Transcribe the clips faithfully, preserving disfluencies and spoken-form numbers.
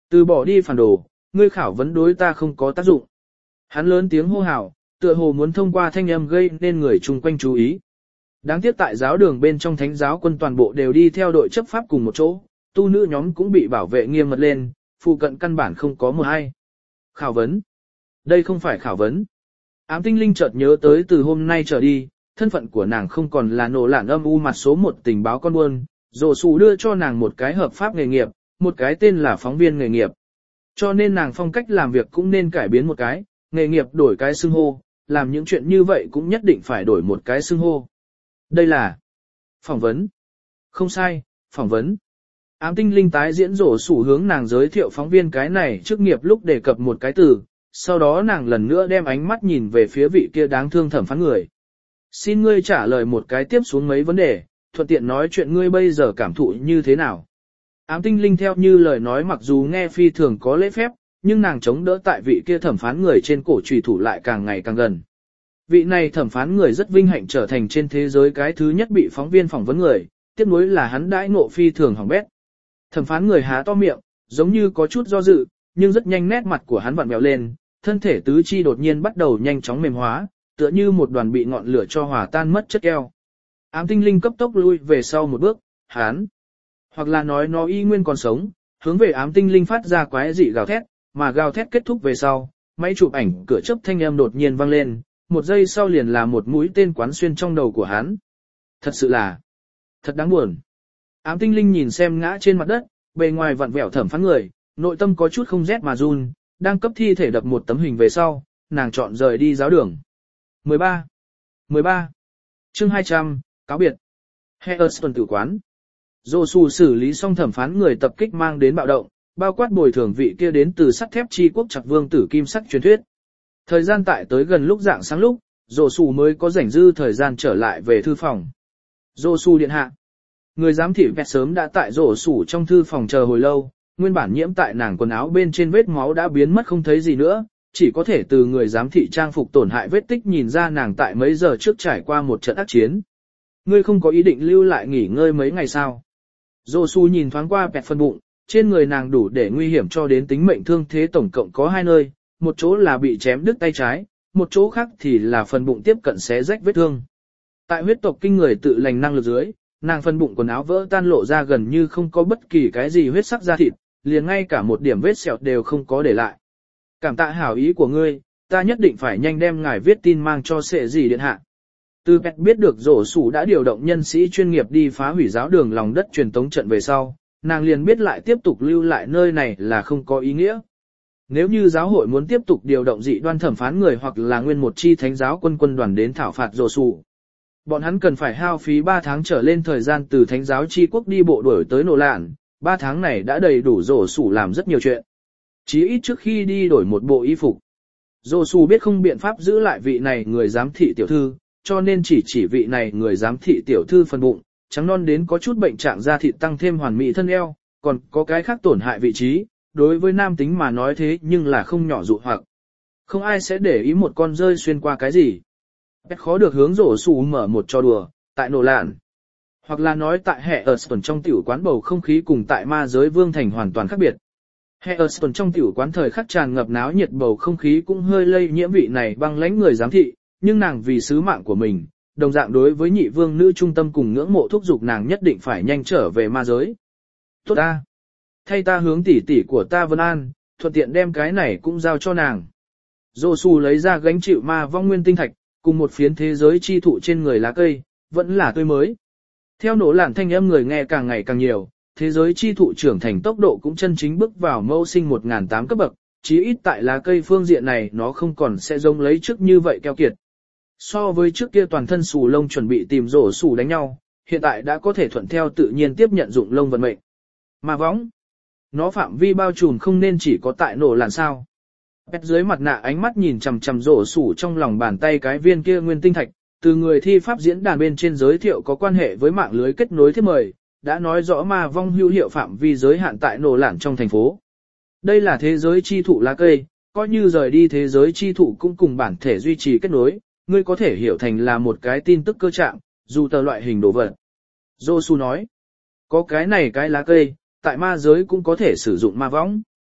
Từ bỏ đi phản đồ, ngươi khảo vấn đối ta không có tác dụng. Hắn lớn tiếng hô hào, tựa hồ muốn thông qua thanh âm gây nên người chung quanh chú ý. Đáng tiếc tại giáo đường bên trong thánh giáo quân toàn bộ đều đi theo đội chấp pháp cùng một chỗ, tu nữ nhóm cũng bị bảo vệ nghiêm mật lên, phụ cận căn bản không có một ai. Khảo vấn. Đây không phải khảo vấn. Ám tinh linh chợt nhớ tới từ hôm nay trở đi, thân phận của nàng không còn là nổ lạn âm u mặt số một tình báo con buôn, rổ sủ đưa cho nàng một cái hợp pháp nghề nghiệp, một cái tên là phóng viên nghề nghiệp. Cho nên nàng phong cách làm việc cũng nên cải biến một cái, nghề nghiệp đổi cái xưng hô, làm những chuyện như vậy cũng nhất định phải đổi một cái xưng hô. Đây là phỏng vấn. Không sai, phỏng vấn. Ám tinh linh tái diễn rổ sủ hướng nàng giới thiệu phóng viên cái này chức nghiệp lúc đề cập một cái từ, sau đó nàng lần nữa đem ánh mắt nhìn về phía vị kia đáng thương thẩm phán người. Xin ngươi trả lời một cái tiếp xuống mấy vấn đề, thuận tiện nói chuyện ngươi bây giờ cảm thụ như thế nào. Ám tinh linh theo như lời nói mặc dù nghe phi thường có lễ phép, nhưng nàng chống đỡ tại vị kia thẩm phán người trên cổ trùy thủ lại càng ngày càng gần. Vị này thẩm phán người rất vinh hạnh trở thành trên thế giới cái thứ nhất bị phóng viên phỏng vấn người, tiếc nuối là hắn đãi ngộ phi thường hỏng bét. Thẩm phán người há to miệng, giống như có chút do dự, nhưng rất nhanh nét mặt của hắn vặn vẹo lên, thân thể tứ chi đột nhiên bắt đầu nhanh chóng mềm hóa, tựa như một đoàn bị ngọn lửa cho hòa tan mất chất keo. Ám tinh linh cấp tốc lui về sau một bước, hắn, hoặc là nói nó y nguyên còn sống, hướng về ám tinh linh phát ra quái dị gào thét, mà gào thét kết thúc về sau, máy chụp ảnh cửa chớp thanh âm đột nhiên vang lên, một giây sau liền là một mũi tên quán xuyên trong đầu của hắn. Thật sự là, thật đáng buồn. Ám tinh linh nhìn xem ngã trên mặt đất, bề ngoài vặn vẹo thẩm phán người, nội tâm có chút không rét mà run, đang cấp thi thể đập một tấm hình về sau, nàng chọn rời đi giáo đường. mười ba. mười ba. Chương hai trăm, cáo biệt. Hearthstone tử quán. Dô Su xử lý xong thẩm phán người tập kích mang đến bạo động, bao quát bồi thường vị kia đến từ sắt thép chi quốc Trạc Vương tử kim sắc truyền thuyết. Thời gian tại tới gần lúc rạng sáng lúc, Dô Su mới có rảnh dư thời gian trở lại về thư phòng. Dô Su điện hạ. Người giám thị vẹt sớm đã tại Dô Su trong thư phòng chờ hồi lâu, nguyên bản nhiễm tại nàng quần áo bên trên vết máu đã biến mất không thấy gì nữa, chỉ có thể từ người giám thị trang phục tổn hại vết tích nhìn ra nàng tại mấy giờ trước trải qua một trận ác chiến. Ngươi không có ý định lưu lại nghỉ ngơi mấy ngày sao? Dô Su nhìn thoáng qua vẹt phân bụng, trên người nàng đủ để nguy hiểm cho đến tính mệnh thương thế tổng cộng có hai nơi, một chỗ là bị chém đứt tay trái, một chỗ khác thì là phần bụng tiếp cận xé rách vết thương. Tại huyết tộc kinh người tự lành năng lực dưới, nàng phần bụng quần áo vỡ tan lộ ra gần như không có bất kỳ cái gì huyết sắc da thịt, liền ngay cả một điểm vết sẹo đều không có để lại. Cảm tạ hảo ý của ngươi, ta nhất định phải nhanh đem ngài viết tin mang cho sệ gì điện hạ. Từ Pet biết được rổ sủ đã điều động nhân sĩ chuyên nghiệp đi phá hủy giáo đường lòng đất truyền tống trận về sau, nàng liền biết lại tiếp tục lưu lại nơi này là không có ý nghĩa. Nếu như giáo hội muốn tiếp tục điều động dị đoan thẩm phán người hoặc là nguyên một chi thánh giáo quân quân đoàn đến thảo phạt rổ sủ, bọn hắn cần phải hao phí ba tháng trở lên thời gian từ thánh giáo chi quốc đi bộ đuổi tới nổ lạn, ba tháng này đã đầy đủ rổ sủ làm rất nhiều chuyện. Chí ít trước khi đi đổi một bộ y phục. Rổ sủ biết không biện pháp giữ lại vị này người giám thị tiểu thư, cho nên chỉ chỉ vị này người giám thị tiểu thư phần bụng, trắng non đến có chút bệnh trạng da thịt tăng thêm hoàn mỹ thân eo, còn có cái khác tổn hại vị trí, đối với nam tính mà nói thế nhưng là không nhỏ dụ hoặc. Không ai sẽ để ý một con rơi xuyên qua cái gì. Bét khó được hướng rổ sủ mở một trò đùa, tại nổ lạn. Hoặc là nói tại Hearthstone trong tiểu quán bầu không khí cùng tại ma giới vương thành hoàn toàn khác biệt. Hearthstone trong tiểu quán thời khắc tràn ngập náo nhiệt bầu không khí cũng hơi lây nhiễm vị này băng lãnh người giám thị, nhưng nàng vì sứ mạng của mình, đồng dạng đối với nhị vương nữ trung tâm cùng ngưỡng mộ thúc giục nàng nhất định phải nhanh trở về ma giới. Tốt ta! Thay ta hướng tỷ tỷ của ta Vân An, thuận tiện đem cái này cũng giao cho nàng. Dô Su lấy ra gánh chịu ma vong nguyên tinh thạch, cùng một phiến thế giới chi thụ trên người lá cây, vẫn là tươi mới. Theo nổ lạn thanh âm người nghe càng ngày càng nhiều, thế giới chi thụ trưởng thành tốc độ cũng chân chính bước vào mâu sinh một nghìn tám cấp bậc, chí ít tại lá cây phương diện này nó không còn sẽ giống lấy trước như vậy keo kiệt. So với trước kia toàn thân xù lông chuẩn bị tìm rổ xù đánh nhau, hiện tại đã có thể thuận theo tự nhiên tiếp nhận dụng lông vận mệnh. Mà võng, nó phạm vi bao trùm không nên chỉ có tại nổ làn sao. Pet dưới mặt nạ ánh mắt nhìn chằm chằm rổ xù trong lòng bàn tay cái viên kia nguyên tinh thạch, từ người thi pháp diễn đàn bên trên giới thiệu có quan hệ với mạng lưới kết nối thiết mời, đã nói rõ ma vong hữu hiệu phạm vi giới hạn tại nổ lạn trong thành phố. Đây là thế giới chi thụ lá cây, coi như rời đi thế giới chi thụ cũng cùng bản thể duy trì kết nối, ngươi có thể hiểu thành là một cái tin tức cơ trạng, dù tờ loại hình đồ vật. Josu nói, có cái này cái lá cây, tại ma giới cũng có thể sử dụng ma võng.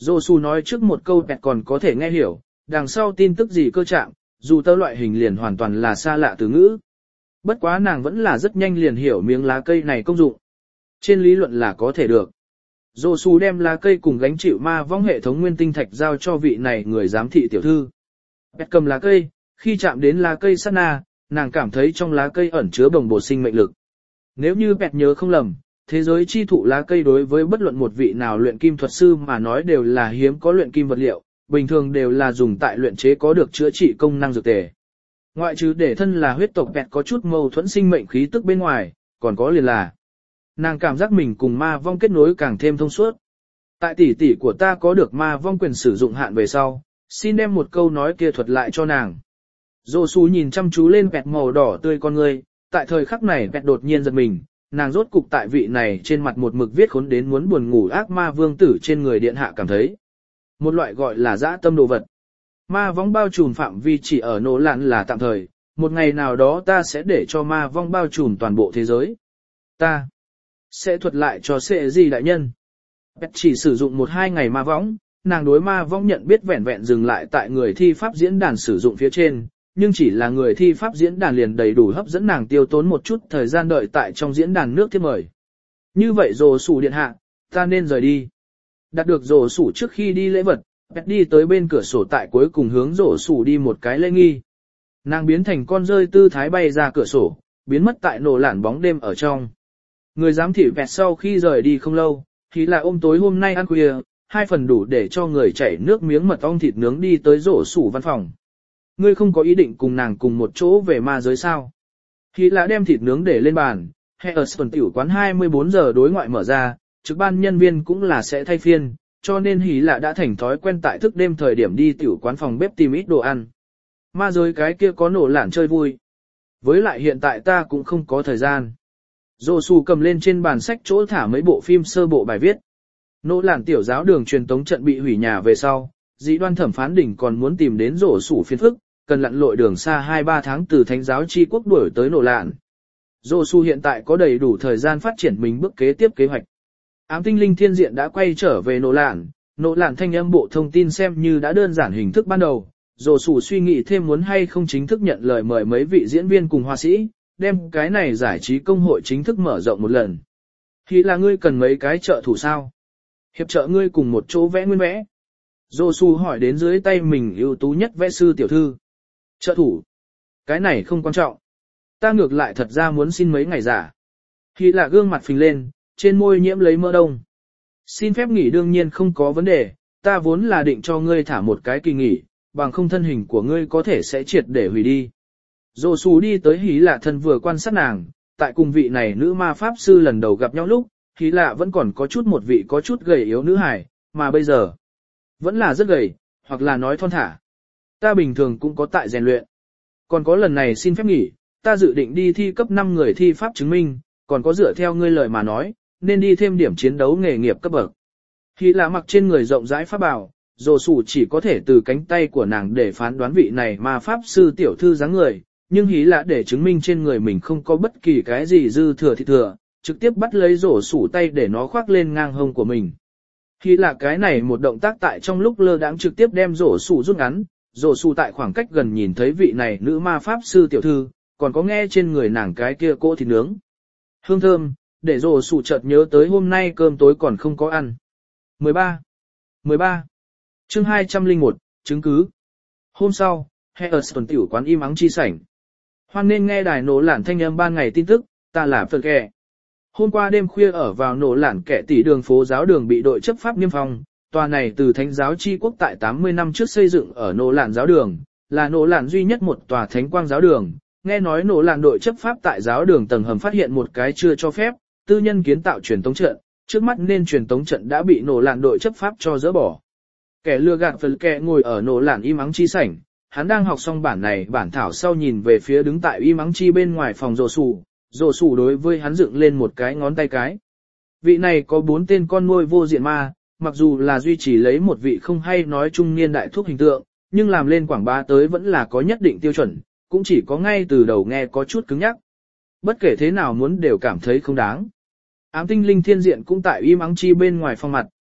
Josu nói trước một câu Pẹt còn có thể nghe hiểu, đằng sau tin tức gì cơ trạng, dù tơ loại hình liền hoàn toàn là xa lạ từ ngữ. Bất quá nàng vẫn là rất nhanh liền hiểu miếng lá cây này công dụng. Trên lý luận là có thể được. Josu đem lá cây cùng gánh chịu ma vong hệ thống nguyên tinh thạch giao cho vị này người giám thị tiểu thư. Pẹt cầm lá cây, khi chạm đến lá cây sát na, nàng cảm thấy trong lá cây ẩn chứa bồng bột sinh mệnh lực. Nếu như Pẹt nhớ không lầm, thế giới chi thụ lá cây đối với bất luận một vị nào luyện kim thuật sư mà nói đều là hiếm có luyện kim vật liệu, bình thường đều là dùng tại luyện chế có được chữa trị công năng dược tề. Ngoại trừ để thân là huyết tộc Pẹt có chút mâu thuẫn sinh mệnh khí tức bên ngoài, còn có liền là nàng cảm giác mình cùng ma vong kết nối càng thêm thông suốt. Tại tỷ tỷ của ta có được ma vong quyền sử dụng hạn về sau, xin đem một câu nói kia thuật lại cho nàng. Josu nhìn chăm chú lên Pẹt màu đỏ tươi con ngươi, tại thời khắc này Pẹt đột nhiên giật mình, nàng rốt cục tại vị này trên mặt một mực viết khốn đến muốn buồn ngủ ác ma vương tử trên người điện hạ cảm thấy một loại gọi là dã tâm đồ vật. Ma vong bao trùm phạm vi chỉ ở nổ lạn là tạm thời, một ngày nào đó ta sẽ để cho ma vong bao trùm toàn bộ thế giới. Ta sẽ thuật lại cho sẽ gì đại nhân. Pẹt chỉ sử dụng một hai ngày ma vong, nàng đối ma vong nhận biết vẹn vẹn dừng lại tại người thi pháp diễn đàn sử dụng phía trên, nhưng chỉ là người thi pháp diễn đàn liền đầy đủ hấp dẫn nàng tiêu tốn một chút thời gian đợi tại trong diễn đàn nước thiếp mời. Như vậy rồ sủ điện hạ, ta nên rời đi. Đạt được rồ sủ trước khi đi lễ vật, Pẹt đi tới bên cửa sổ tại cuối cùng hướng rồ sủ đi một cái lễ nghi. Nàng biến thành con rơi tư thái bay ra cửa sổ, biến mất tại nổ lản bóng đêm ở trong. Người giám thị Pẹt sau khi rời đi không lâu, thì là ôm tối hôm nay ăn khuya, hai phần đủ để cho người chảy nước miếng mật ong thịt nướng đi tới rồ sủ văn phòng. Ngươi không có ý định cùng nàng cùng một chỗ về ma giới sao? Thì là đem thịt nướng để lên bàn, Hearthstone tiểu quán hai mươi bốn giờ đối ngoại mở ra, trực ban nhân viên cũng là sẽ thay phiên, cho nên hí là đã thành thói quen tại thức đêm thời điểm đi tiểu quán phòng bếp tìm ít đồ ăn. Ma giới cái kia có nổ lản chơi vui. Với lại hiện tại ta cũng không có thời gian. Josu cầm lên trên bàn sách chỗ thả mấy bộ phim sơ bộ bài viết. Nổ lản tiểu giáo đường truyền tống trận bị hủy nhà về sau, dĩ đoan thẩm phán đỉnh còn muốn tìm đến rổ sủ phiên phức, cần lặn lội đường xa hai ba tháng từ thánh giáo chi quốc đuổi tới nổ lạn. Josu hiện tại có đầy đủ thời gian phát triển mình bước kế tiếp kế hoạch. Ám tinh linh thiên diện đã quay trở về nổ lạn, nổ lạn thanh âm bộ thông tin xem như đã đơn giản hình thức ban đầu. Josu suy nghĩ thêm muốn hay không chính thức nhận lời mời mấy vị diễn viên cùng họa sĩ, đem cái này giải trí công hội chính thức mở rộng một lần. Thì là ngươi cần mấy cái trợ thủ sao? Hiệp trợ ngươi cùng một chỗ vẽ nguyên vẽ. Josu hỏi đến dưới tay mình ưu tú nhất vẽ sư tiểu thư. Trợ thủ. Cái này không quan trọng. Ta ngược lại thật ra muốn xin mấy ngày giả. Khi là gương mặt phình lên, trên môi nhiễm lấy mỡ đông. Xin phép nghỉ đương nhiên không có vấn đề, ta vốn là định cho ngươi thả một cái kỳ nghỉ, bằng không thân hình của ngươi có thể sẽ triệt để hủy đi. Josu đi tới Hí Lạ thân vừa quan sát nàng, tại cùng vị này nữ ma pháp sư lần đầu gặp nhau lúc, Hí Lạ vẫn còn có chút một vị có chút gầy yếu nữ hài, mà bây giờ vẫn là rất gầy, hoặc là nói thon thả. Ta bình thường cũng có tại rèn luyện. Còn có lần này xin phép nghỉ, ta dự định đi thi cấp năm người thi pháp chứng minh, còn có dựa theo ngươi lời mà nói, nên đi thêm điểm chiến đấu nghề nghiệp cấp bậc. Khi là mặc trên người rộng rãi pháp bào, Dồ Sủ chỉ có thể từ cánh tay của nàng để phán đoán vị này mà pháp sư tiểu thư dáng người, nhưng hí là để chứng minh trên người mình không có bất kỳ cái gì dư thừa thì thừa, trực tiếp bắt lấy Dồ Sủ tay để nó khoác lên ngang hông của mình. Khi là cái này một động tác tại trong lúc lơ đãng trực tiếp đem Dồ Sủ rút ngắn, Dồ Sủ tại khoảng cách gần nhìn thấy vị này nữ ma pháp sư tiểu thư, còn có nghe trên người nàng cái kia cỗ thịt nướng. Hương thơm, để Dồ Sủ chợt nhớ tới hôm nay cơm tối còn không có ăn. mười ba. mười ba. Chương hai trăm lẻ một, chứng cứ. Hôm sau, Hearthstone tiểu quán im ắng chi sảnh. Hoan nên nghe đài nổ lản thanh âm ban ngày tin tức, ta là Phật kẻ. Hôm qua đêm khuya ở vào nổ lản kẻ tỷ đường phố giáo đường bị đội chấp pháp niêm phong, tòa này từ thánh giáo chi quốc tại tám mươi năm trước xây dựng ở nổ lản giáo đường, là nổ lản duy nhất một tòa thánh quang giáo đường. Nghe nói nổ lản đội chấp pháp tại giáo đường tầng hầm phát hiện một cái chưa cho phép, tư nhân kiến tạo truyền tống trận, trước mắt nên truyền tống trận đã bị nổ lản đội chấp pháp cho dỡ bỏ. Kẻ lừa gạt Phật kẻ ngồi ở nổ lản im ắng chi sảnh, hắn đang học xong bản này bản thảo sau nhìn về phía đứng tại im ắng chi bên ngoài phòng Dồ Sủ, Dồ Sủ đối với hắn dựng lên một cái ngón tay cái. Vị này có bốn tên con nuôi vô diện ma, mặc dù là duy trì lấy một vị không hay nói trung niên đại thúc hình tượng, nhưng làm lên quảng bá tới vẫn là có nhất định tiêu chuẩn, cũng chỉ có ngay từ đầu nghe có chút cứng nhắc. Bất kể thế nào muốn đều cảm thấy không đáng. Ám tinh linh thiên diện cũng tại im ắng chi bên ngoài phòng mặt,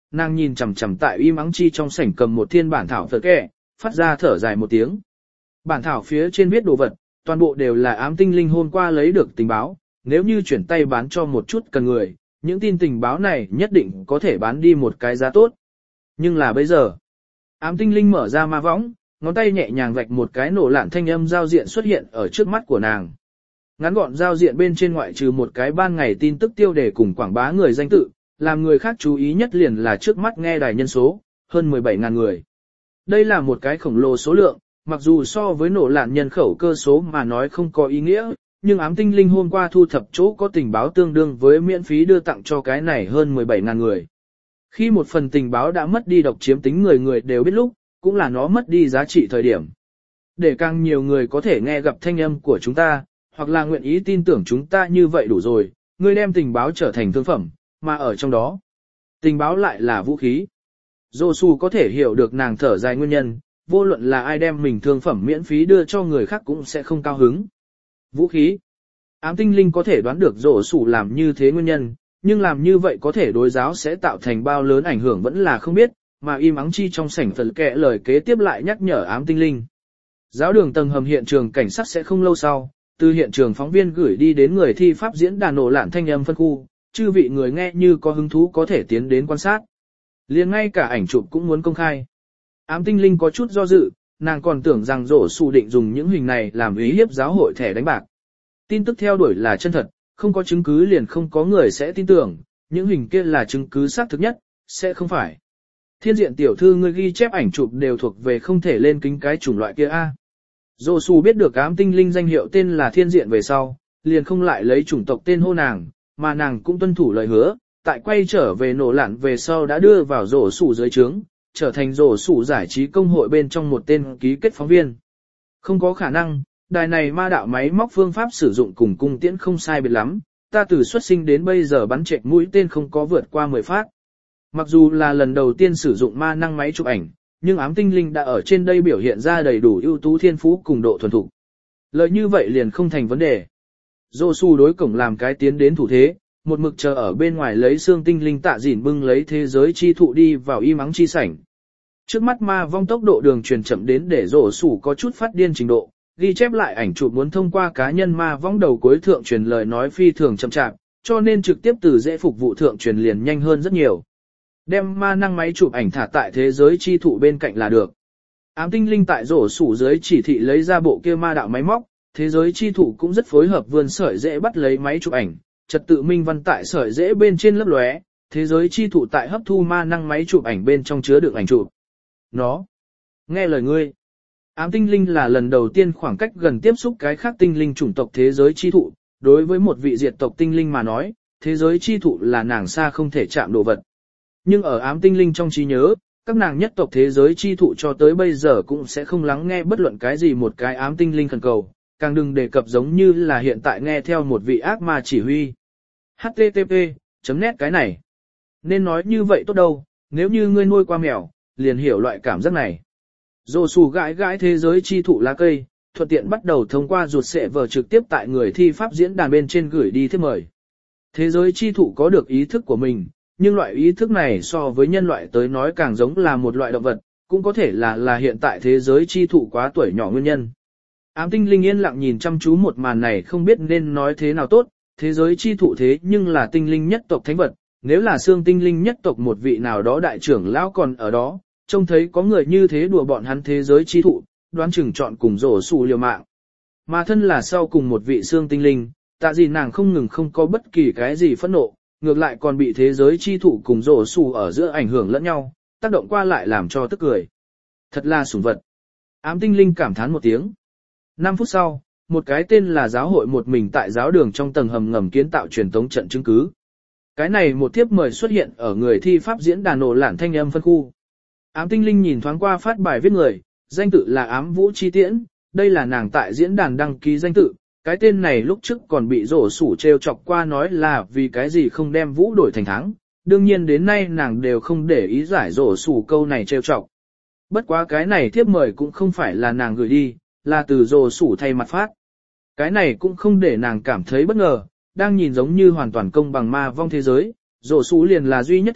nàng nhìn chằm chằm tại y mắng chi trong sảnh cầm một thiên bản thảo phở kẹ, phát ra thở dài một tiếng. Bản thảo phía trên viết đồ vật, toàn bộ đều là ám tinh linh hôm qua lấy được tình báo, nếu như chuyển tay bán cho một chút cần người, những tin tình báo này nhất định có thể bán đi một cái giá tốt. Nhưng là bây giờ, ám tinh linh mở ra ma võng, ngón tay nhẹ nhàng vạch một cái nổ lạn thanh âm giao diện xuất hiện ở trước mắt của nàng. Ngắn gọn giao diện bên trên ngoại trừ một cái ban ngày tin tức tiêu đề cùng quảng bá người danh tự, làm người khác chú ý nhất liền là trước mắt nghe đài nhân số, hơn mười bảy nghìn người. Đây là một cái khổng lồ số lượng, mặc dù so với nổ lạn nhân khẩu cơ số mà nói không có ý nghĩa, nhưng ám tinh linh hôm qua thu thập chỗ có tình báo tương đương với miễn phí đưa tặng cho cái này hơn mười bảy nghìn người. Khi một phần tình báo đã mất đi độc chiếm tính người người đều biết lúc, cũng là nó mất đi giá trị thời điểm. Để càng nhiều người có thể nghe gặp thanh âm của chúng ta, hoặc là nguyện ý tin tưởng chúng ta như vậy đủ rồi, ngươi đem tình báo trở thành thương phẩm, mà ở trong đó, tình báo lại là vũ khí. Dô Su có thể hiểu được nàng thở dài nguyên nhân, vô luận là ai đem mình thương phẩm miễn phí đưa cho người khác cũng sẽ không cao hứng. Vũ khí. Ám tinh linh có thể đoán được Dô Su làm như thế nguyên nhân, nhưng làm như vậy có thể đối giáo sẽ tạo thành bao lớn ảnh hưởng vẫn là không biết, mà im ắng chi trong sảnh phần kệ lời kế tiếp lại nhắc nhở ám tinh linh. Giáo đường tầng hầm hiện trường cảnh sát sẽ không lâu sau, từ hiện trường phóng viên gửi đi đến người thi pháp diễn đàn nổ lạn thanh âm phân khu, chư vị người nghe như có hứng thú có thể tiến đến quan sát. Liền ngay cả ảnh chụp cũng muốn công khai. Ám tinh linh có chút do dự, nàng còn tưởng rằng Dô Su định dùng những hình này làm ý hiếp giáo hội thẻ đánh bạc. Tin tức theo đuổi là chân thật, không có chứng cứ liền không có người sẽ tin tưởng, những hình kia là chứng cứ xác thực nhất, sẽ không phải. Thiên diện tiểu thư ngươi ghi chép ảnh chụp đều thuộc về không thể lên kính cái chủng loại kia a. Dô Su biết được ám tinh linh danh hiệu tên là thiên diện về sau, liền không lại lấy chủng tộc tên hô nàng, mà nàng cũng tuân thủ lời hứa, tại quay trở về nổ lạn về sau đã đưa vào Dô Su dưới trướng, trở thành Dô Su giải trí công hội bên trong một tên ký kết phóng viên. Không có khả năng, đài này ma đạo máy móc phương pháp sử dụng cùng cung tiễn không sai biệt lắm, ta từ xuất sinh đến bây giờ bắn chệch mũi tên không có vượt qua mười phát. Mặc dù là lần đầu tiên sử dụng ma năng máy chụp ảnh, nhưng ám tinh linh đã ở trên đây biểu hiện ra đầy đủ ưu tú thiên phú cùng độ thuần thục. Lợi như vậy liền không thành vấn đề. Dô Su đối cổng làm cái tiến đến thủ thế, một mực chờ ở bên ngoài lấy xương tinh linh tạ dỉn bưng lấy thế giới chi thụ đi vào y mắng chi sảnh. Trước mắt ma vong tốc độ đường truyền chậm đến để Dô Su có chút phát điên trình độ, ghi chép lại ảnh chụp muốn thông qua cá nhân ma vong đầu cuối thượng truyền lời nói phi thường chậm chạp, cho nên trực tiếp từ dễ phục vụ thượng truyền liền nhanh hơn rất nhiều. Đem ma năng máy chụp ảnh thả tại thế giới chi thụ bên cạnh là được. Ám tinh linh tại Dô Su dưới chỉ thị lấy ra bộ kia ma đạo máy móc, thế giới chi thụ cũng rất phối hợp vươn sợi dễ bắt lấy máy chụp ảnh, trật tự minh văn tại sợi dễ bên trên lấp lóe, thế giới chi thụ tại hấp thu ma năng máy chụp ảnh bên trong chứa đựng ảnh chụp. Nó, nghe lời ngươi. Ám tinh linh là lần đầu tiên khoảng cách gần tiếp xúc cái khác tinh linh chủng tộc thế giới chi thụ, đối với một vị diệt tộc tinh linh mà nói, thế giới chi thụ là nàng xa không thể chạm đồ vật. Nhưng ở ám tinh linh trong trí nhớ, các nàng nhất tộc thế giới chi thụ cho tới bây giờ cũng sẽ không lắng nghe bất luận cái gì một cái ám tinh linh khẩn cầu, càng đừng đề cập giống như là hiện tại nghe theo một vị ác ma chỉ huy. hát tê tê pê chấm nét cái này. Nên nói như vậy tốt đâu, nếu như ngươi nuôi qua mèo, liền hiểu loại cảm giác này. Dô Su gãi gãi thế giới chi thụ lá cây, thuận tiện bắt đầu thông qua ruột sệ vở trực tiếp tại người thi pháp diễn đàn bên trên gửi đi thiếp mời. Thế giới chi thụ có được ý thức của mình, nhưng loại ý thức này so với nhân loại tới nói càng giống là một loại động vật, cũng có thể là là hiện tại thế giới chi thụ quá tuổi nhỏ nguyên nhân. Ám tinh linh yên lặng nhìn chăm chú một màn này không biết nên nói thế nào tốt, thế giới chi thụ thế nhưng là tinh linh nhất tộc thánh vật, nếu là xương tinh linh nhất tộc một vị nào đó đại trưởng lão còn ở đó, trông thấy có người như thế đùa bọn hắn thế giới chi thụ, đoán chừng chọn cùng Dô Su liều mạng. Mà thân là sau cùng một vị xương tinh linh, tạ gì nàng không ngừng không có bất kỳ cái gì phẫn nộ, ngược lại còn bị thế giới chi thụ cùng Dô Su ở giữa ảnh hưởng lẫn nhau, tác động qua lại làm cho tức cười. Thật là sủng vật. Ám tinh linh cảm thán một tiếng. năm phút sau, một cái tên là giáo hội một mình tại giáo đường trong tầng hầm ngầm kiến tạo truyền tống trận chứng cứ. Cái này một thiếp mời xuất hiện ở người thi pháp diễn đàn nổ lạn thanh âm phân khu. Ám tinh linh nhìn thoáng qua phát bài viết người, danh tự là Ám Vũ Chi Tiễn, đây là nàng tại diễn đàn đăng ký danh tự, cái tên này lúc trước còn bị Dô Su trêu chọc qua nói là vì cái gì không đem Vũ đổi thành thắng, đương nhiên đến nay nàng đều không để ý giải Dô Su câu này trêu chọc. Bất quá cái này thiếp mời cũng không phải là nàng gửi đi, là từ Dô Su thay mặt phát. Cái này cũng không để nàng cảm thấy bất ngờ, đang nhìn giống như hoàn toàn công bằng ma vong thế giới, Dô Su liền là duy nhất thần,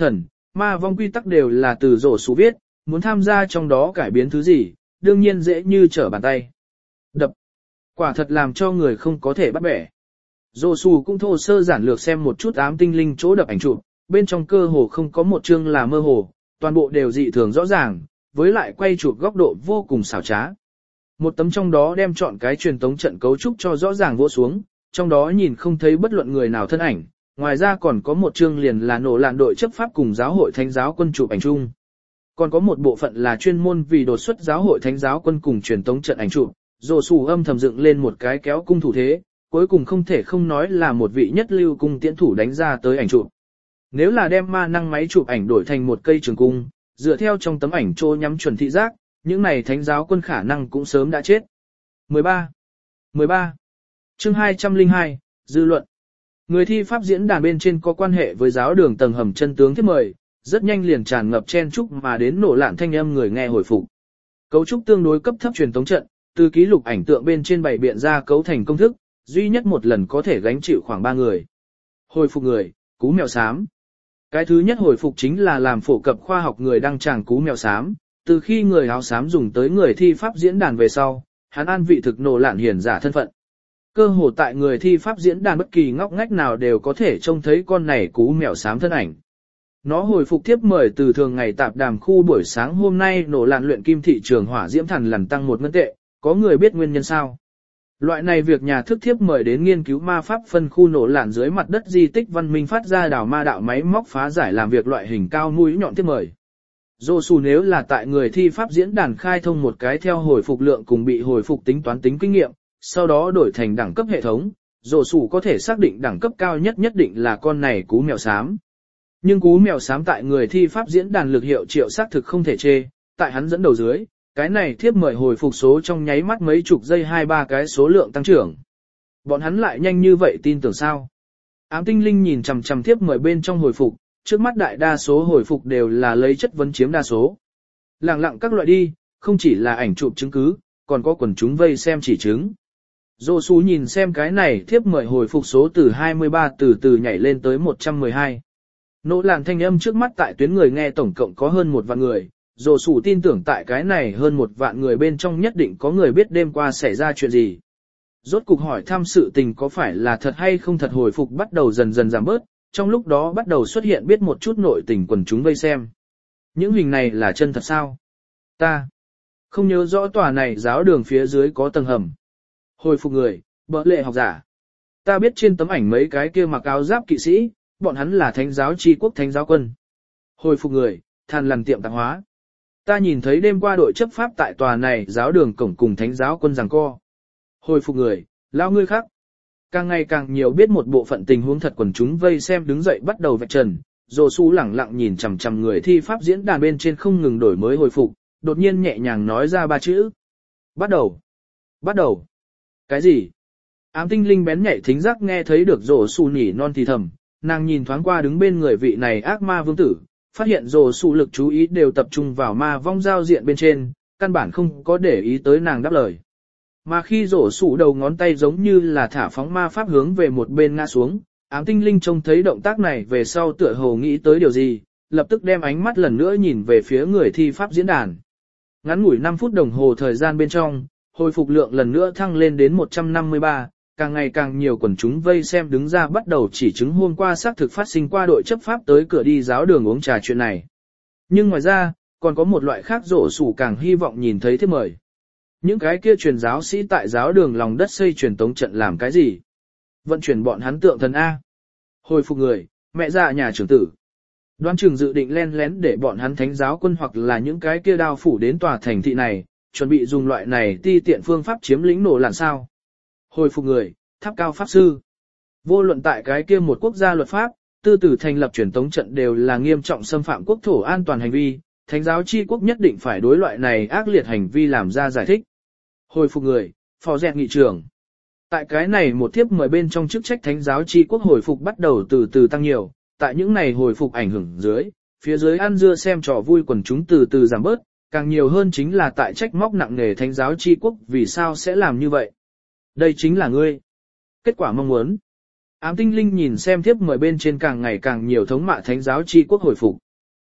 ma vong quy tắc đều là từ rổ sủ viết, muốn tham gia trong đó cải biến thứ gì, đương nhiên dễ như trở bàn tay. Đập. Quả thật làm cho người không có thể bắt bẻ. Rổ sủ cũng thô sơ giản lược xem một chút ám tinh linh chỗ đập ảnh chụp, bên trong cơ hồ không có một chương là mơ hồ, toàn bộ đều dị thường rõ ràng, với lại quay chụp góc độ vô cùng xảo trá. Một tấm trong đó đem chọn cái truyền tống trận cấu trúc cho rõ ràng vỗ xuống, trong đó nhìn không thấy bất luận người nào thân ảnh, ngoài ra còn có một chương liền là nổ lạn đội chấp pháp cùng giáo hội thánh giáo quân chụp ảnh chung. Còn có một bộ phận là chuyên môn vì đột xuất giáo hội thánh giáo quân cùng truyền tống trận ảnh chụp, rồ sủ âm thầm dựng lên một cái kéo cung thủ thế, cuối cùng không thể không nói là một vị nhất lưu cung tiễn thủ đánh ra tới ảnh chụp. Nếu là đem ma năng máy chụp ảnh đổi thành một cây trường cung, dựa theo trong tấm ảnh trô nhắm chuẩn thị giác, những này thánh giáo quân khả năng cũng sớm đã chết. mười ba. mười ba. Chương hai trăm lẻ hai, dư luận. Người thi pháp diễn đàn bên trên có quan hệ với giáo đường tầng hầm chân tướng thiết mời, rất nhanh liền tràn ngập chen chúc mà đến nổ lạn thanh âm người nghe hồi phục. Cấu trúc tương đối cấp thấp truyền tống trận, từ ký lục ảnh tượng bên trên bày biện ra cấu thành công thức, duy nhất một lần có thể gánh chịu khoảng ba người. Hồi phục người, cú mèo xám. Cái thứ nhất hồi phục chính là làm phổ cập khoa học người đăng tràng cú mèo xám, từ khi người áo xám dùng tới người thi pháp diễn đàn về sau, hắn an vị thực nổ lạn hiển giả thân phận. Cơ hồ tại người thi pháp diễn đàn bất kỳ ngóc ngách nào đều có thể trông thấy con này cú mèo xám thân ảnh. Nó hồi phục tiếp mời từ thường ngày tạp đàm khu buổi sáng hôm nay nổ lạn luyện kim thị trường hỏa diễm thần lần tăng một ngân tệ, có người biết nguyên nhân sao? Loại này việc nhà thức thiếp mời đến nghiên cứu ma pháp phân khu nổ lạn dưới mặt đất di tích văn minh phát ra đảo ma đạo máy móc phá giải làm việc loại hình cao mũi nhọn thiếp mời. Dô xù nếu là tại người thi pháp diễn đàn khai thông một cái theo hồi phục lượng cùng bị hồi phục tính toán tính kinh nghiệm, sau đó đổi thành đẳng cấp hệ thống, dô xù có thể xác định đẳng cấp cao nhất nhất định là con này cú mèo xám. Nhưng cú mèo xám tại người thi pháp diễn đàn lực hiệu triệu xác thực không thể chê, tại hắn dẫn đầu dưới, cái này thiếp mời hồi phục số trong nháy mắt mấy chục giây hai ba cái số lượng tăng trưởng. Bọn hắn lại nhanh như vậy tin tưởng sao? Ám tinh linh nhìn chằm chằm thiếp mời bên trong hồi phục, trước mắt đại đa số hồi phục đều là lấy chất vấn chiếm đa số. Lặng lặng các loại đi, không chỉ là ảnh chụp chứng cứ, còn có quần chúng vây xem chỉ chứng. Dô xú nhìn xem cái này thiếp mời hồi phục số từ hai mươi ba từ từ nhảy lên tới một trăm mười hai. Nỗ làn thanh âm trước mắt tại tuyến người nghe tổng cộng có hơn một vạn người, dô xú tin tưởng tại cái này hơn một vạn người bên trong nhất định có người biết đêm qua xảy ra chuyện gì. Rốt cục hỏi thăm sự tình có phải là thật hay không thật hồi phục bắt đầu dần dần giảm bớt, trong lúc đó bắt đầu xuất hiện biết một chút nội tình quần chúng vây xem. Những hình này là chân thật sao? Ta không nhớ rõ tòa này giáo đường phía dưới có tầng hầm. Hồi phục người, bỡ lệ học giả. Ta biết trên tấm ảnh mấy cái kia mặc áo giáp kỵ sĩ, bọn hắn là thánh giáo chi quốc thánh giáo quân. Hồi phục người, than lằn tiệm tạp hóa. Ta nhìn thấy đêm qua đội chấp pháp tại tòa này giáo đường cổng cùng thánh giáo quân giằng co. Hồi phục người, lao ngươi khác. Càng ngày càng nhiều biết một bộ phận tình huống thật quần chúng vây xem đứng dậy bắt đầu vạch trần, Dô Su lẳng lặng nhìn chằm chằm người thi pháp diễn đàn bên trên không ngừng đổi mới hồi phục, đột nhiên nhẹ nhàng nói ra ba chữ. Bắt đầu. Bắt đầu. Cái gì? Ám tinh linh bén nhạy thính giác nghe thấy được Dô Su nhỉ non thì thầm, nàng nhìn thoáng qua đứng bên người vị này ác ma vương tử, phát hiện Dô Su lực chú ý đều tập trung vào ma vong giao diện bên trên, căn bản không có để ý tới nàng đáp lời. Mà khi rổ sủ đầu ngón tay giống như là thả phóng ma pháp hướng về một bên ngã xuống, ám tinh linh trông thấy động tác này về sau tựa hồ nghĩ tới điều gì, lập tức đem ánh mắt lần nữa nhìn về phía người thi pháp diễn đàn. Ngắn ngủi năm phút đồng hồ thời gian bên trong, hồi phục lượng lần nữa thăng lên đến một trăm năm mươi ba, càng ngày càng nhiều quần chúng vây xem đứng ra bắt đầu chỉ chứng hôm qua xác thực phát sinh qua đội chấp pháp tới cửa đi giáo đường uống trà chuyện này. Nhưng ngoài ra, còn có một loại khác rổ sủ càng hy vọng nhìn thấy thiếp mời. Những cái kia truyền giáo sĩ tại giáo đường lòng đất xây truyền tống trận làm cái gì? Vận chuyển bọn hắn tượng thần A. Hồi phục người, mẹ già nhà trưởng tử. Đoán chừng dự định len lén để bọn hắn thánh giáo quân hoặc là những cái kia đao phủ đến tòa thành thị này, chuẩn bị dùng loại này ti tiện phương pháp chiếm lĩnh nổ lạn sao. Hồi phục người, tháp cao pháp sư. Vô luận tại cái kia một quốc gia luật pháp, tư tử thành lập truyền tống trận đều là nghiêm trọng xâm phạm quốc thổ an toàn hành vi, thánh giáo chi quốc nhất định phải đối loại này ác liệt hành vi làm ra giải thích. Hồi phục người, phò dẹt nghị trưởng. Tại cái này một thiếp mời bên trong chức trách thánh giáo chi quốc hồi phục bắt đầu từ từ tăng nhiều, tại những này hồi phục ảnh hưởng dưới, phía dưới ăn dưa xem trò vui quần chúng từ từ giảm bớt, càng nhiều hơn chính là tại trách móc nặng nề thánh giáo chi quốc vì sao sẽ làm như vậy. Đây chính là ngươi. Kết quả mong muốn. Ám tinh linh nhìn xem thiếp mời bên trên càng ngày càng nhiều thống mạ thánh giáo chi quốc hồi phục.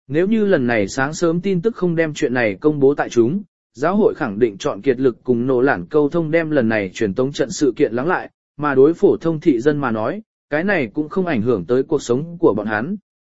Nếu như lần này sáng sớm tin tức không đem chuyện này công bố tại chúng, giáo hội khẳng định chọn kiệt lực cùng nổ lản câu thông đem lần này truyền tống trận sự kiện lắng lại, mà đối phổ thông thị dân mà nói, cái này cũng không ảnh hưởng tới cuộc sống của bọn hắn.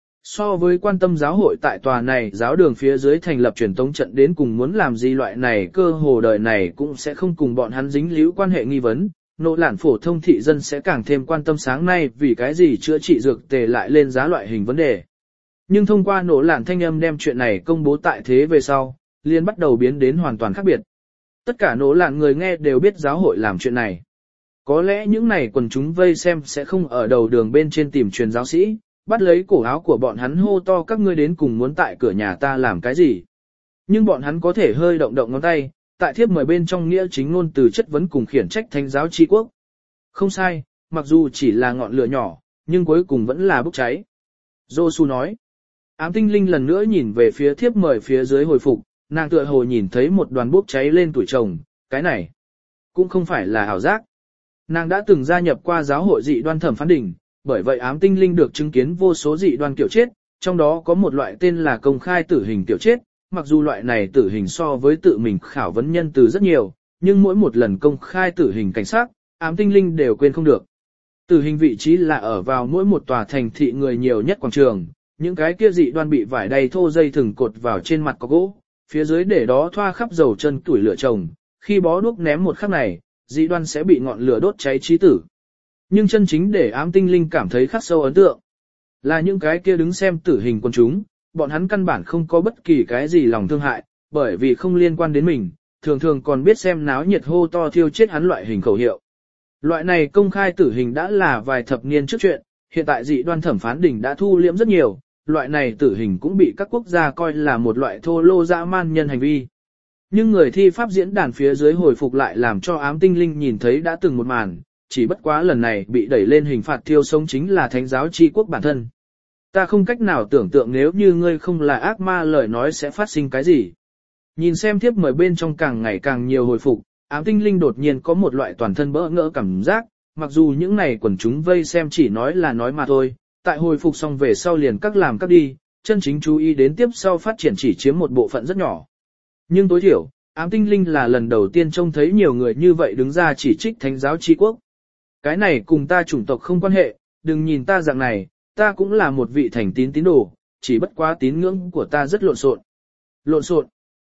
So với quan tâm giáo hội tại tòa này giáo đường phía dưới thành lập truyền tống trận đến cùng muốn làm gì loại này cơ hồ đời này cũng sẽ không cùng bọn hắn dính líu quan hệ nghi vấn, nỗ lản phổ thông thị dân sẽ càng thêm quan tâm sáng nay vì cái gì chữa trị dược tề lại lên giá loại hình vấn đề. Nhưng thông qua nỗ lản thanh âm đem chuyện này công bố tại thế về sau, liền bắt đầu biến đến hoàn toàn khác biệt. Tất cả nỗ lản người nghe đều biết giáo hội làm chuyện này. Có lẽ những này quần chúng vây xem sẽ không ở đầu đường bên trên tìm truyền giáo sĩ, bắt lấy cổ áo của bọn hắn hô to các ngươi đến cùng muốn tại cửa nhà ta làm cái gì. Nhưng bọn hắn có thể hơi động động ngón tay, tại thiếp mời bên trong nghĩa chính ngôn từ chất vấn cùng khiển trách thánh giáo chi quốc. Không sai, mặc dù chỉ là ngọn lửa nhỏ, nhưng cuối cùng vẫn là bốc cháy. Giô-su nói. Ám tinh linh lần nữa nhìn về phía thiếp mời phía dưới hồi phục, nàng tựa hồ nhìn thấy một đoàn bốc cháy lên tuổi chồng, cái này cũng không phải là ảo giác. Nàng đã từng gia nhập qua giáo hội dị đoan thẩm phán đỉnh, bởi vậy ám tinh linh được chứng kiến vô số dị đoan kiểu chết, trong đó có một loại tên là công khai tử hình kiểu chết, mặc dù loại này tử hình so với tự mình khảo vấn nhân từ rất nhiều, nhưng mỗi một lần công khai tử hình cảnh sát, ám tinh linh đều quên không được. Tử hình vị trí là ở vào mỗi một tòa thành thị người nhiều nhất quảng trường, những cái kia dị đoan bị vải đầy thô dây thừng cột vào trên mặt có gỗ, phía dưới để đó thoa khắp dầu chân tuổi lửa trồng, khi bó đuốc ném một khắc này, dị đoan sẽ bị ngọn lửa đốt cháy chí tử. Nhưng chân chính để ám tinh linh cảm thấy khắc sâu ấn tượng, là những cái kia đứng xem tử hình quân chúng, bọn hắn căn bản không có bất kỳ cái gì lòng thương hại, bởi vì không liên quan đến mình, thường thường còn biết xem náo nhiệt hô to thiêu chết hắn loại hình khẩu hiệu. Loại này công khai tử hình đã là vài thập niên trước chuyện, hiện tại dị đoan thẩm phán đỉnh đã thu liễm rất nhiều, loại này tử hình cũng bị các quốc gia coi là một loại thô lô dã man nhân hành vi. Nhưng người thi pháp diễn đàn phía dưới hồi phục lại làm cho ám tinh linh nhìn thấy đã từng một màn, chỉ bất quá lần này bị đẩy lên hình phạt thiêu sống chính là thánh giáo chi quốc bản thân. Ta không cách nào tưởng tượng nếu như ngươi không là ác ma lời nói sẽ phát sinh cái gì. Nhìn xem thiếp mời bên trong càng ngày càng nhiều hồi phục, ám tinh linh đột nhiên có một loại toàn thân bỡ ngỡ cảm giác, mặc dù những này quần chúng vây xem chỉ nói là nói mà thôi, tại hồi phục xong về sau liền các làm các đi, chân chính chú ý đến tiếp sau phát triển chỉ chiếm một bộ phận rất nhỏ. Nhưng tối thiểu, ám tinh linh là lần đầu tiên trông thấy nhiều người như vậy đứng ra chỉ trích thánh giáo chi quốc. Cái này cùng ta chủng tộc không quan hệ, đừng nhìn ta dạng này, ta cũng là một vị thành tín tín đồ, chỉ bất quá tín ngưỡng của ta rất lộn xộn. Lộn xộn.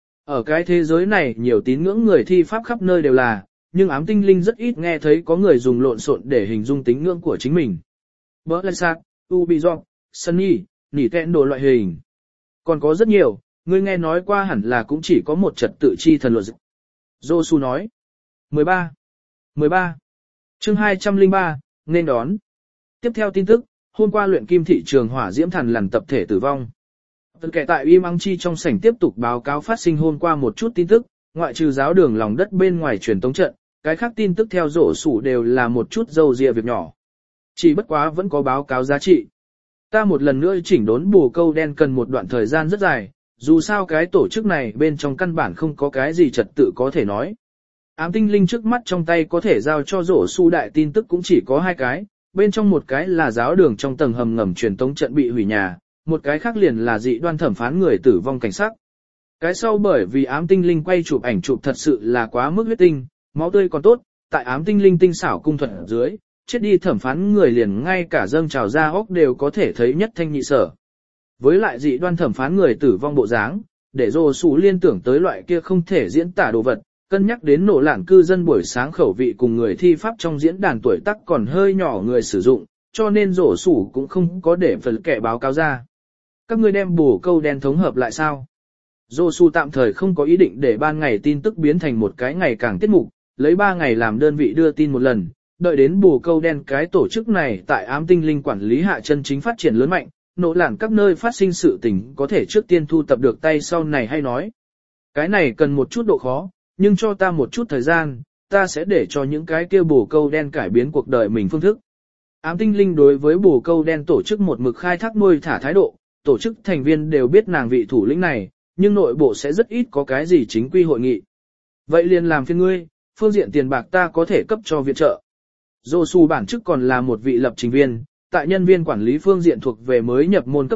Ở cái thế giới này nhiều tín ngưỡng người thi pháp khắp nơi đều là, nhưng ám tinh linh rất ít nghe thấy có người dùng lộn xộn để hình dung tín ngưỡng của chính mình. Berlesat, Ubisoft, Sunny, nỉ tẹn đồ loại hình. Còn có rất nhiều, ngươi nghe nói qua hẳn là cũng chỉ có một trật tự chi thần luật. Josu nói. mười ba. mười ba. Chương hai trăm lẻ ba, nên đón. Tiếp theo tin tức, hôm qua luyện kim thị trường hỏa diễm thần lằn tập thể tử vong. Tất kẻ tại Im Ang Chi trong sảnh tiếp tục báo cáo phát sinh hôm qua một chút tin tức, ngoại trừ giáo đường lòng đất bên ngoài truyền tống trận, cái khác tin tức theo rổ sủ đều là một chút dâu dịa việc nhỏ. Chỉ bất quá vẫn có báo cáo giá trị. Ta một lần nữa chỉnh đốn bồ câu đen cần một đoạn thời gian rất dài, dù sao cái tổ chức này bên trong căn bản không có cái gì trật tự có thể nói. Ám tinh linh trước mắt trong tay có thể giao cho rổ su đại tin tức cũng chỉ có hai cái, bên trong một cái là giáo đường trong tầng hầm ngầm truyền tống trận bị hủy nhà, một cái khác liền là dị đoan thẩm phán người tử vong cảnh sát. Cái sau bởi vì ám tinh linh quay chụp ảnh chụp thật sự là quá mức huyết tinh, máu tươi còn tốt, tại ám tinh linh tinh xảo cung thuật ở dưới, chết đi thẩm phán người liền ngay cả dâng trào ra óc đều có thể thấy nhất thanh nhị sở. Với lại dị đoan thẩm phán người tử vong bộ dáng, để rồ sủ liên tưởng tới loại kia không thể diễn tả đồ vật, cân nhắc đến nổ lạn cư dân buổi sáng khẩu vị cùng người thi pháp trong diễn đàn tuổi tác còn hơi nhỏ người sử dụng, cho nên rổ sủ cũng không có để phần kẻ báo cáo ra. Các ngươi đem bổ câu đen thống hợp lại sao? Rổ sủ tạm thời không có ý định để ban ngày tin tức biến thành một cái ngày càng tiết mục, lấy ba ngày làm đơn vị đưa tin một lần, đợi đến bổ câu đen cái tổ chức này tại ám tinh linh quản lý hạ chân chính phát triển lớn mạnh, nổ lạn các nơi phát sinh sự tình có thể trước tiên thu tập được tay sau này hay nói. Cái này cần một chút độ khó, nhưng cho ta một chút thời gian, ta sẽ để cho những cái kia bồ câu đen cải biến cuộc đời mình phương thức. Ám tinh linh đối với bồ câu đen tổ chức một mực khai thác nuôi thả thái độ, tổ chức thành viên đều biết nàng vị thủ lĩnh này, nhưng nội bộ sẽ rất ít có cái gì chính quy hội nghị. Vậy liền làm phiền ngươi, phương diện tiền bạc ta có thể cấp cho viện trợ. Dô su bản chức còn là một vị lập trình viên, tại nhân viên quản lý phương diện thuộc về mới nhập môn cấp bậc,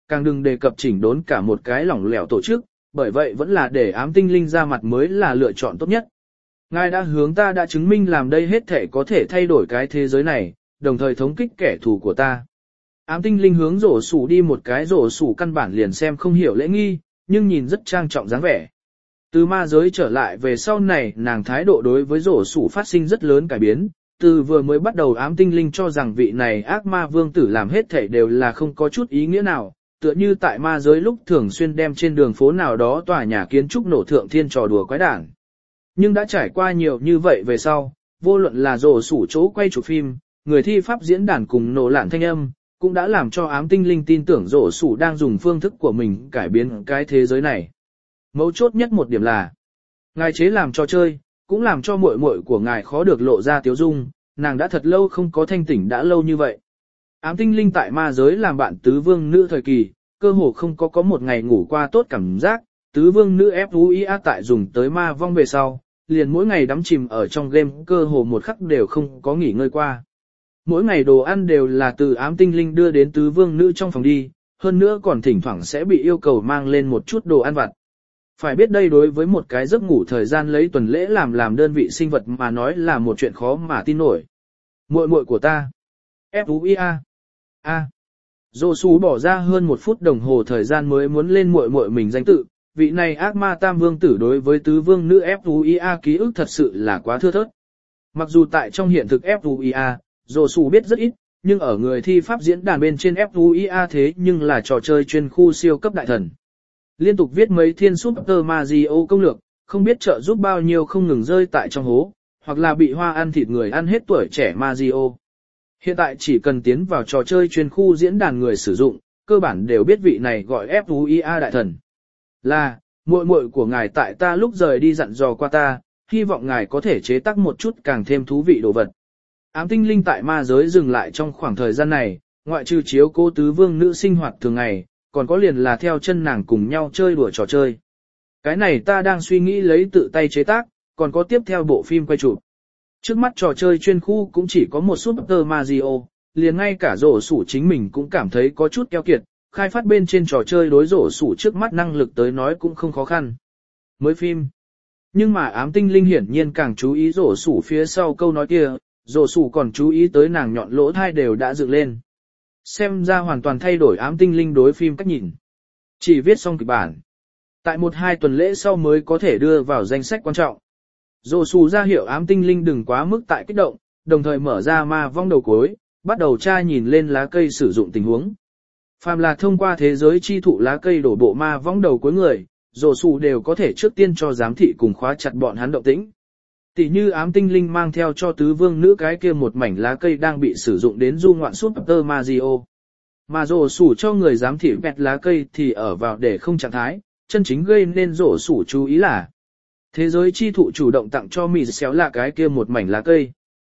càng đừng đề cập chỉnh đốn cả một cái lỏng lẻo tổ chức, bởi vậy vẫn là để ám tinh linh ra mặt mới là lựa chọn tốt nhất. Ngài đã hướng ta đã chứng minh làm đây hết thể có thể thay đổi cái thế giới này, đồng thời thống kích kẻ thù của ta. Ám tinh linh hướng rổ sủ đi một cái, rổ sủ căn bản liền xem không hiểu lễ nghi, nhưng nhìn rất trang trọng dáng vẻ. Từ ma giới trở lại về sau này, nàng thái độ đối với rổ sủ phát sinh rất lớn cải biến. Từ vừa mới bắt đầu ám tinh linh cho rằng vị này ác ma vương tử làm hết thể đều là không có chút ý nghĩa nào, tựa như tại ma giới lúc thường xuyên đem trên đường phố nào đó tòa nhà kiến trúc nổ thượng thiên trò đùa quái đản. Nhưng đã trải qua nhiều như vậy về sau, vô luận là rổ sủ chỗ quay chụp phim, người thi pháp diễn đàn cùng nổ lạn thanh âm, cũng đã làm cho ám tinh linh tin tưởng rổ sủ đang dùng phương thức của mình cải biến cái thế giới này. Mấu chốt nhất một điểm là, ngài chế làm trò chơi, cũng làm cho muội muội của ngài khó được lộ ra tiếu dung, nàng đã thật lâu không có thanh tỉnh đã lâu như vậy. Ám tinh linh tại ma giới làm bạn tứ vương nữ thời kỳ, cơ hồ không có có một ngày ngủ qua tốt cảm giác, tứ vương nữ Fuia tại dùng tới ma vong về sau, liền mỗi ngày đắm chìm ở trong game cơ hồ một khắc đều không có nghỉ ngơi qua. Mỗi ngày đồ ăn đều là từ ám tinh linh đưa đến tứ vương nữ trong phòng đi, hơn nữa còn thỉnh thoảng sẽ bị yêu cầu mang lên một chút đồ ăn vặt. Phải biết đây đối với một cái giấc ngủ thời gian lấy tuần lễ làm làm đơn vị sinh vật mà nói là một chuyện khó mà tin nổi. Muội muội của ta. Fuia. A. Dô Sú bỏ ra hơn một phút đồng hồ thời gian mới muốn lên muội muội mình danh tự, vị này ác ma tam vương tử đối với tứ vương nữ Fuia ký ức thật sự là quá thưa thớt. Mặc dù tại trong hiện thực Fuia, Dô Sú biết rất ít, nhưng ở người thi pháp diễn đàn bên trên Fuia thế nhưng là trò chơi chuyên khu siêu cấp đại thần. Liên tục viết mấy thiên Super Mario công lược, không biết trợ giúp bao nhiêu không ngừng rơi tại trong hố, hoặc là bị hoa ăn thịt người ăn hết tuổi trẻ Mario. Hiện tại chỉ cần tiến vào trò chơi chuyên khu diễn đàn người sử dụng, cơ bản đều biết vị này gọi Fuia đại thần. Là, muội muội của ngài tại ta lúc rời đi dặn dò qua ta, hy vọng ngài có thể chế tác một chút càng thêm thú vị đồ vật. Ám tinh linh tại ma giới dừng lại trong khoảng thời gian này, ngoại trừ chiếu cô tứ vương nữ sinh hoạt thường ngày, còn có liền là theo chân nàng cùng nhau chơi đùa trò chơi. Cái này ta đang suy nghĩ lấy tự tay chế tác, còn có tiếp theo bộ phim quay chụp. Trước mắt trò chơi chuyên khu cũng chỉ có một Super Mario, liền ngay cả rổ sủ chính mình cũng cảm thấy có chút keo kiệt, khai phát bên trên trò chơi đối rổ sủ trước mắt năng lực tới nói cũng không khó khăn. Mới phim. Nhưng mà ám tinh linh hiển nhiên càng chú ý rổ sủ phía sau câu nói kia, rổ sủ còn chú ý tới nàng nhọn lỗ thai đều đã dựng lên. Xem ra hoàn toàn thay đổi ám tinh linh đối phim cách nhìn. Chỉ viết xong kịch bản. Tại một hai tuần lễ sau mới có thể đưa vào danh sách quan trọng. Dô Sú ra hiệu ám tinh linh đừng quá mức tại kích động, đồng thời mở ra ma vong đầu cuối, bắt đầu tra nhìn lên lá cây sử dụng tình huống. Phàm là thông qua thế giới chi thụ lá cây đổ bộ ma vong đầu cuối người, Dô Sú đều có thể trước tiên cho giám thị cùng khóa chặt bọn hắn động tĩnh. Tỷ như ám tinh linh mang theo cho tứ vương nữ cái kia một mảnh lá cây đang bị sử dụng đến du ngoạn Super Mario. Mà Dô Sú cho người giám thị vẹt lá cây thì ở vào để không trạng thái, chân chính gây nên Dô Sú chú ý là thế giới chi thụ chủ động tặng cho mì xéo là cái kia một mảnh lá cây.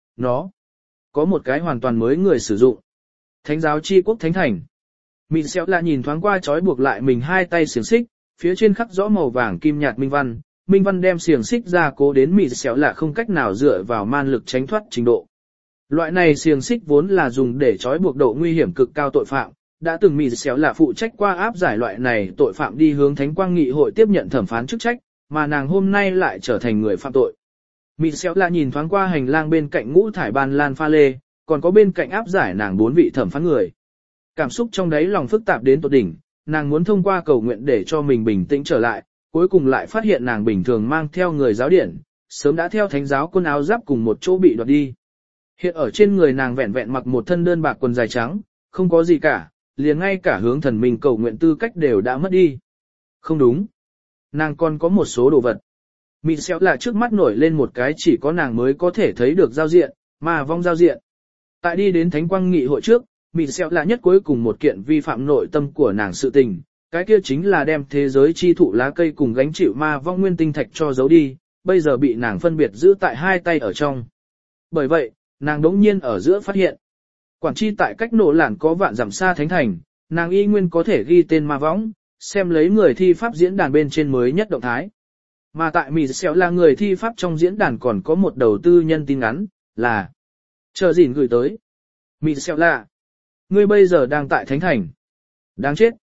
Nó có một cái hoàn toàn mới người sử dụng. Thánh giáo chi quốc thánh thành. Mì xéo là nhìn thoáng qua trói buộc lại mình hai tay xiềng xích, phía trên khắc rõ màu vàng kim nhạt minh văn. Minh văn đem xiềng xích ra cố đến mì xéo là không cách nào dựa vào man lực tránh thoát trình độ. Loại này xiềng xích vốn là dùng để trói buộc độ nguy hiểm cực cao tội phạm. Đã từng mì xéo là phụ trách qua áp giải loại này tội phạm đi hướng Thánh Quang Nghị hội tiếp nhận thẩm phán chức trách, mà nàng hôm nay lại trở thành người phạm tội. Mị xéo là nhìn thoáng qua hành lang bên cạnh ngũ thải ban lan pha lê, còn có bên cạnh áp giải nàng bốn vị thẩm phán người. Cảm xúc trong đáy lòng phức tạp đến tột đỉnh, nàng muốn thông qua cầu nguyện để cho mình bình tĩnh trở lại, cuối cùng lại phát hiện nàng bình thường mang theo người giáo điển, sớm đã theo thánh giáo quân áo giáp cùng một chỗ bị đoạt đi. Hiện ở trên người nàng vẹn vẹn mặc một thân đơn bạc quần dài trắng, không có gì cả, liền ngay cả hướng thần mình cầu nguyện tư cách đều đã mất đi. Không đúng. Nàng còn có một số đồ vật. Mị xéo là trước mắt nổi lên một cái chỉ có nàng mới có thể thấy được giao diện, mà vong giao diện. Tại đi đến Thánh Quang Nghị hội trước, Mị xéo là nhất cuối cùng một kiện vi phạm nội tâm của nàng sự tình, cái kia chính là đem thế giới chi thụ lá cây cùng gánh chịu ma vong nguyên tinh thạch cho giấu đi, bây giờ bị nàng phân biệt giữ tại hai tay ở trong. Bởi vậy, nàng đống nhiên ở giữa phát hiện. Quản chi tại cách nổ lản có vạn dặm xa thánh thành, nàng y nguyên có thể ghi tên ma vong, xem lấy người thi pháp diễn đàn bên trên mới nhất động thái. Mà tại Mị xéo là người thi pháp trong diễn đàn còn có một đầu tư nhân tin ngắn, là chờ gìn gửi tới. Mị xéo là, ngươi bây giờ đang tại thánh thành. Đáng chết.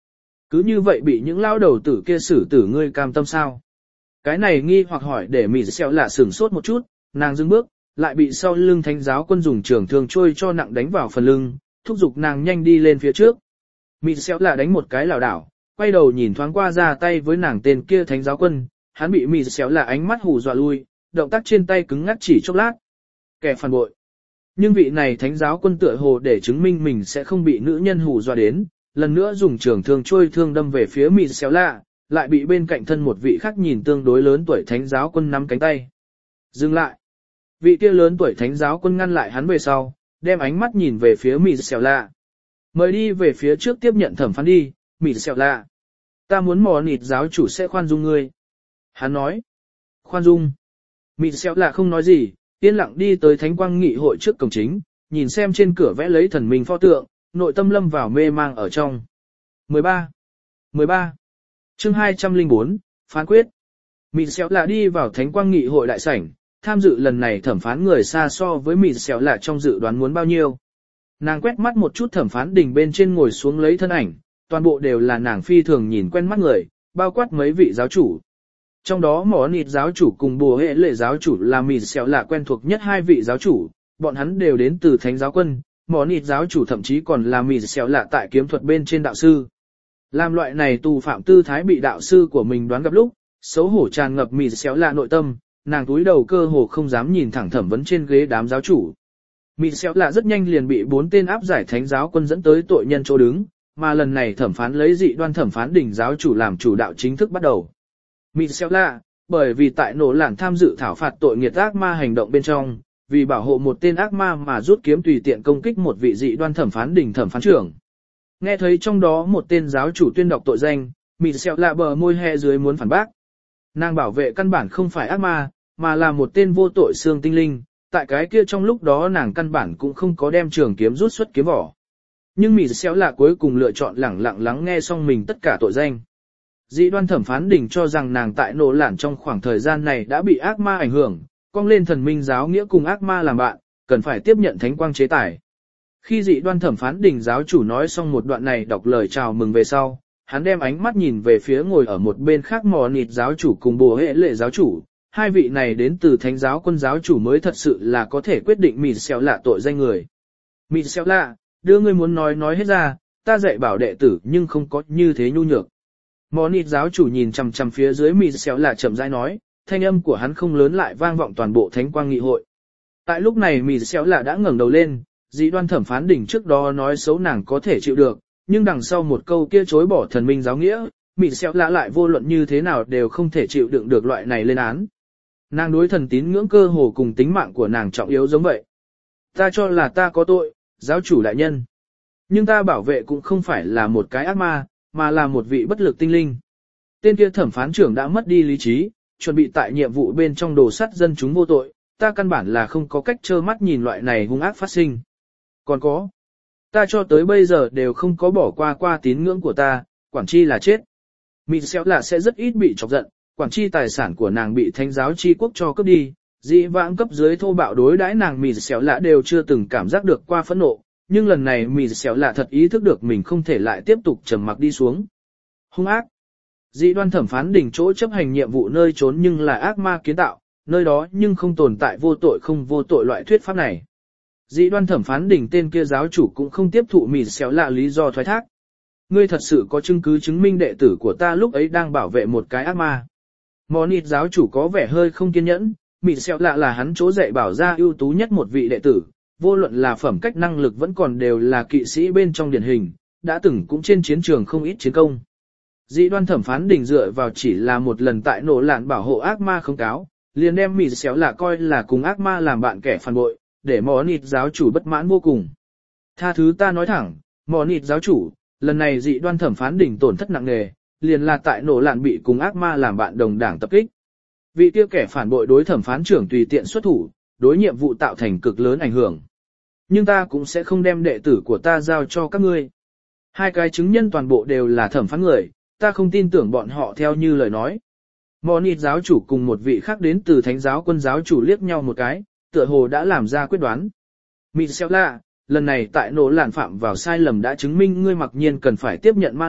Cứ như vậy bị những lao đầu tử kia xử tử ngươi cam tâm sao? Cái này nghi hoặc hỏi để mị xẹo lạ sửng sốt một chút, nàng dừng bước, lại bị sau lưng thánh giáo quân dùng trường thương trôi cho nặng đánh vào phần lưng, thúc giục nàng nhanh đi lên phía trước. Mị xẹo lạ đánh một cái lảo đảo, quay đầu nhìn thoáng qua ra tay với nàng tên kia thánh giáo quân, hắn bị mị xẹo lạ ánh mắt hù dọa lui, động tác trên tay cứng ngắc chỉ chốc lát. Kẻ phản bội. Nhưng vị này thánh giáo quân tựa hồ để chứng minh mình sẽ không bị nữ nhân hù dọa đến, lần nữa dùng trường thương trôi thương đâm về phía mị xéo lạ, lại bị bên cạnh thân một vị khác nhìn tương đối lớn tuổi thánh giáo quân nắm cánh tay. Dừng lại. Vị kia lớn tuổi thánh giáo quân ngăn lại hắn về sau, đem ánh mắt nhìn về phía mị xéo lạ. Mời đi về phía trước tiếp nhận thẩm phán đi, mị xéo lạ. Ta muốn mò nịt giáo chủ sẽ khoan dung ngươi. Hắn nói. Khoan dung. Mị xéo lạ không nói gì, yên lặng đi tới thánh quang nghị hội trước cổng chính, nhìn xem trên cửa vẽ lấy thần minh pho tượng, nội tâm lâm vào mê mang ở trong. mười ba. mười ba. Chương hai trăm lẻ bốn, phán quyết. Mị xéo lạ đi vào thánh quang nghị hội đại sảnh, tham dự lần này thẩm phán người xa so với mị xéo lạ trong dự đoán muốn bao nhiêu. Nàng quét mắt một chút thẩm phán đỉnh bên trên ngồi xuống lấy thân ảnh, toàn bộ đều là nàng phi thường nhìn quen mắt người, bao quát mấy vị giáo chủ. Trong đó mỏ nịt giáo chủ cùng bùa hệ lệ giáo chủ là mịt xẹo lạ quen thuộc nhất hai vị giáo chủ, bọn hắn đều đến từ thánh giáo quân, mỏ nịt giáo chủ thậm chí còn là mịt xẹo lạ tại kiếm thuật bên trên đạo sư. Làm loại này tù phạm tư thái bị đạo sư của mình đoán gặp lúc, xấu hổ tràn ngập mịt xẹo lạ nội tâm, nàng túi đầu cơ hồ không dám nhìn thẳng thẩm vấn trên ghế đám giáo chủ. Mịt xẹo lạ rất nhanh liền bị bốn tên áp giải thánh giáo quân dẫn tới tội nhân chỗ đứng, mà lần này thẩm phán lấy dị đoan thẩm phán đỉnh giáo chủ làm chủ đạo chính thức bắt đầu. Mịt xéo lạ, bởi vì tại nổ lạn tham dự thảo phạt tội nghiệt ác ma hành động bên trong, vì bảo hộ một tên ác ma mà rút kiếm tùy tiện công kích một vị dị đoan thẩm phán đỉnh thẩm phán trưởng. Nghe thấy trong đó một tên giáo chủ tuyên đọc tội danh, mịt xéo lạ bờ môi he dưới muốn phản bác. Nàng bảo vệ căn bản không phải ác ma, mà là một tên vô tội xương tinh linh, tại cái kia trong lúc đó nàng căn bản cũng không có đem trường kiếm rút xuất kiếm vỏ. Nhưng mịt xéo lạ cuối cùng lựa chọn lẳng lặng lắng nghe xong mình tất cả tội danh. Dị đoan thẩm phán đỉnh cho rằng nàng tại nổ lạn trong khoảng thời gian này đã bị ác ma ảnh hưởng, cong lên thần minh giáo nghĩa cùng ác ma làm bạn, cần phải tiếp nhận thánh quang chế tài. Khi dị đoan thẩm phán đỉnh giáo chủ nói xong một đoạn này đọc lời chào mừng về sau, hắn đem ánh mắt nhìn về phía ngồi ở một bên khác mò nịt giáo chủ cùng bùa hệ lệ giáo chủ, hai vị này đến từ thánh giáo quân giáo chủ mới thật sự là có thể quyết định mịt xéo lạ tội danh người. Mịt xéo lạ, đưa ngươi muốn nói nói hết ra, ta dạy bảo đệ tử nhưng không có như thế nhu nhược. Mò nịt giáo chủ nhìn chằm chằm phía dưới mịt xéo lạ chậm rãi nói, thanh âm của hắn không lớn lại vang vọng toàn bộ thánh quang nghị hội. Tại lúc này mịt xéo lạ đã ngẩng đầu lên, dị đoan thẩm phán đỉnh trước đó nói xấu nàng có thể chịu được, nhưng đằng sau một câu kia chối bỏ thần minh giáo nghĩa, mịt xéo lạ lại vô luận như thế nào đều không thể chịu đựng được loại này lên án. Nàng đối thần tín ngưỡng cơ hồ cùng tính mạng của nàng trọng yếu giống vậy. Ta cho là ta có tội, giáo chủ đại nhân. Nhưng ta bảo vệ cũng không phải là một cái ác ma, mà là một vị bất lực tinh linh. Tên kia thẩm phán trưởng đã mất đi lý trí, chuẩn bị tại nhiệm vụ bên trong đồ sắt dân chúng vô tội, ta căn bản là không có cách trơ mắt nhìn loại này hung ác phát sinh. Còn có, ta cho tới bây giờ đều không có bỏ qua qua tín ngưỡng của ta, quản chi là chết. Mịt xéo là sẽ rất ít bị chọc giận, quản chi tài sản của nàng bị thánh giáo chi quốc cho cướp đi, dĩ vãng cấp dưới thô bạo đối đãi nàng mịt xéo lạ đều chưa từng cảm giác được qua phẫn nộ, nhưng lần này mịt xéo lạ thật ý thức được mình không thể lại tiếp tục trầm mặc đi xuống. Hung ác. Dĩ đoan thẩm phán đỉnh chỗ chấp hành nhiệm vụ nơi trốn nhưng là ác ma kiến tạo, nơi đó nhưng không tồn tại vô tội không vô tội loại thuyết pháp này. Dĩ đoan thẩm phán đỉnh tên kia giáo chủ cũng không tiếp thụ mịt xéo lạ lý do thoái thác. Ngươi thật sự có chứng cứ chứng minh đệ tử của ta lúc ấy đang bảo vệ một cái ác ma. Mò nịt giáo chủ có vẻ hơi không kiên nhẫn, mịt xéo lạ là hắn chỗ dạy bảo ra ưu tú nhất một vị đệ tử, vô luận là phẩm cách năng lực vẫn còn đều là kỵ sĩ bên trong điển hình, đã từng cũng trên chiến trường không ít chiến công. Dĩ đoan thẩm phán đỉnh dựa vào chỉ là một lần tại nổ lạn bảo hộ ác ma không cáo, liền đem mịt xéo lạ coi là cùng ác ma làm bạn kẻ phản bội, để mò nịt giáo chủ bất mãn vô cùng. Tha thứ ta nói thẳng, mò nịt giáo chủ, lần này dị đoan thẩm phán đỉnh tổn thất nặng nề, liền là tại nổ lạn bị cùng ác ma làm bạn đồng đảng tập kích. Vị kia kẻ phản bội đối thẩm phán trưởng tùy tiện xuất thủ, đối nhiệm vụ tạo thành cực lớn ảnh hưởng. Nhưng ta cũng sẽ không đem đệ tử của ta giao cho các ngươi. Hai cái chứng nhân toàn bộ đều là thẩm phán người, ta không tin tưởng bọn họ theo như lời nói. Mò nịt giáo chủ cùng một vị khác đến từ thánh giáo quân giáo chủ liếc nhau một cái, tựa hồ đã làm ra quyết đoán. Mịt xéo lạ, lần này tại nổ lạn phạm vào sai lầm đã chứng minh ngươi mặc nhiên cần phải tiếp nhận ma luyện,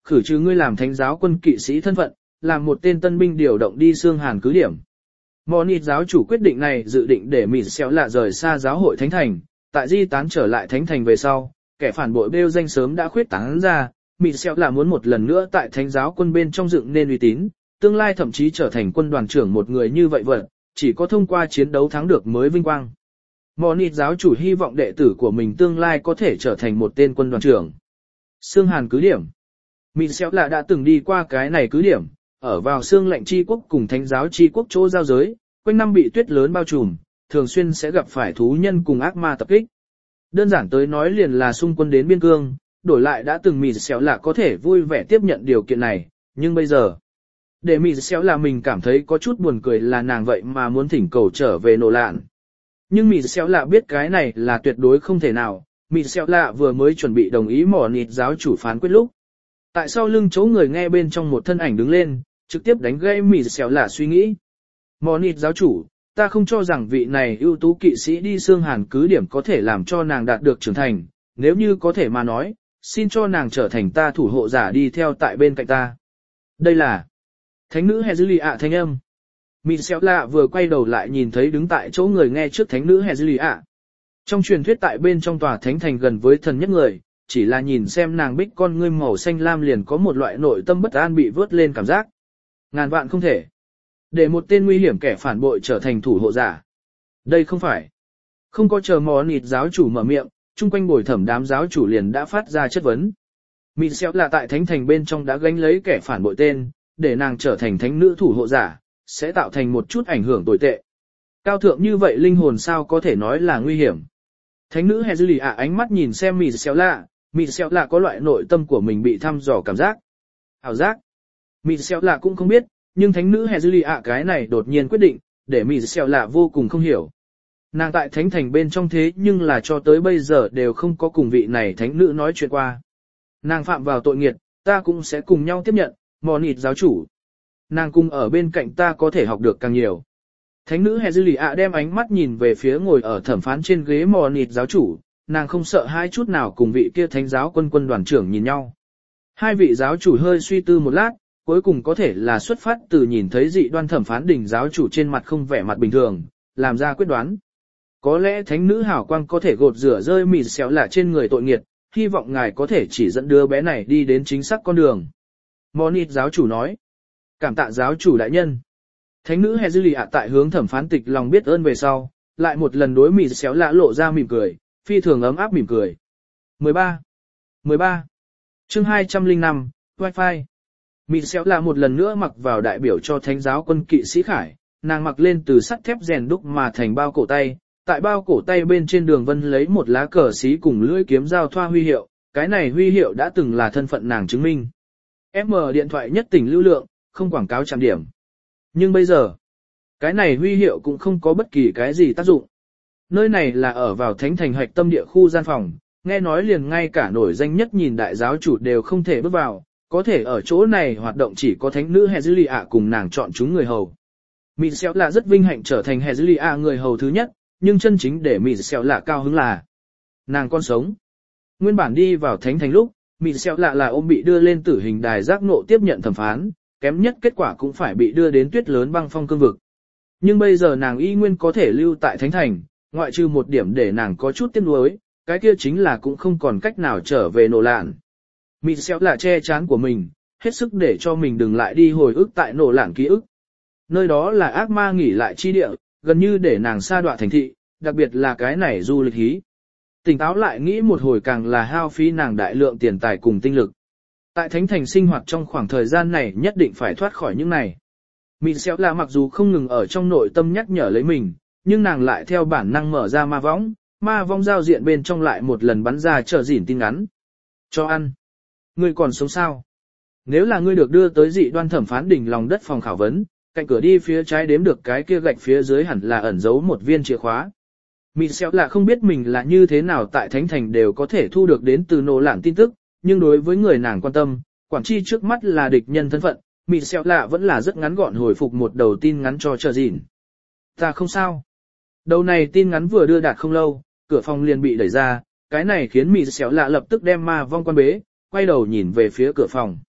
khử trừ ngươi làm thánh giáo quân kỵ sĩ thân phận, làm một tên tân binh điều động đi xương Hàn cứ điểm. Monit giáo chủ quyết định này dự định để Mịt Xéo Lạ rời xa giáo hội thánh thành, tại di tán trở lại thánh thành về sau, kẻ phản bội bêu danh sớm đã khuyết tán ra, Mịt Xéo Lạ muốn một lần nữa tại thánh giáo quân bên trong dựng nên uy tín, tương lai thậm chí trở thành quân đoàn trưởng một người như vậy vật, chỉ có thông qua chiến đấu thắng được mới vinh quang. Monit giáo chủ hy vọng đệ tử của mình tương lai có thể trở thành một tên quân đoàn trưởng. Xương Hàn cứ điểm. Mịt Xéo Lạ đã từng đi qua cái này cứ điểm, ở vào xương lạnh chi quốc cùng thánh giáo chi quốc chỗ giao giới, quanh năm bị tuyết lớn bao trùm, thường xuyên sẽ gặp phải thú nhân cùng ác ma tập kích. Đơn giản tới nói liền là xung quân đến biên cương, đổi lại đã từng Mịt Xéo Lạ có thể vui vẻ tiếp nhận điều kiện này, nhưng bây giờ, để Mịt Xéo Lạ mình cảm thấy có chút buồn cười là nàng vậy mà muốn thỉnh cầu trở về nổ lạn. Nhưng Mịt Xéo Lạ biết cái này là tuyệt đối không thể nào, Mịt Xéo Lạ vừa mới chuẩn bị đồng ý mỏ nịt giáo chủ phán quyết lúc. Tại sao lưng chỗ người nghe bên trong một thân ảnh đứng lên, trực tiếp đánh gây Mịt Xéo Lạ suy nghĩ. Mỏ nịt giáo chủ, ta không cho rằng vị này ưu tú kỵ sĩ đi xương Hàn cứ điểm có thể làm cho nàng đạt được trưởng thành, nếu như có thể mà nói, xin cho nàng trở thành ta thủ hộ giả đi theo tại bên cạnh ta. Đây là thánh nữ Hezulia thanh âm. Mịt Xéo Lạ vừa quay đầu lại nhìn thấy đứng tại chỗ người nghe trước thánh nữ Hezulia. Trong truyền thuyết tại bên trong tòa thánh thành gần với thần nhất người, chỉ là nhìn xem nàng bích con ngươi màu xanh lam liền có một loại nội tâm bất an bị vớt lên cảm giác. Ngàn vạn không thể. Để một tên nguy hiểm kẻ phản bội trở thành thủ hộ giả. Đây không phải. Không có chờ mò nịt giáo chủ mở miệng, chung quanh bồi thẩm đám giáo chủ liền đã phát ra chất vấn. Mịt Xéo Lạ tại thánh thành bên trong đã gánh lấy kẻ phản bội tên, để nàng trở thành thánh nữ thủ hộ giả, sẽ tạo thành một chút ảnh hưởng tồi tệ. Cao thượng như vậy linh hồn sao có thể nói là nguy hiểm. Thánh nữ Hezulia ánh mắt nhìn xem Mịt Xéo Lạ, Mịt Xéo Lạ có loại nội tâm của mình bị thăm dò cảm giác. Ảo giác. Mịt Xéo Lạ cũng không biết, nhưng thánh nữ Hezulia cái này đột nhiên quyết định, để Mịt Xéo Lạ vô cùng không hiểu. Nàng tại thánh thành bên trong thế nhưng là cho tới bây giờ đều không có cùng vị này thánh nữ nói chuyện qua. Nàng phạm vào tội nghiệt, ta cũng sẽ cùng nhau tiếp nhận, mò nịt giáo chủ. Nàng cùng ở bên cạnh ta có thể học được càng nhiều. Thánh nữ Hezulia đem ánh mắt nhìn về phía ngồi ở thẩm phán trên ghế mò nịt giáo chủ, nàng không sợ hai chút nào cùng vị kia thánh giáo quân quân đoàn trưởng nhìn nhau. Hai vị giáo chủ hơi suy tư một lát, cuối cùng có thể là xuất phát từ nhìn thấy dị đoan thẩm phán đỉnh giáo chủ trên mặt không vẻ mặt bình thường, làm ra quyết đoán. Có lẽ thánh nữ hảo quang có thể gột rửa rơi Mịt Xéo Lạ trên người tội nghiệt, hy vọng ngài có thể chỉ dẫn đứa bé này đi đến chính xác con đường. Monit giáo chủ nói. Cảm tạ giáo chủ đại nhân. Thánh nữ Hezulia tại hướng thẩm phán tịch lòng biết ơn về sau, lại một lần đối Mịt Xéo Lạ lộ ra mỉm cười, phi thường ấm áp mỉm cười. mười ba. mười ba. Chương hai trăm lẻ năm, Wi-Fi. Mịt Xéo Lạ một lần nữa mặc vào đại biểu cho thánh giáo quân kỵ sĩ khải, nàng mặc lên từ sắt thép rèn đúc mà thành bao cổ tay, tại bao cổ tay bên trên đường vân lấy một lá cờ xí cùng lưỡi kiếm giao thoa huy hiệu, cái này huy hiệu đã từng là thân phận nàng chứng minh. M điện thoại nhất tỉnh lưu lượng, không quảng cáo trạm điểm. Nhưng bây giờ, cái này huy hiệu cũng không có bất kỳ cái gì tác dụng. Nơi này là ở vào thánh thành hoạch tâm địa khu gian phòng, nghe nói liền ngay cả nổi danh nhất nhìn đại giáo chủ đều không thể bước vào, có thể ở chỗ này hoạt động chỉ có thánh nữ Hezulia cùng nàng chọn chúng người hầu. Mịt Xéo Lạ rất vinh hạnh trở thành Hezulia người hầu thứ nhất, nhưng chân chính để Mịt Xéo Lạ cao hứng là nàng còn sống. Nguyên bản đi vào thánh thành lúc, Mịt Xéo Lạ là ôm bị đưa lên tử hình đài giác ngộ tiếp nhận thẩm phán, kém nhất kết quả cũng phải bị đưa đến tuyết lớn băng phong cương vực. Nhưng bây giờ nàng y nguyên có thể lưu tại thánh thành, ngoại trừ một điểm để nàng có chút tiếc nuối, cái kia chính là cũng không còn cách nào trở về nổ lạn. Mịt Xéo Lạ che chán của mình, hết sức để cho mình đừng lại đi hồi ức tại nổ lạn ký ức. Nơi đó là ác ma nghỉ lại chi địa, gần như để nàng sa đọa thành thị, đặc biệt là cái này du lịch hí. Tỉnh táo lại nghĩ một hồi càng là hao phí nàng đại lượng tiền tài cùng tinh lực. Tại thánh thành sinh hoạt trong khoảng thời gian này nhất định phải thoát khỏi những này. Mịt Xéo Lạ mặc dù không ngừng ở trong nội tâm nhắc nhở lấy mình, nhưng nàng lại theo bản năng mở ra ma võng, ma vong giao diện bên trong lại một lần bắn ra chờ dỉn tin ngắn. Cho ăn. Ngươi còn sống sao? Nếu là ngươi được đưa tới dị đoan thẩm phán đỉnh lòng đất phòng khảo vấn, cạnh cửa đi phía trái đếm được cái kia gạch phía dưới hẳn là ẩn giấu một viên chìa khóa. Mịt Xéo Lạ không biết mình là như thế nào tại thánh thành đều có thể thu được đến từ nổ lạn tin tức, nhưng đối với người nàng quan tâm, quản chi trước mắt là địch nhân thân phận, Mịt Xéo Lạ vẫn là rất ngắn gọn hồi phục một đầu tin ngắn cho chờ dỉn. Ta không sao. Đầu này tin ngắn vừa đưa đạt không lâu, cửa phòng liền bị đẩy ra, cái này khiến Mịt Xéo Lạ lập tức đem ma vong quan bế, quay đầu nhìn về phía cửa phòng.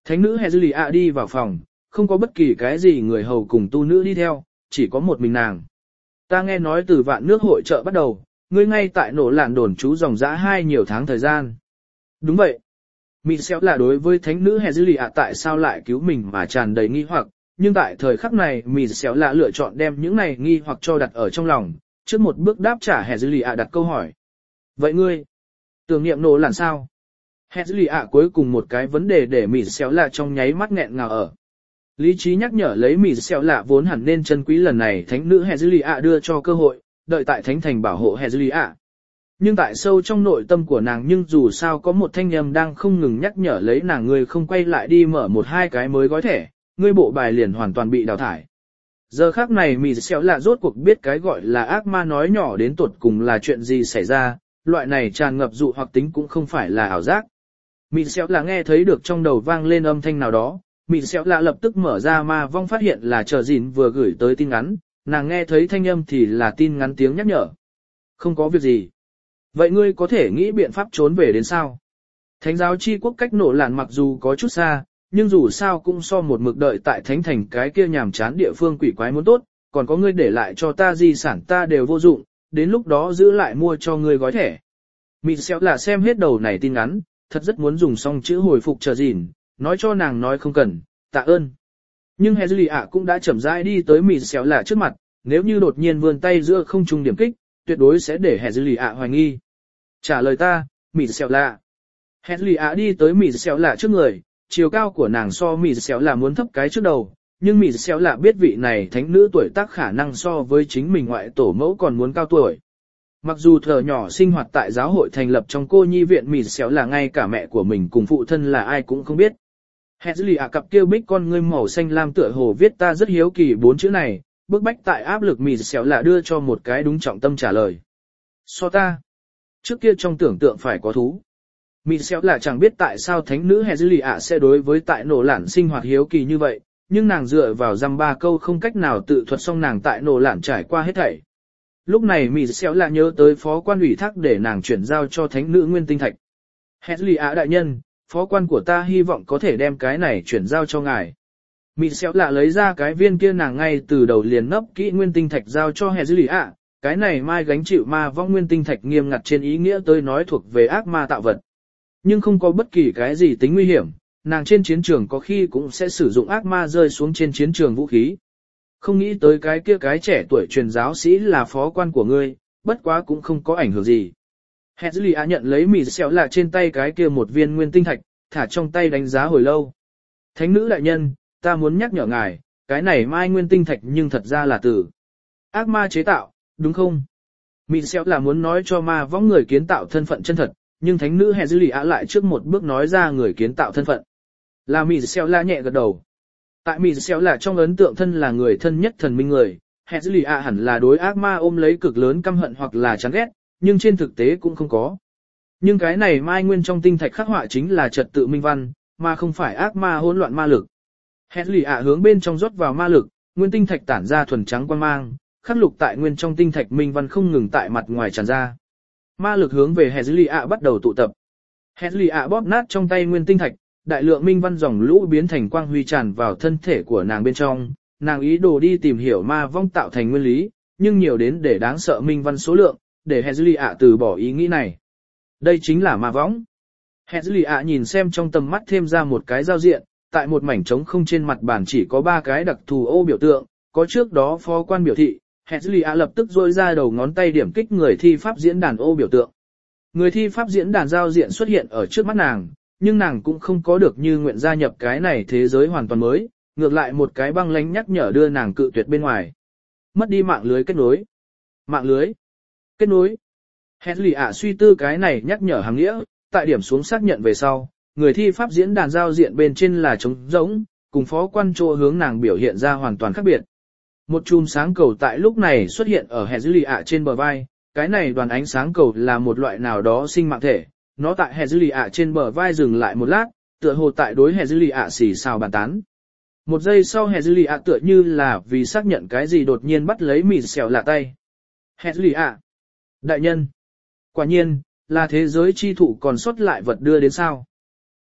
Thánh nữ Hezlia đi vào phòng, không có bất kỳ cái gì người hầu cùng tu nữ đi theo, chỉ có một mình nàng. Ta nghe nói từ vạn nước hội trợ bắt đầu, ngươi ngay tại nổ lạn đồn trú dòng dã hai nhiều tháng thời gian. Đúng vậy. Michel là đối với thánh nữ Hezlia tại sao lại cứu mình mà tràn đầy nghi hoặc, nhưng tại thời khắc này Michel là lựa chọn đem những này nghi hoặc cho đặt ở trong lòng, trước một bước đáp trả Hezlia đặt câu hỏi. Vậy ngươi, tưởng niệm nổ lạn sao? Hezlia cuối cùng một cái vấn đề để Michel là trong nháy mắt nghẹn ngào ở. Lý trí nhắc nhở lấy Michel là vốn hẳn nên chân quý lần này thánh nữ Hezlia đưa cho cơ hội, đợi tại thánh thành bảo hộ Hezlia. Nhưng tại sâu trong nội tâm của nàng nhưng dù sao có một thanh âm đang không ngừng nhắc nhở lấy nàng người không quay lại đi mở một hai cái mới gói thẻ, ngươi bộ bài liền hoàn toàn bị đào thải. Giờ khác này Michel là rốt cuộc biết cái gọi là ác ma nói nhỏ đến tuột cùng là chuyện gì xảy ra, loại này tràn ngập dụ hoặc tính cũng không phải là ảo giác. Michel là nghe thấy được trong đầu vang lên âm thanh nào đó, Michel là lập tức mở ra ma vong phát hiện là chờ gìn vừa gửi tới tin ngắn, nàng nghe thấy thanh âm thì là tin ngắn tiếng nhắc nhở. Không có việc gì. Vậy ngươi có thể nghĩ biện pháp trốn về đến sao? Thánh giáo chi quốc cách nổ lạn mặc dù có chút xa, nhưng dù sao cũng so một mực đợi tại thánh thành cái kia nhàm chán địa phương quỷ quái muốn tốt, còn có ngươi để lại cho ta di sản ta đều vô dụng, đến lúc đó giữ lại mua cho ngươi gói thẻ. Michel là xem hết đầu này tin ngắn, thật rất muốn dùng xong chữ hồi phục chờ gìn, nói cho nàng nói không cần, tạ ơn. Nhưng Hezlia cũng đã chậm rãi đi tới Michel là trước mặt, nếu như đột nhiên vươn tay giữa không trung điểm kích, tuyệt đối sẽ để Hezlia hoài nghi. Trả lời ta, Michel là. Hezlia đi tới Michel là trước người, chiều cao của nàng so Michel là muốn thấp cái trước đầu, nhưng Michel là biết vị này thánh nữ tuổi tác khả năng so với chính mình ngoại tổ mẫu còn muốn cao tuổi. Mặc dù thờ nhỏ sinh hoạt tại giáo hội thành lập trong cô nhi viện Michel là ngay cả mẹ của mình cùng phụ thân là ai cũng không biết. Hezlia cặp kêu bích con ngươi màu xanh lam tựa hồ viết ta rất hiếu kỳ bốn chữ này, bức bách tại áp lực Michel là đưa cho một cái đúng trọng tâm trả lời. So ta. Trước kia trong tưởng tượng phải có thú. Michel là chẳng biết tại sao thánh nữ Hezlia sẽ đối với tại nổ lạn sinh hoạt hiếu kỳ như vậy, nhưng nàng dựa vào dăm ba câu không cách nào tự thuật xong nàng tại nổ lạn trải qua hết thảy. Lúc này Michel là nhớ tới phó quan ủy thác để nàng chuyển giao cho thánh nữ nguyên tinh thạch. Hezlia đại nhân, phó quan của ta hy vọng có thể đem cái này chuyển giao cho ngài. Michel là lấy ra cái viên kia nàng ngay từ đầu liền nấp kỹ nguyên tinh thạch giao cho Hezlia, cái này mai gánh chịu ma vong nguyên tinh thạch nghiêm ngặt trên ý nghĩa tới nói thuộc về ác ma tạo vật. Nhưng không có bất kỳ cái gì tính nguy hiểm, nàng trên chiến trường có khi cũng sẽ sử dụng ác ma rơi xuống trên chiến trường vũ khí. Không nghĩ tới cái kia cái trẻ tuổi truyền giáo sĩ là phó quan của ngươi, bất quá cũng không có ảnh hưởng gì. Hezlia nhận lấy Michel là trên tay cái kia một viên nguyên tinh thạch, thả trong tay đánh giá hồi lâu. Thánh nữ đại nhân, ta muốn nhắc nhở ngài, cái này mai nguyên tinh thạch nhưng thật ra là từ ác ma chế tạo, đúng không? Michel là muốn nói cho ma vong người kiến tạo thân phận chân thật, nhưng thánh nữ Hezlia lại trước một bước nói ra người kiến tạo thân phận. Là Michel là nhẹ gật đầu. Tại Michel là trong ấn tượng thân là người thân nhất thần minh người, Hezlia hẳn là đối ác ma ôm lấy cực lớn căm hận hoặc là chán ghét, nhưng trên thực tế cũng không có. Nhưng cái này mai nguyên trong tinh thạch khắc họa chính là trật tự minh văn, mà không phải ác ma hỗn loạn ma lực. Hezlia hướng bên trong rót vào ma lực, nguyên tinh thạch tản ra thuần trắng quang mang, khắc lục tại nguyên trong tinh thạch minh văn không ngừng tại mặt ngoài tràn ra. Ma lực hướng về Hezlia bắt đầu tụ tập. Hezlia bóp nát trong tay nguyên tinh thạch, đại lượng minh văn dòng lũ biến thành quang huy tràn vào thân thể của nàng bên trong, nàng ý đồ đi tìm hiểu ma vong tạo thành nguyên lý, nhưng nhiều đến để đáng sợ minh văn số lượng, để Hezlia từ bỏ ý nghĩ này. Đây chính là ma vong. Hezlia nhìn xem trong tầm mắt thêm ra một cái giao diện, tại một mảnh trống không trên mặt bàn chỉ có ba cái đặc thù ô biểu tượng, có trước đó phó quan biểu thị, Hezlia lập tức rôi ra đầu ngón tay điểm kích người thi pháp diễn đàn ô biểu tượng. Người thi pháp diễn đàn giao diện xuất hiện ở trước mắt nàng, nhưng nàng cũng không có được như nguyện gia nhập cái này thế giới hoàn toàn mới, ngược lại một cái băng lánh nhắc nhở đưa nàng cự tuyệt bên ngoài. Mất đi mạng lưới kết nối. Mạng lưới. Kết nối. Hezlia suy tư cái này nhắc nhở hàng nghĩa, tại điểm xuống xác nhận về sau, người thi pháp diễn đàn giao diện bên trên là trống rỗng, cùng phó quan chỗ hướng nàng biểu hiện ra hoàn toàn khác biệt. Một chùm sáng cầu tại lúc này xuất hiện ở Hezlia trên bờ vai, cái này đoàn ánh sáng cầu là một loại nào đó sinh mạng thể, nó tại Hezlia trên bờ vai dừng lại một lát, tựa hồ tại đối Hezlia xì xào bàn tán. Một giây sau Hezlia tựa như là vì xác nhận cái gì đột nhiên bắt lấy Michel là tay. Hezlia. Đại nhân. Quả nhiên, là thế giới chi thụ còn sót lại vật đưa đến sao.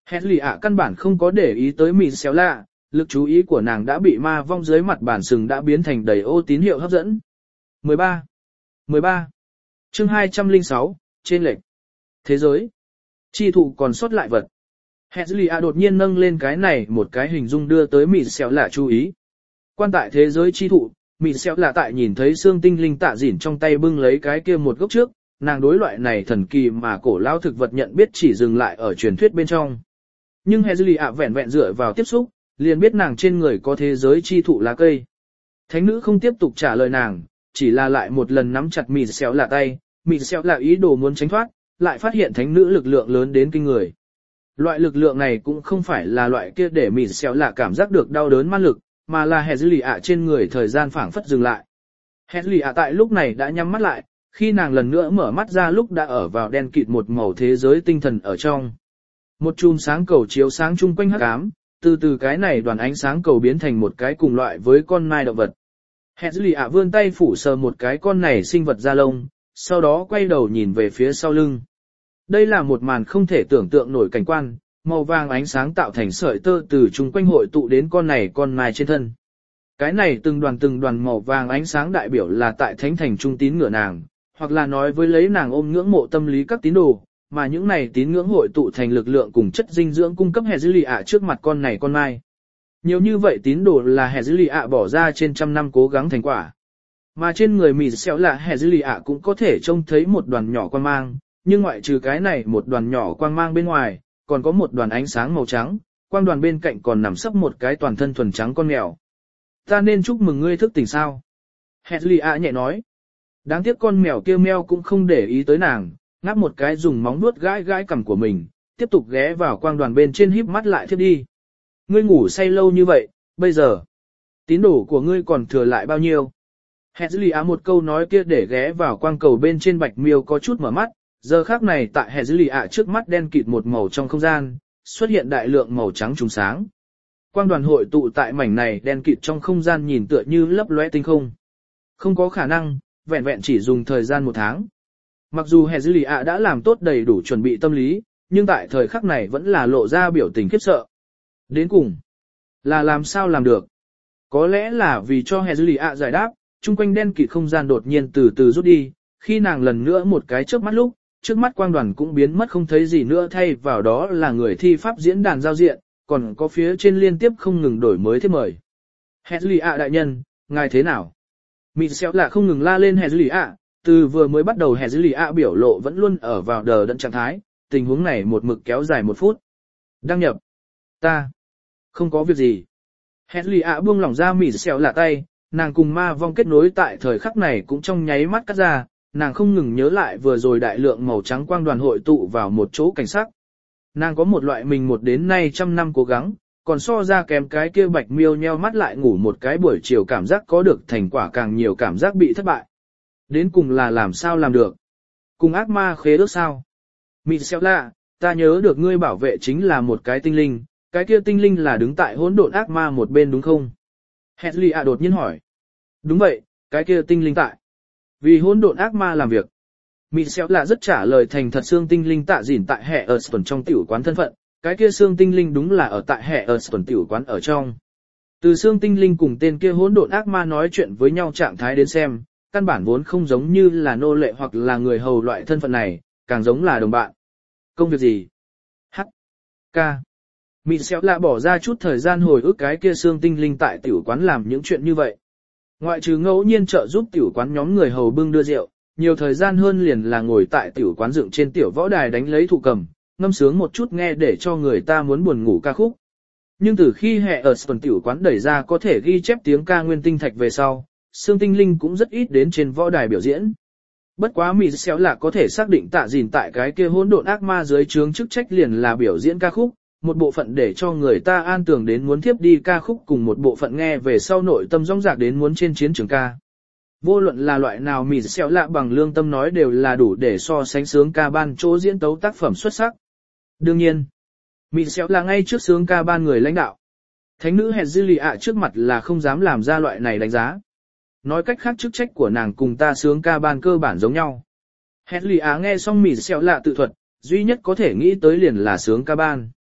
Hét lì ạ căn bản không có để ý tới mịt xéo lạ, lực chú ý của nàng đã bị ma vong dưới mặt bản sừng đã biến thành đầy ô tín hiệu hấp dẫn. mười ba. mười ba. Chương hai trăm lẻ sáu, trên lệch. Thế giới. Chi thụ còn sót lại vật. Hét lì ạ đột nhiên nâng lên cái này một cái hình dung đưa tới mịt xéo lạ chú ý. Quan tại thế giới chi thụ, mịt xéo lạ tại nhìn thấy xương tinh linh tạ dỉn trong tay bưng lấy cái kia một gốc trước, nàng đối loại này thần kỳ mà cổ lao thực vật nhận biết chỉ dừng lại ở truyền thuyết bên trong. Nhưng Hezli ạ vẹn vẹn dựa vào tiếp xúc, liền biết nàng trên người có thế giới chi thụ lá cây. Thánh nữ không tiếp tục trả lời nàng, chỉ là lại một lần nắm chặt mịt xéo lạ tay, mịt xéo lạ ý đồ muốn tránh thoát, lại phát hiện thánh nữ lực lượng lớn đến kinh người. Loại lực lượng này cũng không phải là loại kia để mịt xéo lạ cảm giác được đau đớn man lực, mà là Hezli ạ trên người thời gian phảng phất dừng lại. Hezli ạ tại lúc này đã nhắm mắt lại, khi nàng lần nữa mở mắt ra lúc đã ở vào đen kịt một màu thế giới tinh thần ở trong. Một chùm sáng cầu chiếu sáng chung quanh hắc ám, từ từ cái này đoàn ánh sáng cầu biến thành một cái cùng loại với con nai động vật. Hezli ạ vươn tay phủ sờ một cái con này sinh vật da lông, sau đó quay đầu nhìn về phía sau lưng. Đây là một màn không thể tưởng tượng nổi cảnh quan, màu vàng ánh sáng tạo thành sợi tơ từ chung quanh hội tụ đến con này con nai trên thân. Cái này từng đoàn từng đoàn màu vàng ánh sáng đại biểu là tại thánh thành trung tín ngưỡng nàng, hoặc là nói với lấy nàng ôm ngưỡng mộ tâm lý các tín đồ, mà những này tín ngưỡng hội tụ thành lực lượng cùng chất dinh dưỡng cung cấp Hezli ạ trước mặt con này con mai. Nhiều như vậy tín đồ là Hezli ạ bỏ ra trên trăm năm cố gắng thành quả. Mà trên người mịt xéo là Hezli ạ cũng có thể trông thấy một đoàn nhỏ quang mang, nhưng ngoại trừ cái này một đoàn nhỏ quang mang bên ngoài, còn có một đoàn ánh sáng màu trắng, quang đoàn bên cạnh còn nằm sấp một cái toàn thân thuần trắng con mèo. Ta nên chúc mừng ngươi thức tỉnh sao? Hezli ạ nhẹ nói. Đáng tiếc con mèo kia meo cũng không để ý tới nàng, ngáp một cái dùng móng vuốt gãi gãi cằm của mình, tiếp tục ghé vào quang đoàn bên trên híp mắt lại thiếp đi. Ngươi ngủ say lâu như vậy, bây giờ, tín đồ của ngươi còn thừa lại bao nhiêu? Hezli ạ một câu nói kia để ghé vào quang cầu bên trên bạch miêu có chút mở mắt, giờ khác này tại Hezli ạ trước mắt đen kịt một màu trong không gian, xuất hiện đại lượng màu trắng trùng sáng. Quang đoàn hội tụ tại mảnh này đen kịt trong không gian nhìn tựa như lấp lóe tinh không. Không có khả năng, vẹn vẹn chỉ dùng thời gian một tháng. Mặc dù Hezli ạ đã làm tốt đầy đủ chuẩn bị tâm lý, nhưng tại thời khắc này vẫn là lộ ra biểu tình khiếp sợ. Đến cùng, là làm sao làm được? Có lẽ là vì cho Hezli ạ giải đáp, chung quanh đen kịt không gian đột nhiên từ từ rút đi, khi nàng lần nữa một cái chớp mắt lúc, trước mắt quang đoàn cũng biến mất không thấy gì nữa, thay vào đó là người thi pháp diễn đàn giao diện, còn có phía trên liên tiếp không ngừng đổi mới thiếp mời. Hezli ạ đại nhân, ngài thế nào? Mịt xéo là không ngừng la lên Hezli ạ, từ vừa mới bắt đầu Hezli ạ biểu lộ vẫn luôn ở vào đờ đẫn trạng thái, tình huống này một mực kéo dài một phút. Đăng nhập. Ta. Không có việc gì. Hezli ạ buông lỏng ra mịt xéo là tay, nàng cùng ma vong kết nối tại thời khắc này cũng trong nháy mắt cắt ra, nàng không ngừng nhớ lại vừa rồi đại lượng màu trắng quang đoàn hội tụ vào một chỗ cảnh sắc. Nàng có một loại mình một đến nay trăm năm cố gắng, còn so ra kém cái kia bạch miêu nheo mắt lại ngủ một cái buổi chiều cảm giác có được thành quả càng nhiều cảm giác bị thất bại. Đến cùng là làm sao làm được? Cùng ác ma khế ước sao? Mịt xéo lạ, ta nhớ được ngươi bảo vệ chính là một cái tinh linh, cái kia tinh linh là đứng tại hỗn độn ác ma một bên đúng không? Hezli ạ đột nhiên hỏi. Đúng vậy, cái kia tinh linh tại. Vì hỗn độn ác ma làm việc. Mịt xéo lạ rất trả lời thành thật, xương tinh linh tạ dỉn tại hệ ở tuần trong tiểu quán thân phận, cái kia xương tinh linh đúng là ở tại hệ ở tuần tiểu quán ở trong. Từ xương tinh linh cùng tên kia hỗn độn ác ma nói chuyện với nhau trạng thái đến xem, căn bản vốn không giống như là nô lệ hoặc là người hầu loại thân phận này, càng giống là đồng bạn. Công việc gì? Hắc. Ca. Mịt xéo lạ bỏ ra chút thời gian hồi ức cái kia xương tinh linh tại tiểu quán làm những chuyện như vậy. Ngoại trừ ngẫu nhiên trợ giúp tiểu quán nhóm người hầu bưng đưa rượu, nhiều thời gian hơn liền là ngồi tại tiểu quán dựng trên tiểu võ đài đánh lấy thụ cầm, ngâm sướng một chút nghe để cho người ta muốn buồn ngủ ca khúc. Nhưng từ khi hệ ở tuần tiểu quán đẩy ra có thể ghi chép tiếng ca nguyên tinh thạch về sau, xương tinh linh cũng rất ít đến trên võ đài biểu diễn. Bất quá mịt xéo là có thể xác định tạ dìn tại cái kia hỗn độn ác ma dưới trướng chức trách liền là biểu diễn ca khúc, một bộ phận để cho người ta an tưởng đến muốn tiếp đi ca khúc, cùng một bộ phận nghe về sau nội tâm rong rạc đến muốn trên chiến trường ca. Vô luận là loại nào mịt xéo lạ bằng lương tâm nói đều là đủ để so sánh sướng ca ban chỗ diễn tấu tác phẩm xuất sắc. Đương nhiên, mịt xéo là ngay trước sướng ca ban người lãnh đạo. Thánh nữ Hezli ạ trước mặt là không dám làm ra loại này đánh giá. Nói cách khác chức trách của nàng cùng ta sướng ca ban cơ bản giống nhau. Hezli ạ nghe xong mịt xéo lạ tự thuật, duy nhất có thể nghĩ tới liền là sướng ca ban.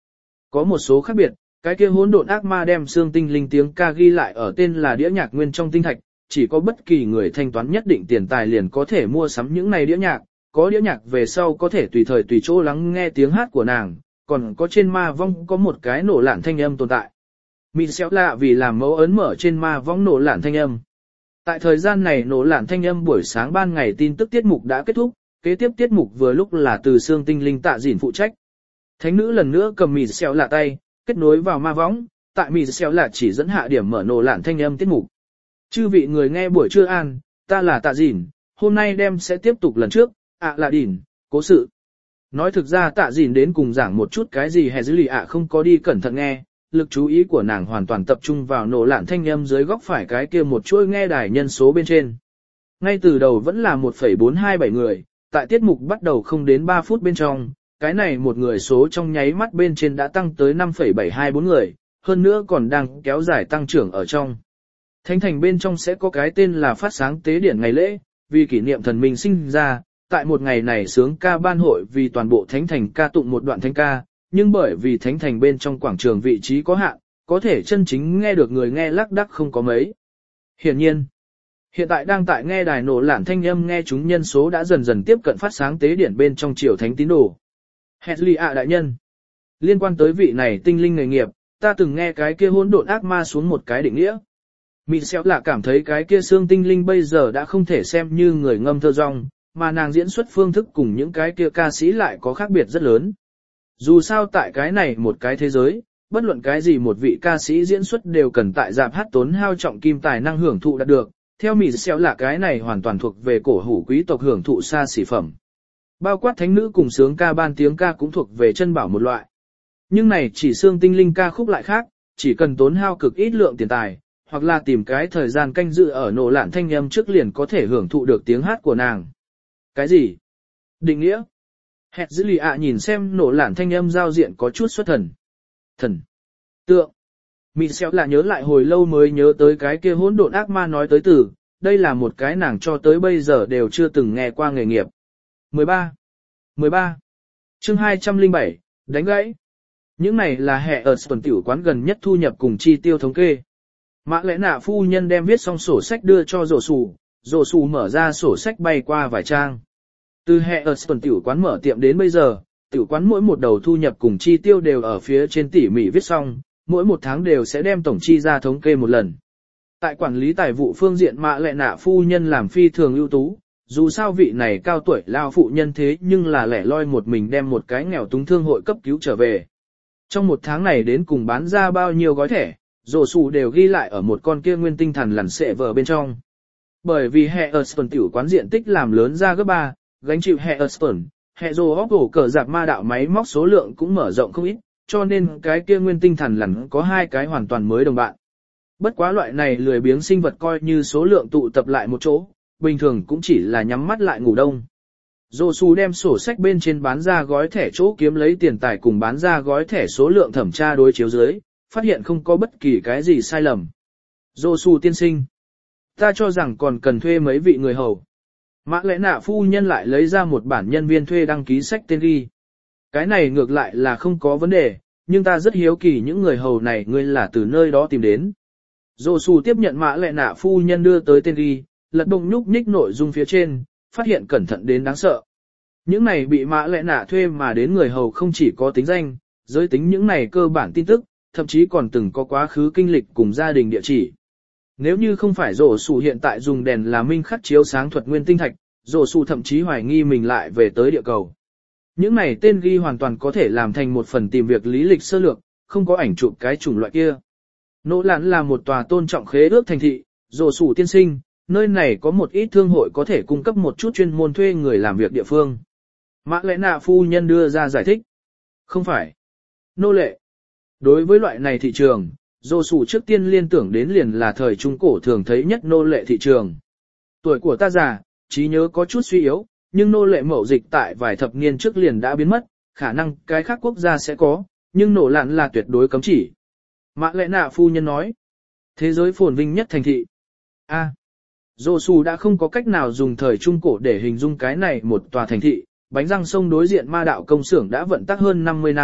Có một số khác biệt, cái kia hỗn độn ác ma đem xương tinh linh tiếng ca ghi lại ở tên là đĩa nhạc nguyên trong tinh thạch, chỉ có bất kỳ người thanh toán nhất định tiền tài liền có thể mua sắm những này đĩa nhạc, có đĩa nhạc về sau có thể tùy thời tùy chỗ lắng nghe tiếng hát của nàng, còn có trên ma vong có một cái nổ lạn thanh âm tồn tại. Mị xéo lạ vì làm mẫu ấn mở trên ma vong nổ lạn thanh âm. Tại thời gian này nổ lạn thanh âm buổi sáng ban ngày tin tức tiết mục đã kết thúc, kế tiếp tiết mục vừa lúc là từ xương tinh linh tạ dỉn phụ trách. Thánh nữ lần nữa cầm mị xéo lạ tay, kết nối vào ma võng, tại mị xéo lạ chỉ dẫn hạ điểm mở nổ lạn thanh âm tiết mục. Chư vị người nghe buổi trưa an, ta là tạ dỉn, hôm nay đem sẽ tiếp tục lần trước, ạ là đỉn, cố sự. Nói thực ra tạ dỉn đến cùng giảng một chút cái gì hè dữ lì ạ không có đi cẩn thận nghe, lực chú ý của nàng hoàn toàn tập trung vào nổ lạn thanh âm dưới góc phải cái kia một chuỗi nghe đài nhân số bên trên. Ngay từ đầu vẫn là một phẩy bốn hai bảy người, tại tiết mục bắt đầu không đến ba phút bên trong, cái này một người số trong nháy mắt bên trên đã tăng tới năm phẩy bảy hai bốn người, hơn nữa còn đang kéo dài tăng trưởng ở trong. Thánh thành bên trong sẽ có cái tên là phát sáng tế điển ngày lễ, vì kỷ niệm thần minh sinh ra, tại một ngày này sướng ca ban hội vì toàn bộ thánh thành ca tụng một đoạn thánh ca, nhưng bởi vì thánh thành bên trong quảng trường vị trí có hạn, có thể chân chính nghe được người nghe lác đác không có mấy. Hiển nhiên, hiện tại đang tại nghe đài nổ lạn thanh âm nghe chúng nhân số đã dần dần tiếp cận phát sáng tế điển bên trong triều thánh tín đồ. Hedley ạ đại nhân, liên quan tới vị này tinh linh nghề nghiệp, ta từng nghe cái kia hỗn độn ác ma xuống một cái định nghĩa. Mị xéo lạ cảm thấy cái kia xương tinh linh bây giờ đã không thể xem như người ngâm thơ rong, mà nàng diễn xuất phương thức cùng những cái kia ca sĩ lại có khác biệt rất lớn. Dù sao tại cái này một cái thế giới, bất luận cái gì một vị ca sĩ diễn xuất đều cần tại dạp hát tốn hao trọng kim tài năng hưởng thụ đạt được, theo mị xéo lạ cái này hoàn toàn thuộc về cổ hủ quý tộc hưởng thụ xa xỉ phẩm. Bao quát thánh nữ cùng sướng ca ban tiếng ca cũng thuộc về chân bảo một loại. Nhưng này chỉ xương tinh linh ca khúc lại khác, chỉ cần tốn hao cực ít lượng tiền tài, hoặc là tìm cái thời gian canh dự ở nổ lạn thanh âm trước liền có thể hưởng thụ được tiếng hát của nàng. Cái gì? Định nghĩa? Hẹt dữ lì ạ nhìn xem nổ lạn thanh âm giao diện có chút xuất thần. Thần. Tượng. Mị xéo là nhớ lại hồi lâu mới nhớ tới cái kia hỗn độn ác ma nói tới từ, đây là một cái nàng cho tới bây giờ đều chưa từng nghe qua nghề nghiệp. mười ba. mười ba. Chương hai trăm lẻ bảy, đánh gãy. Những này là hệ ở tuần tiểu quán gần nhất thu nhập cùng chi tiêu thống kê. Mã lẽ nạ phu nhân đem viết xong sổ sách đưa cho rổ sủ, rổ sủ mở ra sổ sách bay qua vài trang. Từ hệ ở tuần tiểu quán mở tiệm đến bây giờ, tiểu quán mỗi một đầu thu nhập cùng chi tiêu đều ở phía trên tỉ mỉ viết xong, mỗi một tháng đều sẽ đem tổng chi ra thống kê một lần. Tại quản lý tài vụ phương diện mã lẽ nạ phu nhân làm phi thường ưu tú, dù sao vị này cao tuổi lao phụ nhân thế nhưng là lẻ loi một mình đem một cái nghèo túng thương hội cấp cứu trở về. Trong một tháng này đến cùng bán ra bao nhiêu gói thẻ, rổ sủ đều ghi lại ở một con kia nguyên tinh thần lằn xệ vở bên trong. Bởi vì hệ Erston tiểu quán diện tích làm lớn ra gấp ba, gánh chịu hệ Erston, hệ rồ óc ổ cờ giặc ma đạo máy móc số lượng cũng mở rộng không ít, cho nên cái kia nguyên tinh thần lằn có hai cái hoàn toàn mới đồng bạn. Bất quá loại này lười biếng sinh vật coi như số lượng tụ tập lại một chỗ, bình thường cũng chỉ là nhắm mắt lại ngủ đông. Rổ sủ đem sổ sách bên trên bán ra gói thẻ chỗ kiếm lấy tiền tài cùng bán ra gói thẻ số lượng thẩm tra đối chiếu dưới, phát hiện không có bất kỳ cái gì sai lầm. Rổ sủ tiên sinh, ta cho rằng còn cần thuê mấy vị người hầu. Mã lẽ nạ phu nhân lại lấy ra một bản nhân viên thuê đăng ký sách tên ghi. Cái này ngược lại là không có vấn đề, nhưng ta rất hiếu kỳ những người hầu này ngươi là từ nơi đó tìm đến. Rổ sủ tiếp nhận mã lẽ nạ phu nhân đưa tới tên ghi, lật bông nhúc nhích nội dung phía trên, phát hiện cẩn thận đến đáng sợ. Những này bị mã lẽ nạ thuê mà đến người hầu không chỉ có tính danh, giới tính những này cơ bản tin tức, thậm chí còn từng có quá khứ kinh lịch cùng gia đình địa chỉ. Nếu như không phải rổ sủ hiện tại dùng đèn là minh khắc chiếu sáng thuật nguyên tinh thạch, rổ sủ thậm chí hoài nghi mình lại về tới địa cầu. Những này tên ghi hoàn toàn có thể làm thành một phần tìm việc lý lịch sơ lược, không có ảnh chụp cái chủng loại kia. Nỗ Lạn là một tòa tôn trọng khế ước thành thị, rổ sủ tiên sinh, nơi này có một ít thương hội có thể cung cấp một chút chuyên môn thuê người làm việc địa phương. Mã lẽ nạ phu nhân đưa ra giải thích. Không phải. Nô lệ. Đối với loại này thị trường, rổ sủ trước tiên liên tưởng đến liền là thời trung cổ thường thấy nhất nô lệ thị trường. Tuổi của ta già, trí nhớ có chút suy yếu, nhưng nô lệ mậu dịch tại vài thập niên trước liền đã biến mất, khả năng cái khác quốc gia sẽ có, nhưng Nỗ Lạn là tuyệt đối cấm chỉ. Mã lẽ nạ phu nhân nói. Thế giới phồn vinh nhất thành thị. A. À. Rổ sủ đã không có cách nào dùng thời trung cổ để hình dung cái này một tòa thành thị, bánh răng sông đối diện ma đạo công xưởng đã vận tác hơn năm mươi năm,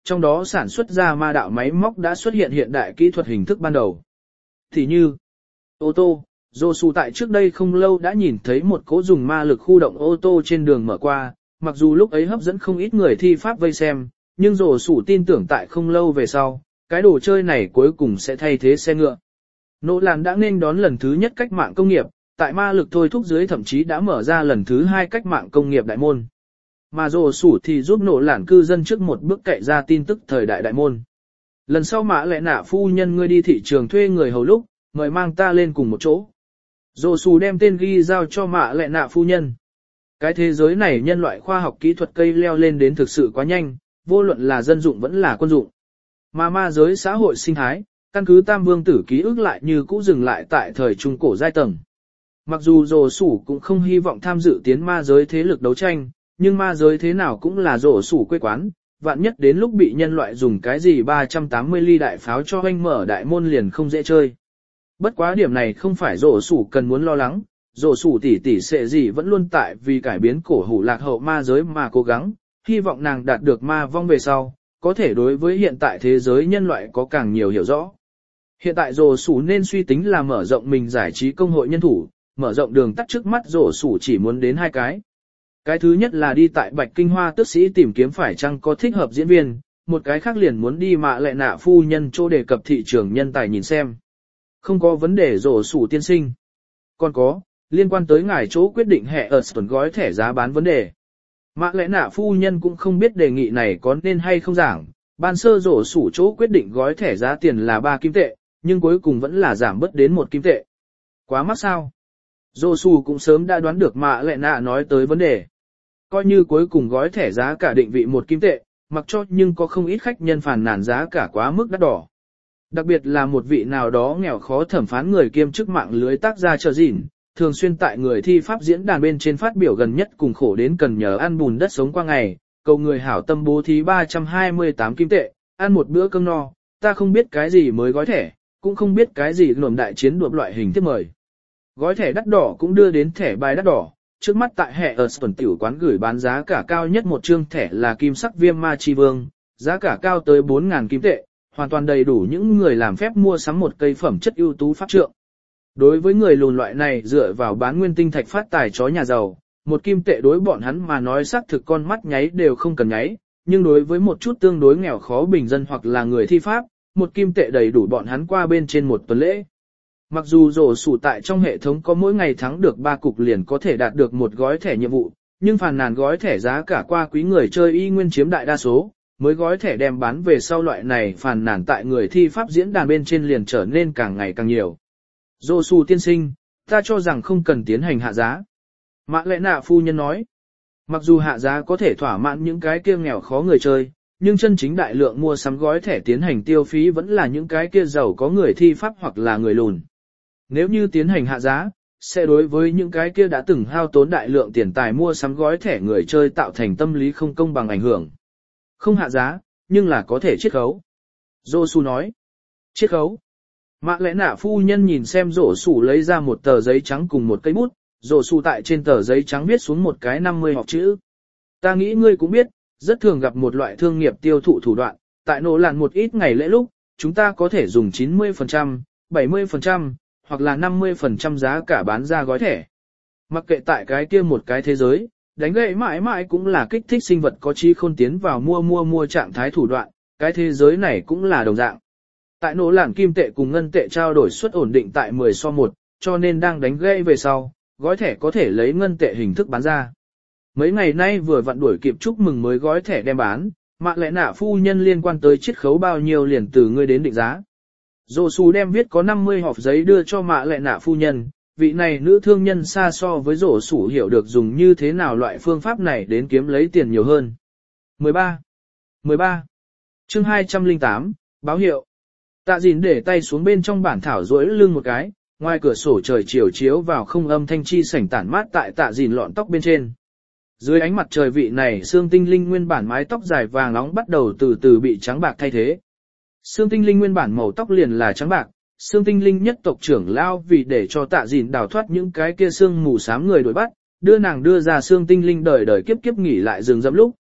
trong đó sản xuất ra ma đạo máy móc đã xuất hiện hiện đại kỹ thuật hình thức ban đầu. Thì như ô tô, Dô Sù tại trước đây không lâu đã nhìn thấy một cỗ dùng ma lực khu động ô tô trên đường mở qua, mặc dù lúc ấy hấp dẫn không ít người thi pháp vây xem, nhưng Dô Sù tin tưởng tại không lâu về sau, cái đồ chơi này cuối cùng sẽ thay thế xe ngựa. Nỗ Lạn đã nên đón lần thứ nhất cách mạng công nghiệp, tại ma lực thôi thúc dưới thậm chí đã mở ra lần thứ hai cách mạng công nghiệp đại môn. Mà Dô Sù thì giúp Nỗ Lạn cư dân trước một bước cậy ra tin tức thời đại đại môn. Lần sau Mã Lệ Nạ phu nhân ngươi đi thị trường thuê người hầu lúc, mời mang ta lên cùng một chỗ. Dô Sù đem tên ghi giao cho Mã Lệ Nạ phu nhân. Cái thế giới này nhân loại khoa học kỹ thuật cây leo lên đến thực sự quá nhanh, vô luận là dân dụng vẫn là quân dụng. Mà ma giới xã hội sinh thái, căn cứ Tam Vương tử ký ức lại như cũ dừng lại tại thời trung cổ giai tầng. Mặc dù Dô Sù cũng không hy vọng tham dự tiến ma giới thế lực đấu tranh, nhưng ma giới thế nào cũng là Dô Sù quê quán, vạn nhất đến lúc bị nhân loại dùng cái gì ba trăm tám mươi ly đại pháo cho hoanh mở đại môn liền không dễ chơi. Bất quá điểm này không phải Dô Sù cần muốn lo lắng, Dô Sù tỷ tỷ sẽ gì vẫn luôn tại vì cải biến cổ hủ lạc hậu ma giới mà cố gắng, hy vọng nàng đạt được ma vong về sau, có thể đối với hiện tại thế giới nhân loại có càng nhiều hiểu rõ. Hiện tại Dô Sù nên suy tính là mở rộng mình giải trí công hội nhân thủ, mở rộng đường tắt trước mắt Dô Sù chỉ muốn đến hai cái. Cái thứ nhất là đi tại Bạch Kinh Hoa Tước Sĩ tìm kiếm phải chăng có thích hợp diễn viên, một cái khác liền muốn đi Mã Lệ Nạ phu nhân chỗ đề cập thị trường nhân tài nhìn xem. Không có vấn đề Dô Sù tiên sinh. Còn có, liên quan tới ngài chỗ quyết định hệ ở tuần gói thẻ giá bán vấn đề. Mã Lệ Nạ phu nhân cũng không biết đề nghị này có nên hay không giảng, ban sơ Dô Sù chỗ quyết định gói thẻ giá tiền là ba kim tệ, nhưng cuối cùng vẫn là giảm bớt đến một kim tệ. Quá mắc sao? Dô Sù cũng sớm đã đoán được Mã Lệ Nạ nói tới vấn đề. Coi như cuối cùng gói thẻ giá cả định vị một kim tệ, mặc cho nhưng có không ít khách nhân phàn nàn giá cả quá mức đắt đỏ. Đặc biệt là một vị nào đó nghèo khó thẩm phán người kiêm chức mạng lưới tác gia chờ gìn, thường xuyên tại người thi pháp diễn đàn bên trên phát biểu gần nhất cùng khổ đến cần nhờ ăn bùn đất sống qua ngày, cầu người hảo tâm bố thí ba trăm hai mươi tám kim tệ, ăn một bữa cơm no, ta không biết cái gì mới gói thẻ, cũng không biết cái gì nổm đại chiến đuộm loại hình tiếp mời. Gói thẻ đắt đỏ cũng đưa đến thẻ bài đắt đỏ, trước mắt tại hệ ở tuần tiểu quán gửi bán giá cả cao nhất một chương thẻ là kim sắc viêm ma chi vương, giá cả cao tới bốn nghìn kim tệ, hoàn toàn đầy đủ những người làm phép mua sắm một cây phẩm chất ưu tú pháp trượng. Đối với người lùn loại này dựa vào bán nguyên tinh thạch phát tài chó nhà giàu, một kim tệ đối bọn hắn mà nói xác thực con mắt nháy đều không cần nháy, nhưng đối với một chút tương đối nghèo khó bình dân hoặc là người thi pháp, một kim tệ đầy đủ bọn hắn qua bên trên một tuần lễ. Mặc dù Dô Sù tại trong hệ thống có mỗi ngày thắng được ba cục liền có thể đạt được một gói thẻ nhiệm vụ, nhưng phàn nàn gói thẻ giá cả qua quý người chơi y nguyên chiếm đại đa số, mới gói thẻ đem bán về sau loại này phàn nàn tại người thi pháp diễn đàn bên trên liền trở nên càng ngày càng nhiều. Dô Sù tiên sinh, ta cho rằng không cần tiến hành hạ giá. Mã Lệ Nạ phu nhân nói, mặc dù hạ giá có thể thỏa mãn những cái kia nghèo khó người chơi, nhưng chân chính đại lượng mua sắm gói thẻ tiến hành tiêu phí vẫn là những cái kia giàu có người thi pháp hoặc là người lùn. Nếu như tiến hành hạ giá, sẽ đối với những cái kia đã từng hao tốn đại lượng tiền tài mua sắm gói thẻ người chơi tạo thành tâm lý không công bằng ảnh hưởng. Không hạ giá, nhưng là có thể chiết khấu. Dô Sù nói. Chiết khấu. Mã Lệ Nạ phu nhân nhìn xem Dô Sù lấy ra một tờ giấy trắng cùng một cây bút, Dô Sù tại trên tờ giấy trắng viết xuống một cái năm mươi học chữ. Ta nghĩ ngươi cũng biết, rất thường gặp một loại thương nghiệp tiêu thụ thủ đoạn, tại nổ làn một ít ngày lễ lúc, chúng ta có thể dùng chín mươi phần trăm, bảy mươi phần trăm, hoặc là năm mươi phần trăm giá cả bán ra gói thẻ. Mặc kệ tại cái kia một cái thế giới, đánh gậy mãi mãi cũng là kích thích sinh vật có trí khôn tiến vào mua mua mua trạng thái thủ đoạn, cái thế giới này cũng là đồng dạng. Tại nổ làn kim tệ cùng ngân tệ trao đổi suất ổn định tại mười so một, cho nên đang đánh gậy về sau, gói thẻ có thể lấy ngân tệ hình thức bán ra. Mấy ngày nay vừa vặn đuổi kịp chúc mừng mới gói thẻ đem bán, Mã Lệ Nạ phu nhân liên quan tới chiết khấu bao nhiêu liền từ ngươi đến định giá. Dô Sù đem viết có năm mươi hộp giấy đưa cho Mã Lệ Nạ phu nhân, vị này nữ thương nhân xa so với Dô Sù hiểu được dùng như thế nào loại phương pháp này đến kiếm lấy tiền nhiều hơn. mười ba. mười ba. Chương hai trăm lẻ tám, báo hiệu. Tạ Dìn để tay xuống bên trong bản thảo duỗi lưng một cái, ngoài cửa sổ trời chiều chiếu vào không âm thanh chi sảnh tản mát tại Tạ Dìn lọn tóc bên trên. Dưới ánh mặt trời vị này xương tinh linh nguyên bản mái tóc dài vàng nóng bắt đầu từ từ bị trắng bạc thay thế. Xương tinh linh nguyên bản màu tóc liền là trắng bạc, xương tinh linh nhất tộc trưởng lao vì để cho Tạ Dìn đào thoát những cái kia xương mù xám người đuổi bắt, đưa nàng đưa ra xương tinh linh đời đời kiếp kiếp nghỉ lại rừng rậm lúc,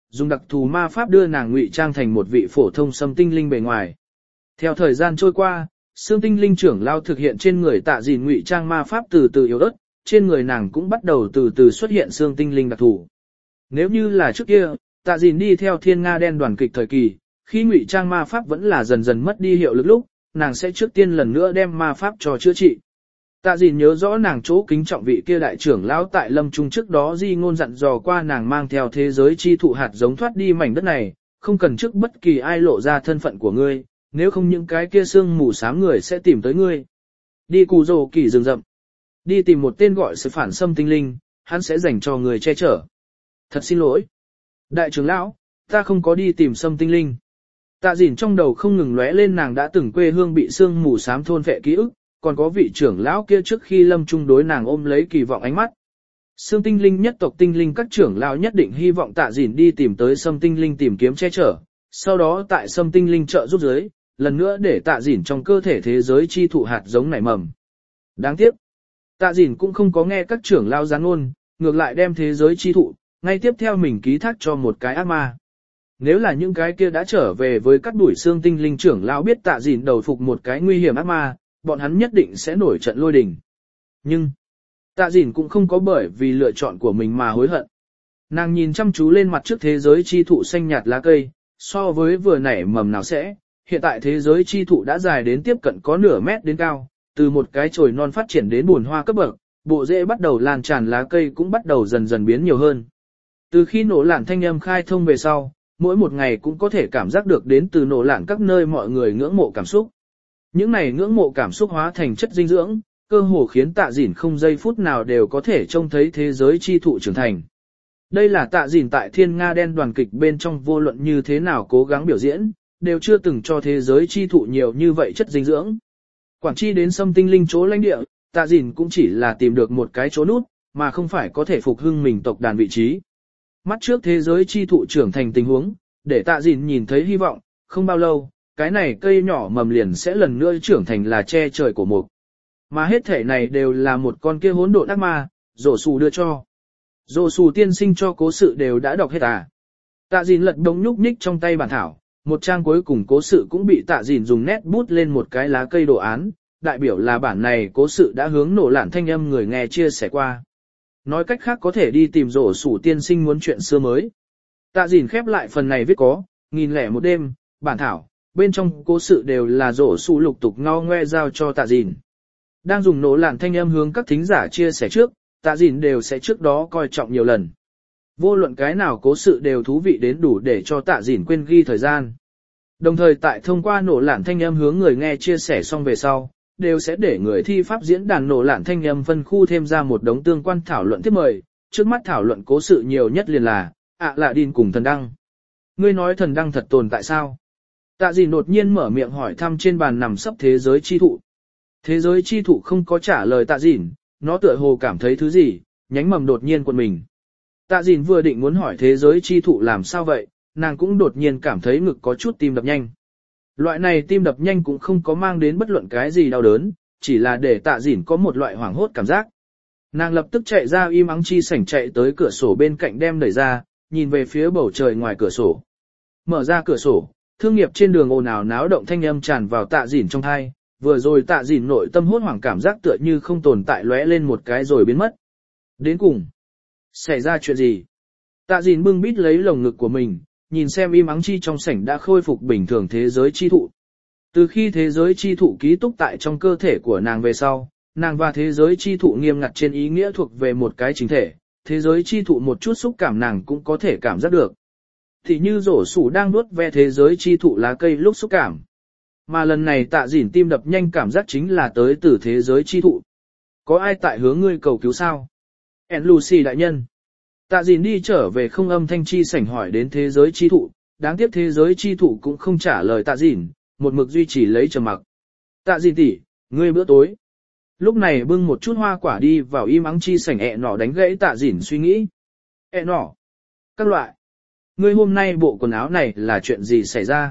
dùng đặc thù ma pháp đưa nàng ngụy trang thành một vị phổ thông xâm tinh linh bề ngoài. Theo thời gian trôi qua, xương tinh linh trưởng lao thực hiện trên người tạ dìn ngụy trang ma pháp từ từ yếu ớt, trên người nàng cũng bắt đầu từ từ xuất hiện xương tinh linh đặc thù. Nếu như là trước kia, tạ dìn đi theo thiên nga đen đoàn kịch thời kỳ, khi ngụy trang ma pháp vẫn là dần dần mất đi hiệu lực lúc, nàng sẽ trước tiên lần nữa đem ma pháp cho chữa trị. Tạ dìn nhớ rõ nàng chỗ kính trọng vị kia đại trưởng lão tại lâm trung trước đó di ngôn dặn dò qua nàng mang theo thế giới chi thụ hạt giống thoát đi mảnh đất này, không cần trước bất kỳ ai lộ ra thân phận của ngươi, nếu không những cái kia xương mù xám người sẽ tìm tới ngươi. Đi cù rồ kỳ rừng rậm, đi tìm một tên gọi sự phản xâm tinh linh, hắn sẽ dành cho người che chở. Thật xin lỗi. Đại trưởng lão, ta không có đi tìm xâm tinh linh. Tạ dìn trong đầu không ngừng lóe lên nàng đã từng quê hương bị xương mù xám thôn phệ ký ức, còn có vị trưởng lão kia trước khi lâm trung đối nàng ôm lấy kỳ vọng ánh mắt. Xương tinh linh nhất tộc tinh linh các trưởng lão nhất định hy vọng tạ dìn đi tìm tới xâm tinh linh tìm kiếm che chở, sau đó tại xâm tinh linh trợ giúp giới, lần nữa để tạ dìn trong cơ thể thế giới chi thụ hạt giống nảy mầm. Đáng tiếc, tạ dìn cũng không có nghe các trưởng lão gián ngôn, ngược lại đem thế giới chi thụ, ngay tiếp theo mình ký thác cho một cái ác ma. Nếu là những cái kia đã trở về với các đuổi xương tinh linh trưởng lão biết tạ dìn đầu phục một cái nguy hiểm ác ma, bọn hắn nhất định sẽ nổi trận lôi đình. Nhưng, tạ dìn cũng không có bởi vì lựa chọn của mình mà hối hận. Nàng nhìn chăm chú lên mặt trước thế giới chi thụ xanh nhạt lá cây, so với vừa nảy mầm nào sẽ, hiện tại thế giới chi thụ đã dài đến tiếp cận có nửa mét đến cao, từ một cái chồi non phát triển đến buồn hoa cấp bậc, bộ rễ bắt đầu lan tràn lá cây cũng bắt đầu dần dần biến nhiều hơn. Từ khi nổ lạn thanh âm khai thông về sau, mỗi một ngày cũng có thể cảm giác được đến từ nổ lạn các nơi mọi người ngưỡng mộ cảm xúc. Những này ngưỡng mộ cảm xúc hóa thành chất dinh dưỡng, cơ hồ khiến tạ dìn không giây phút nào đều có thể trông thấy thế giới chi thụ trưởng thành. Đây là tạ dìn tại thiên nga đen đoàn kịch bên trong vô luận như thế nào cố gắng biểu diễn, đều chưa từng cho thế giới chi thụ nhiều như vậy chất dinh dưỡng. Quản chi đến xâm tinh linh chỗ lãnh địa, tạ dìn cũng chỉ là tìm được một cái chỗ nút, mà không phải có thể phục hưng mình tộc đàn vị trí. Mắt trước thế giới chi thụ trưởng thành tình huống, để tạ dìn nhìn thấy hy vọng, không bao lâu, cái này cây nhỏ mầm liền sẽ lần nữa trưởng thành là che trời của mục. Mà hết thể này đều là một con kia hỗn độn ác ma, rổ xù đưa cho. Rổ xù tiên sinh cho cố sự đều đã đọc hết à. Tạ dìn lật đống nhúc nhích trong tay bản thảo, một trang cuối cùng cố sự cũng bị tạ dìn dùng nét bút lên một cái lá cây đồ án, đại biểu là bản này cố sự đã hướng nổ lạn thanh âm người nghe chia sẻ qua. Nói cách khác có thể đi tìm rổ xù tiên sinh muốn chuyện xưa mới. Tạ dìn khép lại phần này viết có, nghìn lẻ một đêm, bản thảo, bên trong cố sự đều là rổ xù lục tục ngao ngoe giao cho tạ dìn. Đang dùng nổ lạn thanh âm hướng các thính giả chia sẻ trước, tạ dìn đều sẽ trước đó coi trọng nhiều lần. Vô luận cái nào cố sự đều thú vị đến đủ để cho tạ dìn quên ghi thời gian. Đồng thời tại thông qua nổ lạn thanh âm hướng người nghe chia sẻ xong về sau, đều sẽ để người thi pháp diễn đàn nổ lạn thanh âm phân khu thêm ra một đống tương quan thảo luận tiếp mời, trước mắt thảo luận cố sự nhiều nhất liền là, ạ lạ đin cùng thần đăng. Ngươi nói thần đăng thật tồn tại sao? Tạ dìn đột nhiên mở miệng hỏi thăm trên bàn nằm sấp thế giới chi thụ. Thế giới chi thụ không có trả lời tạ dìn, nó tựa hồ cảm thấy thứ gì, nhánh mầm đột nhiên quần mình. Tạ dìn vừa định muốn hỏi thế giới chi thụ làm sao vậy, nàng cũng đột nhiên cảm thấy ngực có chút tim đập nhanh. Loại này tim đập nhanh cũng không có mang đến bất luận cái gì đau đớn, chỉ là để tạ dìn có một loại hoảng hốt cảm giác. Nàng lập tức chạy ra im ắng chi sảnh chạy tới cửa sổ bên cạnh đem đẩy ra, nhìn về phía bầu trời ngoài cửa sổ. Mở ra cửa sổ, thương nghiệp trên đường ồn ào náo động thanh âm tràn vào tạ dìn trong tai, vừa rồi tạ dìn nội tâm hốt hoảng cảm giác tựa như không tồn tại lóe lên một cái rồi biến mất. Đến cùng, xảy ra chuyện gì? Tạ dìn bưng bít lấy lồng ngực của mình, nhìn xem im ắng chi trong sảnh đã khôi phục bình thường thế giới chi thụ. Từ khi thế giới chi thụ ký túc tại trong cơ thể của nàng về sau, nàng và thế giới chi thụ nghiêm ngặt trên ý nghĩa thuộc về một cái chính thể, thế giới chi thụ một chút xúc cảm nàng cũng có thể cảm giác được. Thì như rổ sủ đang nuốt ve thế giới chi thụ lá cây lúc xúc cảm. Mà lần này tạ dìn tim đập nhanh cảm giác chính là tới từ thế giới chi thụ. Có ai tại hướng ngươi cầu cứu sao? En Lucy đại nhân. Tạ dìn đi trở về không âm thanh chi sảnh hỏi đến thế giới chi thụ, đáng tiếc thế giới chi thụ cũng không trả lời tạ dìn, một mực duy trì lấy trầm mặc. Tạ dìn tỷ, ngươi bữa tối. Lúc này bưng một chút hoa quả đi vào im ắng chi sảnh ẹ nọ đánh gãy tạ dìn suy nghĩ. Ẹ nọ. Các loại. Ngươi hôm nay bộ quần áo này là chuyện gì xảy ra?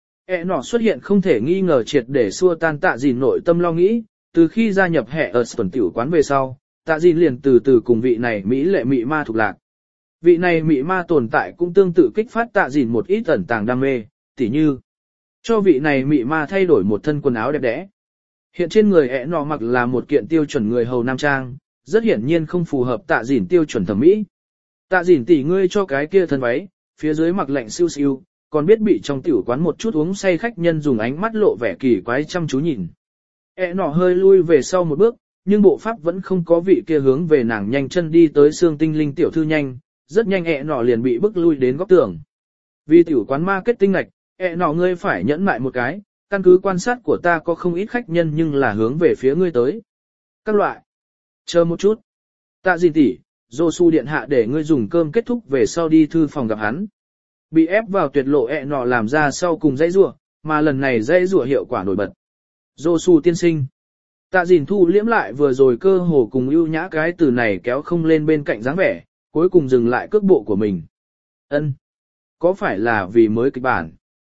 Ẹ nọ xuất hiện không thể nghi ngờ triệt để xua tan tạ dìn nội tâm lo nghĩ, từ khi gia nhập hệ ở tuần tiểu quán về sau, tạ dìn liền từ từ cùng vị này Mỹ lệ mị ma thuộc lạc. Vị này mị ma tồn tại cũng tương tự kích phát tạ dìn một ít ẩn tàng đam mê, tỉ như cho vị này mị ma thay đổi một thân quần áo đẹp đẽ. Hiện trên người ẹ nọ mặc là một kiện tiêu chuẩn người hầu nam trang, rất hiển nhiên không phù hợp tạ dìn tiêu chuẩn thẩm mỹ. Tạ dìn tỉ ngươi cho cái kia thân váy, phía dưới mặc lạnh siêu siêu, còn biết bị trong tiểu quán một chút uống say khách nhân dùng ánh mắt lộ vẻ kỳ quái chăm chú nhìn. ẹ nọ hơi lui về sau một bước, nhưng bộ pháp vẫn không có vị kia hướng về nàng nhanh chân đi tới xương tinh linh tiểu thư nhanh, rất nhanh ẹ nọ liền bị bức lui đến góc tường. Vì tiểu quán marketing ngạch, ẹ nọ ngươi phải nhẫn mại một cái, căn cứ quan sát của ta có không ít khách nhân nhưng là hướng về phía ngươi tới. Các loại. Chờ một chút. Tạ dìn tỷ, Dô su điện hạ để ngươi dùng cơm kết thúc về sau đi thư phòng gặp hắn. Bị ép vào tuyệt lộ ẹ nọ làm ra sau cùng dãy rủa, mà lần này dãy rủa hiệu quả nổi bật. Dô su tiên sinh. Tạ dìn thu liễm lại vừa rồi cơ hồ cùng ưu nhã cái từ này kéo không lên bên cạnh dáng vẻ, cuối cùng dừng lại cước bộ của mình. Ân, có phải là vì mới kịch bản?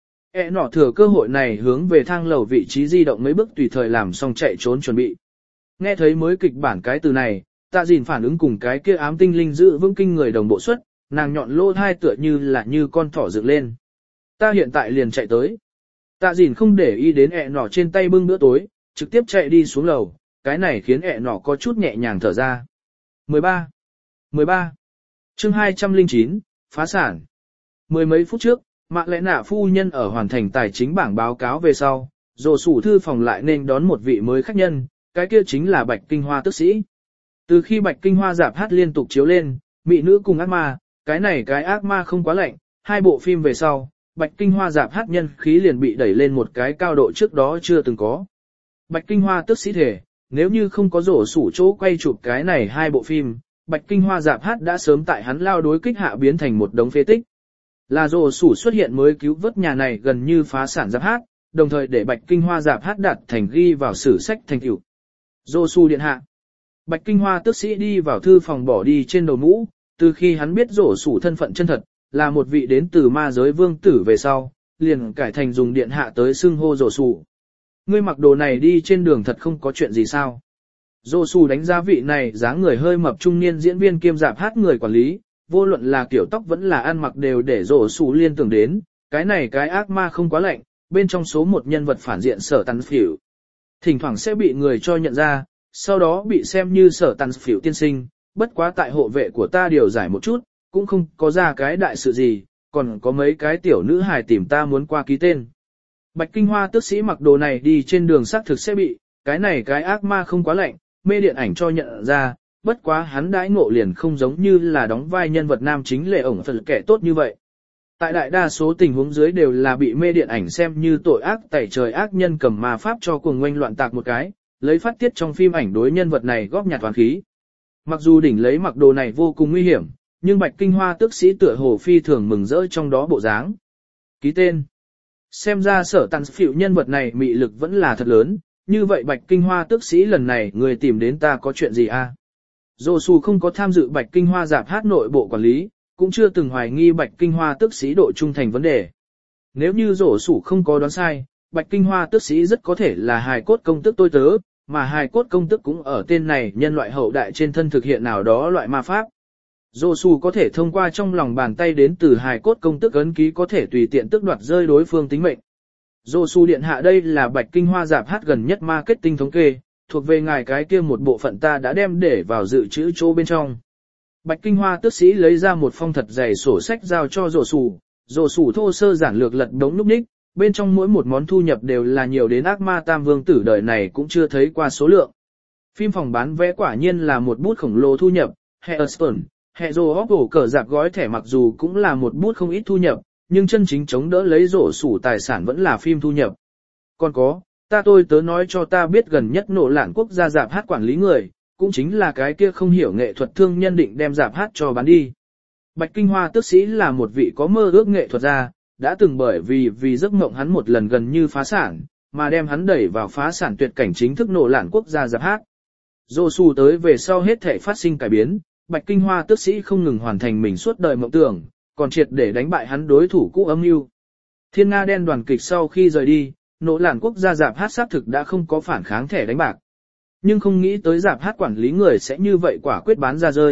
E nọ thừa cơ hội này hướng về thang lầu vị trí di động mấy bước tùy thời làm xong chạy trốn chuẩn bị. Nghe thấy mới kịch bản cái từ này, tạ dìn phản ứng cùng cái kia ám tinh linh giữ vững kinh người đồng bộ suất, nàng nhọn lỗ thai tựa như là như con thỏ dựng lên. Ta hiện tại liền chạy tới. Tạ dìn không để ý đến ẹ nọ trên tay bưng bữa tối, trực tiếp chạy đi xuống lầu, cái này khiến ẹ nọ có chút nhẹ nhàng thở ra. mười ba. mười ba. Chương hai trăm lẻ chín, phá sản. Mười mấy phút trước, Mạ Lẽ Nạ phu nhân ở hoàn thành tài chính bảng báo cáo về sau, Dô su thư phòng lại nên đón một vị mới khách nhân, cái kia chính là Bạch Kinh Hoa tước sĩ. Từ khi Bạch Kinh Hoa rạp hát liên tục chiếu lên, Mị nữ cùng ác ma, cái này cái ác ma không quá lạnh, hai bộ phim về sau, Bạch Kinh Hoa rạp hát nhân khí liền bị đẩy lên một cái cao độ trước đó chưa từng có. Bạch Kinh Hoa tước sĩ thể, nếu như không có rổ sủ chỗ quay chụp cái này hai bộ phim, Bạch Kinh Hoa rạp hát đã sớm tại hắn lao đối kích hạ biến thành một đống phế tích. Là rổ sủ xuất hiện mới cứu vớt nhà này gần như phá sản rạp hát, đồng thời để Bạch Kinh Hoa rạp hát đạt thành ghi vào sử sách thành tựu. Rổ sủ điện hạ. Bạch Kinh Hoa tước sĩ đi vào thư phòng bỏ đi trên đầu mũ, từ khi hắn biết rổ sủ thân phận chân thật, là một vị đến từ ma giới vương tử về sau, liền cải thành dùng điện hạ tới xưng hô rổ sủ. Ngươi mặc đồ này đi trên đường thật không có chuyện gì sao? Dô su đánh giá vị này dáng người hơi mập trung niên diễn viên kiêm rạp hát người quản lý, vô luận là kiểu tóc vẫn là ăn mặc đều để Dô su liên tưởng đến, cái này cái ác ma không quá lạnh, bên trong số một nhân vật phản diện Sở Tàn Phỉu. Thỉnh thoảng sẽ bị người cho nhận ra, sau đó bị xem như Sở Tàn Phỉu tiên sinh, bất quá tại hộ vệ của ta điều giải một chút, cũng không có ra cái đại sự gì, còn có mấy cái tiểu nữ hài tìm ta muốn qua ký tên. Bạch Kinh Hoa tước sĩ mặc đồ này đi trên đường xác thực sẽ bị, cái này cái ác ma không quá lạnh, mê điện ảnh cho nhận ra, bất quá hắn đãi ngộ liền không giống như là đóng vai nhân vật nam chính lệ ổng phần kẻ tốt như vậy. Tại đại đa số tình huống dưới đều là bị mê điện ảnh xem như tội ác tẩy trời ác nhân cầm ma pháp cho cuồng ngoanh loạn tạc một cái, lấy phát tiết trong phim ảnh đối nhân vật này góp nhặt toàn khí. Mặc dù đỉnh lấy mặc đồ này vô cùng nguy hiểm, nhưng Bạch Kinh Hoa tước sĩ tựa hồ phi thường mừng rỡ trong đó bộ dáng. Ký tên. Xem ra Sở Tàn Phỉu nhân vật này mị lực vẫn là thật lớn, như vậy Bạch Kinh Hoa tước sĩ lần này người tìm đến ta có chuyện gì a? À? Dô su không có tham dự Bạch Kinh Hoa rạp hát nội bộ quản lý, cũng chưa từng hoài nghi Bạch Kinh Hoa tước sĩ độ trung thành vấn đề. Nếu như Dô su không có đoán sai, Bạch Kinh Hoa tước sĩ rất có thể là hài cốt công tức tôi tớ, mà hài cốt công tức cũng ở tên này nhân loại hậu đại trên thân thực hiện nào đó loại ma pháp. Dô su có thể thông qua trong lòng bàn tay đến từ hài cốt công tức ấn ký có thể tùy tiện tước đoạt rơi đối phương tính mệnh. Dô su điện hạ đây là Bạch Kinh Hoa rạp hát gần nhất marketing thống kê, thuộc về ngài cái kia một bộ phận ta đã đem để vào dự trữ chỗ bên trong. Bạch Kinh Hoa tước sĩ lấy ra một phong thật dày sổ sách giao cho Dô su, Dô su thô sơ giản lược lật đống núp ních, bên trong mỗi một món thu nhập đều là nhiều đến ác ma tam vương tử đời này cũng chưa thấy qua số lượng. Phim phòng bán vé quả nhiên là một bút khổng lồ thu nhập, Hearthstone. Hệ rồ óc ổ cờ dạp gói thẻ mặc dù cũng là một bút không ít thu nhập, nhưng chân chính chống đỡ lấy rổ sủ tài sản vẫn là phim thu nhập. Còn có, ta tôi tớ nói cho ta biết gần nhất nổ lạn quốc gia dạp hát quản lý người, cũng chính là cái kia không hiểu nghệ thuật thương nhân định đem dạp hát cho bán đi. Bạch Kinh Hoa tước sĩ là một vị có mơ ước nghệ thuật gia, đã từng bởi vì vì giấc mộng hắn một lần gần như phá sản, mà đem hắn đẩy vào phá sản tuyệt cảnh chính thức nổ lạn quốc gia dạp hát. Rổ sủ tới về sau hết thể phát sinh cải biến. Bạch Kinh Hoa tước sĩ không ngừng hoàn thành mình suốt đời mộng tưởng, còn triệt để đánh bại hắn đối thủ cũ âm mưu. Thiên Nga đen đoàn kịch sau khi rời đi, nỗ làn quốc gia rạp hát xác thực đã không có phản kháng thẻ đánh bạc. Nhưng không nghĩ tới rạp hát quản lý người sẽ như vậy quả quyết bán ra rơi,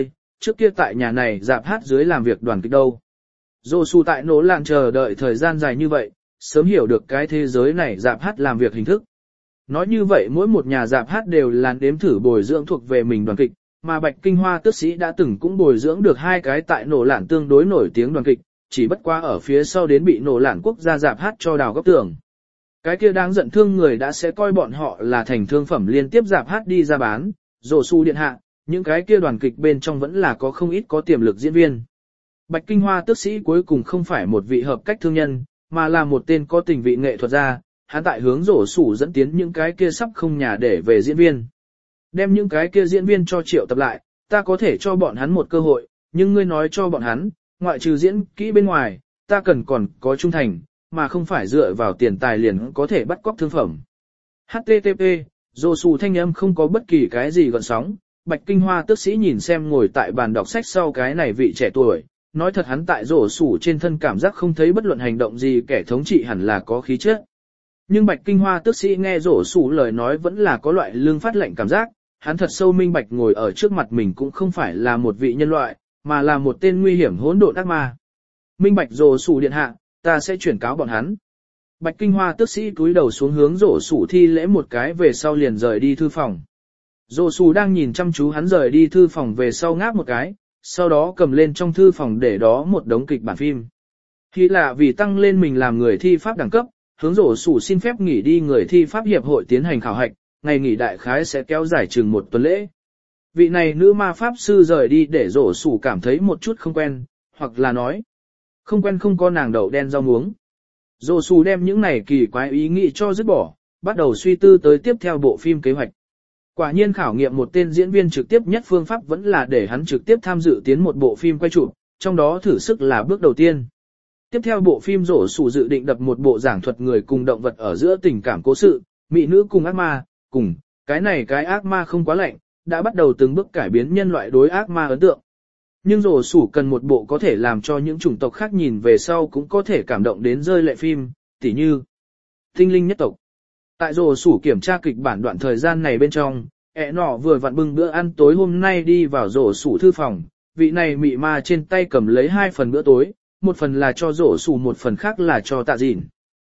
trước kia tại nhà này dạp hát dưới làm việc đoàn kịch đâu. Dô su tại nỗ lạn chờ đợi thời gian dài như vậy, sớm hiểu được cái thế giới này dạp hát làm việc hình thức. Nói như vậy mỗi một nhà dạp hát đều là đếm thử bồi dưỡng thuộc về mình đoàn kịch, mà Bạch Kinh Hoa tước sĩ đã từng cũng bồi dưỡng được hai cái tại nổ lạn tương đối nổi tiếng đoàn kịch, chỉ bất qua ở phía sau đến bị nổ lạn quốc gia dạp hát cho đào góc tường. Cái kia đáng giận thương người đã sẽ coi bọn họ là thành thương phẩm liên tiếp dạp hát đi ra bán, rổ su điện hạ, những cái kia đoàn kịch bên trong vẫn là có không ít có tiềm lực diễn viên. Bạch Kinh Hoa tước sĩ cuối cùng không phải một vị hợp cách thương nhân, mà là một tên có tình vị nghệ thuật gia, hắn tại hướng rổ sủ dẫn tiến những cái kia sắp không nhà để về diễn viên. Đem những cái kia diễn viên cho triệu tập lại, ta có thể cho bọn hắn một cơ hội, nhưng ngươi nói cho bọn hắn, ngoại trừ diễn kỹ bên ngoài, ta cần còn có trung thành, mà không phải dựa vào tiền tài liền có thể bắt cóc thương phẩm. hát tê tê pê, rổ sủ thanh âm không có bất kỳ cái gì gợn sóng, Bạch Kinh Hoa tước sĩ nhìn xem ngồi tại bàn đọc sách sau cái này vị trẻ tuổi, nói thật hắn tại rổ sủ trên thân cảm giác không thấy bất luận hành động gì kẻ thống trị hẳn là có khí chất. Nhưng Bạch Kinh Hoa tước sĩ nghe rổ sủ lời nói vẫn là có loại lương phát lệnh cảm giác, hắn thật sâu minh bạch ngồi ở trước mặt mình cũng không phải là một vị nhân loại, mà là một tên nguy hiểm hỗn độn ác ma. Minh bạch rổ sủ điện hạ, ta sẽ chuyển cáo bọn hắn. Bạch Kinh Hoa tước sĩ cúi đầu xuống hướng rổ sủ thi lễ một cái về sau liền rời đi thư phòng. Rổ sủ đang nhìn chăm chú hắn rời đi thư phòng về sau ngáp một cái, sau đó cầm lên trong thư phòng để đó một đống kịch bản phim. Khi là vì tăng lên mình làm người thi pháp đẳng cấp, hướng rổ sủ xin phép nghỉ đi người thi pháp hiệp hội tiến hành khảo hạch, ngày nghỉ đại khái sẽ kéo dài chừng một tuần lễ. Vị này nữ ma pháp sư rời đi để rổ sủ cảm thấy một chút không quen, hoặc là nói, không quen không có nàng đậu đen rau muống. Rổ sủ đem những này kỳ quái ý nghĩ cho dứt bỏ, bắt đầu suy tư tới tiếp theo bộ phim kế hoạch. Quả nhiên khảo nghiệm một tên diễn viên trực tiếp nhất phương pháp vẫn là để hắn trực tiếp tham dự tiến một bộ phim quay chụp, trong đó thử sức là bước đầu tiên. Tiếp theo bộ phim rổ sủ dự định đập một bộ giảng thuật người cùng động vật ở giữa tình cảm cố sự, mỹ nữ cùng ác ma, cùng, cái này cái ác ma không quá lạnh, đã bắt đầu từng bước cải biến nhân loại đối ác ma ấn tượng. Nhưng rổ sủ cần một bộ có thể làm cho những chủng tộc khác nhìn về sau cũng có thể cảm động đến rơi lệ phim, tỉ như Tinh linh nhất tộc. Tại rổ sủ kiểm tra kịch bản đoạn thời gian này bên trong, ẹ nọ vừa vặn bưng bữa ăn tối hôm nay đi vào rổ sủ thư phòng, vị này mị ma trên tay cầm lấy hai phần bữa tối, một phần là cho rổ sủ một phần khác là cho tạ dìn.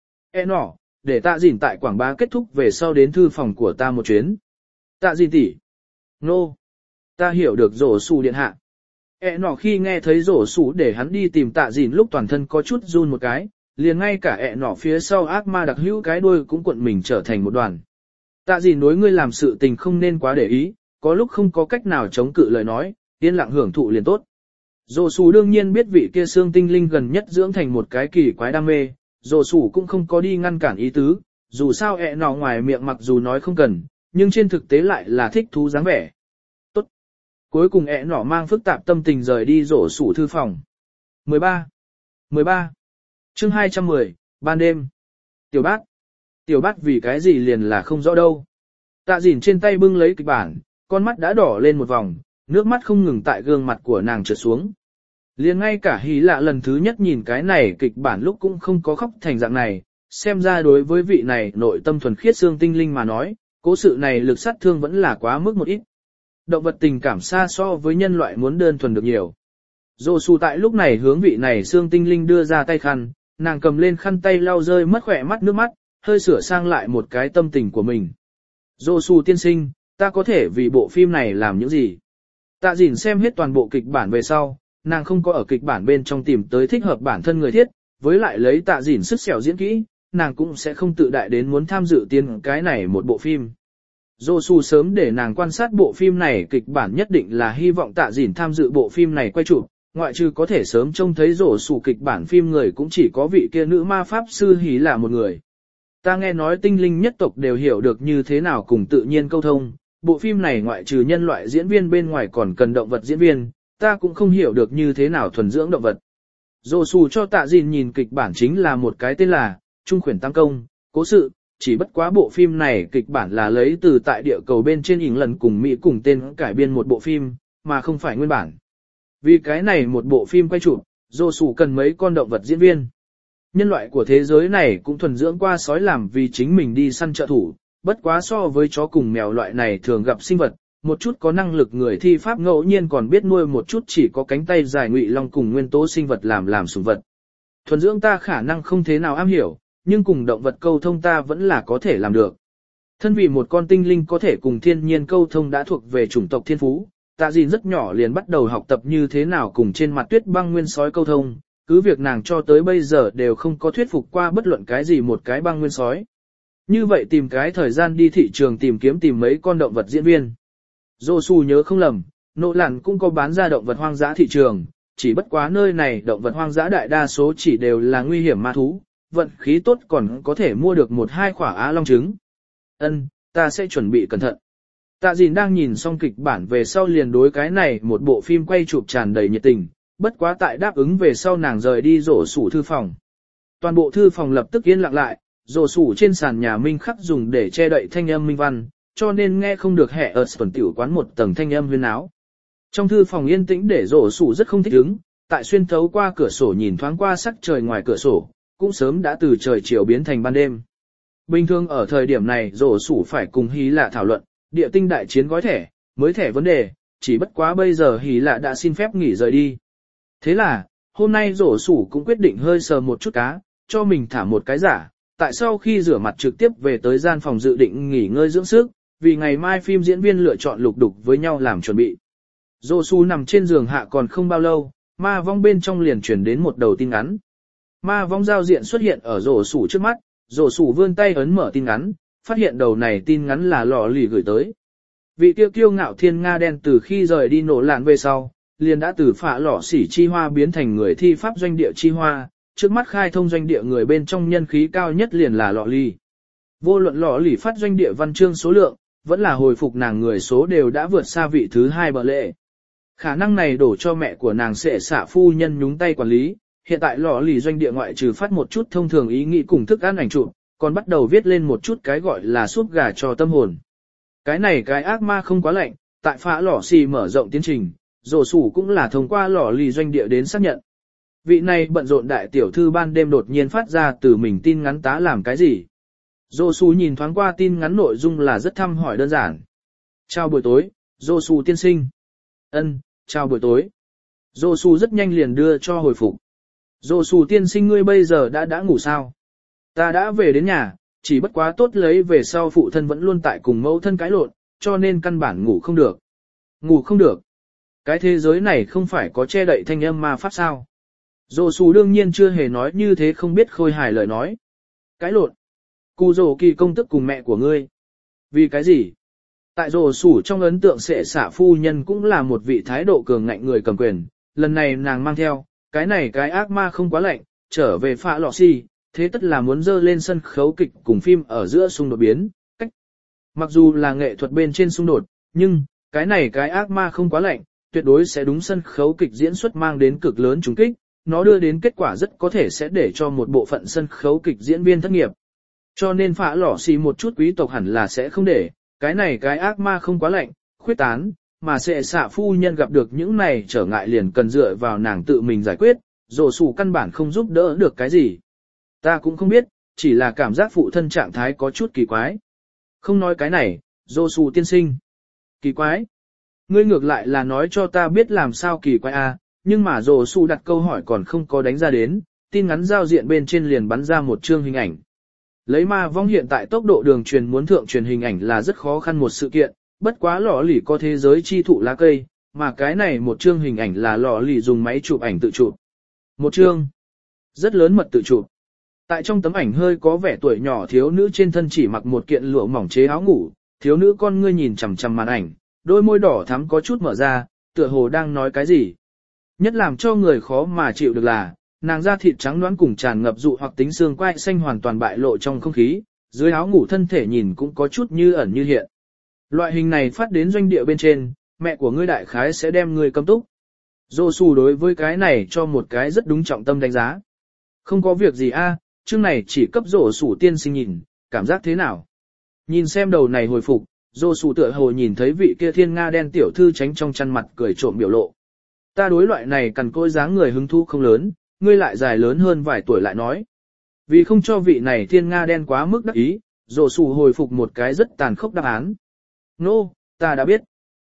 Ẹ nọ, để tạ dìn tại quảng bá kết thúc về sau đến thư phòng của ta một chuyến. Tạ dìn tỷ. Nô. No. Ta hiểu được rổ sủ điện hạ. Ẹ nọ khi nghe thấy rổ sủ để hắn đi tìm tạ dìn lúc toàn thân có chút run một cái, liền ngay cả ẹ nọ phía sau ác ma đặc hữu cái đuôi cũng cuộn mình trở thành một đoàn. Tạ dìn đối ngươi làm sự tình không nên quá để ý, có lúc không có cách nào chống cự lời nói, yên lặng hưởng thụ liền tốt. Rổ sủ đương nhiên biết vị kia xương tinh linh gần nhất dưỡng thành một cái kỳ quái đam mê, rổ sủ cũng không có đi ngăn cản ý tứ, dù sao ẹ nọ ngoài miệng mặc dù nói không cần, nhưng trên thực tế lại là thích thú dáng vẻ. Tốt. Cuối cùng ẹ nọ mang phức tạp tâm tình rời đi rổ sủ thư phòng. mười ba. mười ba. Chương hai trăm mười, ban đêm. Tiểu bát. Tiểu bát vì cái gì liền là không rõ đâu. Tạ dìn trên tay bưng lấy kịch bản, con mắt đã đỏ lên một vòng, nước mắt không ngừng tại gương mặt của nàng trượt xuống. Liền ngay cả hí lạ lần thứ nhất nhìn cái này kịch bản lúc cũng không có khóc thành dạng này, xem ra đối với vị này nội tâm thuần khiết xương tinh linh mà nói, cố sự này lực sát thương vẫn là quá mức một ít. Động vật tình cảm xa so với nhân loại muốn đơn thuần được nhiều. Dô su tại lúc này hướng vị này xương tinh linh đưa ra tay khăn, nàng cầm lên khăn tay lau rơi mất khỏe mắt nước mắt, hơi sửa sang lại một cái tâm tình của mình. Dô su tiên sinh, ta có thể vì bộ phim này làm những gì? Tạ dìn xem hết toàn bộ kịch bản về sau, nàng không có ở kịch bản bên trong tìm tới thích hợp bản thân người thiết, với lại lấy tạ dìn sức xẻo diễn kỹ, nàng cũng sẽ không tự đại đến muốn tham dự tiên cái này một bộ phim. Dô su sớm để nàng quan sát bộ phim này kịch bản nhất định là hy vọng tạ dìn tham dự bộ phim này quay chụp, ngoại trừ có thể sớm trông thấy rổ sủ kịch bản phim người cũng chỉ có vị kia nữ ma pháp sư hí là một người. Ta nghe nói tinh linh nhất tộc đều hiểu được như thế nào cùng tự nhiên câu thông, bộ phim này ngoại trừ nhân loại diễn viên bên ngoài còn cần động vật diễn viên, ta cũng không hiểu được như thế nào thuần dưỡng động vật. Dô su cho tạ dìn nhìn kịch bản chính là một cái tên là Trung khuyển tam công, cố sự, chỉ bất quá bộ phim này kịch bản là lấy từ tại địa cầu bên trên ỉng lần cùng Mỹ cùng tên cải biên một bộ phim, mà không phải nguyên bản. Vì cái này một bộ phim quay chụp, Dô su cần mấy con động vật diễn viên. Nhân loại của thế giới này cũng thuần dưỡng qua sói làm vì chính mình đi săn trợ thủ, bất quá so với chó cùng mèo loại này thường gặp sinh vật, một chút có năng lực người thi pháp ngẫu nhiên còn biết nuôi một chút chỉ có cánh tay dài ngụy long cùng nguyên tố sinh vật làm làm sủng vật. Thuần dưỡng ta khả năng không thế nào am hiểu, nhưng cùng động vật câu thông ta vẫn là có thể làm được. Thân vì một con tinh linh có thể cùng thiên nhiên câu thông đã thuộc về chủng tộc thiên phú, Tạ Dìn rất nhỏ liền bắt đầu học tập như thế nào cùng trên mặt tuyết băng nguyên sói câu thông, cứ việc nàng cho tới bây giờ đều không có thuyết phục qua bất luận cái gì một cái băng nguyên sói. Như vậy tìm cái thời gian đi thị trường tìm kiếm tìm mấy con động vật diễn viên. Dô Su nhớ không lầm, Nỗ Lạn cũng có bán ra động vật hoang dã thị trường, chỉ bất quá nơi này động vật hoang dã đại đa số chỉ đều là nguy hiểm ma thú, vận khí tốt còn có thể mua được một hai quả á long trứng. Ân, ta sẽ chuẩn bị cẩn thận. Tạ Dìn đang nhìn xong kịch bản về sau liền đối cái này một bộ phim quay chụp tràn đầy nhiệt tình, bất quá tại đáp ứng về sau nàng rời đi rổ sủ thư phòng. Toàn bộ thư phòng lập tức yên lặng lại, rổ sủ trên sàn nhà minh khắc dùng để che đậy thanh âm minh văn, cho nên nghe không được hệ ở tuần tiểu quán một tầng thanh âm huyên áo. Trong thư phòng yên tĩnh để rổ sủ rất không thích ứng, tại xuyên thấu qua cửa sổ nhìn thoáng qua sắc trời ngoài cửa sổ, cũng sớm đã từ trời chiều biến thành ban đêm. Bình thường ở thời điểm này rổ sủ phải cùng Hy Lạ thảo luận, địa tinh đại chiến gói thẻ, mới thẻ vấn đề, chỉ bất quá bây giờ Hy Lạ đã xin phép nghỉ rời đi. Thế là, hôm nay rổ sủ cũng quyết định hơi sờ một chút cá, cho mình thả một cái giả, tại sau khi rửa mặt trực tiếp về tới gian phòng dự định nghỉ ngơi dưỡng sức, vì ngày mai phim diễn viên lựa chọn lục đục với nhau làm chuẩn bị. Rổ sủ nằm trên giường hạ còn không bao lâu, ma vong bên trong liền chuyển đến một đầu tin ngắn. Ma vong giao diện xuất hiện ở rổ sủ trước mắt, rổ sủ vươn tay ấn mở tin ngắn, phát hiện đầu này tin ngắn là lò lì gửi tới. Vị tiêu kiêu ngạo thiên Nga đen từ khi rời đi Nỗ Lạn về sau, liền đã từ phạ lò xỉ chi hoa biến thành người thi pháp doanh địa chi hoa, trước mắt khai thông doanh địa người bên trong nhân khí cao nhất liền là lò lì. Vô luận lò lì phát doanh địa văn chương số lượng, vẫn là hồi phục nàng người số đều đã vượt xa vị thứ hai bờ lệ. Khả năng này đổ cho mẹ của nàng sẽ xạ phu nhân nhúng tay quản lý, hiện tại lò lì doanh địa ngoại trừ phát một chút thông thường ý nghĩ cùng thức ăn ảnh chụp, còn bắt đầu viết lên một chút cái gọi là súp gà cho tâm hồn. Cái này cái ác ma không quá lạnh, tại phá lò xì mở rộng tiến trình, rổ sủ cũng là thông qua lò lì doanh địa đến xác nhận. Vị này bận rộn đại tiểu thư ban đêm đột nhiên phát ra từ mình tin ngắn tá làm cái gì. Rổ sủ nhìn thoáng qua tin ngắn nội dung là rất thăm hỏi đơn giản. Chào buổi tối, rổ sủ tiên sinh. Ân, chào buổi tối. Rổ sủ rất nhanh liền đưa cho hồi phục. Rổ sủ tiên sinh ngươi bây giờ đã đã ngủ sao? Ta đã về đến nhà, chỉ bất quá tốt lấy về sau phụ thân vẫn luôn tại cùng mẫu thân cãi lộn, cho nên căn bản ngủ không được. Ngủ không được. Cái thế giới này không phải có che đậy thanh âm ma pháp sao. Rổ sủ đương nhiên chưa hề nói như thế không biết khôi hài lời nói. Cãi lộn. Cù rổ kỳ công tức cùng mẹ của ngươi. Vì cái gì? Tại rổ sủ trong ấn tượng sệ xả phu nhân cũng là một vị thái độ cường ngạnh người cầm quyền, lần này nàng mang theo, cái này cái ác ma không quá lạnh, trở về phạ lọ xì. Thế tất là muốn dơ lên sân khấu kịch cùng phim ở giữa xung đột biến, cách. Mặc dù là nghệ thuật bên trên xung đột, nhưng, cái này cái ác ma không quá lạnh, tuyệt đối sẽ đúng sân khấu kịch diễn xuất mang đến cực lớn trùng kích, nó đưa đến kết quả rất có thể sẽ để cho một bộ phận sân khấu kịch diễn viên thất nghiệp. Cho nên phá lỏ xì một chút quý tộc hẳn là sẽ không để, cái này cái ác ma không quá lạnh, khuyết tán, mà sẽ xạ phu nhân gặp được những này trở ngại liền cần dựa vào nàng tự mình giải quyết, rổ sủ căn bản không giúp đỡ được cái gì. Ta cũng không biết, chỉ là cảm giác phụ thân trạng thái có chút kỳ quái. Không nói cái này, rổ sủ tiên sinh. Kỳ quái? Ngươi ngược lại là nói cho ta biết làm sao kỳ quái a, nhưng mà rổ sủ đặt câu hỏi còn không có đánh ra đến, tin ngắn giao diện bên trên liền bắn ra một chương hình ảnh. Lấy ma vong hiện tại tốc độ đường truyền muốn thượng truyền hình ảnh là rất khó khăn một sự kiện, bất quá lọ lì có thế giới chi thụ lá cây, mà cái này một chương hình ảnh là lọ lì dùng máy chụp ảnh tự chụp. Một chương rất lớn mật tự chụp. Tại trong tấm ảnh hơi có vẻ tuổi nhỏ thiếu nữ trên thân chỉ mặc một kiện lụa mỏng chế áo ngủ, thiếu nữ con ngươi nhìn chằm chằm màn ảnh, đôi môi đỏ thắm có chút mở ra, tựa hồ đang nói cái gì. Nhất làm cho người khó mà chịu được là, nàng da thịt trắng nõn cùng tràn ngập dụ hoặc tính xương quai xanh hoàn toàn bại lộ trong không khí, dưới áo ngủ thân thể nhìn cũng có chút như ẩn như hiện. Loại hình này phát đến doanh địa bên trên, mẹ của ngươi đại khái sẽ đem ngươi cấm túc. Dô Su đối với cái này cho một cái rất đúng trọng tâm đánh giá. Không có việc gì a, chương này chỉ cấp Dô Su tiên sinh nhìn, cảm giác thế nào? Nhìn xem đầu này hồi phục, Dô Su tựa hồ nhìn thấy vị kia thiên nga đen tiểu thư tránh trong chăn mặt cười trộm biểu lộ. Ta đối loại này cằn cỗi dáng người hứng thú không lớn, ngươi lại dài lớn hơn vài tuổi lại nói. Vì không cho vị này thiên nga đen quá mức đắc ý, Dô Su hồi phục một cái rất tàn khốc đáp án. Nô, no, ta đã biết.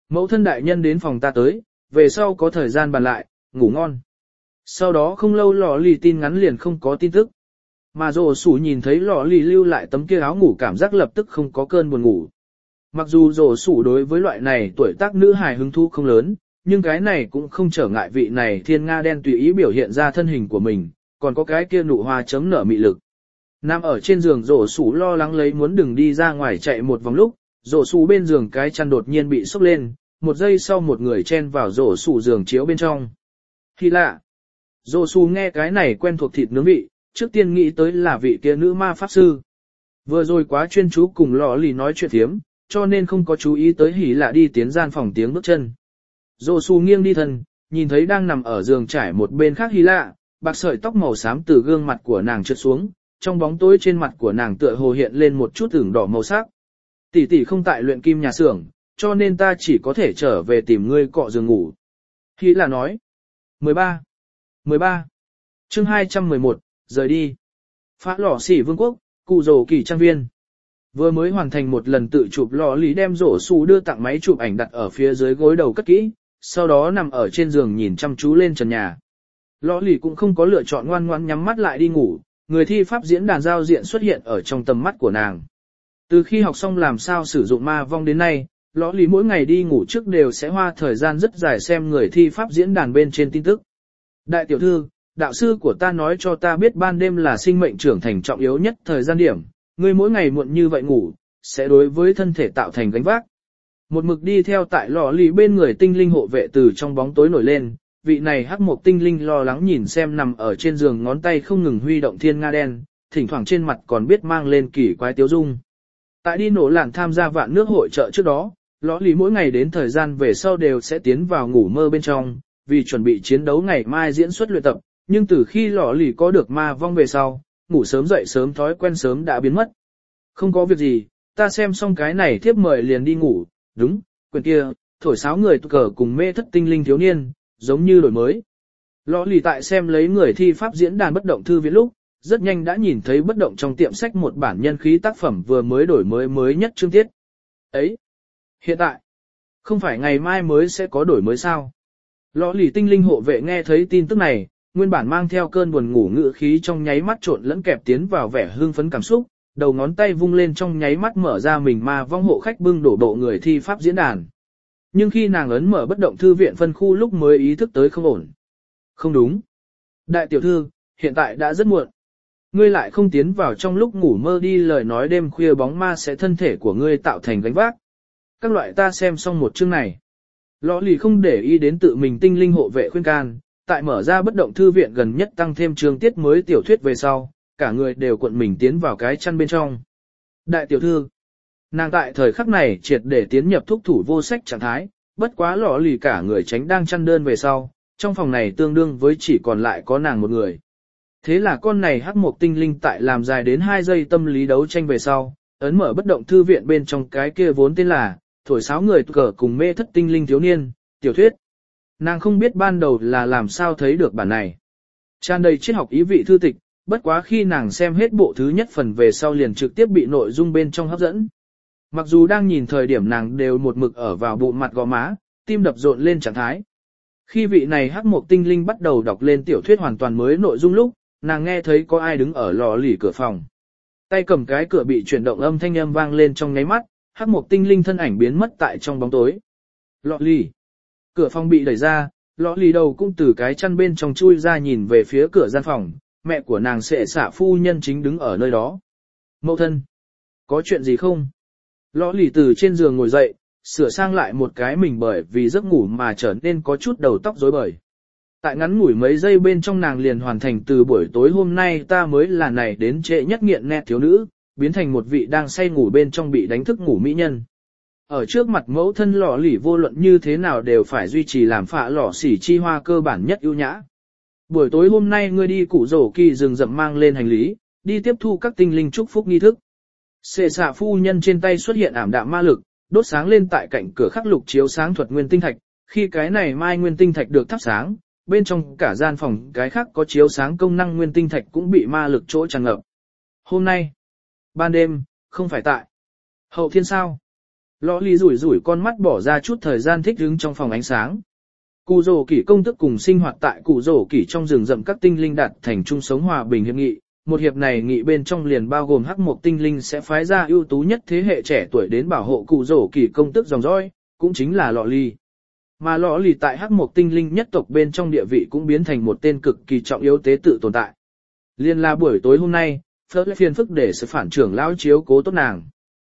mẫu thân đại nhân đến phòng ta tới, về sau có thời gian bàn lại, ngủ ngon. Sau đó không lâu lọ lì tin ngắn liền không có tin tức. Mà rồ sủ nhìn thấy lọ lì lưu lại tấm kia áo ngủ cảm giác lập tức không có cơn buồn ngủ. Mặc dù rồ sủ đối với loại này tuổi tác nữ hài hứng thú không lớn, nhưng cái này cũng không trở ngại vị này thiên nga đen tùy ý biểu hiện ra thân hình của mình, còn có cái kia nụ hoa chấm nở mị lực. Nằm ở trên giường rổ sủ lo lắng lấy muốn đừng đi ra ngoài chạy một vòng lúc, rổ sủ bên giường cái chăn đột nhiên bị sốc lên, một giây sau một người chen vào rổ sủ giường chiếu bên trong. Thì lạ, rổ sủ nghe cái này quen thuộc thịt nướng vị, trước tiên nghĩ tới là vị kia nữ ma pháp sư. Vừa rồi quá chuyên chú cùng lọ lì nói chuyện thiếm, cho nên không có chú ý tới hỉ lạ đi tiến gian phòng tiếng bước chân. Rổ sủ nghiêng đi thân, nhìn thấy đang nằm ở giường trải một bên khác hỉ lạ, bạc sợi tóc màu xám từ gương mặt của nàng trượt xuống, trong bóng tối trên mặt của nàng tựa hồ hiện lên một chút ửng đỏ màu sắc. Tỷ tỷ không tại luyện kim nhà xưởng, cho nên ta chỉ có thể trở về tìm ngươi cọ giường ngủ. Hỉ lạ nói. mười ba. mười ba. Chương hai trăm mười một, rời đi. Phá lò xỉ vương quốc, cụ rổ kỳ trang viên. Vừa mới hoàn thành một lần tự chụp lò lý đem rổ xù đưa tặng máy chụp ảnh đặt ở phía dưới gối đầu cất kỹ, sau đó nằm ở trên giường nhìn chăm chú lên trần nhà. Lò lì cũng không có lựa chọn ngoan ngoãn nhắm mắt lại đi ngủ, người thi pháp diễn đàn giao diện xuất hiện ở trong tầm mắt của nàng. Từ khi học xong làm sao sử dụng ma vong đến nay, lò lì mỗi ngày đi ngủ trước đều sẽ hoa thời gian rất dài xem người thi pháp diễn đàn bên trên tin tức. Đại tiểu thư, đạo sư của ta nói cho ta biết ban đêm là sinh mệnh trưởng thành trọng yếu nhất thời gian điểm, ngươi mỗi ngày muộn như vậy ngủ, sẽ đối với thân thể tạo thành gánh vác. Một mực đi theo tại lò lì bên người tinh linh hộ vệ từ trong bóng tối nổi lên, vị này hắc mộc tinh linh lo lắng nhìn xem nằm ở trên giường ngón tay không ngừng huy động thiên nga đen, thỉnh thoảng trên mặt còn biết mang lên kỳ quái tiếu dung. Tại đi nổ lạn tham gia vạn nước hội trợ trước đó, lò lì mỗi ngày đến thời gian về sau đều sẽ tiến vào ngủ mơ bên trong, vì chuẩn bị chiến đấu ngày mai diễn xuất luyện tập, nhưng từ khi lò lì có được ma vong về sau, ngủ sớm dậy sớm thói quen sớm đã biến mất. Không có việc gì, ta xem xong cái này thiếp mời liền đi ngủ, đúng, quyển kia, thổi sáo người cờ cùng mê thất tinh linh thiếu niên, giống như đổi mới. Lò lì tại xem lấy người thi pháp diễn đàn bất động thư viện lúc, rất nhanh đã nhìn thấy bất động trong tiệm sách một bản nhân khí tác phẩm vừa mới đổi mới mới nhất chương tiết. Ấy, hiện tại, không phải ngày mai mới sẽ có đổi mới sao? Lò lì tinh linh hộ vệ nghe thấy tin tức này, nguyên bản mang theo cơn buồn ngủ ngữ khí trong nháy mắt trộn lẫn kẹp tiến vào vẻ hưng phấn cảm xúc, đầu ngón tay vung lên trong nháy mắt mở ra mình ma vong hộ khách bưng đổ bộ người thi pháp diễn đàn. Nhưng khi nàng ấn mở bất động thư viện phân khu lúc mới ý thức tới không ổn. Không đúng. Đại tiểu thư, hiện tại đã rất muộn. Ngươi lại không tiến vào trong lúc ngủ mơ đi lời nói đêm khuya bóng ma sẽ thân thể của ngươi tạo thành gánh vác. Các loại ta xem xong một chương này. Lọ lì không để ý đến tự mình tinh linh hộ vệ khuyên can, tại mở ra bất động thư viện gần nhất tăng thêm chương tiết mới tiểu thuyết về sau, cả người đều cuộn mình tiến vào cái chăn bên trong. Đại tiểu thư, nàng tại thời khắc này triệt để tiến nhập thúc thủ vô sách trạng thái, bất quá lọ lì cả người tránh đang chăn đơn về sau, trong phòng này tương đương với chỉ còn lại có nàng một người. Thế là con này hắc một tinh linh tại làm dài đến hai giây tâm lý đấu tranh về sau, ấn mở bất động thư viện bên trong cái kia vốn tên là thổi sáo người cờ cùng mê thất tinh linh thiếu niên, tiểu thuyết. Nàng không biết ban đầu là làm sao thấy được bản này. Tràn đầy triết học ý vị thư tịch, bất quá khi nàng xem hết bộ thứ nhất phần về sau liền trực tiếp bị nội dung bên trong hấp dẫn. Mặc dù đang nhìn thời điểm nàng đều một mực ở vào bụng mặt gò má, tim đập rộn lên trạng thái. Khi vị này hắc mộc tinh linh bắt đầu đọc lên tiểu thuyết hoàn toàn mới nội dung lúc, nàng nghe thấy có ai đứng ở lò lì cửa phòng. Tay cầm cái cửa bị chuyển động âm thanh âm vang lên trong nháy mắt, hắc mộc tinh linh thân ảnh biến mất tại trong bóng tối. Lò lì. Cửa phòng bị đẩy ra, lò lì đầu cũng từ cái chăn bên trong chui ra nhìn về phía cửa gian phòng, mẹ của nàng sệ xạ phu nhân chính đứng ở nơi đó. Mẫu thân. Có chuyện gì không? Lò lì từ trên giường ngồi dậy, sửa sang lại một cái mình bởi vì giấc ngủ mà trở nên có chút đầu tóc rối bời. Tại ngắn ngủi mấy giây bên trong nàng liền hoàn thành từ buổi tối hôm nay ta mới là này đến trễ nhất nghiện nét thiếu nữ, biến thành một vị đang say ngủ bên trong bị đánh thức ngủ mỹ nhân. Ở trước mặt mẫu thân lò lì vô luận như thế nào đều phải duy trì làm phạ lò xỉ chi hoa cơ bản nhất ưu nhã. Buổi tối hôm nay ngươi đi cụ rổ kỳ rừng rậm mang lên hành lý, đi tiếp thu các tinh linh chúc phúc nghi thức. Sệ xạ phu nhân trên tay xuất hiện ảm đạm ma lực, đốt sáng lên tại cạnh cửa khắc lục chiếu sáng thuật nguyên tinh thạch, khi cái này mai nguyên tinh thạch được thắp sáng, bên trong cả gian phòng cái khác có chiếu sáng công năng nguyên tinh thạch cũng bị ma lực chỗ tràn ngập. Hôm nay, ban đêm, không phải tại Hậu Thiên sao? Lọ lì rủi rủi con mắt bỏ ra chút thời gian thích đứng trong phòng ánh sáng. Cụ rổ kỷ công tức cùng sinh hoạt tại cụ rổ kỷ trong rừng rậm các tinh linh đạt thành chung sống hòa bình hiệp nghị. Một hiệp này nghị bên trong liền bao gồm hắc mộc tinh linh sẽ phái ra ưu tú nhất thế hệ trẻ tuổi đến bảo hộ cụ rổ kỷ công tức dòng dõi, cũng chính là lọ lì. Mà lọ lì tại hắc mộc tinh linh nhất tộc bên trong địa vị cũng biến thành một tên cực kỳ trọng yếu tế tự tồn tại. Liên là buổi tối hôm nay, Phớt phiền phức để sự phản trưởng lão chiếu cố tốt nàng.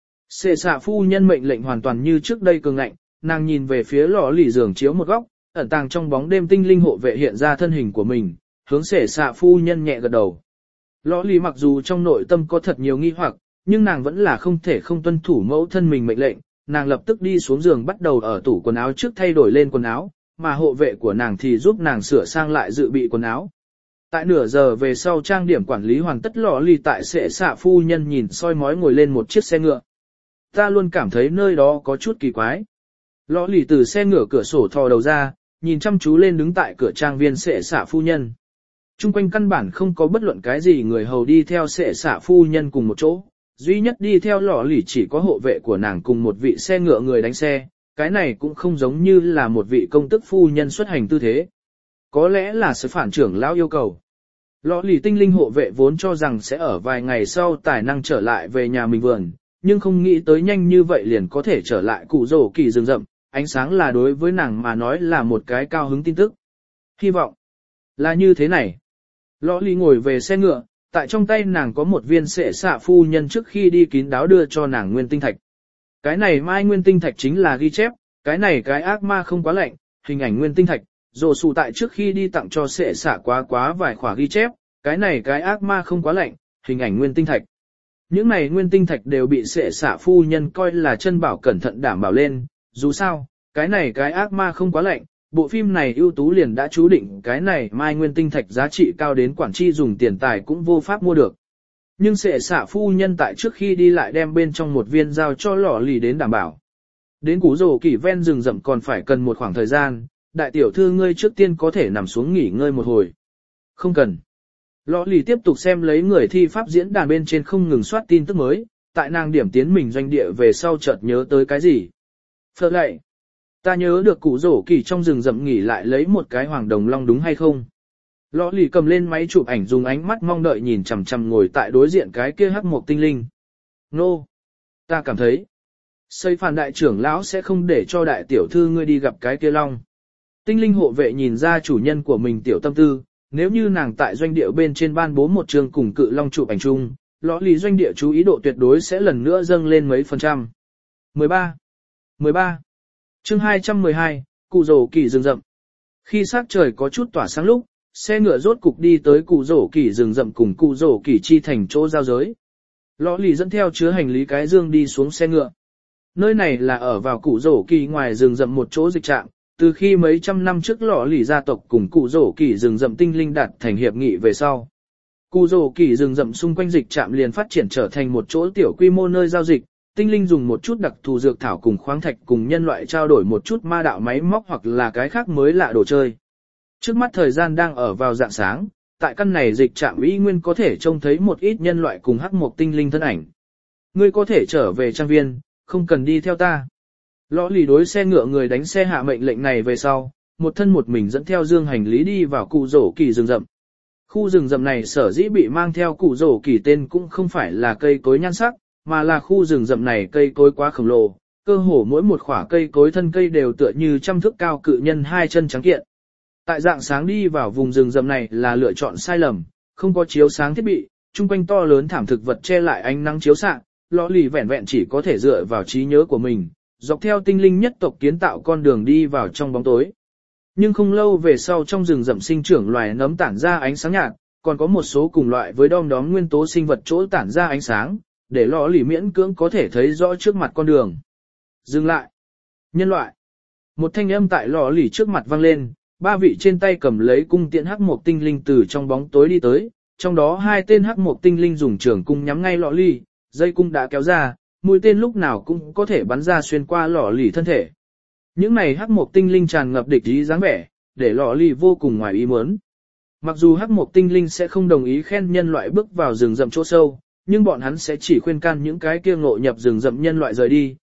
Sệ xạ phu nhân mệnh lệnh hoàn toàn như trước đây cường ngạnh, nàng nhìn về phía lọ lì giường chiếu một góc, ẩn tàng trong bóng đêm tinh linh hộ vệ hiện ra thân hình của mình, hướng sệ xạ phu nhân nhẹ gật đầu. Lọ lì mặc dù trong nội tâm có thật nhiều nghi hoặc, nhưng nàng vẫn là không thể không tuân thủ mẫu thân mình mệnh lệnh, nàng lập tức đi xuống giường bắt đầu ở tủ quần áo trước thay đổi lên quần áo, mà hộ vệ của nàng thì giúp nàng sửa sang lại dự bị quần áo. Tại nửa giờ về sau trang điểm quản lý hoàn tất, lọ lì tại sệ xạ phu nhân nhìn soi mói ngồi lên một chiếc xe ngựa. Ta luôn cảm thấy nơi đó có chút kỳ quái. Lọ lì từ xe ngựa cửa sổ thò đầu ra, nhìn chăm chú lên đứng tại cửa trang viên sệ xạ phu nhân. Trung quanh căn bản không có bất luận cái gì người hầu đi theo sệ xạ phu nhân cùng một chỗ, duy nhất đi theo lọ lì chỉ có hộ vệ của nàng cùng một vị xe ngựa người đánh xe, cái này cũng không giống như là một vị công tức phu nhân xuất hành tư thế. Có lẽ là sự phản trưởng lão yêu cầu. Lọ lì tinh linh hộ vệ vốn cho rằng sẽ ở vài ngày sau tài năng trở lại về nhà mình vườn, nhưng không nghĩ tới nhanh như vậy liền có thể trở lại cụ rổ kỳ rừng rậm, ánh sáng là đối với nàng mà nói là một cái cao hứng tin tức. Hy vọng là như thế này. Lọ lì ngồi về xe ngựa, tại trong tay nàng có một viên sệ xạ phu nhân trước khi đi kín đáo đưa cho nàng nguyên tinh thạch. Cái này mai nguyên tinh thạch chính là ghi chép, cái này cái ác ma không quá lạnh, hình ảnh nguyên tinh thạch, rồ sù tại trước khi đi tặng cho sệ xạ quá quá vài khỏa ghi chép, cái này cái ác ma không quá lạnh, hình ảnh nguyên tinh thạch. Những này nguyên tinh thạch đều bị sệ xạ phu nhân coi là chân bảo cẩn thận đảm bảo lên, dù sao, cái này cái ác ma không quá lạnh, bộ phim này ưu tú liền đã chú định cái này mai nguyên tinh thạch giá trị cao đến quản chi dùng tiền tài cũng vô pháp mua được. Nhưng sệ xạ phu nhân tại trước khi đi lại đem bên trong một viên giao cho lọ lì đến đảm bảo. Đến cú rổ kỷ ven rừng rậm còn phải cần một khoảng thời gian, đại tiểu thư ngươi trước tiên có thể nằm xuống nghỉ ngơi một hồi. Không cần. Lọ lì tiếp tục xem lấy người thi pháp diễn đàn bên trên không ngừng soát tin tức mới, tại nàng điểm tiến mình doanh địa về sau chợt nhớ tới cái gì. Phật lạy. Ta nhớ được cụ rổ kỳ trong rừng rậm nghỉ lại lấy một cái hoàng đồng long đúng hay không? Lọ lì cầm lên máy chụp ảnh dùng ánh mắt mong đợi nhìn chằm chằm ngồi tại đối diện cái kia hắc mộc tinh linh. Nô! No. Ta cảm thấy, xây phản đại trưởng lão sẽ không để cho đại tiểu thư ngươi đi gặp cái kia long. Tinh linh hộ vệ nhìn ra chủ nhân của mình tiểu tâm tư, nếu như nàng tại doanh địa bên trên ban bố một trường cùng cự long chụp ảnh chung, lọ lì doanh địa chú ý độ tuyệt đối sẽ lần nữa dâng lên mấy phần trăm. mười ba. mười ba. Chương hai trăm mười hai, cụ rổ kỳ rừng rậm. Khi sắc trời có chút tỏa sáng lúc, xe ngựa rốt cục đi tới cụ rổ kỳ rừng rậm cùng cụ rổ kỳ chi thành chỗ giao giới. Lọ lì dẫn theo chứa hành lý cái dương đi xuống xe ngựa. Nơi này là ở vào cụ rổ kỳ ngoài rừng rậm một chỗ dịch trạm, từ khi mấy trăm năm trước lọ lì gia tộc cùng cụ rổ kỳ rừng rậm tinh linh đạt thành hiệp nghị về sau. Cụ rổ kỳ rừng rậm xung quanh dịch trạm liền phát triển trở thành một chỗ tiểu quy mô nơi giao dịch. Tinh linh dùng một chút đặc thù dược thảo cùng khoáng thạch cùng nhân loại trao đổi một chút ma đạo máy móc hoặc là cái khác mới lạ đồ chơi. Trước mắt thời gian đang ở vào dạng sáng, tại căn này dịch trạm y nguyên có thể trông thấy một ít nhân loại cùng hắc mộc tinh linh thân ảnh. Ngươi có thể trở về trang viên, không cần đi theo ta. Lọ lì đối xe ngựa người đánh xe hạ mệnh lệnh này về sau, một thân một mình dẫn theo dương hành lý đi vào cụ rổ kỳ rừng rậm. Khu rừng rậm này sở dĩ bị mang theo cụ rổ kỳ tên cũng không phải là cây cối nhan sắc, mà là khu rừng rậm này cây cối quá khổng lồ, cơ hồ mỗi một khỏa cây cối thân cây đều tựa như trăm thước cao cự nhân hai chân trắng kiện. Tại dạng sáng đi vào vùng rừng rậm này là lựa chọn sai lầm, không có chiếu sáng thiết bị, chung quanh to lớn thảm thực vật che lại ánh nắng chiếu xạ, lọ lì vẻn vẹn chỉ có thể dựa vào trí nhớ của mình, dọc theo tinh linh nhất tộc kiến tạo con đường đi vào trong bóng tối. Nhưng không lâu về sau trong rừng rậm sinh trưởng loài nấm tản ra ánh sáng nhạt, còn có một số cùng loại với đom đóm nguyên tố sinh vật chỗ tản ra ánh sáng, để lọ lì miễn cưỡng có thể thấy rõ trước mặt con đường. Dừng lại. Nhân loại. Một thanh âm tại lọ lì trước mặt vang lên, ba vị trên tay cầm lấy cung tiễn hắc mộc tinh linh từ trong bóng tối đi tới, trong đó hai tên hắc mộc tinh linh dùng trường cung nhắm ngay lọ lì, dây cung đã kéo ra, mũi tên lúc nào cũng có thể bắn ra xuyên qua lọ lì thân thể. Những này hắc mộc tinh linh tràn ngập địch ý dáng vẻ, để lọ lì vô cùng ngoài ý muốn. Mặc dù hắc mộc tinh linh sẽ không đồng ý khen nhân loại bước vào rừng rậm chỗ sâu, nhưng bọn hắn sẽ chỉ khuyên can những cái kia ngộ nhập rừng rậm nhân loại rời đi,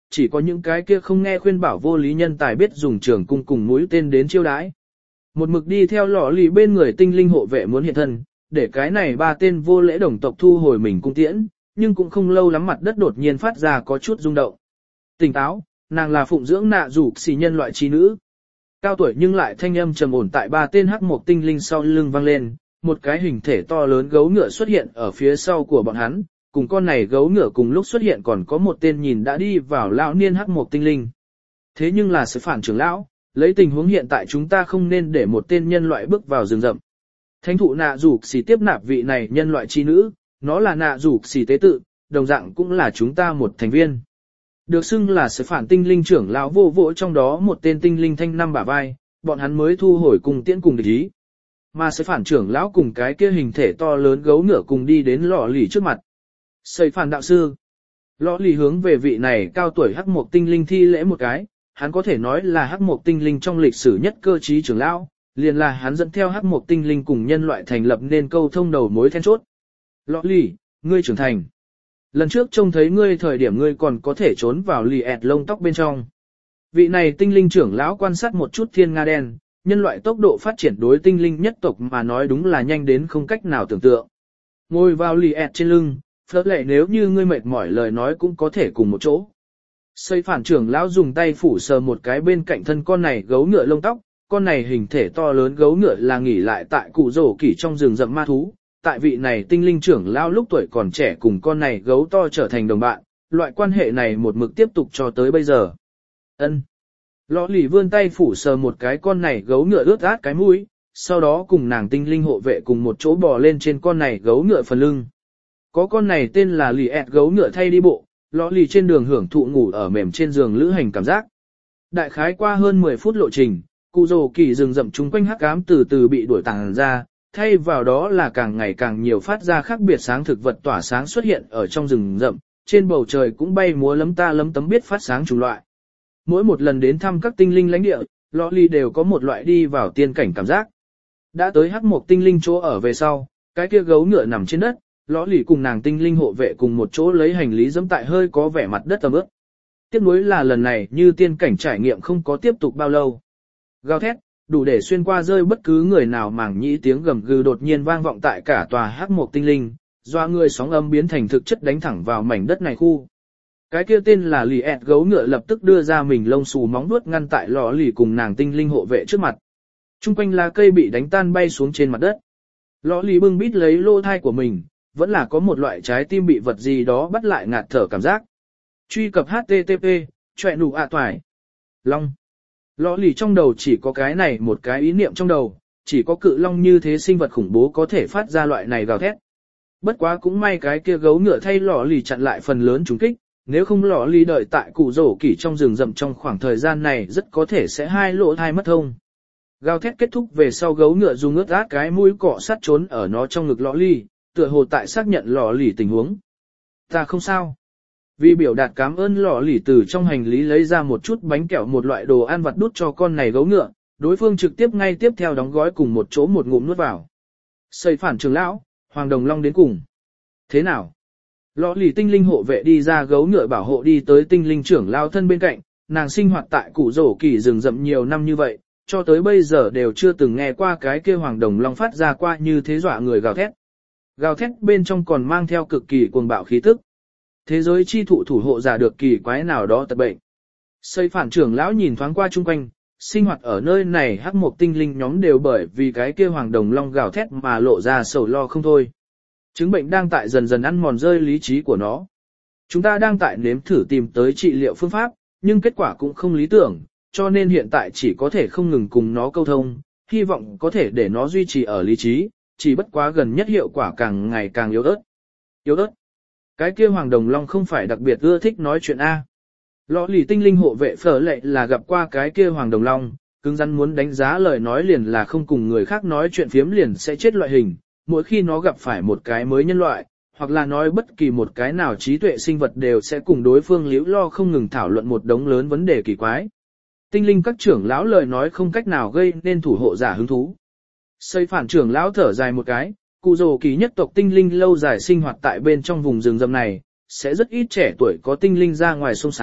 chỉ có những cái kia không nghe khuyên bảo vô lý nhân tài biết dùng trường cung cùng mũi tên đến chiêu đãi. Một mực đi theo lọ lì bên người tinh linh hộ vệ muốn hiện thân, để cái này ba tên vô lễ đồng tộc thu hồi mình cung tiễn, nhưng cũng không lâu lắm mặt đất đột nhiên phát ra có chút rung động. Tỉnh táo, nàng là phụng dưỡng nạ rủ xì nhân loại trí nữ. Cao tuổi nhưng lại thanh âm trầm ổn tại ba tên hắc mộc tinh linh sau lưng vang lên, một cái hình thể to lớn gấu ngựa xuất hiện ở phía sau của bọn hắn, cùng con này gấu ngựa cùng lúc xuất hiện còn có một tên nhìn đã đi vào lão niên hắc mộc tinh linh. Thế nhưng là sự phản trưởng lão, lấy tình huống hiện tại chúng ta không nên để một tên nhân loại bước vào rừng rậm. Thánh thụ nạ rủ xì tiếp nạp vị này nhân loại chi nữ, nó là nạ rủ xì tế tự, đồng dạng cũng là chúng ta một thành viên. Được xưng là sự phản tinh linh trưởng lão vô vỗ trong đó một tên tinh linh thanh năm bả vai, bọn hắn mới thu hồi cùng tiễn cùng địch ý. Mà sự phản trưởng lão cùng cái kia hình thể to lớn gấu ngựa cùng đi đến lọ lì trước mặt. Sầy phản đạo sư. Lọ lì hướng về vị này cao tuổi hắc mộc tinh linh thi lễ một cái, hắn có thể nói là hắc mộc tinh linh trong lịch sử nhất cơ trí trưởng lão, liền là hắn dẫn theo hắc mộc tinh linh cùng nhân loại thành lập nên câu thông đầu mối then chốt. Lọ lì, ngươi trưởng thành. Lần trước trông thấy ngươi thời điểm ngươi còn có thể trốn vào lì ẹt lông tóc bên trong. Vị này tinh linh trưởng lão quan sát một chút thiên nga đen, nhân loại tốc độ phát triển đối tinh linh nhất tộc mà nói đúng là nhanh đến không cách nào tưởng tượng. Ngồi vào lì ẹt trên lưng, phớt lệ nếu như ngươi mệt mỏi lời nói cũng có thể cùng một chỗ. Xây phản trưởng lão dùng tay phủ sờ một cái bên cạnh thân con này gấu ngựa lông tóc, con này hình thể to lớn gấu ngựa là nghỉ lại tại cụ rổ kỷ trong rừng rậm ma thú. Tại vị này tinh linh trưởng lão lúc tuổi còn trẻ cùng con này gấu to trở thành đồng bạn, loại quan hệ này một mực tiếp tục cho tới bây giờ. Ân. Lọ lì vươn tay phủ sờ một cái con này gấu ngựa ướt át cái mũi, sau đó cùng nàng tinh linh hộ vệ cùng một chỗ bò lên trên con này gấu ngựa phần lưng. Có con này tên là lì ẹt gấu ngựa thay đi bộ, lọ lì trên đường hưởng thụ ngủ ở mềm trên giường lữ hành cảm giác. Đại khái qua hơn mười phút lộ trình, cụ rồ kỳ rừng rậm chung quanh hắc ám từ từ bị đuổi tàng ra, thay vào đó là càng ngày càng nhiều phát ra khác biệt sáng thực vật tỏa sáng xuất hiện ở trong rừng rậm, trên bầu trời cũng bay múa lấm ta lấm tấm biết phát sáng chủng loại. Mỗi một lần đến thăm các tinh linh lãnh địa, lọ lì đều có một loại đi vào tiên cảnh cảm giác. Đã tới hắc mộc tinh linh chỗ ở về sau, cái kia gấu ngựa nằm trên đất, lọ lì cùng nàng tinh linh hộ vệ cùng một chỗ lấy hành lý dẫm tại hơi có vẻ mặt đất ẩm ướt. Tiếc nuối là lần này như tiên cảnh trải nghiệm không có tiếp tục bao lâu. Gào thét, đủ để xuyên qua rơi bất cứ người nào màng nhĩ tiếng gầm gừ đột nhiên vang vọng tại cả tòa hắc mộc tinh linh, doa người sóng âm biến thành thực chất đánh thẳng vào mảnh đất này khu. Cái kia tên là lì ẹt gấu ngựa lập tức đưa ra mình lông xù móng vuốt ngăn tại lọ lì cùng nàng tinh linh hộ vệ trước mặt. Trung quanh lá cây bị đánh tan bay xuống trên mặt đất. Lọ lì bưng bít lấy lô thai của mình, vẫn là có một loại trái tim bị vật gì đó bắt lại ngạt thở cảm giác. Truy cập hát tê tê pê, chọe nụ ạ toài. Long. Lọ lì trong đầu chỉ có cái này một cái ý niệm trong đầu, chỉ có cự long như thế sinh vật khủng bố có thể phát ra loại này gào thét. Bất quá cũng may cái kia gấu ngựa thay lọ lì chặn lại phần lớn trúng kích, nếu không lọ lì đợi tại cụ rổ kỷ trong rừng rậm trong khoảng thời gian này rất có thể sẽ hai lỗ thai mất thông. Gào thét kết thúc về sau gấu ngựa dùng ướt át cái mũi cọ sát trốn ở nó trong ngực lọ lì, tựa hồ tại xác nhận lọ lì tình huống. Ta không sao. Vì biểu đạt cảm ơn lọ lì từ trong hành lý lấy ra một chút bánh kẹo một loại đồ ăn vặt đút cho con này gấu ngựa, đối phương trực tiếp ngay tiếp theo đóng gói cùng một chỗ một ngụm nuốt vào. Xây phản trưởng lão, Hoàng Đồng Long đến cùng. Thế nào? Lọ lì tinh linh hộ vệ đi ra gấu ngựa bảo hộ đi tới tinh linh trưởng lao thân bên cạnh, nàng sinh hoạt tại cụ rổ kỳ rừng rậm nhiều năm như vậy, cho tới bây giờ đều chưa từng nghe qua cái kia Hoàng Đồng Long phát ra qua như thế dọa người gào thét. Gào thét bên trong còn mang theo cực kỳ cuồng bạo khí tức. Thế giới chi thụ thủ hộ giả được kỳ quái nào đó tật bệnh. Xây phản trưởng lão nhìn thoáng qua chung quanh, sinh hoạt ở nơi này hắc mộc tinh linh nhóm đều bởi vì cái kia Hoàng Đồng Long gào thét mà lộ ra sầu lo không thôi. Chứng bệnh đang tại dần dần ăn mòn rơi lý trí của nó. Chúng ta đang tại nếm thử tìm tới trị liệu phương pháp, nhưng kết quả cũng không lý tưởng, cho nên hiện tại chỉ có thể không ngừng cùng nó câu thông, hy vọng có thể để nó duy trì ở lý trí, chỉ bất quá gần nhất hiệu quả càng ngày càng yếu ớt. Yếu ớt? Cái kia Hoàng Đồng Long không phải đặc biệt ưa thích nói chuyện A. Lọ lì tinh linh hộ vệ phở lệ là gặp qua cái kia Hoàng Đồng Long, cứng rắn muốn đánh giá lời nói liền là không cùng người khác nói chuyện phiếm liền sẽ chết loại hình. Mỗi khi nó gặp phải một cái mới nhân loại, hoặc là nói bất kỳ một cái nào trí tuệ sinh vật đều sẽ cùng đối phương liễu lo không ngừng thảo luận một đống lớn vấn đề kỳ quái. Tinh linh các trưởng lão lời nói không cách nào gây nên thủ hộ giả hứng thú. Xây phản trưởng lão thở dài một cái, cụ rồ kỳ nhất tộc tinh linh lâu dài sinh hoạt tại bên trong vùng rừng rậm này, sẽ rất ít trẻ tuổi có tinh linh ra ngoài sông sáo,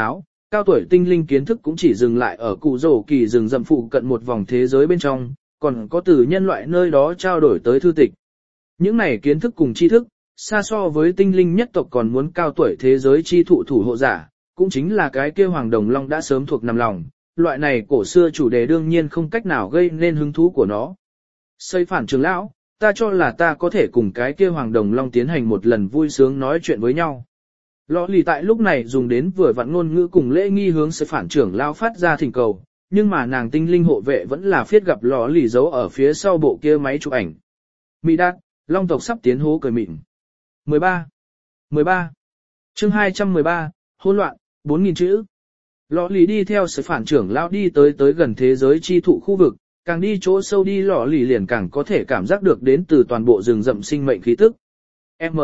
cao tuổi tinh linh kiến thức cũng chỉ dừng lại ở cụ rổ kỳ rừng rậm phụ cận một vòng thế giới bên trong, còn có từ nhân loại nơi đó trao đổi tới thư tịch. Những này kiến thức cùng tri thức, xa so với tinh linh nhất tộc còn muốn cao tuổi thế giới chi thụ thủ hộ giả, cũng chính là cái kia Hoàng Đồng Long đã sớm thuộc nằm lòng, loại này cổ xưa chủ đề đương nhiên không cách nào gây nên hứng thú của nó. Xây phản trưởng lão, ta cho là ta có thể cùng cái kia Hoàng Đồng Long tiến hành một lần vui sướng nói chuyện với nhau. Lọ lì tại lúc này dùng đến vừa vặn ngôn ngữ cùng lễ nghi hướng xây phản trưởng lão phát ra thỉnh cầu, nhưng mà nàng tinh linh hộ vệ vẫn là phiết gặp lọ lì giấu ở phía sau bộ kia máy chụp ảnh. Mỹ đạt, Long tộc sắp tiến hố cười mịn. mười ba. mười ba. Chương hai trăm mười ba, hỗn loạn, bốn nghìn chữ. Lọ lì đi theo sự phản trưởng lão đi tới tới gần thế giới chi thụ khu vực, càng đi chỗ sâu đi lọ lì liền càng có thể cảm giác được đến từ toàn bộ rừng rậm sinh mệnh khí tức. M.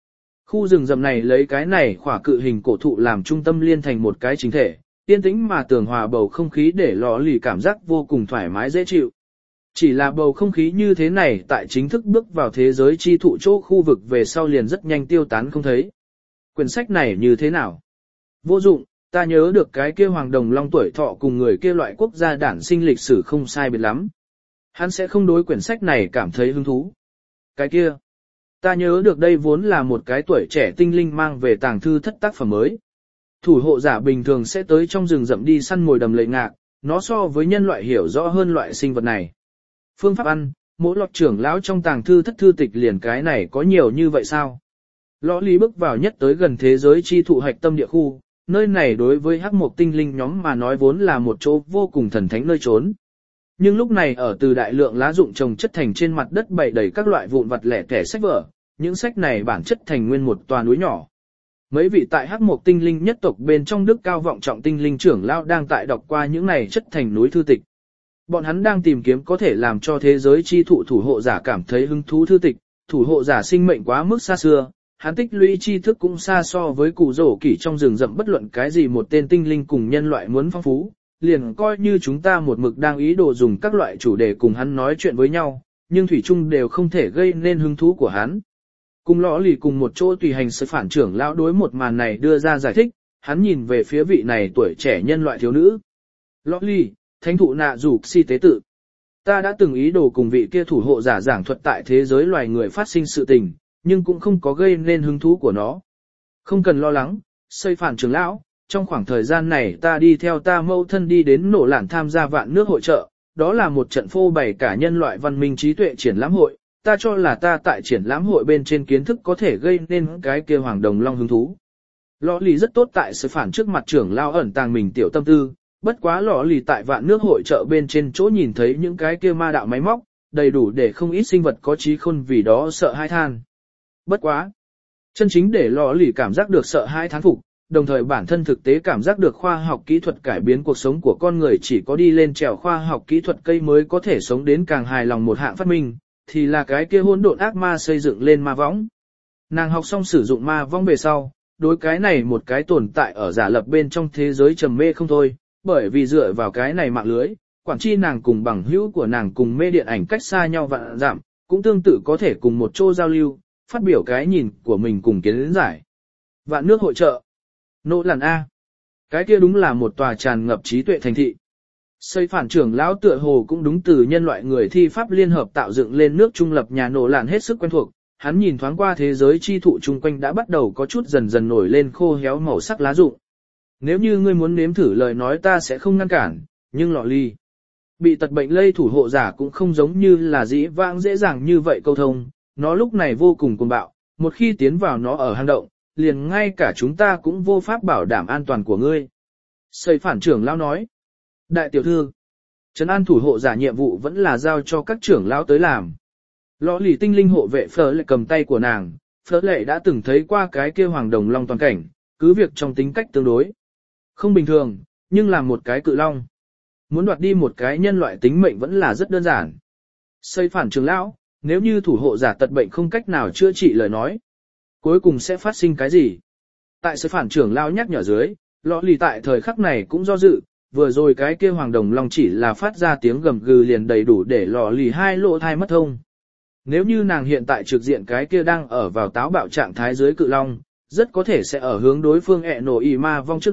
Khu rừng rậm này lấy cái này khỏa cự hình cổ thụ làm trung tâm liên thành một cái chính thể, yên tĩnh mà tường hòa bầu không khí để lọ lì cảm giác vô cùng thoải mái dễ chịu. Chỉ là bầu không khí như thế này tại chính thức bước vào thế giới chi thụ chỗ khu vực về sau liền rất nhanh tiêu tán không thấy. Quyển sách này như thế nào? Vô dụng, ta nhớ được cái kia Hoàng Đồng Long tuổi thọ cùng người kia loại quốc gia đản sinh lịch sử không sai biệt lắm. Hắn sẽ không đối quyển sách này cảm thấy hứng thú. Cái kia, ta nhớ được đây vốn là một cái tuổi trẻ tinh linh mang về tàng thư thất tác phẩm mới. Thủ hộ giả bình thường sẽ tới trong rừng rậm đi săn mồi đầm lệ ngạc, nó so với nhân loại hiểu rõ hơn loại sinh vật này. Phương pháp ăn, mỗi lọt trưởng lão trong tàng thư thất thư tịch liền cái này có nhiều như vậy sao? Lõ lý bước vào nhất tới gần thế giới chi thụ hạch tâm địa khu, nơi này đối với hắc mộc tinh linh nhóm mà nói vốn là một chỗ vô cùng thần thánh nơi trốn. Nhưng lúc này ở từ đại lượng lá rụng trồng chất thành trên mặt đất bày đầy các loại vụn vặt lẻ tẻ sách vở, những sách này bản chất thành nguyên một tòa núi nhỏ. Mấy vị tại hắc mộc tinh linh nhất tộc bên trong đức cao vọng trọng tinh linh trưởng lão đang tại đọc qua những này chất thành núi thư tịch. Bọn hắn đang tìm kiếm có thể làm cho thế giới chi thụ thủ hộ giả cảm thấy hứng thú thư tịch, thủ hộ giả sinh mệnh quá mức xa xưa, hắn tích lũy tri thức cũng xa so với cụ rổ kỷ trong rừng rậm bất luận cái gì một tên tinh linh cùng nhân loại muốn phong phú, liền coi như chúng ta một mực đang ý đồ dùng các loại chủ đề cùng hắn nói chuyện với nhau, nhưng thủy chung đều không thể gây nên hứng thú của hắn. Cùng lõ lì cùng một chỗ tùy hành sự phản trưởng lão đối một màn này đưa ra giải thích, hắn nhìn về phía vị này tuổi trẻ nhân loại thiếu nữ. Lõ lì, thánh thụ nạ rủ si tế tự. Ta đã từng ý đồ cùng vị kia thủ hộ giả giảng thuật tại thế giới loài người phát sinh sự tình, nhưng cũng không có gây nên hứng thú của nó. Không cần lo lắng, xây phản trưởng lão, trong khoảng thời gian này ta đi theo ta mâu thân đi đến nổ lạn tham gia vạn nước hội trợ, đó là một trận phô bày cả nhân loại văn minh trí tuệ triển lãm hội, ta cho là ta tại triển lãm hội bên trên kiến thức có thể gây nên cái kia Hoàng Đồng Long hứng thú. Lõ lì rất tốt tại sự phản trước mặt trưởng lão ẩn tàng mình tiểu tâm tư, bất quá lõ lì tại vạn nước hội trợ bên trên chỗ nhìn thấy những cái kia ma đạo máy móc, đầy đủ để không ít sinh vật có trí khôn vì đó sợ hãi than. Bất quá, chân chính để lõ lì cảm giác được sợ hãi thán phục, đồng thời bản thân thực tế cảm giác được khoa học kỹ thuật cải biến cuộc sống của con người chỉ có đi lên trèo khoa học kỹ thuật cây mới có thể sống đến càng hài lòng một hạng phát minh, thì là cái kia hỗn độn ác ma xây dựng lên ma võng. Nàng học xong sử dụng ma võng về sau, đối cái này một cái tồn tại ở giả lập bên trong thế giới trầm mê không thôi, bởi vì dựa vào cái này mạng lưới, quản chi nàng cùng bằng hữu của nàng cùng mê điện ảnh cách xa nhau vạn dặm, cũng tương tự có thể cùng một chỗ giao lưu, phát biểu cái nhìn của mình cùng kiến giải. Vạn nước hội trợ. Nỗ làn A. Cái kia đúng là một tòa tràn ngập trí tuệ thành thị. Xây phản trưởng lão tựa hồ cũng đúng từ nhân loại người thi pháp liên hợp tạo dựng lên nước trung lập nhà nổ làn hết sức quen thuộc, hắn nhìn thoáng qua thế giới chi thụ chung quanh đã bắt đầu có chút dần dần nổi lên khô héo màu sắc lá rụng. Nếu như ngươi muốn nếm thử lời nói ta sẽ không ngăn cản, nhưng lọ ly. Bị tật bệnh lây thủ hộ giả cũng không giống như là dĩ vãng dễ dàng như vậy câu thông, nó lúc này vô cùng cuồng bạo, một khi tiến vào nó ở hang động, liền ngay cả chúng ta cũng vô pháp bảo đảm an toàn của ngươi. Xây phản trưởng lão nói. Đại tiểu thư, trấn an thủ hộ giả nhiệm vụ vẫn là giao cho các trưởng lão tới làm. Lõ lì tinh linh hộ vệ Phở Lệ cầm tay của nàng, Phở Lệ đã từng thấy qua cái kia Hoàng Đồng Long toàn cảnh, cứ việc trong tính cách tương đối không bình thường, nhưng là một cái cự long. Muốn đoạt đi một cái nhân loại tính mệnh vẫn là rất đơn giản. Xây phản trưởng lão, nếu như thủ hộ giả tật bệnh không cách nào chữa trị lời nói, cuối cùng sẽ phát sinh cái gì? Tại xây phản trưởng lão nhắc nhở dưới, lõ lì tại thời khắc này cũng do dự, vừa rồi cái kia Hoàng Đồng Long chỉ là phát ra tiếng gầm gừ liền đầy đủ để lò lì hai lỗ thai mất thông. Nếu như nàng hiện tại trực diện cái kia đang ở vào táo bạo trạng thái dưới cự long, rất có thể sẽ ở hướng đối phương ẹ nổ ỉ ma vong trước đó,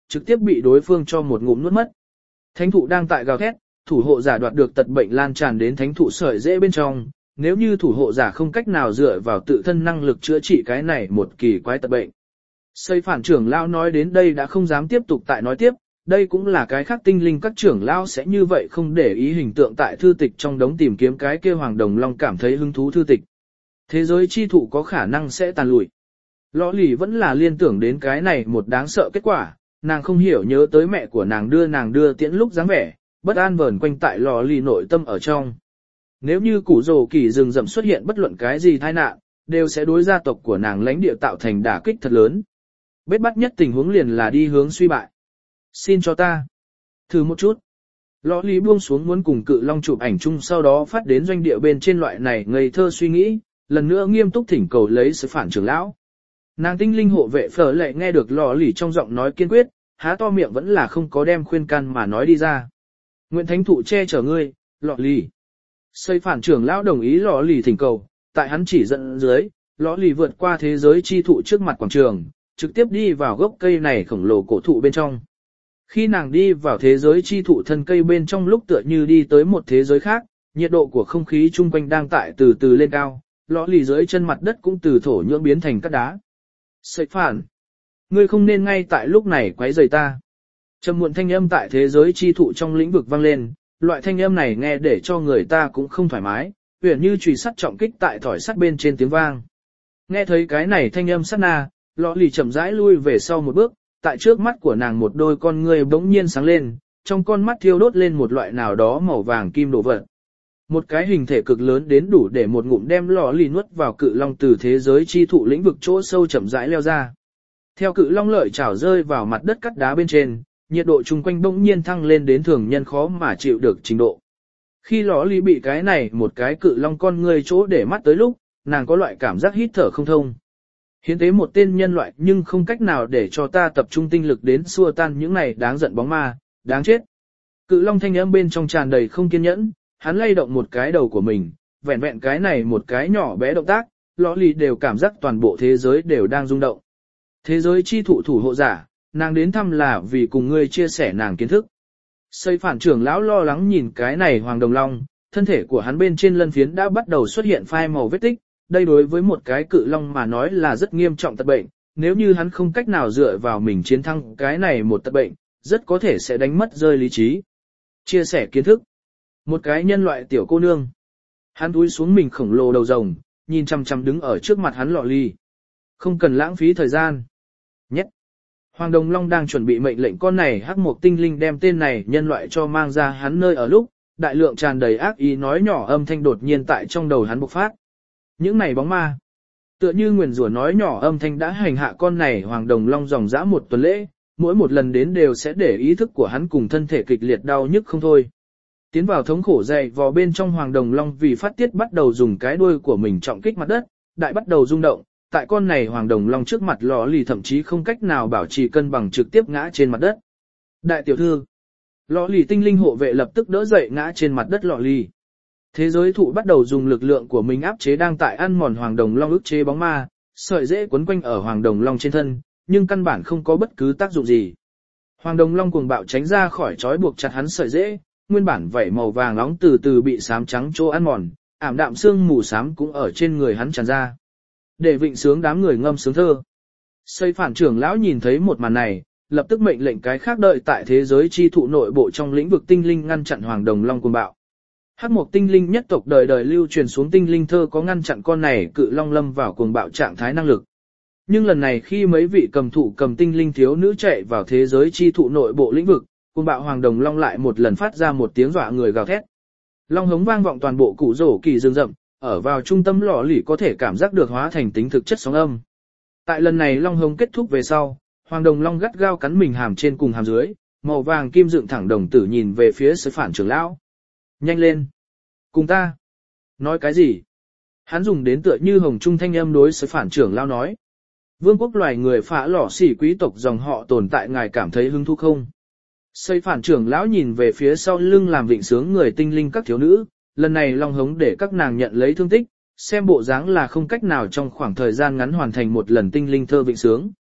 trực tiếp bị đối phương cho một ngụm nuốt mất. Thánh thụ đang tại gào thét, thủ hộ giả đoạt được tật bệnh lan tràn đến thánh thụ sợi rễ bên trong, nếu như thủ hộ giả không cách nào dựa vào tự thân năng lực chữa trị cái này một kỳ quái tật bệnh. Xây phản trưởng lão nói đến đây đã không dám tiếp tục tại nói tiếp, đây cũng là cái khác tinh linh các trưởng lão sẽ như vậy không để ý hình tượng tại thư tịch trong đống tìm kiếm cái kia hoàng đồng long cảm thấy hứng thú thư tịch. Thế giới chi thụ có khả năng sẽ tàn lụi. Lõ lì vẫn là liên tưởng đến cái này một đáng sợ kết quả, nàng không hiểu nhớ tới mẹ của nàng đưa nàng đưa tiễn lúc dáng vẻ, bất an vờn quanh tại lò lì nội tâm ở trong. Nếu như củ rồ kỳ rừng rậm xuất hiện bất luận cái gì tai nạn, đều sẽ đối gia tộc của nàng lãnh địa tạo thành đả kích thật lớn. Bết bắt nhất tình huống liền là đi hướng suy bại. Xin cho ta thử một chút. Lõ lì buông xuống muốn cùng cự long chụp ảnh chung sau đó phát đến doanh địa bên trên loại này ngây thơ suy nghĩ, lần nữa nghiêm túc thỉnh cầu lấy sự phản trưởng lão. Nàng tinh linh hộ vệ phở lệ nghe được lò lì trong giọng nói kiên quyết, há to miệng vẫn là không có đem khuyên can mà nói đi ra. Nguyện thánh thụ che chở ngươi, lò lì. Xây phản trưởng lão đồng ý lò lì thỉnh cầu, tại hắn chỉ dẫn dưới, lò lì vượt qua thế giới chi thụ trước mặt quảng trường, trực tiếp đi vào gốc cây này khổng lồ cổ thụ bên trong. Khi nàng đi vào thế giới chi thụ thân cây bên trong lúc tựa như đi tới một thế giới khác, nhiệt độ của không khí chung quanh đang tại từ từ lên cao, lò lì dưới chân mặt đất cũng từ thổ nhưỡng biến thành cát đá. Xây phản, ngươi không nên ngay tại lúc này quấy rầy ta. Trầm muộn thanh âm tại thế giới chi thụ trong lĩnh vực vang lên, loại thanh âm này nghe để cho người ta cũng không thoải mái, huyền như chùy sắt trọng kích tại thỏi sắt bên trên tiếng vang. Nghe thấy cái này thanh âm sát na, lọ lì chậm rãi lui về sau một bước, tại trước mắt của nàng một đôi con ngươi bỗng nhiên sáng lên, trong con mắt thiêu đốt lên một loại nào đó màu vàng kim đồ vật. Một cái hình thể cực lớn đến đủ để một ngụm đem lọ lì nuốt vào cự long từ thế giới chi thụ lĩnh vực chỗ sâu chậm rãi leo ra. Theo cự long lợi chảo rơi vào mặt đất cắt đá bên trên, nhiệt độ chung quanh bỗng nhiên thăng lên đến thường nhân khó mà chịu được trình độ. Khi lọ lì bị cái này một cái cự long con ngươi chỗ để mắt tới lúc, nàng có loại cảm giác hít thở không thông. Hiến tế một tên nhân loại nhưng không cách nào để cho ta tập trung tinh lực đến xua tan những này đáng giận bóng ma, đáng chết. Cự long thanh âm bên trong tràn đầy không kiên nhẫn, hắn lay động một cái đầu của mình, vẹn vẹn cái này một cái nhỏ bé động tác, lọ lì đều cảm giác toàn bộ thế giới đều đang rung động. Thế giới chi thụ thủ hộ giả, nàng đến thăm là vì cùng ngươi chia sẻ nàng kiến thức. Xây phản trưởng lão lo lắng nhìn cái này hoàng đồng long, thân thể của hắn bên trên lân phiến đã bắt đầu xuất hiện phai màu vết tích, đây đối với một cái cự long mà nói là rất nghiêm trọng tật bệnh, nếu như hắn không cách nào dựa vào mình chiến thắng cái này một tật bệnh, rất có thể sẽ đánh mất rơi lý trí. Chia sẻ kiến thức. Một cái nhân loại tiểu cô nương. Hắn túi xuống mình khổng lồ đầu rồng, nhìn chăm chăm đứng ở trước mặt hắn lọ lì. Không cần lãng phí thời gian. Nhất. Hoàng Đồng Long đang chuẩn bị mệnh lệnh con này hắc mộc tinh linh đem tên này nhân loại cho mang ra hắn nơi ở lúc, đại lượng tràn đầy ác ý nói nhỏ âm thanh đột nhiên tại trong đầu hắn bộc phát. Những này bóng ma. Tựa như nguyền rủa nói nhỏ âm thanh đã hành hạ con này Hoàng Đồng Long dòng dã một tuần lễ, mỗi một lần đến đều sẽ để ý thức của hắn cùng thân thể kịch liệt đau nhức không thôi. Tiến vào thống khổ dày vò bên trong Hoàng Đồng Long vì phát tiết bắt đầu dùng cái đuôi của mình trọng kích mặt đất, đại bắt đầu rung động, tại con này Hoàng Đồng Long trước mặt lò lì thậm chí không cách nào bảo trì cân bằng trực tiếp ngã trên mặt đất. Đại tiểu thư, lò lì tinh linh hộ vệ lập tức đỡ dậy ngã trên mặt đất lò lì. Thế giới thụ bắt đầu dùng lực lượng của mình áp chế đang tại ăn mòn Hoàng Đồng Long ức chế bóng ma, sợi rễ quấn quanh ở Hoàng Đồng Long trên thân, nhưng căn bản không có bất cứ tác dụng gì. Hoàng Đồng Long cuồng bạo tránh ra khỏi trói buộc chặt hắn sợi rễ, nguyên bản vảy màu vàng nóng từ từ bị xám trắng chỗ ăn mòn, ảm đạm xương mù xám cũng ở trên người hắn tràn ra. Để vịnh sướng đám người ngâm sướng thơ. Xây phản trưởng lão nhìn thấy một màn này, lập tức mệnh lệnh cái khác đợi tại thế giới chi thụ nội bộ trong lĩnh vực tinh linh ngăn chặn Hoàng Đồng Long cuồng bạo. Hắc mộc tinh linh nhất tộc đời đời lưu truyền xuống tinh linh thơ có ngăn chặn con này cự long lâm vào cuồng bạo trạng thái năng lực. Nhưng lần này khi mấy vị cầm thụ cầm tinh linh thiếu nữ chạy vào thế giới chi thụ nội bộ lĩnh vực, cuồng bạo Hoàng Đồng Long lại một lần phát ra một tiếng dọa người gào thét. Long hống vang vọng toàn bộ củ rổ kỳ rừng rậm, ở vào trung tâm lò lì có thể cảm giác được hóa thành tính thực chất sóng âm. Tại lần này long hống kết thúc về sau, Hoàng Đồng Long gắt gao cắn mình hàm trên cùng hàm dưới, màu vàng kim dựng thẳng đồng tử nhìn về phía Sứ phản trưởng lão. Nhanh lên! Cùng ta! Nói cái gì? Hắn dùng đến tựa như hồng trung thanh âm đối Sứ phản trưởng lão nói. Vương quốc loài người phá lỏ xỉ quý tộc dòng họ tồn tại ngài cảm thấy hứng thú không? Xây phản trưởng lão nhìn về phía sau lưng làm vịnh sướng người tinh linh các thiếu nữ, lần này long hống để các nàng nhận lấy thương tích, xem bộ dáng là không cách nào trong khoảng thời gian ngắn hoàn thành một lần tinh linh thơ vịnh sướng.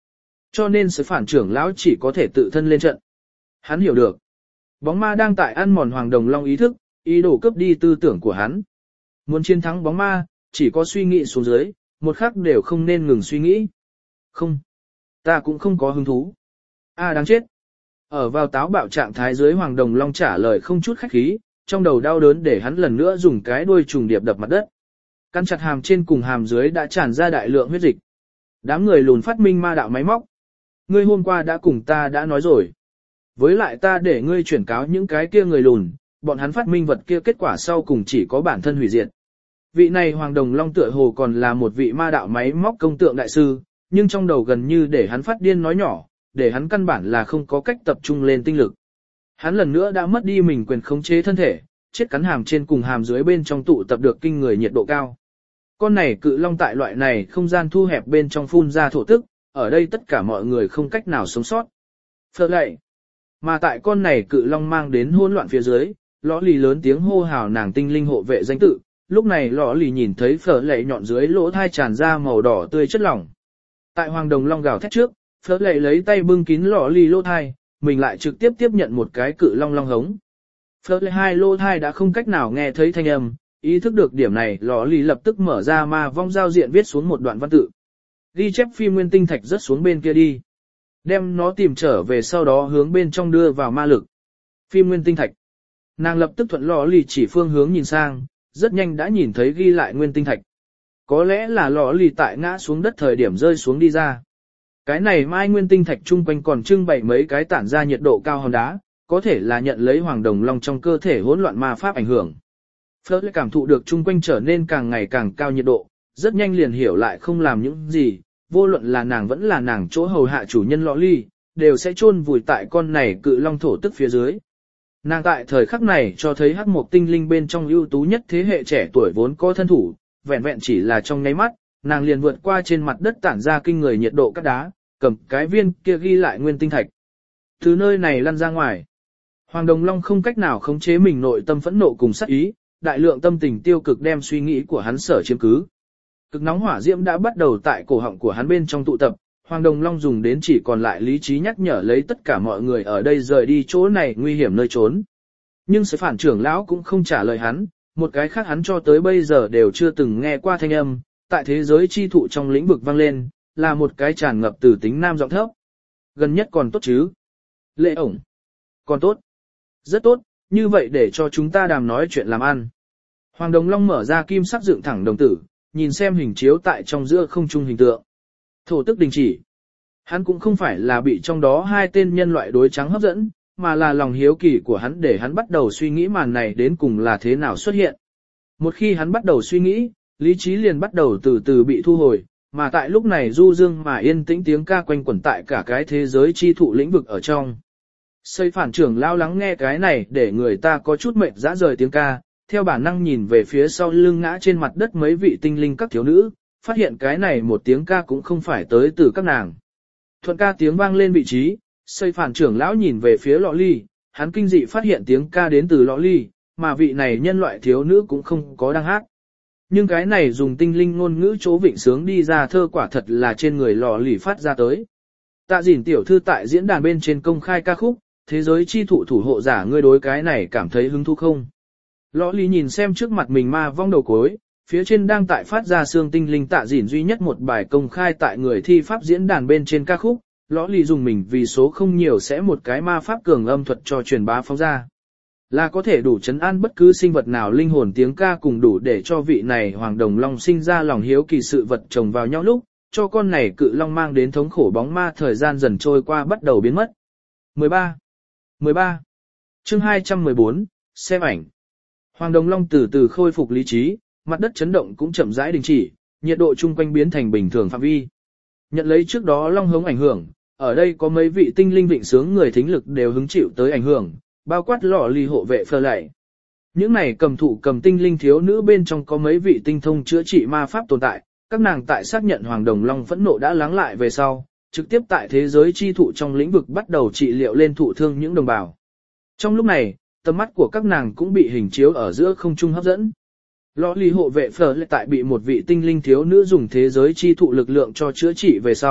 Cho nên sự phản trưởng lão chỉ có thể tự thân lên trận. Hắn hiểu được. Bóng ma đang tại ăn mòn Hoàng Đồng Long ý thức, ý đồ cướp đi tư tưởng của hắn. Muốn chiến thắng bóng ma, chỉ có suy nghĩ xuống dưới, một khắc đều không nên ngừng suy nghĩ. Không. Ta cũng không có hứng thú. A đáng chết. Ở vào táo bạo trạng thái dưới Hoàng Đồng Long trả lời không chút khách khí, trong đầu đau đớn để hắn lần nữa dùng cái đuôi trùng điệp đập mặt đất. Căn chặt hàm trên cùng hàm dưới đã tràn ra đại lượng huyết dịch. Đám người lùn phát minh ma đạo máy móc. Ngươi hôm qua đã cùng ta đã nói rồi. Với lại ta để ngươi chuyển cáo những cái kia người lùn, bọn hắn phát minh vật kia kết quả sau cùng chỉ có bản thân hủy diệt. Vị này Hoàng Đồng Long tựa hồ còn là một vị ma đạo máy móc công tượng đại sư, nhưng trong đầu gần như để hắn phát điên nói nhỏ, để hắn căn bản là không có cách tập trung lên tinh lực. Hắn lần nữa đã mất đi mình quyền khống chế thân thể, chết cắn hàm trên cùng hàm dưới bên trong tụ tập được kinh người nhiệt độ cao. Con này cự long tại loại này không gian thu hẹp bên trong phun ra thổ tức, ở đây tất cả mọi người không cách nào sống sót. Phở lệ. Mà tại con này cự long mang đến hỗn loạn phía dưới, lõ lì lớn tiếng hô hào nàng tinh linh hộ vệ danh tự, lúc này lõ lì nhìn thấy phở lệ nhọn dưới lỗ thai tràn ra màu đỏ tươi chất lỏng. Tại Hoàng Đồng Long gào thét trước, phở lệ lấy tay bưng kín lõ lì lỗ thai, mình lại trực tiếp tiếp nhận một cái cự long long hống. Phở lệ hai lỗ thai đã không cách nào nghe thấy thanh âm, ý thức được điểm này lõ lì lập tức mở ra ma vong giao diện viết xuống một đoạn văn tự. Ghi chép phim nguyên tinh thạch rớt xuống bên kia đi. Đem nó tìm trở về sau đó hướng bên trong đưa vào ma lực. Phim nguyên tinh thạch. Nàng lập tức thuận lõ lì chỉ phương hướng nhìn sang, rất nhanh đã nhìn thấy ghi lại nguyên tinh thạch. Có lẽ là lõ lì tại ngã xuống đất thời điểm rơi xuống đi ra. Cái này mai nguyên tinh thạch chung quanh còn trưng bày mấy cái tản ra nhiệt độ cao hòn đá, có thể là nhận lấy Hoàng Đồng Long trong cơ thể hỗn loạn ma pháp ảnh hưởng. Phớt lại cảm thụ được chung quanh trở nên càng ngày càng cao nhiệt độ, rất nhanh liền hiểu lại không làm những gì, vô luận là nàng vẫn là nàng chỗ hầu hạ chủ nhân lõ ly, đều sẽ chôn vùi tại con này cự long thổ tức phía dưới. Nàng tại thời khắc này cho thấy hắc mộc tinh linh bên trong ưu tú nhất thế hệ trẻ tuổi vốn có thân thủ, vẹn vẹn chỉ là trong nháy mắt, nàng liền vượt qua trên mặt đất tản ra kinh người nhiệt độ cát đá, cầm cái viên kia ghi lại nguyên tinh thạch. Từ nơi này lăn ra ngoài. Hoàng Đồng Long không cách nào khống chế mình nội tâm phẫn nộ cùng sát ý, đại lượng tâm tình tiêu cực đem suy nghĩ của hắn sở chiếm cứ. Cực nóng hỏa diễm đã bắt đầu tại cổ họng của hắn bên trong tụ tập, Hoàng Đồng Long dùng đến chỉ còn lại lý trí nhắc nhở lấy tất cả mọi người ở đây rời đi chỗ này nguy hiểm nơi trốn. Nhưng sự phản trưởng lão cũng không trả lời hắn, một cái khác hắn cho tới bây giờ đều chưa từng nghe qua thanh âm, tại thế giới chi thụ trong lĩnh vực vang lên, là một cái tràn ngập từ tính nam giọng thấp. Gần nhất còn tốt chứ? Lệ ổng. Còn tốt. Rất tốt, như vậy để cho chúng ta đàm nói chuyện làm ăn. Hoàng Đồng Long mở ra kim sắc dựng thẳng đồng tử, nhìn xem hình chiếu tại trong giữa không trung hình tượng. Thổ tức đình chỉ. Hắn cũng không phải là bị trong đó hai tên nhân loại đối trắng hấp dẫn, mà là lòng hiếu kỳ của hắn để hắn bắt đầu suy nghĩ màn này đến cùng là thế nào xuất hiện. Một khi hắn bắt đầu suy nghĩ, lý trí liền bắt đầu từ từ bị thu hồi, mà tại lúc này du dương mà yên tĩnh tiếng ca quanh quẩn tại cả cái thế giới chi thụ lĩnh vực ở trong. Xây phản trưởng lao lắng nghe cái này để người ta có chút mệt dã rời tiếng ca, theo bản năng nhìn về phía sau lưng ngã trên mặt đất mấy vị tinh linh các thiếu nữ, phát hiện cái này một tiếng ca cũng không phải tới từ các nàng. Thuận ca tiếng vang lên vị trí, xây phản trưởng lão nhìn về phía lọ ly, hắn kinh dị phát hiện tiếng ca đến từ lọ ly, mà vị này nhân loại thiếu nữ cũng không có đang hát. Nhưng cái này dùng tinh linh ngôn ngữ chỗ vịnh sướng đi ra thơ quả thật là trên người lọ ly phát ra tới. Tạ Dĩn tiểu thư tại diễn đàn bên trên công khai ca khúc, thế giới chi thụ thủ hộ giả ngươi đối cái này cảm thấy hứng thú không? Lọ ly nhìn xem trước mặt mình ma vong đầu cối, phía trên đang tại phát ra xương tinh linh Tạ Dĩn duy nhất một bài công khai tại người thi pháp diễn đàn bên trên ca khúc, lõ lì dùng mình vì số không nhiều sẽ một cái ma pháp cường âm thuật cho truyền bá phóng ra. Là có thể đủ chấn an bất cứ sinh vật nào linh hồn tiếng ca cùng đủ để cho vị này Hoàng Đồng Long sinh ra lòng hiếu kỳ sự vật chồng vào nhau lúc, cho con này cự long mang đến thống khổ bóng ma thời gian dần trôi qua bắt đầu biến mất. mười ba. mười ba. Chương hai trăm mười bốn, xem ảnh. Hoàng Đồng Long từ từ khôi phục lý trí, mặt đất chấn động cũng chậm rãi đình chỉ, nhiệt độ chung quanh biến thành bình thường phạm vi. Nhận lấy trước đó long hống ảnh hưởng, ở đây có mấy vị tinh linh vịnh sướng người thính lực đều hứng chịu tới ảnh hưởng, bao quát lọ ly hộ vệ phơ lạy. Những này cầm thụ cầm tinh linh thiếu nữ bên trong có mấy vị tinh thông chữa trị ma pháp tồn tại, các nàng tại xác nhận Hoàng Đồng Long phẫn nộ đã lắng lại về sau, trực tiếp tại thế giới chi thụ trong lĩnh vực bắt đầu trị liệu lên thụ thương những đồng bào. Trong lúc này, tầm mắt của các nàng cũng bị hình chiếu ở giữa không trung hấp dẫn. Lọ ly hộ vệ phở lại tại bị một vị tinh linh thiếu nữ dùng thế giới chi thụ lực lượng cho chữa trị về sau,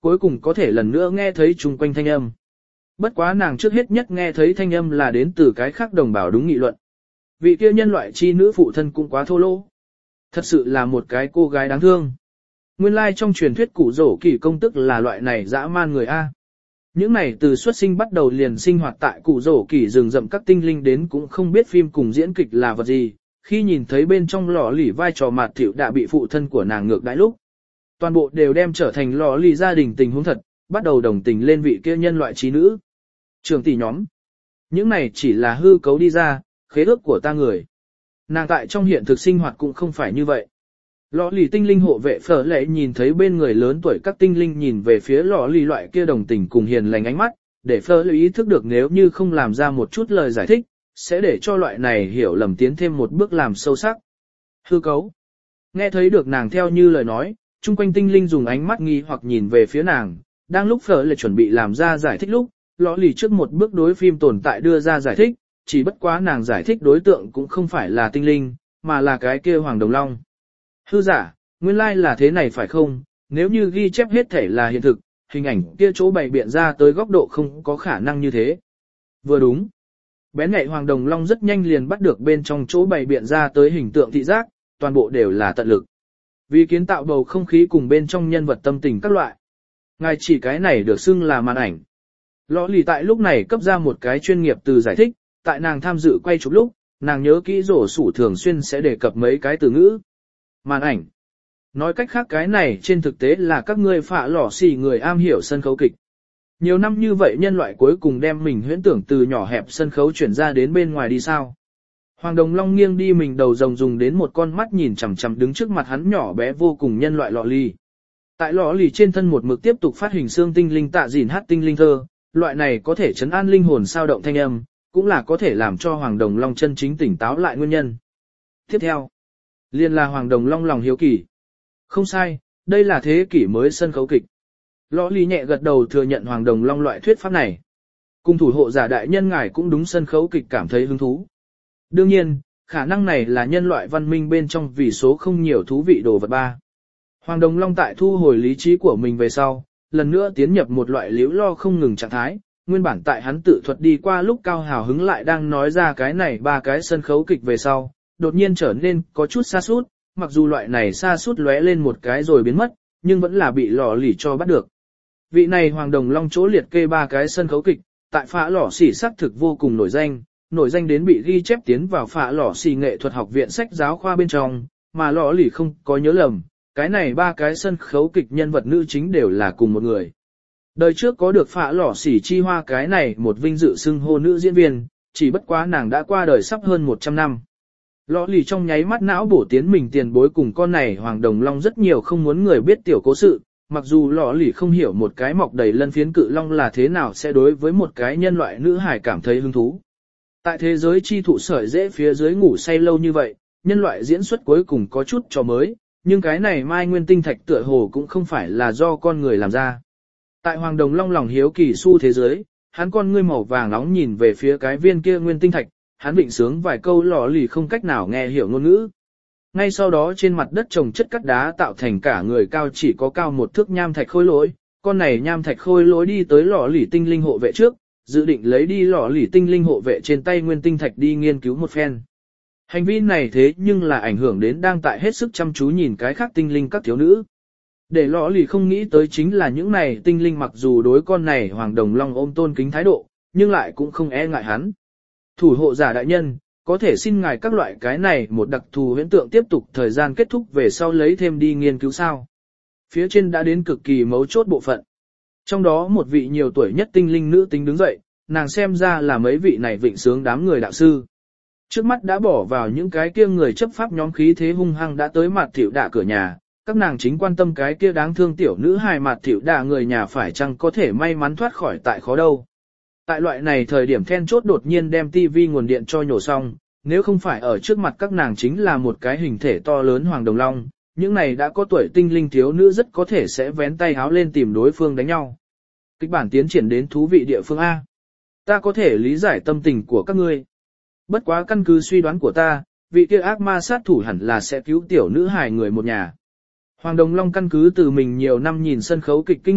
cuối cùng có thể lần nữa nghe thấy chung quanh thanh âm. Bất quá nàng trước hết nhất nghe thấy thanh âm là đến từ cái khác đồng bào đúng nghị luận. Vị kia nhân loại chi nữ phụ thân cũng quá thô lỗ. Thật sự là một cái cô gái đáng thương. Nguyên lai trong truyền thuyết Cụ Rổ Kỳ công tức là loại này dã man người A. Những này từ xuất sinh bắt đầu liền sinh hoạt tại Cụ Rổ Kỳ rừng rậm các tinh linh đến cũng không biết phim cùng diễn kịch là vật gì, khi nhìn thấy bên trong lò lì vai trò Mạt Thiệu đã bị phụ thân của nàng ngược đãi lúc. Toàn bộ đều đem trở thành lò lì gia đình tình huống thật, bắt đầu đồng tình lên vị kia nhân loại trí nữ. Trường tỷ nhóm. Những này chỉ là hư cấu đi ra, khế ước của ta người. Nàng tại trong hiện thực sinh hoạt cũng không phải như vậy. Lò lì tinh linh hộ vệ Phở Lệ nhìn thấy bên người lớn tuổi các tinh linh nhìn về phía lò lì loại kia đồng tình cùng hiền lành ánh mắt, để Phở Lệ ý thức được nếu như không làm ra một chút lời giải thích, sẽ để cho loại này hiểu lầm tiến thêm một bước làm sâu sắc. Hư cấu. Nghe thấy được nàng theo như lời nói, chung quanh tinh linh dùng ánh mắt nghi hoặc nhìn về phía nàng, đang lúc Phở Lệ chuẩn bị làm ra giải thích lúc, lò lì trước một bước đối phim tồn tại đưa ra giải thích, chỉ bất quá nàng giải thích đối tượng cũng không phải là tinh linh, mà là cái kia Hoàng Đồng Long. Hư giả, nguyên lai là thế này phải không, nếu như ghi chép hết thể là hiện thực, hình ảnh kia chỗ bày biện ra tới góc độ không có khả năng như thế. Vừa đúng. Bén nhạy Hoàng Đồng Long rất nhanh liền bắt được bên trong chỗ bày biện ra tới hình tượng thị giác, toàn bộ đều là tận lực. Vì kiến tạo bầu không khí cùng bên trong nhân vật tâm tình các loại. Ngài chỉ cái này được xưng là màn ảnh. Lọ lì tại lúc này cấp ra một cái chuyên nghiệp từ giải thích, tại nàng tham dự quay chụp lúc, nàng nhớ kỹ rổ sủ thường xuyên sẽ đề cập mấy cái từ ngữ. Màn ảnh. Nói cách khác cái này trên thực tế là các ngươi phạ lỏ xì người am hiểu sân khấu kịch. Nhiều năm như vậy nhân loại cuối cùng đem mình huyễn tưởng từ nhỏ hẹp sân khấu chuyển ra đến bên ngoài đi sao. Hoàng Đồng Long nghiêng đi mình đầu rồng dùng đến một con mắt nhìn chằm chằm đứng trước mặt hắn nhỏ bé vô cùng nhân loại lọ lì. Tại lọ lì trên thân một mực tiếp tục phát hình xương tinh linh tạ dìn hát tinh linh thơ, loại này có thể trấn an linh hồn sao động thanh âm, cũng là có thể làm cho Hoàng Đồng Long chân chính tỉnh táo lại nguyên nhân. Tiếp theo, liên là Hoàng Đồng Long lòng hiếu kỳ. Không sai, đây là thế kỷ mới sân khấu kịch. Lọ lì nhẹ gật đầu thừa nhận Hoàng Đồng Long loại thuyết pháp này. Cùng thủ hộ giả đại nhân ngài cũng đúng sân khấu kịch cảm thấy hứng thú. Đương nhiên, khả năng này là nhân loại văn minh bên trong vì số không nhiều thú vị đồ vật ba. Hoàng Đồng Long tại thu hồi lý trí của mình về sau, lần nữa tiến nhập một loại liễu lo không ngừng trạng thái, nguyên bản tại hắn tự thuật đi qua lúc cao hào hứng lại đang nói ra cái này ba cái sân khấu kịch về sau, đột nhiên trở nên có chút xa sút, mặc dù loại này xa sút lóe lên một cái rồi biến mất, nhưng vẫn là bị lò lì cho bắt được. Vị này Hoàng Đồng Long chỗ liệt kê ba cái sân khấu kịch, tại phá lò xỉ xác thực vô cùng nổi danh, nổi danh đến bị ghi chép tiến vào phá lò xỉ nghệ thuật học viện sách giáo khoa bên trong, mà lò lì không có nhớ lầm, cái này ba cái sân khấu kịch nhân vật nữ chính đều là cùng một người. Đời trước có được phá lò xỉ chi hoa cái này một vinh dự xưng hô nữ diễn viên, chỉ bất quá nàng đã qua đời sắp hơn một trăm năm. Lọ lì trong nháy mắt não bổ tiến mình tiền bối cùng con này Hoàng Đồng Long rất nhiều không muốn người biết tiểu cố sự, mặc dù lọ lì không hiểu một cái mọc đầy lân phiến cự long là thế nào sẽ đối với một cái nhân loại nữ hải cảm thấy hứng thú. Tại thế giới chi thụ sợi dễ phía dưới ngủ say lâu như vậy, nhân loại diễn xuất cuối cùng có chút trò mới, nhưng cái này mai nguyên tinh thạch tựa hồ cũng không phải là do con người làm ra. Tại Hoàng Đồng Long lòng hiếu kỳ su thế giới, hắn con ngươi màu vàng nóng nhìn về phía cái viên kia nguyên tinh thạch, hắn định sướng vài câu lò lì không cách nào nghe hiểu ngôn ngữ. Ngay sau đó trên mặt đất trồng chất cắt đá tạo thành cả người cao chỉ có cao một thước nham thạch khôi lỗi, con này nham thạch khôi lỗi đi tới lò lì tinh linh hộ vệ trước, dự định lấy đi lò lì tinh linh hộ vệ trên tay nguyên tinh thạch đi nghiên cứu một phen. Hành vi này thế nhưng là ảnh hưởng đến đang tại hết sức chăm chú nhìn cái khác tinh linh các thiếu nữ. Để lò lì không nghĩ tới chính là những này tinh linh mặc dù đối con này Hoàng Đồng Long ôm tôn kính thái độ, nhưng lại cũng không e ngại hắn. Thủ hộ giả đại nhân, có thể xin ngài các loại cái này một đặc thù huyễn tượng tiếp tục thời gian kết thúc về sau lấy thêm đi nghiên cứu sao. Phía trên đã đến cực kỳ mấu chốt bộ phận. Trong đó một vị nhiều tuổi nhất tinh linh nữ tính đứng dậy, nàng xem ra là mấy vị này vịnh sướng đám người đạo sư. Trước mắt đã bỏ vào những cái kia người chấp pháp nhóm khí thế hung hăng đã tới mặt thiệu đạ cửa nhà, các nàng chính quan tâm cái kia đáng thương tiểu nữ hài mặt thiệu đạ người nhà phải chăng có thể may mắn thoát khỏi tại khó đâu. Tại loại này thời điểm then chốt đột nhiên đem tivi nguồn điện cho nhổ xong, nếu không phải ở trước mặt các nàng chính là một cái hình thể to lớn Hoàng Đồng Long, những này đã có tuổi tinh linh thiếu nữ rất có thể sẽ vén tay háo lên tìm đối phương đánh nhau. Kịch bản tiến triển đến thú vị địa phương A. Ta có thể lý giải tâm tình của các ngươi. Bất quá căn cứ suy đoán của ta, vị kia ác ma sát thủ hẳn là sẽ cứu tiểu nữ hài người một nhà. Hoàng Đồng Long căn cứ từ mình nhiều năm nhìn sân khấu kịch kinh nghiệm,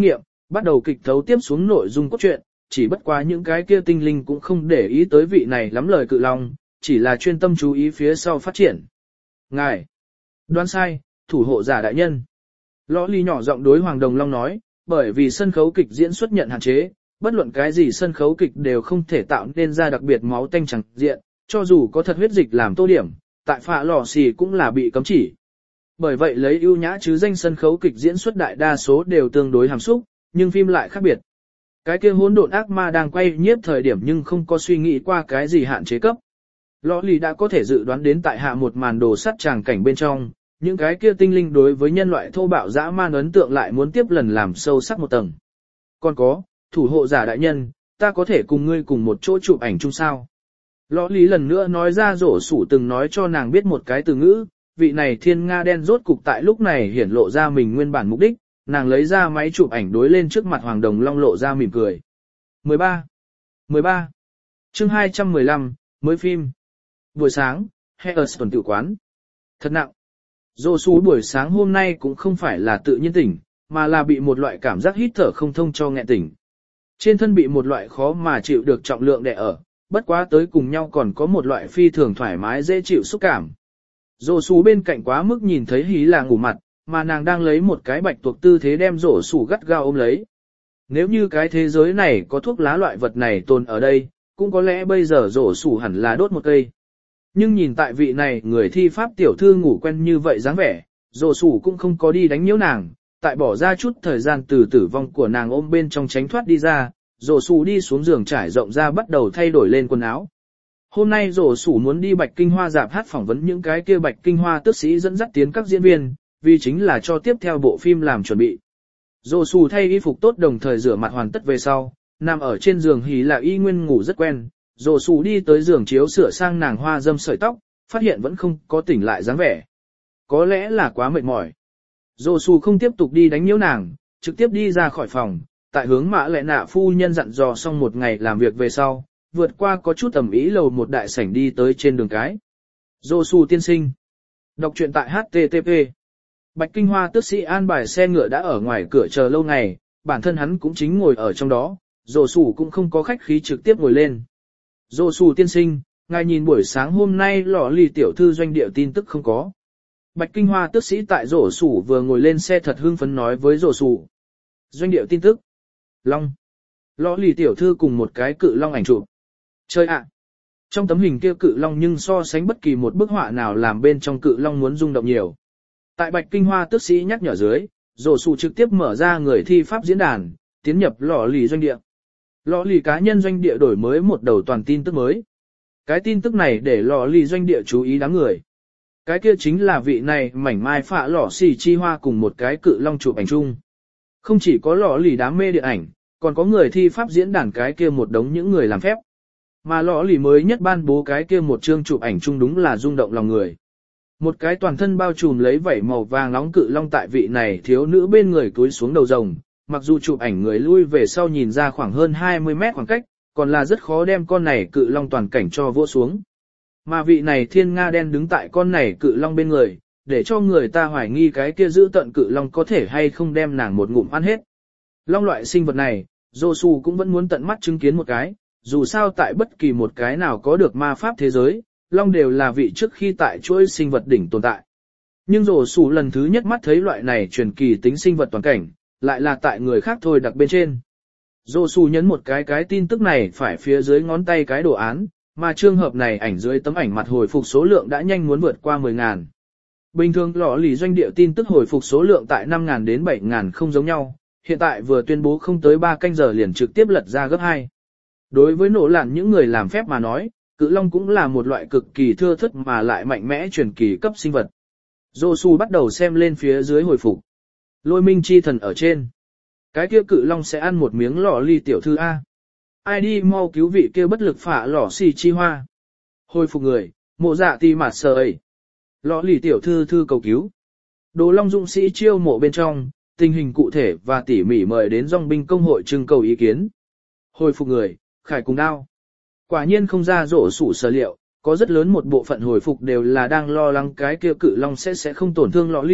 bắt đầu kịch thấu tiếp xuống nội dung cốt truyện, chỉ bất quá những cái kia tinh linh cũng không để ý tới vị này lắm lời cự long, chỉ là chuyên tâm chú ý phía sau phát triển. Ngài! Đoán sai, thủ hộ giả đại nhân. Lõ ly nhỏ giọng đối Hoàng Đồng Long nói, bởi vì sân khấu kịch diễn xuất nhận hạn chế, bất luận cái gì sân khấu kịch đều không thể tạo nên ra đặc biệt máu tanh chẳng diện, cho dù có thật huyết dịch làm tô điểm, tại phạ lò xì cũng là bị cấm chỉ. Bởi vậy lấy ưu nhã chứ danh sân khấu kịch diễn xuất đại đa số đều tương đối hàm xúc, nhưng phim lại khác biệt. Cái kia hỗn độn ác ma đang quay nhiếp thời điểm nhưng không có suy nghĩ qua cái gì hạn chế cấp. Lõ lì đã có thể dự đoán đến tại hạ một màn đồ sắt tràng cảnh bên trong, những cái kia tinh linh đối với nhân loại thô bạo dã man ấn tượng lại muốn tiếp lần làm sâu sắc một tầng. Còn có, thủ hộ giả đại nhân, ta có thể cùng ngươi cùng một chỗ chụp ảnh chung sao. Lõ lý lần nữa nói ra rổ sủ từng nói cho nàng biết một cái từ ngữ, vị này thiên nga đen rốt cục tại lúc này hiển lộ ra mình nguyên bản mục đích, nàng lấy ra máy chụp ảnh đối lên trước mặt Hoàng Đồng Long lộ ra mỉm cười. mười ba. mười ba. Chương hai trăm mười lăm, mới phim. Buổi sáng, Harris tuần tự quán. Thật nặng. Rổ sủ buổi sáng hôm nay cũng không phải là tự nhiên tỉnh, mà là bị một loại cảm giác hít thở không thông cho nghẹn tỉnh. Trên thân bị một loại khó mà chịu được trọng lượng đè ở, bất quá tới cùng nhau còn có một loại phi thường thoải mái dễ chịu xúc cảm. Rổ sủ bên cạnh quá mức nhìn thấy hí là ngủ mặt, mà nàng đang lấy một cái bạch tuộc tư thế đem rổ sủ gắt gao ôm lấy. Nếu như cái thế giới này có thuốc lá loại vật này tồn ở đây, cũng có lẽ bây giờ rổ sủ hẳn là đốt một cây. Nhưng nhìn tại vị này người thi pháp tiểu thư ngủ quen như vậy dáng vẻ, rổ sủ cũng không có đi đánh nhiễu nàng, tại bỏ ra chút thời gian từ tử vong của nàng ôm bên trong tránh thoát đi ra, rổ sủ đi xuống giường trải rộng ra bắt đầu thay đổi lên quần áo. Hôm nay rổ sủ muốn đi Bạch Kinh Hoa rạp hát phỏng vấn những cái kia Bạch Kinh Hoa tước sĩ dẫn dắt tiến các diễn viên, vì chính là cho tiếp theo bộ phim làm chuẩn bị. Rổ sủ thay y phục tốt đồng thời rửa mặt hoàn tất về sau, nằm ở trên giường hí là y nguyên ngủ rất quen, rổ sủ đi tới giường chiếu sửa sang nàng hoa dâm sợi tóc, phát hiện vẫn không có tỉnh lại dáng vẻ. Có lẽ là quá mệt mỏi. Rổ sủ không tiếp tục đi đánh nhiễu nàng, trực tiếp đi ra khỏi phòng, tại hướng Mã Lệ Nạ phu nhân dặn dò xong một ngày làm việc về sau, vượt qua có chút tầm ý lầu một đại sảnh đi tới trên đường cái. Rổ sủ tiên sinh. Đọc truyện tại hát tê tê pê. Bạch Kinh Hoa tước sĩ an bài xe ngựa đã ở ngoài cửa chờ lâu ngày, bản thân hắn cũng chính ngồi ở trong đó, rổ sủ cũng không có khách khí trực tiếp ngồi lên. Rổ sủ tiên sinh, ngài nhìn buổi sáng hôm nay lọ lì tiểu thư doanh địa tin tức không có. Bạch Kinh Hoa tước sĩ tại rổ sủ vừa ngồi lên xe thật hưng phấn nói với rổ sủ. Doanh địa tin tức. Long. Lọ lì tiểu thư cùng một cái cự long ảnh chụp. Chơi ạ. Trong tấm hình kia cự long nhưng so sánh bất kỳ một bức họa nào làm bên trong cự long muốn rung động nhiều. Tại Bạch Kinh Hoa tước sĩ nhắc nhở dưới, rổ sủ trực tiếp mở ra người thi pháp diễn đàn, tiến nhập lọ lì doanh địa. Lọ lì cá nhân doanh địa đổi mới một đầu toàn tin tức mới. Cái tin tức này để lọ lì doanh địa chú ý đám người. Cái kia chính là vị này mảnh mai phạ lọ xì chi hoa cùng một cái cự long chụp ảnh chung. Không chỉ có lọ lì đám mê điện ảnh, còn có người thi pháp diễn đàn cái kia một đống những người làm phép. Mà lọ lì mới nhất ban bố cái kia một chương chụp ảnh chung đúng là rung động lòng người. Một cái toàn thân bao trùm lấy vảy màu vàng nóng cự long tại vị này thiếu nữ bên người cúi xuống đầu rồng, mặc dù chụp ảnh người lui về sau nhìn ra khoảng hơn hai mươi mét khoảng cách, còn là rất khó đem con này cự long toàn cảnh cho vỗ xuống. Mà vị này thiên nga đen đứng tại con này cự long bên người, để cho người ta hoài nghi cái kia giữ tận cự long có thể hay không đem nàng một ngụm ăn hết. Long loại sinh vật này, Josu cũng vẫn muốn tận mắt chứng kiến một cái, dù sao tại bất kỳ một cái nào có được ma pháp thế giới, long đều là vị trước khi tại chuỗi sinh vật đỉnh tồn tại. Nhưng Josu lần thứ nhất mắt thấy loại này truyền kỳ tính sinh vật toàn cảnh, lại là tại người khác thôi đặc bên trên. Josu nhấn một cái cái tin tức này phải phía dưới ngón tay cái đồ án, mà trường hợp này ảnh dưới tấm ảnh mặt hồi phục số lượng đã nhanh muốn vượt qua mười ngàn. Bình thường lọ lì doanh địa tin tức hồi phục số lượng tại năm ngàn đến bảy ngàn không giống nhau, hiện tại vừa tuyên bố không tới ba canh giờ liền trực tiếp lật ra gấp hai. Đối với nổ lạn những người làm phép mà nói, cự long cũng là một loại cực kỳ thưa thớt mà lại mạnh mẽ truyền kỳ cấp sinh vật. Josu bắt đầu xem lên phía dưới hồi phục. Lôi minh chi thần ở trên. Cái kia cự long sẽ ăn một miếng lọ ly tiểu thư A. Ai đi mau cứu vị kia bất lực phả lọ xì chi hoa. Hồi phục người, mộ dạ ti mạt sờ ấy. Lọ lì tiểu thư thư cầu cứu. Đồ long dũng sĩ chiêu mộ bên trong, tình hình cụ thể và tỉ mỉ mời đến dòng binh công hội trưng cầu ý kiến. Hồi phục người, khải cùng đao. Quả nhiên không ra rổ sủ sở liệu, có rất lớn một bộ phận hồi phục đều là đang lo lắng cái kia cự long sẽ sẽ không tổn thương lọ ly,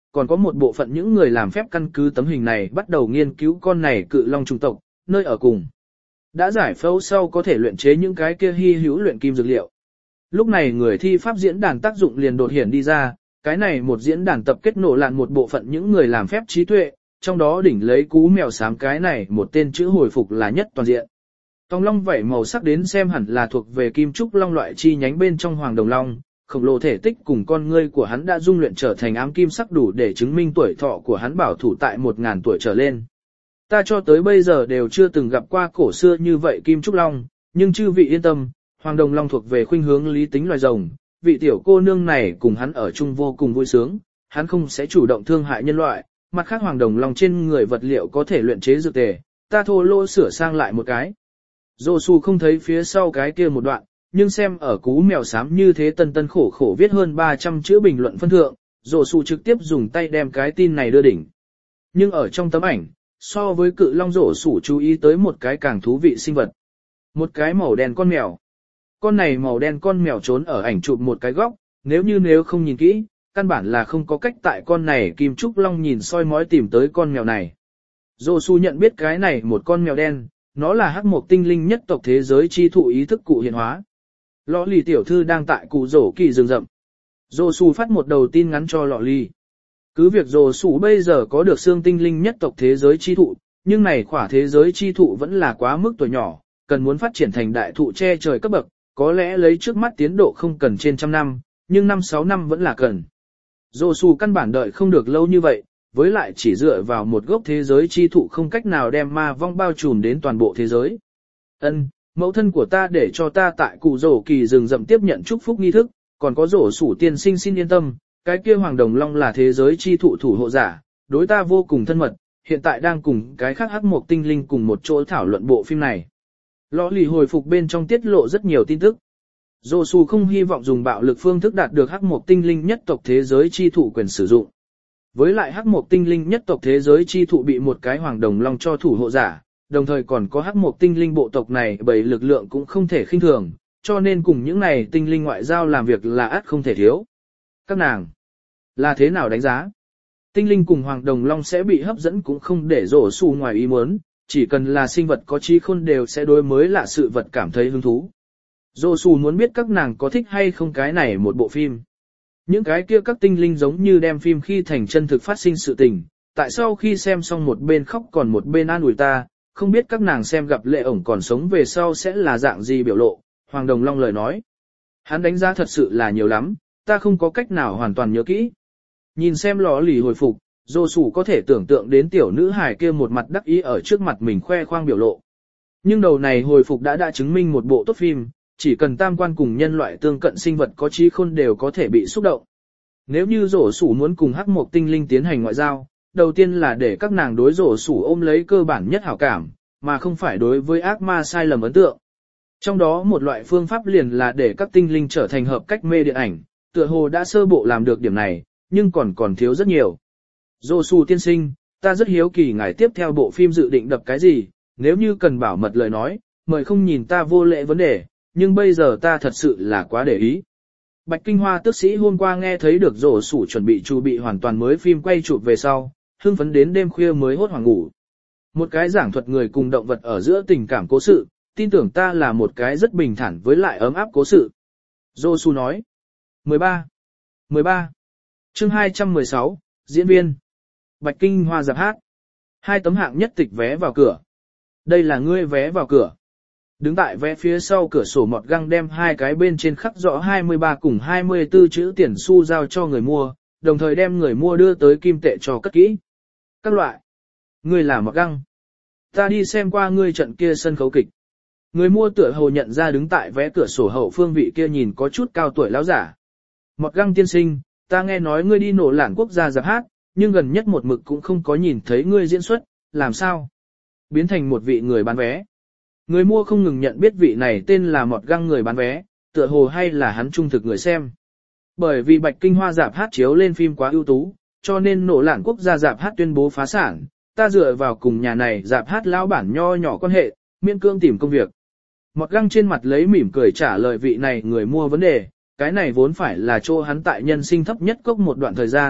còn có một bộ phận những người làm phép căn cứ tấm hình này bắt đầu nghiên cứu con này cự long chủng tộc, nơi ở cùng. Đã giải phẫu sau có thể luyện chế những cái kia hy hữu luyện kim dược liệu. Lúc này người thi pháp diễn đàn tác dụng liền đột hiển đi ra, cái này một diễn đàn tập kết nổ lạn một bộ phận những người làm phép trí tuệ, trong đó đỉnh lấy cú mèo xám cái này một tên chữ hồi phục là nhất toàn diện. Tòng long vảy màu sắc đến xem hẳn là thuộc về kim trúc long loại chi nhánh bên trong hoàng đồng long, khổng lồ thể tích cùng con ngươi của hắn đã dung luyện trở thành ám kim sắc đủ để chứng minh tuổi thọ của hắn bảo thủ tại một ngàn tuổi trở lên. Ta cho tới bây giờ đều chưa từng gặp qua cổ xưa như vậy kim trúc long, nhưng chư vị yên tâm, hoàng đồng long thuộc về khuynh hướng lý tính loài rồng, vị tiểu cô nương này cùng hắn ở chung vô cùng vui sướng, hắn không sẽ chủ động thương hại nhân loại, mặt khác hoàng đồng long trên người vật liệu có thể luyện chế dược tề, ta thô lỗ sửa sang lại một cái. Dô su không thấy phía sau cái kia một đoạn, nhưng xem ở cú mèo xám như thế tân tân khổ khổ viết hơn ba trăm chữ bình luận phân thượng, Dô su trực tiếp dùng tay đem cái tin này đưa đỉnh. Nhưng ở trong tấm ảnh, so với cự long Dô su chú ý tới một cái càng thú vị sinh vật. Một cái màu đen con mèo. Con này màu đen con mèo trốn ở ảnh chụp một cái góc, nếu như nếu không nhìn kỹ, căn bản là không có cách tại con này kim trúc long nhìn soi mói tìm tới con mèo này. Dô su nhận biết cái này một con mèo đen, nó là hắc mộc tinh linh nhất tộc thế giới chi thụ ý thức cụ hiện hóa. Lọ lì tiểu thư đang tại cụ rổ kỳ rừng rậm. Dô su phát một đầu tin ngắn cho lọ lì. Cứ việc dô su bây giờ có được xương tinh linh nhất tộc thế giới chi thụ, nhưng này khỏa thế giới chi thụ vẫn là quá mức tuổi nhỏ, cần muốn phát triển thành đại thụ che trời cấp bậc, có lẽ lấy trước mắt tiến độ không cần trên trăm năm, nhưng năm sáu năm vẫn là cần. Dô su căn bản đợi không được lâu như vậy, với lại chỉ dựa vào một gốc thế giới chi thụ không cách nào đem ma vong bao trùm đến toàn bộ thế giới. Ân, mẫu thân của ta để cho ta tại cụ rổ kỳ rừng rậm tiếp nhận chúc phúc nghi thức, còn có rổ sủ tiên sinh xin yên tâm, cái kia hoàng đồng long là thế giới chi thụ thủ hộ giả, đối ta vô cùng thân mật, hiện tại đang cùng cái khác hắc mộc tinh linh cùng một chỗ thảo luận bộ phim này. Lọ lì hồi phục bên trong tiết lộ rất nhiều tin tức. Dô su không hy vọng dùng bạo lực phương thức đạt được hắc mộc tinh linh nhất tộc thế giới chi thụ quyền sử dụng. Với lại hắc mộc tinh linh nhất tộc thế giới chi thụ bị một cái hoàng đồng long cho thủ hộ giả, đồng thời còn có hắc mộc tinh linh bộ tộc này bởi lực lượng cũng không thể khinh thường, cho nên cùng những này tinh linh ngoại giao làm việc là ắt không thể thiếu. Các nàng là thế nào đánh giá? Tinh linh cùng hoàng đồng long sẽ bị hấp dẫn cũng không để rổ xù ngoài ý muốn, chỉ cần là sinh vật có trí khôn đều sẽ đối mới lạ sự vật cảm thấy hứng thú. Rổ xù muốn biết các nàng có thích hay không cái này một bộ phim. Những cái kia các tinh linh giống như đem phim khi thành chân thực phát sinh sự tình, tại sao khi xem xong một bên khóc còn một bên an ủi ta, không biết các nàng xem gặp lệ ổng còn sống về sau sẽ là dạng gì biểu lộ, Hoàng Đồng Long lời nói. Hắn đánh giá thật sự là nhiều lắm, ta không có cách nào hoàn toàn nhớ kỹ. Nhìn xem lò lì hồi phục, Dô Sủ có thể tưởng tượng đến tiểu nữ hài kia một mặt đắc ý ở trước mặt mình khoe khoang biểu lộ. Nhưng đầu này hồi phục đã đã chứng minh một bộ tốt phim, chỉ cần tam quan cùng nhân loại tương cận sinh vật có trí khôn đều có thể bị xúc động. Nếu như Dô Sủ muốn cùng hắc mộc tinh linh tiến hành ngoại giao, đầu tiên là để các nàng đối Dô Sủ ôm lấy cơ bản nhất hảo cảm, mà không phải đối với ác ma sai lầm ấn tượng. Trong đó một loại phương pháp liền là để các tinh linh trở thành hợp cách mê điện ảnh, tựa hồ đã sơ bộ làm được điểm này, nhưng còn còn thiếu rất nhiều. Dô Sủ tiên sinh, ta rất hiếu kỳ ngài tiếp theo bộ phim dự định đập cái gì, nếu như cần bảo mật lời nói, mời không nhìn ta vô lễ vấn đề, nhưng bây giờ ta thật sự là quá để ý. Bạch Kinh Hoa tước sĩ hôm qua nghe thấy được Dô Sủ chuẩn bị chu bị hoàn toàn mới phim quay chụp về sau, hưng phấn đến đêm khuya mới hốt hoảng ngủ. Một cái giảng thuật người cùng động vật ở giữa tình cảm cố sự, tin tưởng ta là một cái rất bình thản với lại ấm áp cố sự. Dô Sủ nói. mười ba. mười ba. Chương hai trăm mười sáu, diễn viên. Bạch Kinh Hoa dạp hát. Hai tấm hạng nhất tịch vé vào cửa. Đây là ngươi vé vào cửa. Đứng tại vé phía sau cửa sổ mọt găng đem hai cái bên trên khắc rõ hai mươi ba cùng hai mươi tư chữ tiền xu giao cho người mua, đồng thời đem người mua đưa tới kim tệ cho cất kỹ. Các loại. Ngươi là mọt găng. Ta đi xem qua ngươi trận kia sân khấu kịch. Người mua tựa hồ nhận ra đứng tại vé cửa sổ hậu phương vị kia nhìn có chút cao tuổi lão giả. Mọt găng tiên sinh, ta nghe nói ngươi đi nổ lản quốc gia dạp hát, nhưng gần nhất một mực cũng không có nhìn thấy ngươi diễn xuất, làm sao? Biến thành một vị người bán vé. Người mua không ngừng nhận biết vị này tên là Mọt găng người bán vé, tựa hồ hay là hắn trung thực người xem. Bởi vì Bạch Kinh Hoa dạp hát chiếu lên phim quá ưu tú, cho nên nổ lản quốc gia dạp hát tuyên bố phá sản, ta dựa vào cùng nhà này dạp hát lão bản nho nhỏ quan hệ, miễn cưỡng tìm công việc. Mọt găng trên mặt lấy mỉm cười trả lời vị này người mua vấn đề, cái này vốn phải là chỗ hắn tại nhân sinh thấp nhất cốc một đoạn thời gian,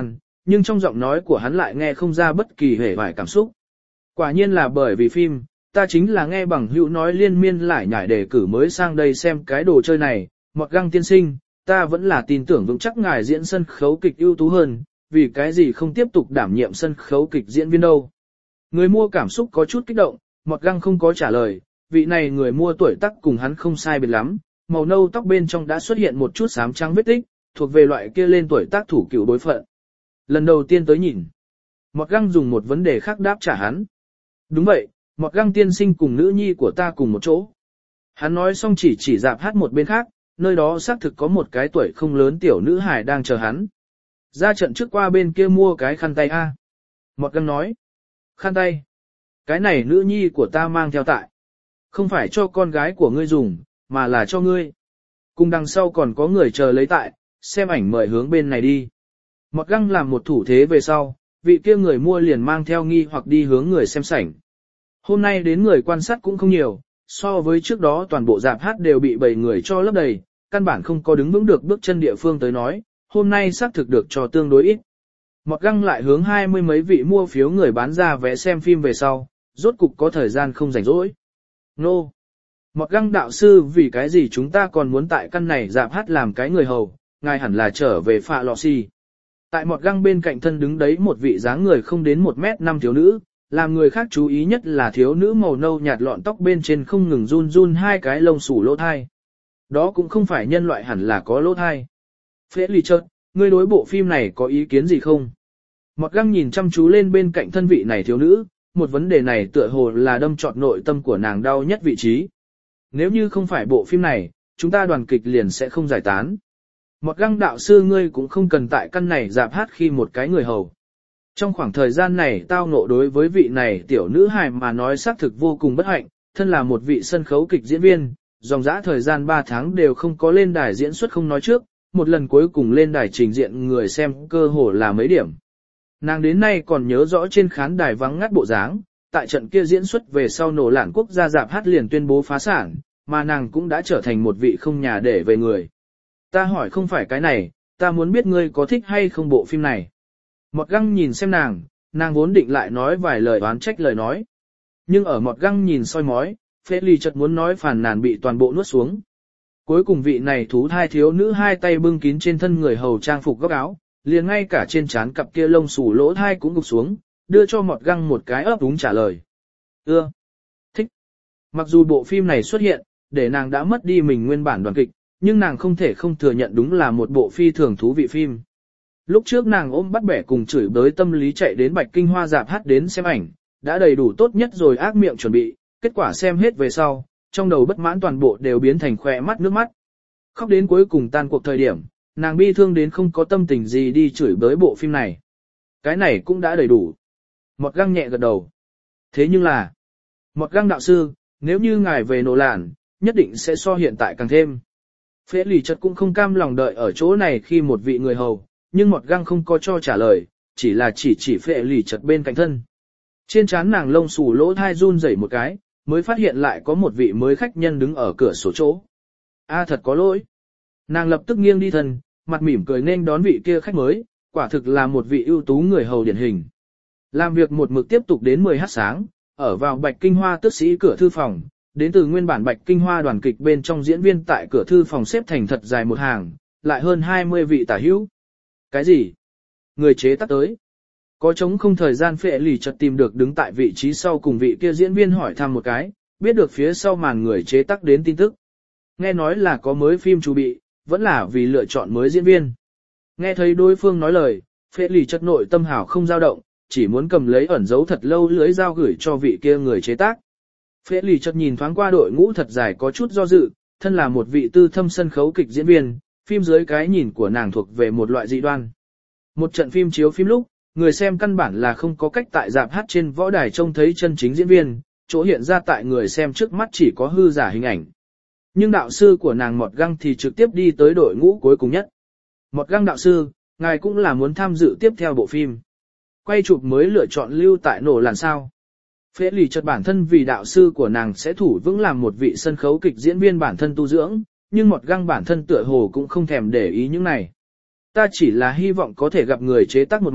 nhưng trong giọng nói của hắn lại nghe không ra bất kỳ hề vải cảm xúc. Quả nhiên là bởi vì phim, ta chính là nghe bằng hữu nói liên miên lại nhải đề cử mới sang đây xem cái đồ chơi này, Mọt Găng tiên sinh, ta vẫn là tin tưởng vững chắc ngài diễn sân khấu kịch ưu tú hơn, vì cái gì không tiếp tục đảm nhiệm sân khấu kịch diễn viên đâu. Người mua cảm xúc có chút kích động, Mọt Găng không có trả lời, vị này người mua tuổi tác cùng hắn không sai biệt lắm, màu nâu tóc bên trong đã xuất hiện một chút xám trắng vết tích, thuộc về loại kia lên tuổi tác thủ cựu đối phận. Lần đầu tiên tới nhìn, Mọt Găng dùng một vấn đề khác đáp trả hắn. Đúng vậy, Mọt Găng tiên sinh cùng nữ nhi của ta cùng một chỗ. Hắn nói xong chỉ chỉ dạp hát một bên khác, nơi đó xác thực có một cái tuổi không lớn tiểu nữ hài đang chờ hắn. Ra trận trước qua bên kia mua cái khăn tay a. Mọt Găng nói. Khăn tay. Cái này nữ nhi của ta mang theo tại. Không phải cho con gái của ngươi dùng, mà là cho ngươi. Cùng đằng sau còn có người chờ lấy tại, xem ảnh mời hướng bên này đi. Mọt Găng làm một thủ thế về sau, vị kia người mua liền mang theo nghi hoặc đi hướng người xem sảnh. Hôm nay đến người quan sát cũng không nhiều, so với trước đó toàn bộ dạp hát đều bị bảy người cho lấp đầy, căn bản không có đứng vững được bước chân địa phương tới nói, hôm nay xác thực được cho tương đối ít. Mọt Găng lại hướng hai mươi mấy vị mua phiếu người bán ra vé xem phim về sau, rốt cục có thời gian không rảnh rỗi. Nô! No. Mọt Găng đạo sư vì cái gì chúng ta còn muốn tại căn này dạp hát làm cái người hầu, ngài hẳn là trở về Phạ Lò Xì. Tại Mọt Găng bên cạnh thân đứng đấy một vị dáng người không đến một mét năm thiếu nữ, làm người khác chú ý nhất là thiếu nữ màu nâu nhạt lọn tóc bên trên không ngừng run run hai cái lông xù lỗ thai. Đó cũng không phải nhân loại hẳn là có lỗ thai. Phế lì chợt, ngươi đối bộ phim này có ý kiến gì không? Mọt Găng nhìn chăm chú lên bên cạnh thân vị này thiếu nữ, một vấn đề này tựa hồ là đâm trọt nội tâm của nàng đau nhất vị trí. Nếu như không phải bộ phim này, chúng ta đoàn kịch liền sẽ không giải tán. Mọt Găng đạo sư ngươi cũng không cần tại căn này dạp hát khi một cái người hầu. Trong khoảng thời gian này tao ngộ đối với vị này tiểu nữ hài mà nói xác thực vô cùng bất hạnh, thân là một vị sân khấu kịch diễn viên, dòng dã thời gian ba tháng đều không có lên đài diễn xuất không nói trước, một lần cuối cùng lên đài trình diện người xem cơ hồ là mấy điểm. Nàng đến nay còn nhớ rõ trên khán đài vắng ngắt bộ dáng, tại trận kia diễn xuất về sau nổ lạn quốc gia dạp hát liền tuyên bố phá sản, mà nàng cũng đã trở thành một vị không nhà để về người. Ta hỏi không phải cái này, ta muốn biết ngươi có thích hay không bộ phim này. Mọt Găng nhìn xem nàng, nàng vốn định lại nói vài lời oán trách lời nói. Nhưng ở Mọt Găng nhìn soi mói, Phế Lì chợt muốn nói phản nàn bị toàn bộ nuốt xuống. Cuối cùng vị này thú thai thiếu nữ hai tay bưng kín trên thân người hầu trang phục góc áo, liền ngay cả trên trán cặp kia lông xù lỗ thai cũng gục xuống, đưa cho Mọt Găng một cái ấp úng trả lời. Ưa. Thích. Mặc dù bộ phim này xuất hiện, để nàng đã mất đi mình nguyên bản đoàn kịch, nhưng nàng không thể không thừa nhận đúng là một bộ phi thường thú vị phim. Lúc trước nàng ôm bắt bẻ cùng chửi bới tâm lý chạy đến Bạch Kinh Hoa dạp hát đến xem ảnh, đã đầy đủ tốt nhất rồi ác miệng chuẩn bị, kết quả xem hết về sau, trong đầu bất mãn toàn bộ đều biến thành khỏe mắt nước mắt. Khóc đến cuối cùng tan cuộc thời điểm, nàng bi thương đến không có tâm tình gì đi chửi bới bộ phim này. Cái này cũng đã đầy đủ. Mọt Găng nhẹ gật đầu. Thế nhưng là, Mọt Găng đạo sư, nếu như ngài về nổ lạn, nhất định sẽ so hiện tại càng thêm. Phế Lì chợt cũng không cam lòng đợi ở chỗ này khi một vị người hầu, nhưng Mọt Găng không có cho trả lời, chỉ là chỉ chỉ Phế Lì chợt bên cạnh thân. Trên trán nàng lông xù lỗ thai run rẩy một cái, mới phát hiện lại có một vị mới khách nhân đứng ở cửa sổ chỗ. A thật có lỗi. Nàng lập tức nghiêng đi thân, mặt mỉm cười nên đón vị kia khách mới, quả thực là một vị ưu tú người hầu điển hình. Làm việc một mực tiếp tục đến mười h sáng, ở vào Bạch Kinh Hoa tước sĩ cửa thư phòng, đến từ nguyên bản Bạch Kinh Hoa đoàn kịch bên trong diễn viên tại cửa thư phòng xếp thành thật dài một hàng, lại hơn hai mươi vị tả hữu. Cái gì? Người chế tác tới. Có trống không thời gian Phệ Lì chợt tìm được đứng tại vị trí sau cùng vị kia diễn viên hỏi thăm một cái, biết được phía sau màn người chế tác đến tin tức. Nghe nói là có mới phim chuẩn bị, vẫn là vì lựa chọn mới diễn viên. Nghe thấy đối phương nói lời, Phệ Lì chợt nội tâm hảo không dao động, chỉ muốn cầm lấy ẩn dấu thật lâu lưới dao gửi cho vị kia người chế tác. Phệ Lì chợt nhìn thoáng qua đội ngũ thật dài có chút do dự, thân là một vị tư thâm sân khấu kịch diễn viên, phim dưới cái nhìn của nàng thuộc về một loại dị đoan. Một trận phim chiếu phim lúc, người xem căn bản là không có cách tại dạp hát trên võ đài trông thấy chân chính diễn viên, chỗ hiện ra tại người xem trước mắt chỉ có hư giả hình ảnh. Nhưng đạo sư của nàng Mọt Găng thì trực tiếp đi tới đội ngũ cuối cùng nhất. Mọt Găng đạo sư, ngài cũng là muốn tham dự tiếp theo bộ phim. Quay chụp mới lựa chọn lưu tại nổ làn sao. Phế Lì chợt bản thân vì đạo sư của nàng sẽ thủ vững làm một vị sân khấu kịch diễn viên bản thân tu dưỡng, nhưng Mọt Găng bản thân tựa hồ cũng không thèm để ý những này. Ta chỉ là hy vọng có thể gặp người chế tác một mặt,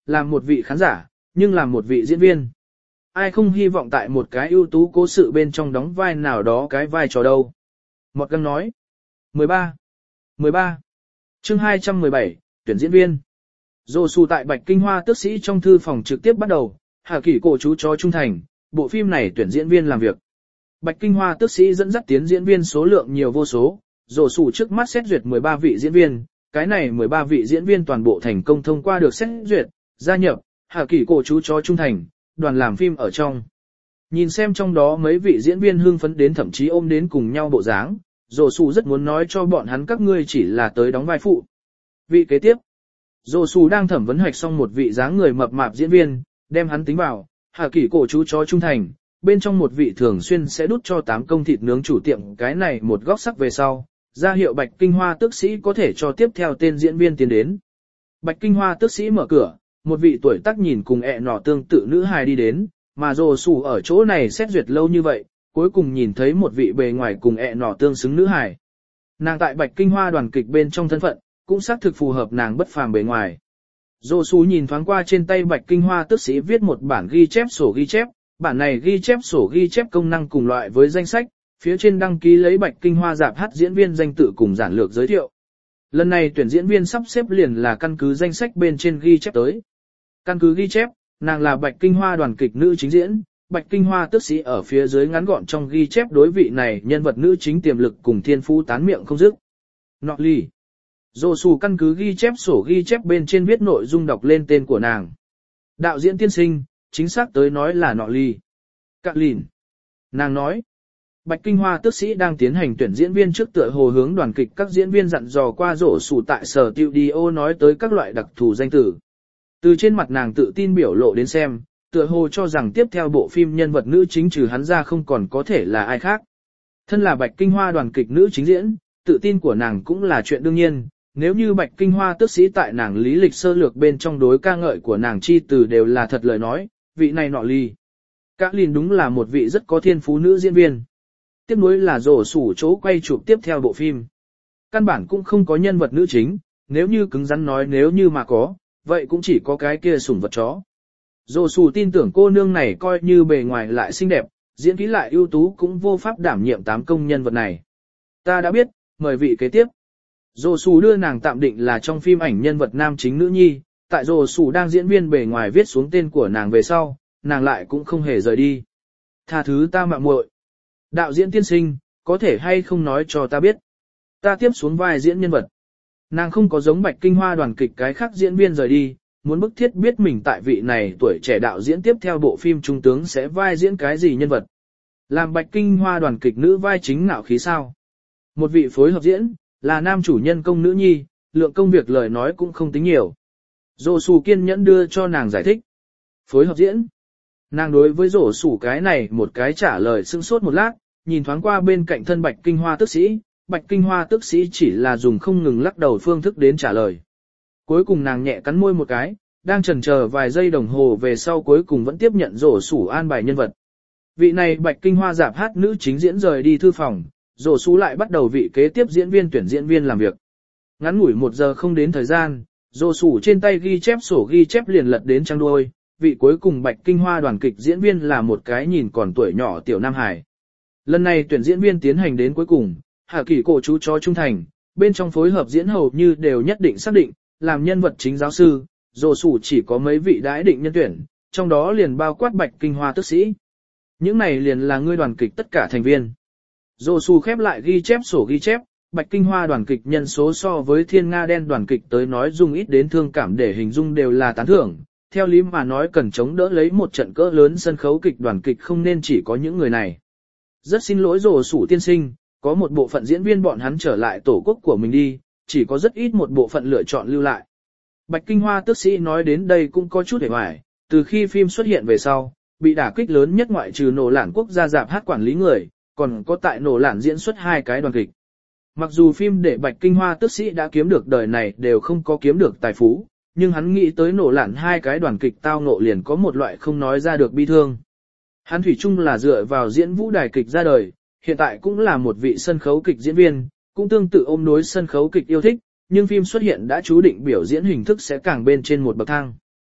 làm một vị khán giả, nhưng làm một vị diễn viên. Ai không hy vọng tại một cái ưu tú cố sự bên trong đóng vai nào đó cái vai trò đâu. Một Găng nói. mười ba. mười ba. Chương hai trăm mười bảy, tuyển diễn viên. Dô Sù tại Bạch Kinh Hoa tước sĩ trong thư phòng trực tiếp bắt đầu, Hà Kỷ cổ chú chó trung thành, bộ phim này tuyển diễn viên làm việc. Bạch Kinh Hoa tước sĩ dẫn dắt tiến diễn viên số lượng nhiều vô số, Dô Sù trước mắt xét duyệt mười ba vị diễn viên, cái này mười ba vị diễn viên toàn bộ thành công thông qua được xét duyệt, gia nhập, Hà Kỷ cổ chú chó trung thành, đoàn làm phim ở trong. Nhìn xem trong đó mấy vị diễn viên hưng phấn đến thậm chí ôm đến cùng nhau bộ dáng, Dô Sù rất muốn nói cho bọn hắn các ngươi chỉ là tới đóng vai phụ. Vị kế tiếp, Dô Sù đang thẩm vấn hoạch xong một vị dáng người mập mạp diễn viên, đem hắn tính vào, Hà Kỷ cổ chú chó trung thành, bên trong một vị thường xuyên sẽ đút cho tám công thịt nướng chủ tiệm cái này một góc sắc về sau, ra hiệu Bạch Kinh Hoa tước sĩ có thể cho tiếp theo tên diễn viên tiến đến. Bạch Kinh Hoa tước sĩ mở cửa, một vị tuổi tác nhìn cùng ẹ nọ tương tự nữ hài đi đến, mà Dô Sù ở chỗ này xét duyệt lâu như vậy, cuối cùng nhìn thấy một vị bề ngoài cùng ẹ nọ tương xứng nữ hài. Nàng tại Bạch Kinh Hoa đoàn kịch bên trong thân phận, cũng xác thực phù hợp nàng bất phàm bề ngoài. Dô Sù nhìn thoáng qua trên tay Bạch Kinh Hoa tước sĩ viết một bản ghi chép sổ ghi chép, bản này ghi chép sổ ghi chép công năng cùng loại với danh sách, phía trên đăng ký lấy Bạch Kinh Hoa dạp hát diễn viên danh tự cùng giản lược giới thiệu. Lần này tuyển diễn viên sắp xếp liền là căn cứ danh sách bên trên ghi chép tới. Căn cứ ghi chép, nàng là Bạch Kinh Hoa đoàn kịch nữ chính diễn, Bạch Kinh Hoa tước sĩ ở phía dưới ngắn gọn trong ghi chép đối vị này nhân vật nữ chính tiềm lực cùng thiên phú tán miệng không dứt. Nọ ly. Dô Sù căn cứ ghi chép sổ ghi chép bên trên viết nội dung đọc lên tên của nàng. Đạo diễn tiên sinh, chính xác tới nói là Nọ ly. Cạ lìn. Nàng nói. Bạch Kinh Hoa tước sĩ đang tiến hành tuyển diễn viên trước tựa hồ hướng đoàn kịch các diễn viên dặn dò qua Dô Sù tại sở studio nói tới các loại đặc thù danh từ. Từ trên mặt nàng tự tin biểu lộ đến xem, tựa hồ cho rằng tiếp theo bộ phim nhân vật nữ chính trừ hắn ra không còn có thể là ai khác. Thân là Bạch Kinh Hoa đoàn kịch nữ chính diễn, tự tin của nàng cũng là chuyện đương nhiên, nếu như Bạch Kinh Hoa tước sĩ tại nàng lý lịch sơ lược bên trong đối ca ngợi của nàng chi từ đều là thật lời nói, vị này Nọ ly. Các Lìn đúng là một vị rất có thiên phú nữ diễn viên. Tiếp nối là Dô Sù chỗ quay chụp tiếp theo bộ phim. Căn bản cũng không có nhân vật nữ chính, nếu như cứng rắn nói nếu như mà có, vậy cũng chỉ có cái kia sủng vật chó. Dô Sù tin tưởng cô nương này coi như bề ngoài lại xinh đẹp, diễn kỹ lại ưu tú cũng vô pháp đảm nhiệm tám công nhân vật này. Ta đã biết, mời vị kế tiếp. Dô Sù đưa nàng tạm định là trong phim ảnh nhân vật nam chính nữ nhi, tại Dô Sù đang diễn viên bề ngoài viết xuống tên của nàng về sau, nàng lại cũng không hề rời đi. Tha thứ ta mạo muội. Đạo diễn tiên sinh, có thể hay không nói cho ta biết. Ta tiếp xuống vai diễn nhân vật. Nàng không có giống Bạch Kinh Hoa đoàn kịch cái khác diễn viên rời đi, muốn bức thiết biết mình tại vị này tuổi trẻ đạo diễn tiếp theo bộ phim trung tướng sẽ vai diễn cái gì nhân vật. Làm Bạch Kinh Hoa đoàn kịch nữ vai chính nạo khí sao. Một vị phối hợp diễn, là nam chủ nhân công nữ nhi, lượng công việc lời nói cũng không tính nhiều. Dô Sù kiên nhẫn đưa cho nàng giải thích. Phối hợp diễn. Nàng đối với Dô Sù cái này một cái trả lời sưng sốt một lát, nhìn thoáng qua bên cạnh thân Bạch Kinh Hoa tước sĩ, Bạch Kinh Hoa tước sĩ chỉ là dùng không ngừng lắc đầu phương thức đến trả lời. Cuối cùng nàng nhẹ cắn môi một cái, đang chần chờ vài giây đồng hồ về sau cuối cùng vẫn tiếp nhận Dô Sù an bài nhân vật. Vị này Bạch Kinh Hoa dạp hát nữ chính diễn rời đi thư phòng, Dô Sù lại bắt đầu vị kế tiếp diễn viên tuyển diễn viên làm việc. Ngắn ngủi một giờ không đến thời gian, Dô Sù trên tay ghi chép sổ ghi chép liền lật đến trang đuôi, vị cuối cùng Bạch Kinh Hoa đoàn kịch diễn viên là một cái nhìn còn tuổi nhỏ tiểu Nam Hải. Lần này tuyển diễn viên tiến hành đến cuối cùng, Hà Kỷ cổ chú chó trung thành, bên trong phối hợp diễn hầu như đều nhất định xác định, làm nhân vật chính giáo sư, Dô Sù chỉ có mấy vị đãi định nhân tuyển, trong đó liền bao quát Bạch Kinh Hoa tước sĩ. Những này liền là ngươi đoàn kịch tất cả thành viên. Dô Sù khép lại ghi chép sổ ghi chép, Bạch Kinh Hoa đoàn kịch nhân số so với Thiên Nga Đen đoàn kịch tới nói dùng ít đến thương cảm để hình dung đều là tán thưởng. Theo lý mà nói cần chống đỡ lấy một trận cỡ lớn sân khấu kịch đoàn kịch không nên chỉ có những người này. Rất xin lỗi Dô Sù tiên sinh, có một bộ phận diễn viên bọn hắn trở lại tổ quốc của mình đi, chỉ có rất ít một bộ phận lựa chọn lưu lại. Bạch Kinh Hoa tước sĩ nói đến đây cũng có chút hề hoài, từ khi phim xuất hiện về sau, bị đả kích lớn nhất ngoại trừ nổ lạn quốc gia dạp hát quản lý người, còn có tại nổ lạn diễn xuất hai cái đoàn kịch. Mặc dù phim để Bạch Kinh Hoa tước sĩ đã kiếm được đời này đều không có kiếm được tài phú, nhưng hắn nghĩ tới nổ lạn hai cái đoàn kịch tao ngộ liền có một loại không nói ra được bi thương. Hắn thủy chung là dựa vào diễn vũ đài kịch ra đời, hiện tại cũng là một vị sân khấu kịch diễn viên, cũng tương tự ôm đối sân khấu kịch yêu thích, nhưng phim xuất hiện đã chú định biểu diễn hình thức sẽ càng bên trên một bậc thang.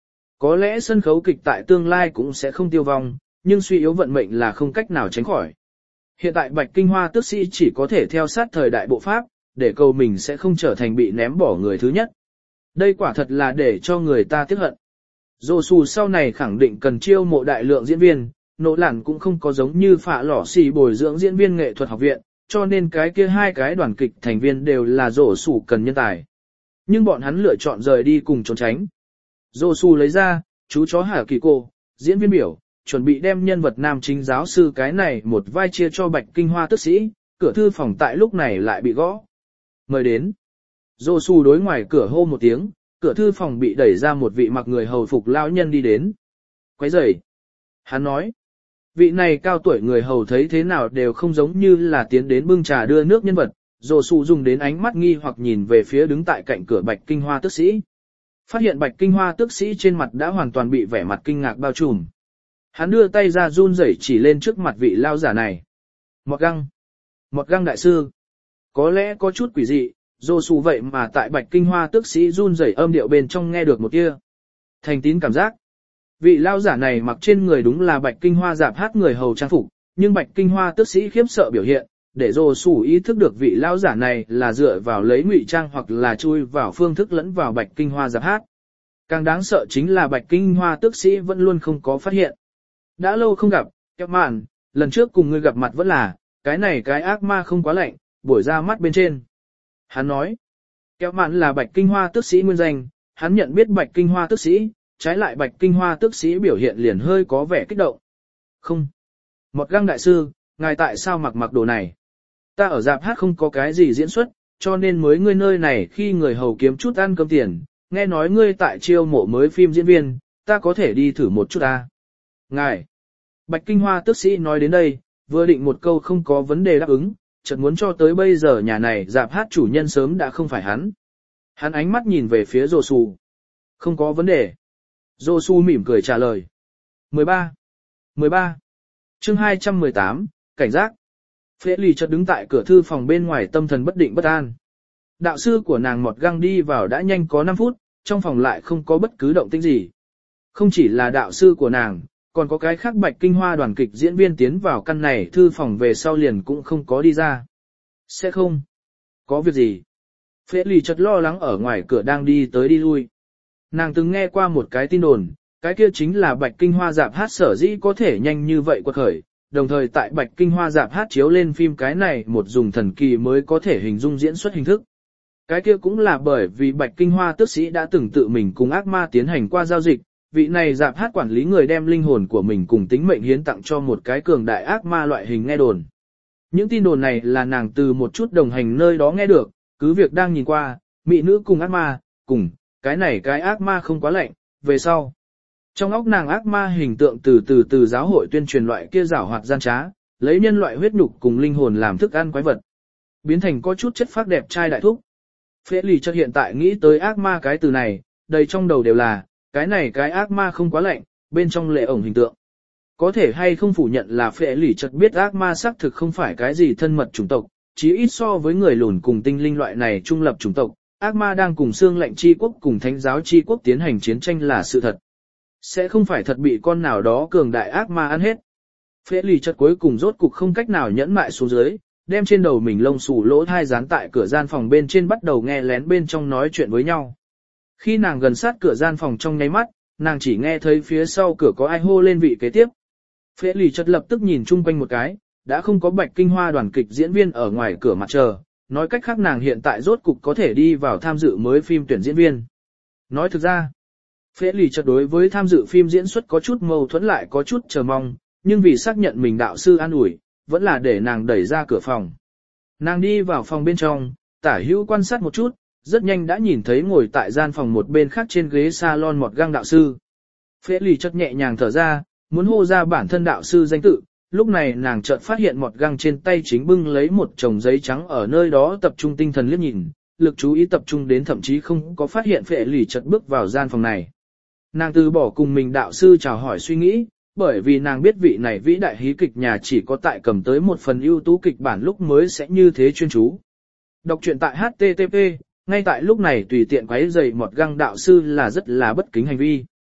Có lẽ sân khấu kịch tại tương lai cũng sẽ không tiêu vong, nhưng suy yếu vận mệnh là không cách nào tránh khỏi. Hiện tại Bạch Kinh Hoa tước sĩ chỉ có thể theo sát thời đại bộ pháp, để cầu mình sẽ không trở thành bị ném bỏ người thứ nhất. Đây quả thật là để cho người ta tiếc hận. Dô xù sau này khẳng định cần chiêu mộ đại lượng diễn viên, nỗ lản cũng không có giống như phạ lỏ xì bồi dưỡng diễn viên nghệ thuật học viện, cho nên cái kia hai cái đoàn kịch thành viên đều là dô xù cần nhân tài. Nhưng bọn hắn lựa chọn rời đi cùng trốn tránh. Dô xù lấy ra, chú chó Hà Kỳ Cô, diễn viên biểu, chuẩn bị đem nhân vật nam chính giáo sư cái này một vai chia cho Bạch Kinh Hoa tước sĩ, cửa thư phòng tại lúc này lại bị gõ. Mời đến. Dô xù đối ngoài cửa hô một tiếng, cửa thư phòng bị đẩy ra một vị mặc người hầu phục lão nhân đi đến. Quấy rầy. Hắn nói. Vị này cao tuổi người hầu thấy thế nào đều không giống như là tiến đến bưng trà đưa nước nhân vật. Dô xù dùng đến ánh mắt nghi hoặc nhìn về phía đứng tại cạnh cửa Bạch Kinh Hoa tước sĩ. Phát hiện Bạch Kinh Hoa tước sĩ trên mặt đã hoàn toàn bị vẻ mặt kinh ngạc bao trùm. Hắn đưa tay ra run rẩy chỉ lên trước mặt vị lao giả này. Mọt găng. Mọt găng đại sư. Có lẽ có chút quỷ dị, dô xù vậy mà tại Bạch Kinh Hoa tước sĩ run rẩy âm điệu bên trong nghe được một kia thành tín cảm giác. Vị lao giả này mặc trên người đúng là Bạch Kinh Hoa dạp hát người hầu trang phục, nhưng Bạch Kinh Hoa tước sĩ khiếp sợ biểu hiện, để dô xù ý thức được vị lao giả này là dựa vào lấy ngụy trang hoặc là chui vào phương thức lẫn vào Bạch Kinh Hoa dạp hát. Càng đáng sợ chính là Bạch Kinh Hoa tước sĩ vẫn luôn không có phát hiện. Đã lâu không gặp, Kẹo Mạn, lần trước cùng ngươi gặp mặt vẫn là, cái này cái ác ma không quá lạnh, bổi ra mắt bên trên. Hắn nói, Kẹo Mạn là Bạch Kinh Hoa tước sĩ nguyên danh, hắn nhận biết Bạch Kinh Hoa tước sĩ, trái lại Bạch Kinh Hoa tước sĩ biểu hiện liền hơi có vẻ kích động. Không. Một găng đại sư, ngài tại sao mặc mặc đồ này? Ta ở dạp hát không có cái gì diễn xuất, cho nên mới ngươi nơi này khi người hầu kiếm chút ăn cơm tiền, nghe nói ngươi tại chiêu mộ mới phim diễn viên, ta có thể đi thử một chút ta. Ngài. Bạch Kinh Hoa tước sĩ nói đến đây, vừa định một câu không có vấn đề đáp ứng, chợt muốn cho tới bây giờ nhà này dạp hát chủ nhân sớm đã không phải hắn. Hắn ánh mắt nhìn về phía Dô Su. Không có vấn đề. Dô Su mỉm cười trả lời. mười ba. mười ba. Chương hai trăm mười tám, cảnh giác. Phế lì chợt đứng tại cửa thư phòng bên ngoài tâm thần bất định bất an. Đạo sư của nàng Mọt Găng đi vào đã nhanh có năm phút, trong phòng lại không có bất cứ động tĩnh gì. Không chỉ là đạo sư của nàng, còn có cái khác Bạch Kinh Hoa đoàn kịch diễn viên tiến vào căn này thư phòng về sau liền cũng không có đi ra. Sẽ không? Có việc gì? Phế lì chợt lo lắng ở ngoài cửa đang đi tới đi lui. Nàng từng nghe qua một cái tin đồn, cái kia chính là Bạch Kinh Hoa dạp hát sở dĩ có thể nhanh như vậy quật khởi, đồng thời tại Bạch Kinh Hoa dạp hát chiếu lên phim cái này một dùng thần kỳ mới có thể hình dung diễn xuất hình thức. Cái kia cũng là bởi vì Bạch Kinh Hoa tước sĩ đã từng tự mình cùng ác ma tiến hành qua giao dịch, vị này dạp hát quản lý người đem linh hồn của mình cùng tính mệnh hiến tặng cho một cái cường đại ác ma loại hình nghe đồn. Những tin đồn này là nàng từ một chút đồng hành nơi đó nghe được, cứ việc đang nhìn qua, mỹ nữ cùng ác ma, cùng, cái này cái ác ma không quá lạnh, về sau. Trong óc nàng ác ma hình tượng từ từ từ giáo hội tuyên truyền loại kia giảo hoạt gian trá, lấy nhân loại huyết nhục cùng linh hồn làm thức ăn quái vật. Biến thành có chút chất phác đẹp trai đại thúc. Phế lì chợt hiện tại nghĩ tới ác ma cái từ này, đầy trong đầu đều là, cái này cái ác ma không quá lạnh, bên trong lệ ổng hình tượng. Có thể hay không phủ nhận là phệ lì chợt biết ác ma xác thực không phải cái gì thân mật chủng tộc, chí ít so với người lùn cùng tinh linh loại này trung lập chủng tộc, ác ma đang cùng xương lệnh chi quốc cùng thánh giáo chi quốc tiến hành chiến tranh là sự thật. Sẽ không phải thật bị con nào đó cường đại ác ma ăn hết. Phệ lì chợt cuối cùng rốt cục không cách nào nhẫn mại xuống dưới, đem trên đầu mình lông xù lỗ thai dán tại cửa gian phòng bên trên bắt đầu nghe lén bên trong nói chuyện với nhau. Khi nàng gần sát cửa gian phòng trong nháy mắt, nàng chỉ nghe thấy phía sau cửa có ai hô lên vị kế tiếp. Phế lì chợt lập tức nhìn chung quanh một cái, đã không có Bạch Kinh Hoa đoàn kịch diễn viên ở ngoài cửa mặt chờ, nói cách khác nàng hiện tại rốt cục có thể đi vào tham dự mới phim tuyển diễn viên. Nói thực ra, phế lì chợt đối với tham dự phim diễn xuất có chút mâu thuẫn lại có chút chờ mong, nhưng vì xác nhận mình đạo sư an ủi, vẫn là để nàng đẩy ra cửa phòng. Nàng đi vào phòng bên trong, tả hữu quan sát một chút, rất nhanh đã nhìn thấy ngồi tại gian phòng một bên khác trên ghế salon một găng đạo sư. Phế lì chợt nhẹ nhàng thở ra, muốn hô ra bản thân đạo sư danh tự, lúc này nàng chợt phát hiện một găng trên tay chính bưng lấy một chồng giấy trắng ở nơi đó tập trung tinh thần liếc nhìn, lực chú ý tập trung đến thậm chí không có phát hiện phế lì chợt bước vào gian phòng này. Nàng từ bỏ cùng mình đạo sư chào hỏi suy nghĩ, bởi vì nàng biết vị này vĩ đại hí kịch nhà chỉ có tại cầm tới một phần ưu tú kịch bản lúc mới sẽ như thế chuyên chú. Đọc truyện tại H T T P, ngay tại lúc này tùy tiện quấy rầy một găng đạo sư là rất là bất kính hành vi.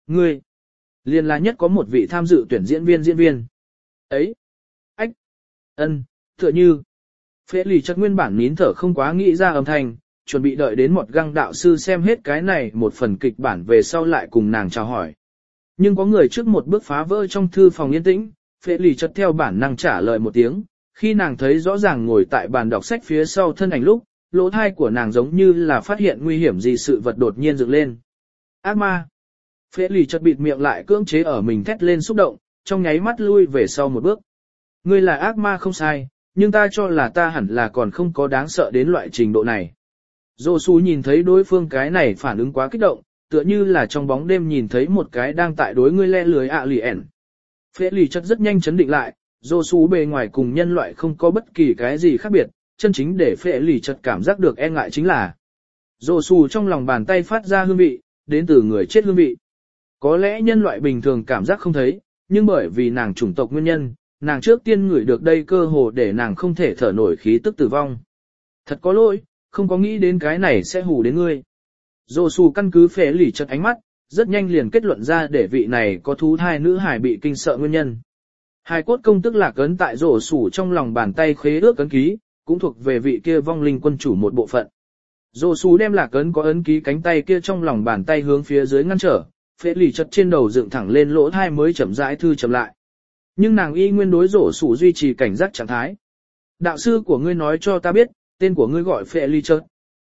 Ngươi, liền là nhất có một vị tham dự tuyển diễn viên diễn viên. Ấy, ách, ân, tựa như. Phế lì chất nguyên bản nín thở không quá nghĩ ra âm thanh, chuẩn bị đợi đến một găng đạo sư xem hết cái này một phần kịch bản về sau lại cùng nàng chào hỏi. Nhưng có người trước một bước phá vỡ trong thư phòng yên tĩnh, phế lì chất theo bản năng trả lời một tiếng, khi nàng thấy rõ ràng ngồi tại bàn đọc sách phía sau thân ảnh lúc, lỗ thai của nàng giống như là phát hiện nguy hiểm gì sự vật đột nhiên dựng lên. Ác ma! Phế lì chất bịt miệng lại cưỡng chế ở mình thét lên xúc động, trong nháy mắt lui về sau một bước. Ngươi là ác ma không sai, nhưng ta cho là ta hẳn là còn không có đáng sợ đến loại trình độ này. Dô su nhìn thấy đối phương cái này phản ứng quá kích động, tựa như là trong bóng đêm nhìn thấy một cái đang tại đối ngươi le lưới ạ lì ẻn. Phế lì chất rất nhanh chấn định lại, dô su bề ngoài cùng nhân loại không có bất kỳ cái gì khác biệt, chân chính để phế lì chất cảm giác được e ngại chính là dô su trong lòng bàn tay phát ra hương vị, đến từ người chết hương vị. Có lẽ nhân loại bình thường cảm giác không thấy, nhưng bởi vì nàng chủng tộc nguyên nhân, nàng trước tiên ngửi được đây cơ hồ để nàng không thể thở nổi khí tức tử vong. Thật có lỗi, không có nghĩ đến cái này sẽ hù đến ngươi. Dô su căn cứ phế lì chật ánh mắt, rất nhanh liền kết luận ra để vị này có thú thai nữ hải bị kinh sợ nguyên nhân. Hài cốt công tức lạc ấn tại rổ sủ trong lòng bàn tay khế ước ấn ký, cũng thuộc về vị kia vong linh quân chủ một bộ phận. Rổ sủ đem lạc ấn có ấn ký cánh tay kia trong lòng bàn tay hướng phía dưới ngăn trở, phế lì chật trên đầu dựng thẳng lên lỗ thai mới chậm rãi thư chậm lại. Nhưng nàng y nguyên đối rổ sủ duy trì cảnh giác trạng thái. Đạo sư của ngươi nói cho ta biết, tên của ngươi gọi phế lì chật.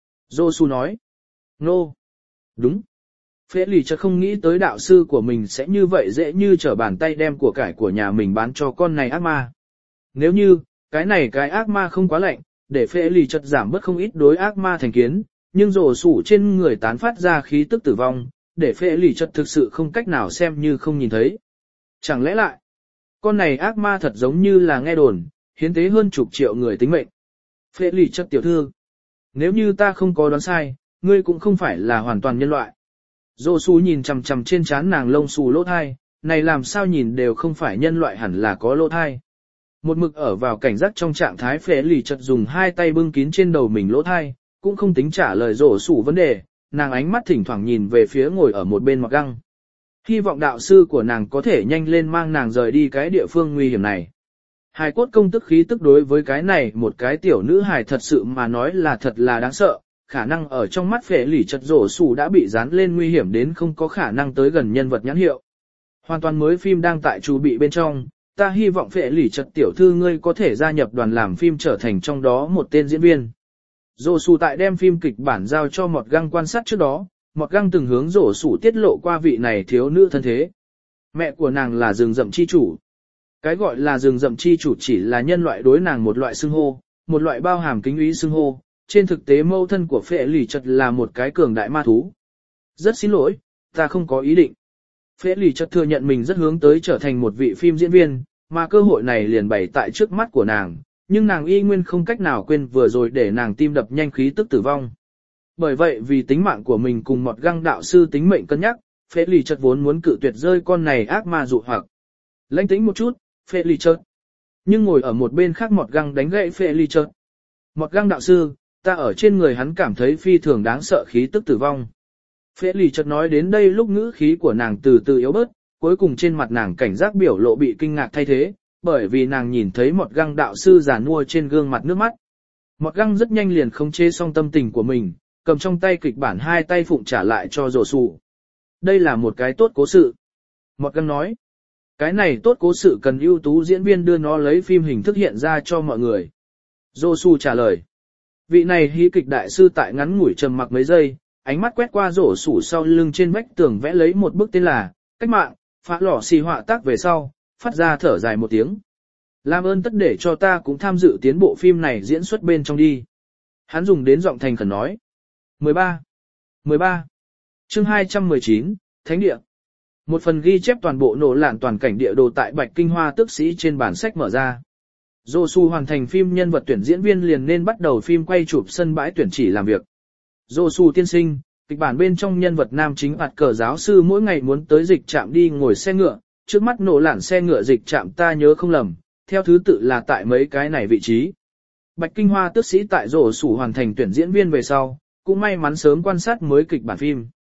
Rổ sủ nói. Nô. No. Đúng. Phế lì chật không nghĩ tới đạo sư của mình sẽ như vậy dễ như trở bàn tay đem của cải của nhà mình bán cho con này ác ma. Nếu như, cái này cái ác ma không quá lạnh, để phế lì chật giảm bớt không ít đối ác ma thành kiến, nhưng rổ sủ trên người tán phát ra khí tức tử vong, để phế lì chật thực sự không cách nào xem như không nhìn thấy. Chẳng lẽ lại, con này ác ma thật giống như là nghe đồn, hiến tế hơn chục triệu người tính mệnh. Phế lì chật tiểu thư, nếu như ta không có đoán sai, ngươi cũng không phải là hoàn toàn nhân loại. Dô su nhìn chằm chằm trên trán nàng lông xù lỗ thai, này làm sao nhìn đều không phải nhân loại hẳn là có lỗ thai. Một mực ở vào cảnh giác trong trạng thái phế lì chật dùng hai tay bưng kín trên đầu mình lỗ thai, cũng không tính trả lời rổ sủ vấn đề, nàng ánh mắt thỉnh thoảng nhìn về phía ngồi ở một bên mặc găng. Hy vọng đạo sư của nàng có thể nhanh lên mang nàng rời đi cái địa phương nguy hiểm này. Hài cốt công tức khí tức đối với cái này một cái tiểu nữ hài thật sự mà nói là thật là đáng sợ, khả năng ở trong mắt phệ lì chật rổ sủ đã bị dán lên nguy hiểm đến không có khả năng tới gần nhân vật nhãn hiệu. Hoàn toàn mới phim đang tại chuẩn bị bên trong, ta hy vọng phệ lì chật tiểu thư ngươi có thể gia nhập đoàn làm phim trở thành trong đó một tên diễn viên. Rổ sủ tại đem phim kịch bản giao cho Mọt Găng quan sát trước đó, Mọt Găng từng hướng rổ sủ tiết lộ qua vị này thiếu nữ thân thế. Mẹ của nàng là rừng rậm chi chủ. Cái gọi là rừng rậm chi chủ chỉ là nhân loại đối nàng một loại xưng hô, một loại bao hàm kính ý xưng hô. Trên thực tế mâu thân của phệ lì chật là một cái cường đại ma thú. Rất xin lỗi, ta không có ý định. Phệ lì chật thừa nhận mình rất hướng tới trở thành một vị phim diễn viên, mà cơ hội này liền bày tại trước mắt của nàng, nhưng nàng y nguyên không cách nào quên vừa rồi để nàng tim đập nhanh khí tức tử vong. Bởi vậy vì tính mạng của mình cùng Mọt Găng đạo sư tính mệnh cân nhắc, phệ lì chật vốn muốn cự tuyệt rơi con này ác ma dụ hoặc. Lãnh tĩnh một chút, phệ lì chật. Nhưng ngồi ở một bên khác Mọt Găng đánh gãy phệ lì chật. Mọt Găng đạo sư, ta ở trên người hắn cảm thấy phi thường đáng sợ khí tức tử vong. Phế lì chợt nói đến đây lúc ngữ khí của nàng từ từ yếu bớt, cuối cùng trên mặt nàng cảnh giác biểu lộ bị kinh ngạc thay thế, bởi vì nàng nhìn thấy Mọt Găng đạo sư già nua trên gương mặt nước mắt. Mọt Găng rất nhanh liền khống chế xong tâm tình của mình, cầm trong tay kịch bản hai tay phụng trả lại cho rổ sủ. Đây là một cái tốt cố sự. Mọt Găng nói, cái này tốt cố sự cần ưu tú diễn viên đưa nó lấy phim hình thức hiện ra cho mọi người. Rổ sủ trả lời. Vị này hí kịch đại sư tại ngắn ngủi trầm mặc mấy giây, ánh mắt quét qua rổ sủ sau lưng trên vách tường vẽ lấy một bức tên là Cách mạng, phá lò xì họa tác về sau, phát ra thở dài một tiếng. Làm ơn tất để cho ta cũng tham dự tiến bộ phim này diễn xuất bên trong đi. Hắn dùng đến giọng thành khẩn nói. mười ba. mười ba. Chương hai trăm mười chín, Thánh địa. Một phần ghi chép toàn bộ nổ lạn toàn cảnh địa đồ tại Bạch Kinh Hoa Tước Sĩ trên bản sách mở ra. Dô su hoàn thành phim nhân vật tuyển diễn viên liền nên bắt đầu phim quay chụp sân bãi tuyển chỉ làm việc. Dô su tiên sinh, kịch bản bên trong nhân vật nam chính ạt cờ giáo sư mỗi ngày muốn tới dịch trạm đi ngồi xe ngựa, trước mắt nổ lạn xe ngựa dịch trạm ta nhớ không lầm, theo thứ tự là tại mấy cái này vị trí. Bạch Kinh Hoa Tước Sĩ tại Dô su hoàn thành tuyển diễn viên về sau, cũng may mắn sớm quan sát mới kịch bản phim.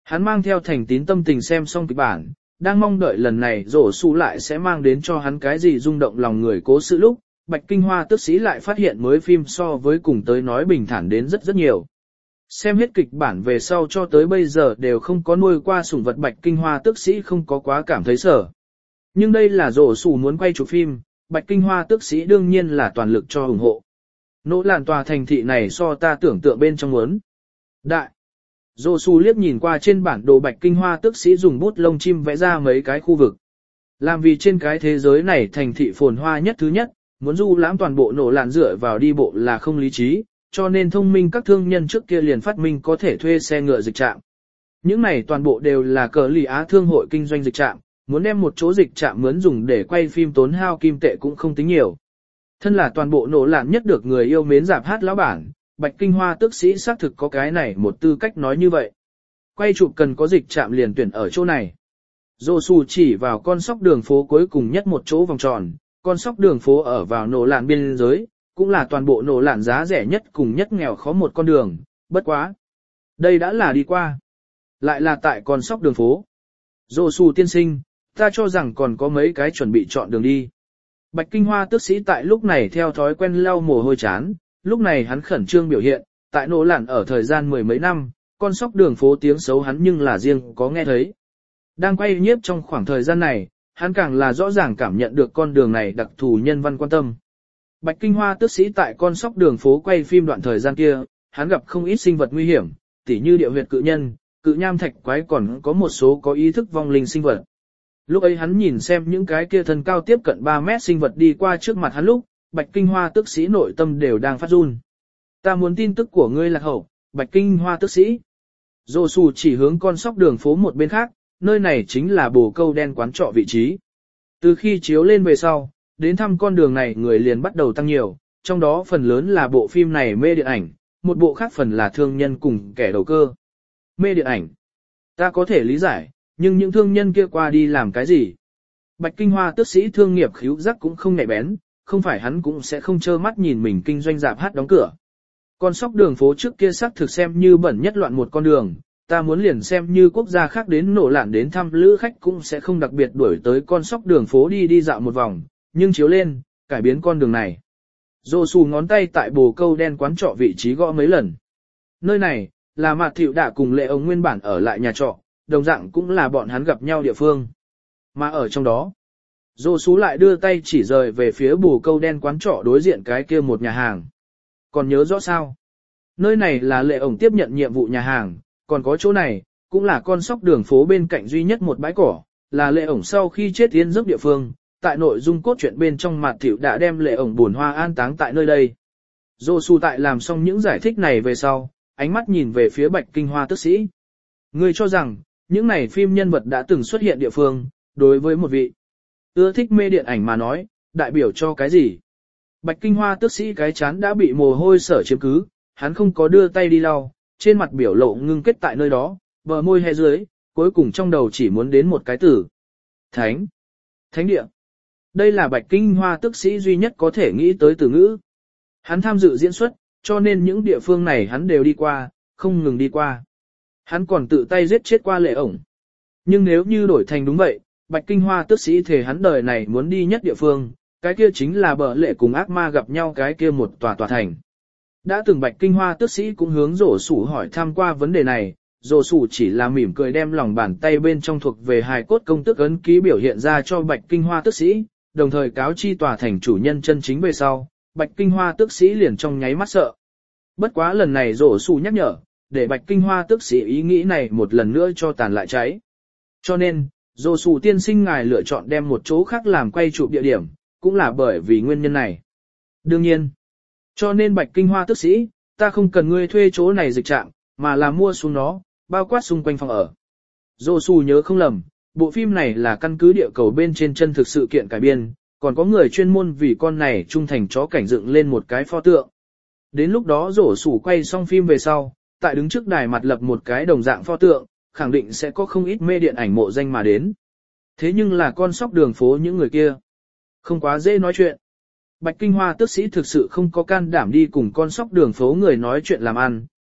Hắn mang theo thành tín tâm tình xem xong kịch bản, đang mong đợi lần này rổ xù lại sẽ mang đến cho hắn cái gì rung động lòng người cố sự lúc, Bạch Kinh Hoa Tước Sĩ lại phát hiện mới phim so với cùng tới nói bình thản đến rất rất nhiều. Xem hết kịch bản về sau cho tới bây giờ đều không có nuôi qua sủng vật Bạch Kinh Hoa Tước Sĩ không có quá cảm thấy sợ. Nhưng đây là rổ xù muốn quay chụp phim, Bạch Kinh Hoa Tước Sĩ đương nhiên là toàn lực cho ủng hộ. Nỗ làn tòa thành thị này so ta tưởng tượng bên trong muốn. Đại. Rổ xù liếc nhìn qua trên bản đồ Bạch Kinh Hoa Tước Sĩ dùng bút lông chim vẽ ra mấy cái khu vực. Làm vì trên cái thế giới này thành thị phồn hoa nhất thứ nhất, muốn du lãm toàn bộ nổ lạn dựa vào đi bộ là không lý trí, cho nên thông minh các thương nhân trước kia liền phát minh có thể thuê xe ngựa dịch trạm. Những này toàn bộ đều là cờ lì Á thương hội kinh doanh dịch trạm, muốn đem một chỗ dịch trạm mướn dùng để quay phim tốn hao kim tệ cũng không tính nhiều. Thân là toàn bộ nổ lạn nhất được người yêu mến rạp hát lão bản, Bạch Kinh Hoa Tước Sĩ xác thực có cái này một tư cách nói như vậy. Quay chụp cần có dịch trạm liền tuyển ở chỗ này. Dô Su chỉ vào con sóc đường phố cuối cùng nhất một chỗ vòng tròn, con sóc đường phố ở vào nổ lạn biên giới, cũng là toàn bộ nổ lạn giá rẻ nhất cùng nhất nghèo khó một con đường, bất quá. Đây đã là đi qua. Lại là tại con sóc đường phố. Dô Su tiên sinh, ta cho rằng còn có mấy cái chuẩn bị chọn đường đi. Bạch Kinh Hoa Tước Sĩ tại lúc này theo thói quen lau mồ hôi chán, lúc này hắn khẩn trương biểu hiện, tại nổ lạn ở thời gian mười mấy năm, con sóc đường phố tiếng xấu hắn nhưng là riêng có nghe thấy. Đang quay nhiếp trong khoảng thời gian này, hắn càng là rõ ràng cảm nhận được con đường này đặc thù nhân văn quan tâm. Bạch Kinh Hoa Tước Sĩ tại con sóc đường phố quay phim đoạn thời gian kia, hắn gặp không ít sinh vật nguy hiểm, tỉ như địa huyệt cự nhân, cự nham thạch quái còn có một số có ý thức vong linh sinh vật. Lúc ấy hắn nhìn xem những cái kia thân cao tiếp cận ba mét sinh vật đi qua trước mặt hắn lúc, Bạch Kinh Hoa Tước Sĩ nội tâm đều đang phát run. Ta muốn tin tức của ngươi lạc hậu, Bạch Kinh Hoa Tước Sĩ. Dô Su chỉ hướng con sóc đường phố một bên khác, nơi này chính là bồ câu đen quán trọ vị trí. Từ khi chiếu lên về sau, đến thăm con đường này người liền bắt đầu tăng nhiều, trong đó phần lớn là bộ phim này mê điện ảnh, một bộ khác phần là thương nhân cùng kẻ đầu cơ. Mê điện ảnh. Ta có thể lý giải, nhưng những thương nhân kia qua đi làm cái gì? Bạch Kinh Hoa Tước Sĩ thương nghiệp khíu giác cũng không nhạy bén, không phải hắn cũng sẽ không trơ mắt nhìn mình kinh doanh rạp hát đóng cửa. Con sóc đường phố trước kia xác thực xem như bẩn nhất loạn một con đường, ta muốn liền xem như quốc gia khác đến nổ lạn đến thăm lữ khách cũng sẽ không đặc biệt đuổi tới con sóc đường phố đi đi dạo một vòng, nhưng chiếu lên, cải biến con đường này. Dô Su ngón tay tại bồ câu đen quán trọ vị trí gõ mấy lần. Nơi này, là Mạt Thiệu Đạ cùng Lệ Ổng nguyên bản ở lại nhà trọ, đồng dạng cũng là bọn hắn gặp nhau địa phương. Mà ở trong đó, Dô Su lại đưa tay chỉ rời về phía bồ câu đen quán trọ đối diện cái kia một nhà hàng. Còn nhớ rõ sao? Nơi này là Lệ Ổng tiếp nhận nhiệm vụ nhà hàng, còn có chỗ này, cũng là con sóc đường phố bên cạnh duy nhất một bãi cỏ, là Lệ Ổng sau khi chết yên giấc địa phương. Tại nội dung cốt truyện bên trong Mạt Thiệu đã đem Lệ Ổng buồn hoa an táng tại nơi đây. Dô Su tại làm xong những giải thích này về sau, ánh mắt nhìn về phía Bạch Kinh Hoa Tước Sĩ. Ngươi cho rằng, những này phim nhân vật đã từng xuất hiện địa phương, đối với một vị ưa thích mê điện ảnh mà nói, đại biểu cho cái gì? Bạch Kinh Hoa Tước Sĩ cái chán đã bị mồ hôi sở chiếm cứ, hắn không có đưa tay đi lau, trên mặt biểu lộ ngưng kết tại nơi đó, bờ môi hé dưới, cuối cùng trong đầu chỉ muốn đến một cái từ. Thánh. Thánh địa. Đây là Bạch Kinh Hoa Tước Sĩ duy nhất có thể nghĩ tới từ ngữ. Hắn tham dự diễn xuất, cho nên những địa phương này hắn đều đi qua, không ngừng đi qua. Hắn còn tự tay giết chết qua Lệ Ổng. Nhưng nếu như đổi thành đúng vậy, Bạch Kinh Hoa Tước Sĩ thề hắn đời này muốn đi nhất địa phương, cái kia chính là bờ lệ cùng ác ma gặp nhau cái kia một tòa tòa thành. Đã từng Bạch Kinh Hoa Tước Sĩ cũng hướng Dỗ Sủ hỏi thăm qua vấn đề này, Dỗ Sủ chỉ là mỉm cười đem lòng bàn tay bên trong thuộc về hài cốt công tước ấn ký biểu hiện ra cho Bạch Kinh Hoa Tước Sĩ, đồng thời cáo chi tòa thành chủ nhân chân chính về sau, Bạch Kinh Hoa Tước Sĩ liền trong nháy mắt sợ. Bất quá lần này Dỗ Sủ nhắc nhở, để Bạch Kinh Hoa Tước Sĩ ý nghĩ này một lần nữa cho tàn lại cháy. Cho nên, Dỗ Sủ tiên sinh ngài lựa chọn đem một chỗ khác làm quay chụp địa điểm, cũng là bởi vì nguyên nhân này. Đương nhiên, cho nên Bạch Kinh Hoa Tước Sĩ, ta không cần ngươi thuê chỗ này dịch trạm, mà là mua xuống nó, bao quát xung quanh phòng ở. Dỗ Sủ nhớ không lầm, bộ phim này là căn cứ địa cầu bên trên chân thực sự kiện cải biên, còn có người chuyên môn vì con này trung thành chó cảnh dựng lên một cái pho tượng. Đến lúc đó Dỗ Sủ quay xong phim về sau, tại đứng trước đài mặt lập một cái đồng dạng pho tượng, khẳng định sẽ có không ít mê điện ảnh mộ danh mà đến. Thế nhưng là con sóc đường phố những người kia, không quá dễ nói chuyện. Bạch Kinh Hoa Tước Sĩ thực sự không có can đảm đi cùng con sóc đường phố người nói chuyện làm ăn,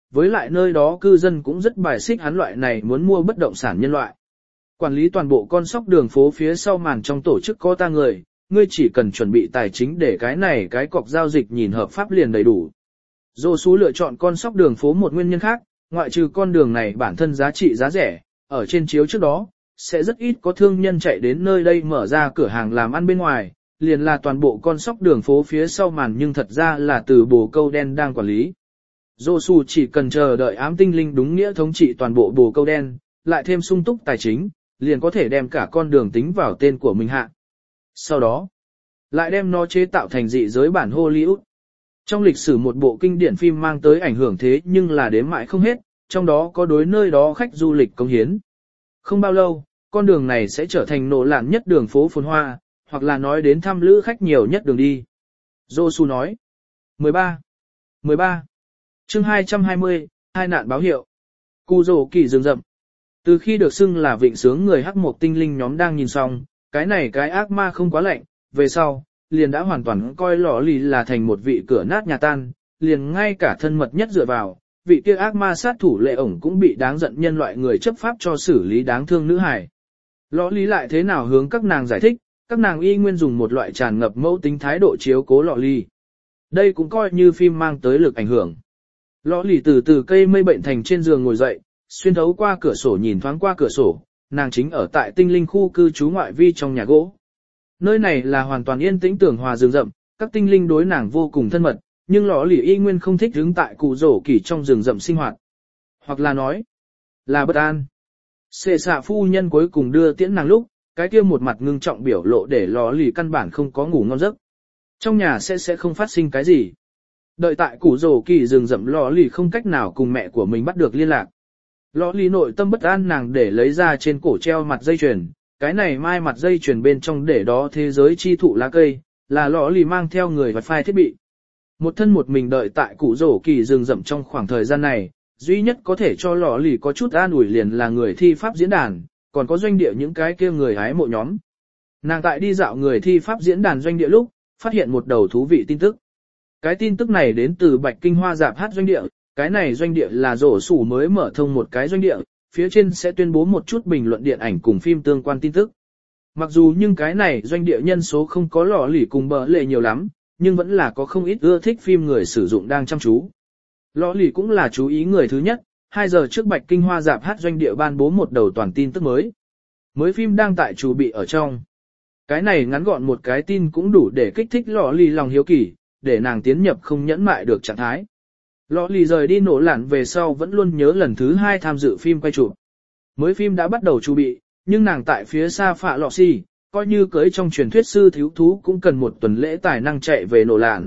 với lại nơi đó cư dân cũng rất bài xích hắn loại này muốn mua bất động sản nhân loại. Quản lý toàn bộ con sóc đường phố phía sau màn trong tổ chức có ta người, ngươi chỉ cần chuẩn bị tài chính để cái này cái cọc giao dịch nhìn hợp pháp liền đầy đủ. Dô Sú lựa chọn con sóc đường phố một nguyên nhân khác, ngoại trừ con đường này bản thân giá trị giá rẻ, ở trên chiếu trước đó, sẽ rất ít có thương nhân chạy đến nơi đây mở ra cửa hàng làm ăn bên ngoài, liền là toàn bộ con sóc đường phố phía sau màn nhưng thật ra là từ bồ câu đen đang quản lý. Dô Sú chỉ cần chờ đợi ám tinh linh đúng nghĩa thống trị toàn bộ bồ câu đen, lại thêm sung túc tài chính, liền có thể đem cả con đường tính vào tên của mình hạ. Sau đó, lại đem nó chế tạo thành dị giới bản Hollywood. Trong lịch sử một bộ kinh điển phim mang tới ảnh hưởng thế nhưng là đếm mãi không hết, trong đó có đối nơi đó khách du lịch cống hiến. Không bao lâu, con đường này sẽ trở thành nổ lạn nhất đường phố phồn hoa, hoặc là nói đến thăm lữ khách nhiều nhất đường đi. Dô Sú nói. mười ba. mười ba. Chương hai trăm hai mươi, hai nạn báo hiệu. Cù rổ kỳ rừng rậm. Từ khi được xưng là vịnh sướng người hắc mộc tinh linh nhóm đang nhìn xong, cái này cái ác ma không quá lạnh, về sau, liền đã hoàn toàn coi lọ lì là thành một vị cửa nát nhà tan, liền ngay cả thân mật nhất dựa vào, vị kia ác ma sát thủ lệ ổng cũng bị đáng giận nhân loại người chấp pháp cho xử lý đáng thương nữ hài. Lọ lì lại thế nào hướng các nàng giải thích, các nàng y nguyên dùng một loại tràn ngập mẫu tính thái độ chiếu cố lọ lì. Đây cũng coi như phim mang tới lực ảnh hưởng. Lọ lì từ từ cây mây bệnh thành trên giường ngồi dậy, xuyên thấu qua cửa sổ nhìn thoáng qua cửa sổ, nàng chính ở tại tinh linh khu cư trú ngoại vi trong nhà gỗ. Nơi này là hoàn toàn yên tĩnh tưởng hòa rừng rậm, các tinh linh đối nàng vô cùng thân mật, nhưng lọ lì y nguyên không thích đứng tại cụ rổ kỳ trong rừng rậm sinh hoạt. Hoặc là nói, là bất an. Xệ xạ phu nhân cuối cùng đưa tiễn nàng lúc, cái kia một mặt ngưng trọng biểu lộ để lọ lì căn bản không có ngủ ngon giấc. Trong nhà sẽ sẽ không phát sinh cái gì. Đợi tại cụ rổ kỳ rừng rậm lọ lì không cách nào cùng mẹ của mình bắt được liên lạc. Lọ lì nội tâm bất an nàng để lấy ra trên cổ treo mặt dây chuyền, cái này mai mặt dây chuyền bên trong để đó thế giới chi thụ lá cây, là lọ lì mang theo người wifi thiết bị. Một thân một mình đợi tại cụ rổ kỳ rừng rậm trong khoảng thời gian này, duy nhất có thể cho lọ lì có chút an ủi liền là người thi pháp diễn đàn, còn có doanh địa những cái kia người hái mộ nhóm. Nàng tại đi dạo người thi pháp diễn đàn doanh địa lúc, phát hiện một đầu thú vị tin tức. Cái tin tức này đến từ Bạch Kinh Hoa Dạp Hát doanh địa, cái này doanh địa là rổ sủ mới mở thông một cái doanh địa, phía trên sẽ tuyên bố một chút bình luận điện ảnh cùng phim tương quan tin tức. Mặc dù nhưng cái này doanh địa nhân số không có lọ lì cùng bờ lệ nhiều lắm, nhưng vẫn là có không ít ưa thích phim người sử dụng đang chăm chú. Lọ lì cũng là chú ý người thứ nhất, hai giờ trước Bạch Kinh Hoa Dạp Hát doanh địa ban bố một đầu toàn tin tức mới. Mới phim đang tại chủ bị ở trong. Cái này ngắn gọn một cái tin cũng đủ để kích thích lọ lì lòng hiếu kỳ, để nàng tiến nhập không nhẫn mại được trạng thái. Lọ lì rời đi nổ lạn về sau vẫn luôn nhớ lần thứ hai tham dự phim quay chụp. Mới phim đã bắt đầu chuẩn bị, nhưng nàng tại phía xa phạ lọ xì, coi như cưới trong truyền thuyết sư thiếu thú cũng cần một tuần lễ tài năng chạy về nổ lạn.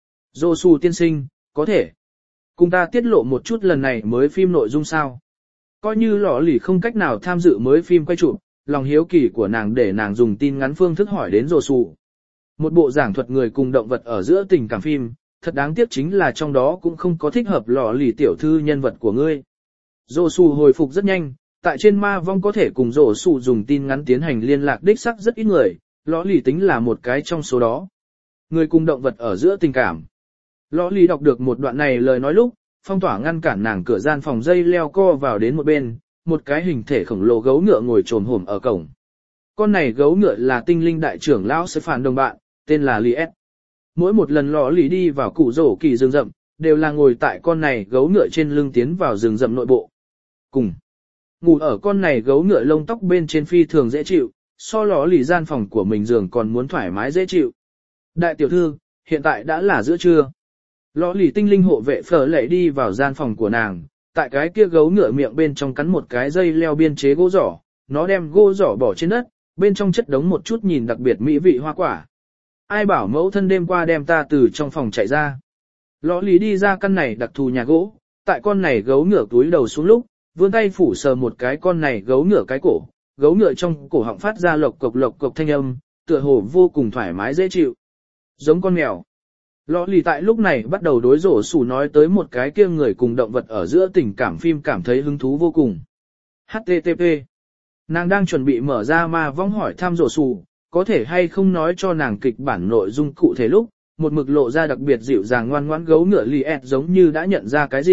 Dô Sú tiên sinh, có thể cùng ta tiết lộ một chút lần này mới phim nội dung sao? Coi như lọ lì không cách nào tham dự mới phim quay chụp, lòng hiếu kỳ của nàng để nàng dùng tin ngắn phương thức hỏi đến Dô Sú. Một bộ giảng thuật người cùng động vật ở giữa tình cảm phim, thật đáng tiếc chính là trong đó cũng không có thích hợp lọ lì tiểu thư nhân vật của ngươi. Dô Sú hồi phục rất nhanh, tại trên ma vong có thể cùng Dô Sú dùng tin ngắn tiến hành liên lạc đích xác rất ít người, lọ lì tính là một cái trong số đó. Người cùng động vật ở giữa tình cảm. Lọ lì đọc được một đoạn này lời nói lúc, phong tỏa ngăn cản nàng cửa gian phòng dây leo co vào đến một bên, một cái hình thể khổng lồ gấu ngựa ngồi trồm hổm ở cổng. Con này gấu ngựa là tinh linh đại trưởng lão sẽ phản đồng bạn, tên là Liet. Mỗi một lần lọ lì đi vào cụ rổ kỳ rừng rậm, đều là ngồi tại con này gấu ngựa trên lưng tiến vào rừng rậm nội bộ. Cùng ngủ ở con này gấu ngựa lông tóc bên trên phi thường dễ chịu, so lọ lì gian phòng của mình giường còn muốn thoải mái dễ chịu. Đại tiểu thư, hiện tại đã là giữa trưa. Lọ lì tinh linh hộ vệ phở lệ đi vào gian phòng của nàng, tại cái kia gấu ngựa miệng bên trong cắn một cái dây leo biên chế gỗ giỏ, nó đem gỗ giỏ bỏ trên đất, bên trong chất đống một chút nhìn đặc biệt mỹ vị hoa quả. Ai bảo mẫu thân đêm qua đem ta từ trong phòng chạy ra. Lọ lì đi ra căn này đặc thù nhà gỗ, tại con này gấu ngựa túi đầu xuống lúc, vươn tay phủ sờ một cái con này gấu ngựa cái cổ, gấu ngựa trong cổ họng phát ra lộc cộc lộc cộc thanh âm, tựa hồ vô cùng thoải mái dễ chịu. Giống con mèo. Lọ lì tại lúc này bắt đầu đối rổ sủ nói tới một cái kia người cùng động vật ở giữa tình cảm phim cảm thấy hứng thú vô cùng. hát tê tê pê. Nàng đang chuẩn bị mở ra ma vong hỏi thăm rổ sủ, có thể hay không nói cho nàng kịch bản nội dung cụ thể lúc, một mực lộ ra đặc biệt dịu dàng ngoan ngoãn gấu ngựa Liet giống như đã nhận ra cái gì,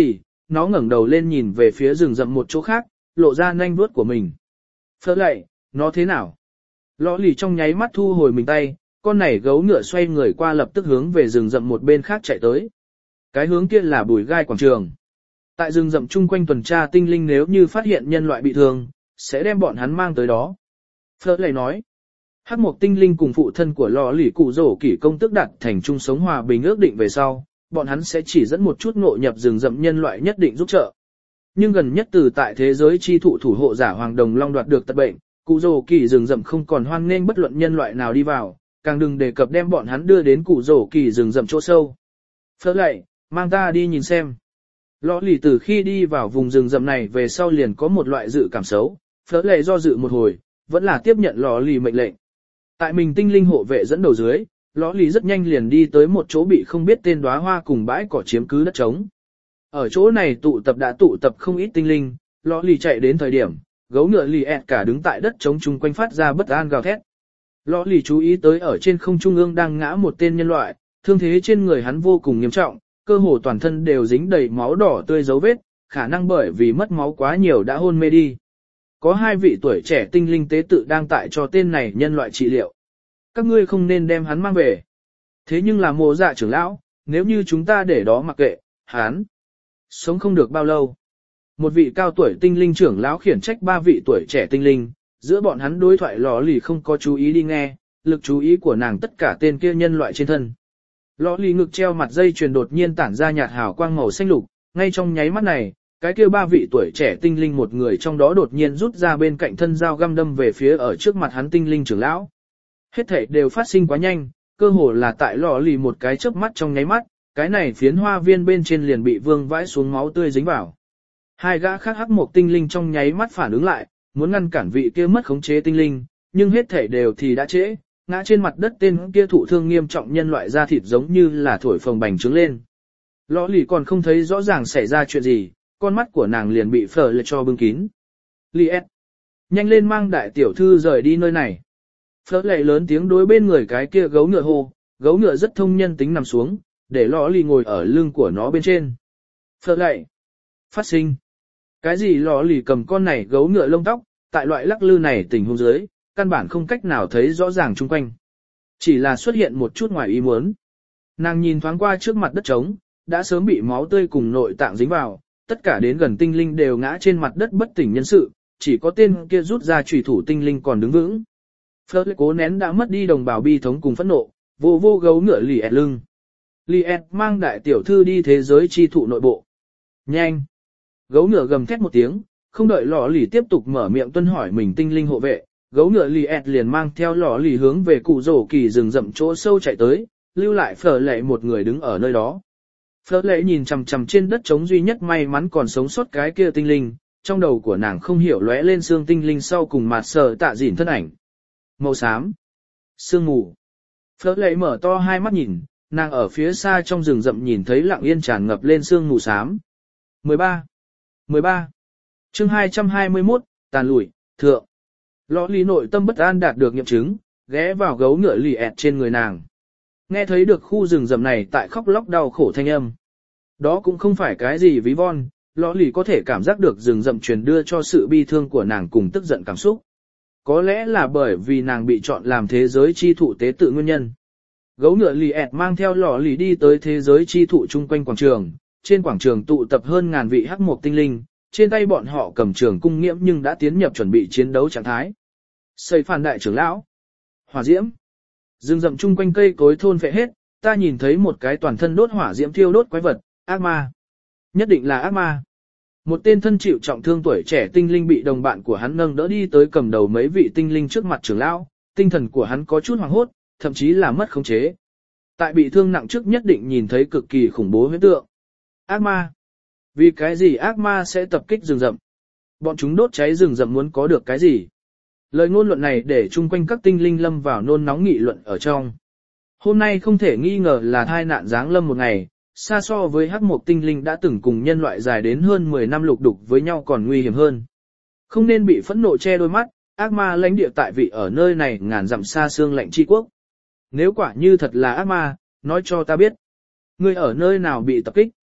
nó ngẩng đầu lên nhìn về phía rừng rậm một chỗ khác, lộ ra nanh vuốt của mình. Phớt lệ, nó thế nào? Lọ lì trong nháy mắt thu hồi mình tay, con này gấu ngựa xoay người qua lập tức hướng về rừng rậm một bên khác chạy tới. Cái hướng kia là bùi gai quảng trường. Tại rừng rậm chung quanh tuần tra tinh linh nếu như phát hiện nhân loại bị thương, sẽ đem bọn hắn mang tới đó. Phớt lệ nói. Hắc Mộc tinh linh cùng phụ thân của lọ lì cụ rổ kỷ công tức đạt thành chung sống hòa bình ước định về sau, bọn hắn sẽ chỉ dẫn một chút ngộ nhập rừng rậm nhân loại nhất định giúp trợ. Nhưng gần nhất từ tại thế giới chi thụ thủ hộ giả Hoàng Đồng Long đoạt được tật bệnh, cụ rổ kỷ rừng rậm không còn hoan nghênh bất luận nhân loại nào đi vào, càng đừng đề cập đem bọn hắn đưa đến cụ rổ kỷ rừng rậm chỗ sâu. Phớt lệ, mang ta đi nhìn xem. Lọ lì từ khi đi vào vùng rừng rậm này về sau liền có một loại dự cảm xấu, phớt lệ do dự một hồi, vẫn là tiếp nhận lọ lì mệnh lệnh. Tại mình tinh linh hộ vệ dẫn đầu dưới, lọ lì rất nhanh liền đi tới một chỗ bị không biết tên đóa hoa cùng bãi cỏ chiếm cứ đất trống. Ở chỗ này tụ tập đã tụ tập không ít tinh linh, lọ lì chạy đến thời điểm, gấu ngựa lì ẹt cả đứng tại đất trống chung quanh phát ra bất an gào thét. Lọ lì chú ý tới ở trên không trung ương đang ngã một tên nhân loại, thương thế trên người hắn vô cùng nghiêm trọng, cơ hồ toàn thân đều dính đầy máu đỏ tươi dấu vết, khả năng bởi vì mất máu quá nhiều đã hôn mê đi. Có hai vị tuổi trẻ tinh linh tế tự đang tại cho tên này nhân loại trị liệu. Các ngươi không nên đem hắn mang về. Thế nhưng là mộ dạ trưởng lão, nếu như chúng ta để đó mặc kệ, hắn sống không được bao lâu. Một vị cao tuổi tinh linh trưởng lão khiển trách ba vị tuổi trẻ tinh linh, giữa bọn hắn đối thoại lò lì không có chú ý đi nghe, lực chú ý của nàng tất cả tên kia nhân loại trên thân. Lò lì ngực treo mặt dây chuyền đột nhiên tản ra nhạt hào quang màu xanh lục, ngay trong nháy mắt này, cái kia ba vị tuổi trẻ tinh linh một người trong đó đột nhiên rút ra bên cạnh thân dao găm đâm về phía ở trước mặt hắn tinh linh trưởng lão. Hết thảy đều phát sinh quá nhanh, cơ hồ là tại lò lì một cái chớp mắt trong nháy mắt, cái này phiến hoa viên bên trên liền bị vương vãi xuống máu tươi dính vào. Hai gã khác hắc một tinh linh trong nháy mắt phản ứng lại, muốn ngăn cản vị kia mất khống chế tinh linh, nhưng hết thảy đều thì đã trễ, ngã trên mặt đất tên kia thụ thương nghiêm trọng nhân loại da thịt giống như là thổi phồng bành trướng lên. Lò lì còn không thấy rõ ràng xảy ra chuyện gì, con mắt của nàng liền bị phở lệ cho bưng kín. Liet, nhanh lên mang đại tiểu thư rời đi nơi này. Phở lệ lớn tiếng đối bên người cái kia gấu ngựa hô, gấu ngựa rất thông nhân tính nằm xuống, để lò lì ngồi ở lưng của nó bên trên. Phở lệ, phát sinh. Cái gì lò lì cầm con này gấu ngựa lông tóc, tại loại lắc lư này tình huống dưới, căn bản không cách nào thấy rõ ràng chung quanh. Chỉ là xuất hiện một chút ngoài ý muốn. Nàng nhìn thoáng qua trước mặt đất trống, đã sớm bị máu tươi cùng nội tạng dính vào, tất cả đến gần tinh linh đều ngã trên mặt đất bất tỉnh nhân sự, chỉ có tên kia rút ra chủy thủ tinh linh còn đứng vững. Phớt cố nén đã mất đi đồng bào bi thống cùng phẫn nộ, vô vô gấu ngựa lì ẹt lưng. Lì ẹt mang đại tiểu thư đi thế giới chi thụ nội bộ. Nhanh! Gấu ngựa gầm thét một tiếng, không đợi lò lì tiếp tục mở miệng tuân hỏi mình tinh linh hộ vệ, gấu ngựa lì ẹt liền mang theo lò lì hướng về cụ rổ kỳ rừng rậm chỗ sâu chạy tới, lưu lại phở lệ một người đứng ở nơi đó. Phở lệ nhìn chằm chằm trên đất trống duy nhất may mắn còn sống sót cái kia tinh linh, trong đầu của nàng không hiểu lóe lên xương tinh linh sau cùng mạt sờ tạ dỉn thân ảnh. Màu xám. Sương mù. Phở lệ mở to hai mắt nhìn, nàng ở phía xa trong rừng rậm nhìn thấy lặng yên tràn ngập lên sương mù xám. mười ba. mười ba. Chương hai trăm hai mươi mốt, tàn lùi, thượng. Lọ lì nội tâm bất an đạt được nghiệm chứng, ghé vào gấu ngựa lì ẹt trên người nàng. Nghe thấy được khu rừng rậm này tại khóc lóc đau khổ thanh âm. Đó cũng không phải cái gì ví von, lọ lì có thể cảm giác được rừng rậm truyền đưa cho sự bi thương của nàng cùng tức giận cảm xúc. Có lẽ là bởi vì nàng bị chọn làm thế giới chi thụ tế tự nguyên nhân. Gấu ngựa lì ẹt mang theo lọ lì đi tới thế giới chi thụ chung quanh quảng trường, trên quảng trường tụ tập hơn ngàn vị hắc mộc tinh linh, trên tay bọn họ cầm trường cung nghiễm nhưng đã tiến nhập chuẩn bị chiến đấu trạng thái. Xây phản đại trưởng lão. Hỏa diễm. Rừng rậm chung quanh cây cối thôn phệ hết, ta nhìn thấy một cái toàn thân đốt hỏa diễm thiêu đốt quái vật, ác ma. Nhất định là ác ma. Một tên thân chịu trọng thương tuổi trẻ tinh linh bị đồng bạn của hắn nâng đỡ đi tới cầm đầu mấy vị tinh linh trước mặt trưởng lão, tinh thần của hắn có chút hoảng hốt, thậm chí là mất khống chế. Tại bị thương nặng trước nhất định nhìn thấy cực kỳ khủng bố huyễn tượng. Ác ma. Vì cái gì ác ma sẽ tập kích rừng rậm? Bọn chúng đốt cháy rừng rậm muốn có được cái gì? Lời ngôn luận này để chung quanh các tinh linh lâm vào nôn nóng nghị luận ở trong. Hôm nay không thể nghi ngờ là tai nạn giáng lâm một ngày, xa so với hắc mộc tinh linh đã từng cùng nhân loại dài đến hơn mười năm lục đục với nhau còn nguy hiểm hơn. Không nên bị phẫn nộ che đôi mắt, ác ma lãnh địa tại vị ở nơi này ngàn dặm xa xương lạnh chi quốc. Nếu quả như thật là ác ma, nói cho ta biết. Ngươi ở nơi nào bị tập kích?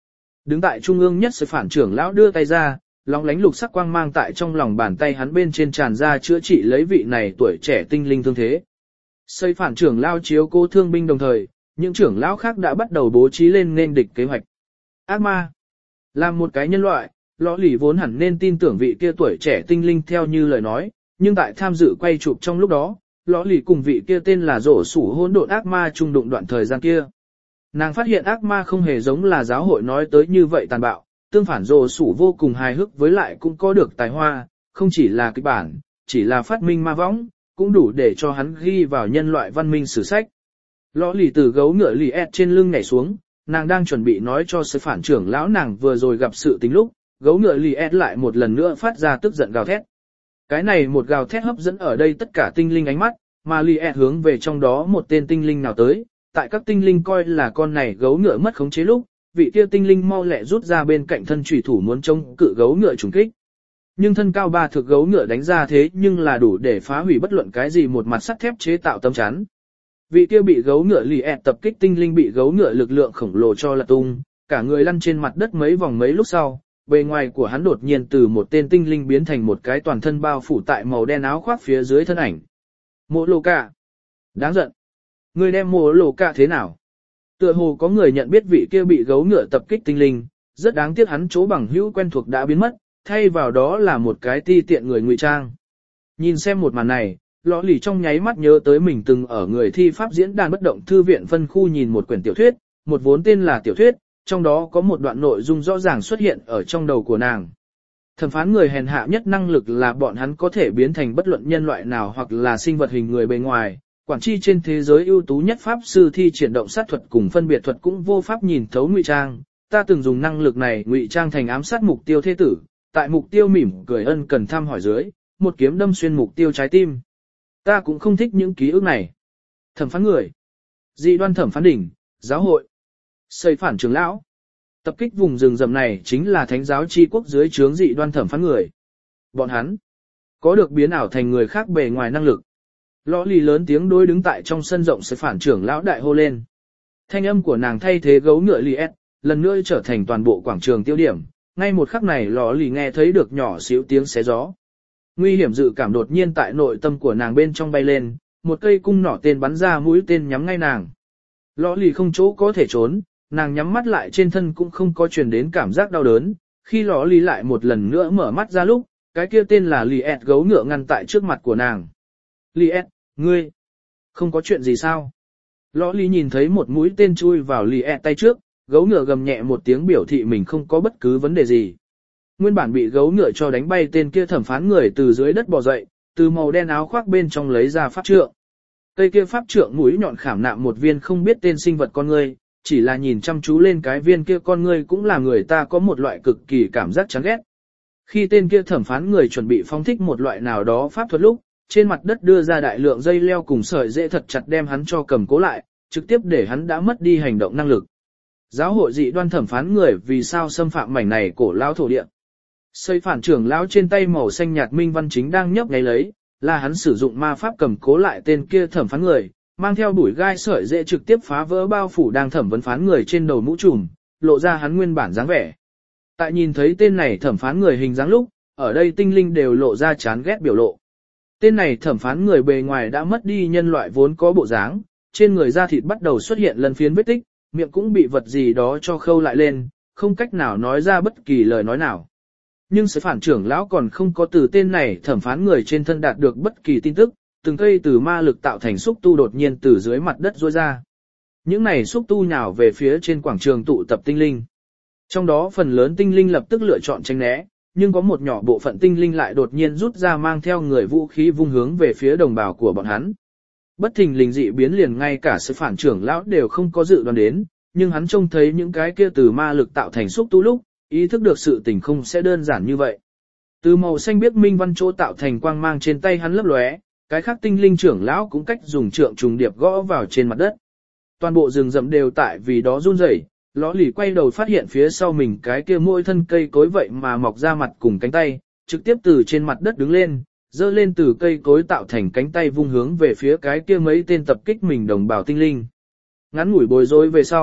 Đứng tại trung ương nhất sự phản trưởng lão đưa tay ra, lóng lánh lục sắc quang mang tại trong lòng bàn tay hắn bên trên tràn ra chữa trị lấy vị này tuổi trẻ tinh linh thương thế. Xây phản trưởng lão chiếu cố thương binh đồng thời, những trưởng lão khác đã bắt đầu bố trí lên nên địch kế hoạch. Ác ma. Làm một cái nhân loại, Lõ Lì vốn hẳn nên tin tưởng vị kia tuổi trẻ tinh linh theo như lời nói, nhưng tại tham dự quay chụp trong lúc đó, Lõ Lì cùng vị kia tên là Rổ Sủ hỗn độn ác ma chung đụng đoạn thời gian kia. Nàng phát hiện ác ma không hề giống là giáo hội nói tới như vậy tàn bạo, tương phản Rổ Sủ vô cùng hài hước với lại cũng có được tài hoa, không chỉ là kịch bản, chỉ là phát minh ma võng, cũng đủ để cho hắn ghi vào nhân loại văn minh sử sách. Lõ Lì từ gấu ngựa lì ẹt trên lưng nhảy xuống, nàng đang chuẩn bị nói cho sư phản trưởng lão nàng vừa rồi gặp sự tình lúc, gấu ngựa lì ẹt lại một lần nữa phát ra tức giận gào thét. Cái này một gào thét hấp dẫn ở đây tất cả tinh linh ánh mắt, mà lì ẹt hướng về trong đó một tên tinh linh nào tới, tại các tinh linh coi là con này gấu ngựa mất khống chế lúc, vị kia tinh linh mau lẹ rút ra bên cạnh thân chủy thủ muốn chống cự gấu ngựa trùng kích. Nhưng thân cao ba thước gấu ngựa đánh ra thế nhưng là đủ để phá hủy bất luận cái gì một mặt sắt thép chế tạo tấm chắn. Vị kia bị gấu ngựa lì ẹt tập kích tinh linh bị gấu ngựa lực lượng khổng lồ cho lật tung, cả người lăn trên mặt đất mấy vòng mấy lúc sau, bề ngoài của hắn đột nhiên từ một tên tinh linh biến thành một cái toàn thân bao phủ tại màu đen áo khoác phía dưới thân ảnh. Mộ Lô Cả. Đáng giận. Người đem Mộ Lô Cả thế nào? Tựa hồ có người nhận biết vị kia bị gấu ngựa tập kích tinh linh, rất đáng tiếc hắn chỗ bằng hữu quen thuộc đã biến mất, thay vào đó là một cái ti tiện người ngụy trang. Nhìn xem một màn này, Lõ Lì trong nháy mắt nhớ tới mình từng ở người thi pháp diễn đàn bất động thư viện phân khu nhìn một quyển tiểu thuyết, một vốn tên là tiểu thuyết, trong đó có một đoạn nội dung rõ ràng xuất hiện ở trong đầu của nàng. Thẩm phán người hèn hạ nhất năng lực là bọn hắn có thể biến thành bất luận nhân loại nào hoặc là sinh vật hình người bề ngoài. Quản tri trên thế giới ưu tú nhất pháp sư thi triển động sát thuật cùng phân biệt thuật cũng vô pháp nhìn thấu ngụy trang. Ta từng dùng năng lực này ngụy trang thành ám sát mục tiêu thế tử, tại mục tiêu mỉm cười ân cần thăm hỏi dưới, một kiếm đâm xuyên mục tiêu trái tim. Ta cũng không thích những ký ức này. Thẩm phán người, dị đoan thẩm phán đỉnh, giáo hội, xây phản trưởng lão. Tập kích vùng rừng rậm này chính là thánh giáo chi quốc dưới trướng dị đoan thẩm phán người. Bọn hắn có được biến ảo thành người khác bề ngoài năng lực. Lõ Lì lớn tiếng đối đứng tại trong sân rộng xây phản trưởng lão đại hô lên. Thanh âm của nàng thay thế gấu ngựa lì ét, lần nữa trở thành toàn bộ quảng trường tiêu điểm. Ngay một khắc này Lõ Lì nghe thấy được nhỏ xíu tiếng xé gió. Nguy hiểm dự cảm đột nhiên tại nội tâm của nàng bên trong bay lên, một cây cung nỏ tên bắn ra mũi tên nhắm ngay nàng. Lõ Lì không chỗ có thể trốn, nàng nhắm mắt lại trên thân cũng không có truyền đến cảm giác đau đớn. Khi Lõ Lì lại một lần nữa mở mắt ra lúc, cái kia tên là Lì ẹt gấu ngựa ngăn tại trước mặt của nàng. Lì ẹt, ngươi, không có chuyện gì sao? Lõ Lì nhìn thấy một mũi tên chui vào Lì ẹt tay trước, gấu ngựa gầm nhẹ một tiếng biểu thị mình không có bất cứ vấn đề gì. Nguyên bản bị gấu ngựa cho đánh bay tên kia thẩm phán người từ dưới đất bò dậy, từ màu đen áo khoác bên trong lấy ra pháp trượng. Cây kia pháp trượng mũi nhọn khảm nạm một viên không biết tên sinh vật con ngươi, chỉ là nhìn chăm chú lên cái viên kia con ngươi cũng là người ta có một loại cực kỳ cảm giác chán ghét. Khi tên kia thẩm phán người chuẩn bị phóng thích một loại nào đó pháp thuật lúc, trên mặt đất đưa ra đại lượng dây leo cùng sợi dễ thật chặt đem hắn cho cầm cố lại, trực tiếp để hắn đã mất đi hành động năng lực. Giáo hội dị đoan thẩm phán người vì sao xâm phạm mảnh này cổ lao thổ địa? Xây phản trưởng lão trên tay màu xanh nhạt minh văn chính đang nhấp nháy lấy, là hắn sử dụng ma pháp cầm cố lại tên kia thẩm phán người, mang theo bụi gai sợi dễ trực tiếp phá vỡ bao phủ đang thẩm vấn phán người trên đầu mũ trùm, lộ ra hắn nguyên bản dáng vẻ. Tại nhìn thấy tên này thẩm phán người hình dáng lúc, ở đây tinh linh đều lộ ra chán ghét biểu lộ. Tên này thẩm phán người bề ngoài đã mất đi nhân loại vốn có bộ dáng, trên người da thịt bắt đầu xuất hiện lần phiến vết tích, miệng cũng bị vật gì đó cho khâu lại lên, không cách nào nói ra bất kỳ lời nói nào. Nhưng sự phản trưởng lão còn không có từ tên này thẩm phán người trên thân đạt được bất kỳ tin tức, từng cây từ ma lực tạo thành xúc tu đột nhiên từ dưới mặt đất rôi ra. Những này xúc tu nhào về phía trên quảng trường tụ tập tinh linh. Trong đó phần lớn tinh linh lập tức lựa chọn tránh né, nhưng có một nhỏ bộ phận tinh linh lại đột nhiên rút ra mang theo người vũ khí vung hướng về phía đồng bào của bọn hắn. Bất thình lình dị biến liền ngay cả sự phản trưởng lão đều không có dự đoán đến, nhưng hắn trông thấy những cái kia từ ma lực tạo thành xúc tu lúc, ý thức được sự tình không sẽ đơn giản như vậy. Từ màu xanh biếc minh văn chỗ tạo thành quang mang trên tay hắn lấp lóe, cái khác tinh linh trưởng lão cũng cách dùng trượng trùng điệp gõ vào trên mặt đất. Toàn bộ rừng rậm đều tại vì đó run rẩy. Lõ Lì quay đầu phát hiện phía sau mình cái kia mỗi thân cây cối vậy mà mọc ra mặt cùng cánh tay, trực tiếp từ trên mặt đất đứng lên, dơ lên từ cây cối tạo thành cánh tay vung hướng về phía cái kia mấy tên tập kích mình đồng bào tinh linh. Ngắn ngủi bối rối về sau,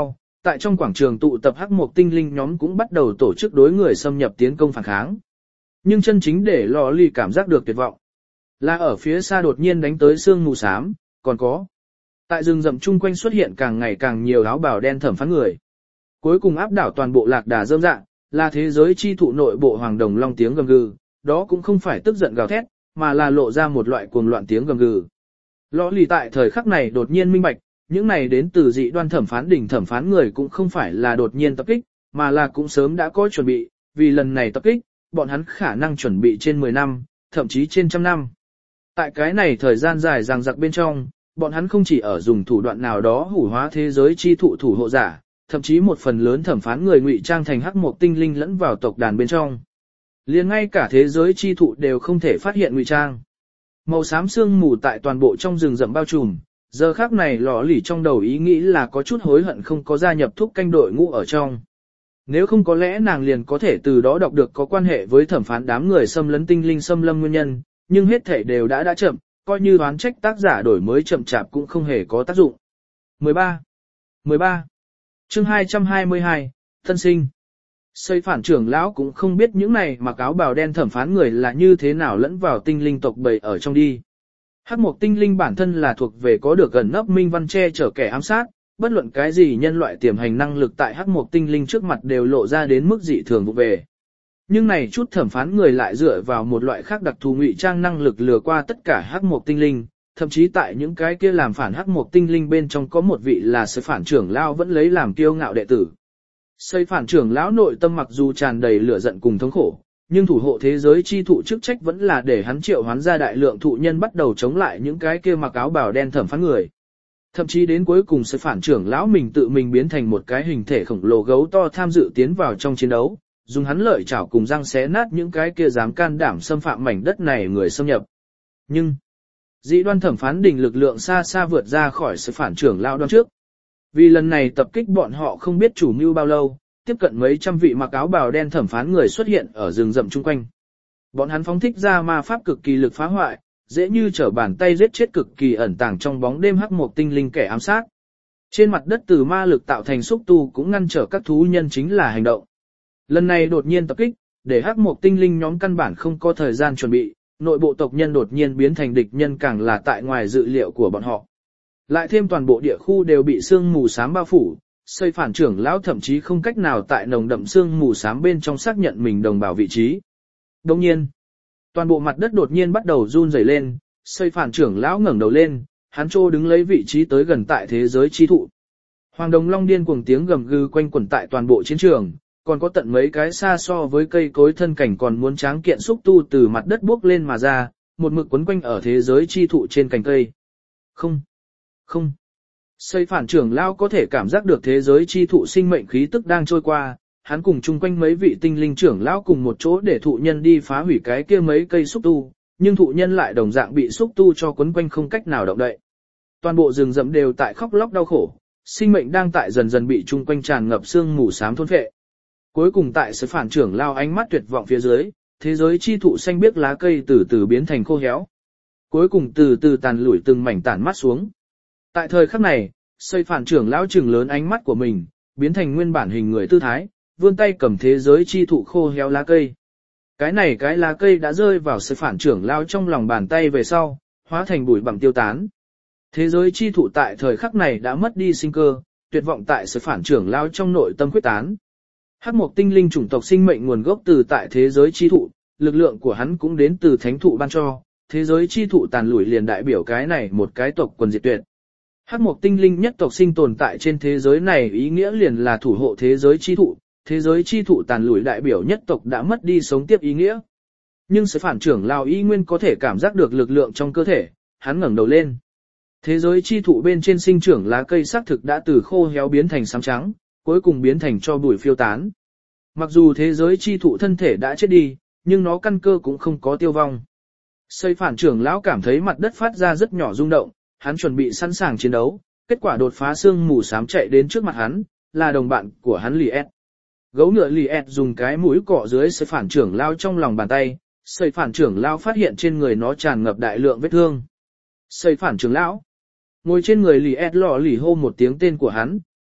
Tại trong quảng trường tụ tập hắc mộc tinh linh nhóm cũng bắt đầu tổ chức đối người xâm nhập tiến công phản kháng. Nhưng chân chính để lò lì cảm giác được tuyệt vọng. Là ở phía xa đột nhiên đánh tới sương mù xám, còn có. Tại rừng rậm chung quanh xuất hiện càng ngày càng nhiều áo bào đen thẩm phán người. Cuối cùng áp đảo toàn bộ lạc đà rơm rạ, là thế giới chi thụ nội bộ hoàng đồng long tiếng gầm gừ, đó cũng không phải tức giận gào thét, mà là lộ ra một loại cuồng loạn tiếng gầm gừ. Lò lì tại thời khắc này đột nhiên minh bạch, những này đến từ dị đoan thẩm phán đỉnh thẩm phán người cũng không phải là đột nhiên tập kích, mà là cũng sớm đã có chuẩn bị, vì lần này tập kích, bọn hắn khả năng chuẩn bị trên mười năm, thậm chí trên trăm năm. Tại cái này thời gian dài ràng giặc bên trong, bọn hắn không chỉ ở dùng thủ đoạn nào đó hủ hóa thế giới chi thụ thủ hộ giả, thậm chí một phần lớn thẩm phán người ngụy trang thành hắc mộc tinh linh lẫn vào tộc đàn bên trong. Liền ngay cả thế giới chi thụ đều không thể phát hiện ngụy trang. Màu xám sương mù tại toàn bộ trong rừng rậm bao trùm, giờ khắc này lò lì trong đầu ý nghĩ là có chút hối hận không có gia nhập thúc canh đội ngũ ở trong. Nếu không có lẽ nàng liền có thể từ đó đọc được có quan hệ với thẩm phán đám người xâm lấn tinh linh xâm lâm nguyên nhân, nhưng hết thể đều đã đã chậm, coi như đoán trách tác giả đổi mới chậm chạp cũng không hề có tác dụng. mười ba. mười ba. Chương hai trăm hai mươi hai, Thân sinh. Xây phản trưởng lão cũng không biết những này mặc áo bào đen thẩm phán người là như thế nào lẫn vào tinh linh tộc bầy ở trong đi. Hắc mộc tinh linh bản thân là thuộc về có được gần nấp minh văn che chở kẻ ám sát, bất luận cái gì nhân loại tiềm hành năng lực tại hắc mộc tinh linh trước mặt đều lộ ra đến mức dị thường vụ về. Nhưng này chút thẩm phán người lại dựa vào một loại khác đặc thù ngụy trang năng lực lừa qua tất cả hắc mộc tinh linh, thậm chí tại những cái kia làm phản hắc mộc tinh linh bên trong có một vị là xây phản trưởng lão vẫn lấy làm kiêu ngạo đệ tử. Xây phản trưởng lão nội tâm mặc dù tràn đầy lửa giận cùng thống khổ, nhưng thủ hộ thế giới chi thụ chức trách vẫn là để hắn triệu hoán ra đại lượng thụ nhân bắt đầu chống lại những cái kia mặc áo bào đen thẩm phán người. Thậm chí đến cuối cùng xây phản trưởng lão mình tự mình biến thành một cái hình thể khổng lồ gấu to tham dự tiến vào trong chiến đấu, dùng hắn lợi chảo cùng răng xé nát những cái kia dám can đảm xâm phạm mảnh đất này người xâm nhập. Nhưng, dị đoan thẩm phán đỉnh lực lượng xa xa vượt ra khỏi sự phản trưởng lão đoan trước. Vì lần này tập kích bọn họ không biết chủ mưu bao lâu, tiếp cận mấy trăm vị mặc áo bào đen thẩm phán người xuất hiện ở rừng rậm chung quanh. Bọn hắn phóng thích ra ma pháp cực kỳ lực phá hoại, dễ như trở bàn tay giết chết cực kỳ ẩn tàng trong bóng đêm hắc mộc tinh linh kẻ ám sát. Trên mặt đất từ ma lực tạo thành xúc tu cũng ngăn trở các thú nhân chính là hành động. Lần này đột nhiên tập kích, để hắc mộc tinh linh nhóm căn bản không có thời gian chuẩn bị, nội bộ tộc nhân đột nhiên biến thành địch nhân càng là tại ngoài dự liệu của bọn họ. Lại thêm toàn bộ địa khu đều bị sương mù xám bao phủ, xây phản trưởng lão thậm chí không cách nào tại nồng đậm sương mù xám bên trong xác nhận mình đồng bào vị trí. Đồng nhiên, toàn bộ mặt đất đột nhiên bắt đầu run rẩy lên, xây phản trưởng lão ngẩng đầu lên, hắn trô đứng lấy vị trí tới gần tại thế giới chi thụ. Hoàng đồng long điên cuồng tiếng gầm gừ quanh quẩn tại toàn bộ chiến trường, còn có tận mấy cái xa so với cây cối thân cảnh còn muốn tráng kiện xúc tu từ mặt đất bước lên mà ra, một mực quấn quanh ở thế giới chi thụ trên cành cây. Không, không. Xây phản trưởng lão có thể cảm giác được thế giới chi thụ sinh mệnh khí tức đang trôi qua, hắn cùng chung quanh mấy vị tinh linh trưởng lão cùng một chỗ để thụ nhân đi phá hủy cái kia mấy cây xúc tu, nhưng thụ nhân lại đồng dạng bị xúc tu cho quấn quanh không cách nào động đậy. Toàn bộ rừng rậm đều tại khóc lóc đau khổ, sinh mệnh đang tại dần dần bị chung quanh tràn ngập sương mù xám thôn phệ. Cuối cùng tại sự phản trưởng lao ánh mắt tuyệt vọng phía dưới, thế giới chi thụ xanh biếc lá cây từ từ biến thành khô héo. Cuối cùng từ từ tàn lủi từng mảnh tản mắt xuống. Tại thời khắc này, xây phản trưởng lão trừng lớn ánh mắt của mình, biến thành nguyên bản hình người tư thái, vươn tay cầm thế giới chi thụ khô héo lá cây. Cái này cái lá cây đã rơi vào xây phản trưởng lão trong lòng bàn tay về sau, hóa thành bụi bặm tiêu tán. Thế giới chi thụ tại thời khắc này đã mất đi sinh cơ, tuyệt vọng tại xây phản trưởng lão trong nội tâm quyết tán. Hắc mộc tinh linh chủng tộc sinh mệnh nguồn gốc từ tại thế giới chi thụ, lực lượng của hắn cũng đến từ thánh thụ ban cho, thế giới chi thụ tàn lủi liền đại biểu cái này một cái tộc quần diệt tuyệt. Hắc mộc tinh linh nhất tộc sinh tồn tại trên thế giới này ý nghĩa liền là thủ hộ thế giới chi thụ, thế giới chi thụ tàn lủi đại biểu nhất tộc đã mất đi sống tiếp ý nghĩa. Nhưng sự phản trưởng lão y nguyên có thể cảm giác được lực lượng trong cơ thể, hắn ngẩng đầu lên. Thế giới chi thụ bên trên sinh trưởng lá cây xác thực đã từ khô héo biến thành xám trắng, cuối cùng biến thành cho bụi phiêu tán. Mặc dù thế giới chi thụ thân thể đã chết đi, nhưng nó căn cơ cũng không có tiêu vong. Xây phản trưởng lão cảm thấy mặt đất phát ra rất nhỏ rung động, hắn chuẩn bị sẵn sàng chiến đấu, kết quả đột phá sương mù xám chạy đến trước mặt hắn, là đồng bạn của hắn Liệt. Gấu ngựa Liệt dùng cái mũi cọ dưới xây phản trưởng lão trong lòng bàn tay, xây phản trưởng lão phát hiện trên người nó tràn ngập đại lượng vết thương. Xây phản trưởng lão ngồi trên người Liệt lọ lì hô một tiếng tên của hắn,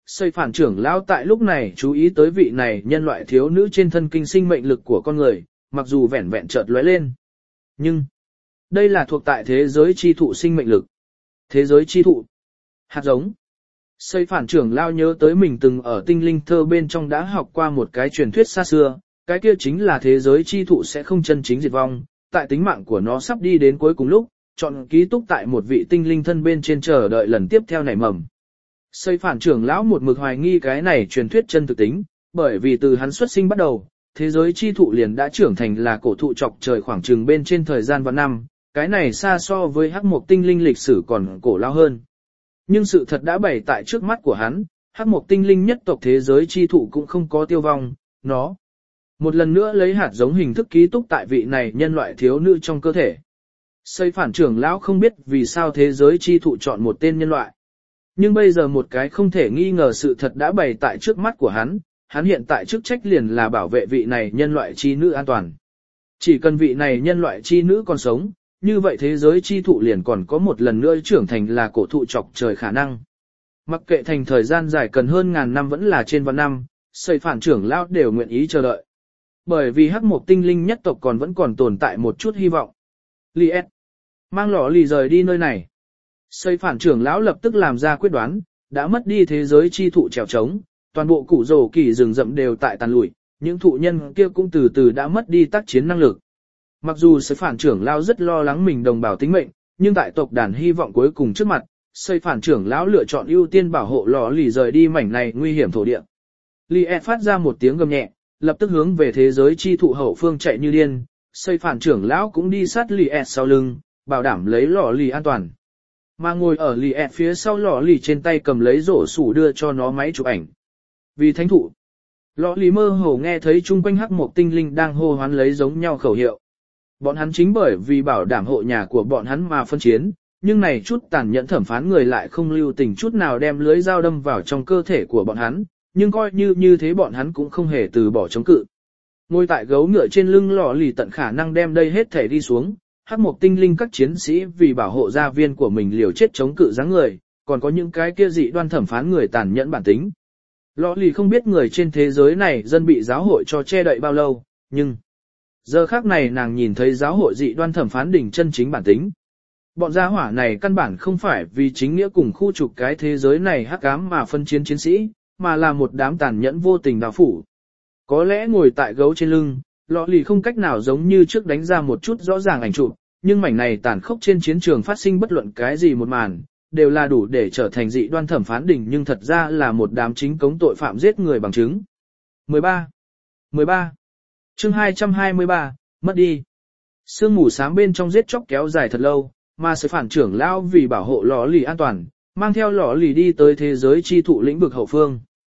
Xây phản trưởng lão tại lúc này chú ý tới vị này nhân loại thiếu nữ trên thân kinh sinh mệnh lực của con người, mặc dù vẻn vẹn chợt lóe lên. Nhưng, đây là thuộc tại thế giới chi thụ sinh mệnh lực. Thế giới chi thụ. Hạt giống. Xây phản trưởng lão nhớ tới mình từng ở tinh linh thơ bên trong đã học qua một cái truyền thuyết xa xưa, cái kia chính là thế giới chi thụ sẽ không chân chính diệt vong, tại tính mạng của nó sắp đi đến cuối cùng lúc, chọn ký túc tại một vị tinh linh thân bên trên chờ đợi lần tiếp theo nảy mầm. Xây phản trưởng lão một mực hoài nghi cái này truyền thuyết chân thực tính, bởi vì từ hắn xuất sinh bắt đầu, thế giới chi thụ liền đã trưởng thành là cổ thụ chọc trời khoảng chừng bên trên thời gian vạn năm, cái này xa so với hắc mộc tinh linh lịch sử còn cổ lao hơn. Nhưng sự thật đã bày tại trước mắt của hắn, hắc mộc tinh linh nhất tộc thế giới chi thụ cũng không có tiêu vong, nó một lần nữa lấy hạt giống hình thức ký túc tại vị này nhân loại thiếu nữ trong cơ thể. Xây phản trưởng lão không biết vì sao thế giới chi thụ chọn một tên nhân loại. Nhưng bây giờ một cái không thể nghi ngờ sự thật đã bày tại trước mắt của hắn, hắn hiện tại chức trách liền là bảo vệ vị này nhân loại chi nữ an toàn. Chỉ cần vị này nhân loại chi nữ còn sống, như vậy thế giới chi thụ liền còn có một lần nữa trưởng thành là cổ thụ chọc trời khả năng. Mặc kệ thành thời gian dài cần hơn ngàn năm vẫn là trên vạn năm, xây phản trưởng lão đều nguyện ý chờ đợi. Bởi vì hắc mộc tinh linh nhất tộc còn vẫn còn tồn tại một chút hy vọng. Liet, mang lọ lì rời đi nơi này. Xây phản trưởng lão lập tức làm ra quyết đoán, đã mất đi thế giới chi thụ trèo trống, toàn bộ củ rổ kỳ rừng rậm đều tại tàn lụi, những thụ nhân kia cũng từ từ đã mất đi tác chiến năng lực. Mặc dù xây phản trưởng lão rất lo lắng mình đồng bào tính mệnh, nhưng tại tộc đàn hy vọng cuối cùng trước mặt, xây phản trưởng lão lựa chọn ưu tiên bảo hộ lọ lì rời đi mảnh này nguy hiểm thổ địa. Liet phát ra một tiếng gầm nhẹ, lập tức hướng về thế giới chi thụ hậu phương chạy như điên, xây phản trưởng lão cũng đi sát Liet sau lưng, bảo đảm lấy lọ lì an toàn. Mà ngồi ở Liet phía sau lọ lì trên tay cầm lấy rổ sủ đưa cho nó máy chụp ảnh. Vì thánh thụ, lọ lì mơ hồ nghe thấy chung quanh hắc mộc tinh linh đang hô hoán lấy giống nhau khẩu hiệu. Bọn hắn chính bởi vì bảo đảm hộ nhà của bọn hắn mà phân chiến, nhưng này chút tàn nhẫn thẩm phán người lại không lưu tình chút nào đem lưới dao đâm vào trong cơ thể của bọn hắn, nhưng coi như như thế bọn hắn cũng không hề từ bỏ chống cự. Ngồi tại gấu ngựa trên lưng lọ lì tận khả năng đem đây hết thể đi xuống, hắc mộc tinh linh các chiến sĩ vì bảo hộ gia viên của mình liều chết chống cự dáng người, còn có những cái kia dị đoan thẩm phán người tàn nhẫn bản tính. Lọ lì không biết người trên thế giới này dân bị giáo hội cho che đậy bao lâu, nhưng giờ khác này nàng nhìn thấy giáo hội dị đoan thẩm phán đỉnh chân chính bản tính. Bọn gia hỏa này căn bản không phải vì chính nghĩa cùng khu trục cái thế giới này hắc ám mà phân chiến chiến sĩ, mà là một đám tàn nhẫn vô tình đào phủ. Có lẽ ngồi tại gấu trên lưng, lọ lì không cách nào giống như trước đánh ra một chút rõ ràng ảnh chụp, nhưng mảnh này tàn khốc trên chiến trường phát sinh bất luận cái gì một màn, đều là đủ để trở thành dị đoan thẩm phán đỉnh nhưng thật ra là một đám chính cống tội phạm giết người bằng chứng. mười ba. mười ba. Chương hai trăm hai mươi ba, mất đi. Sương mù sáng bên trong giết chóc kéo dài thật lâu, mà sự phản trưởng lão vì bảo hộ lọ lì an toàn, mang theo lọ lì đi tới thế giới chi thụ lĩnh vực hậu phương.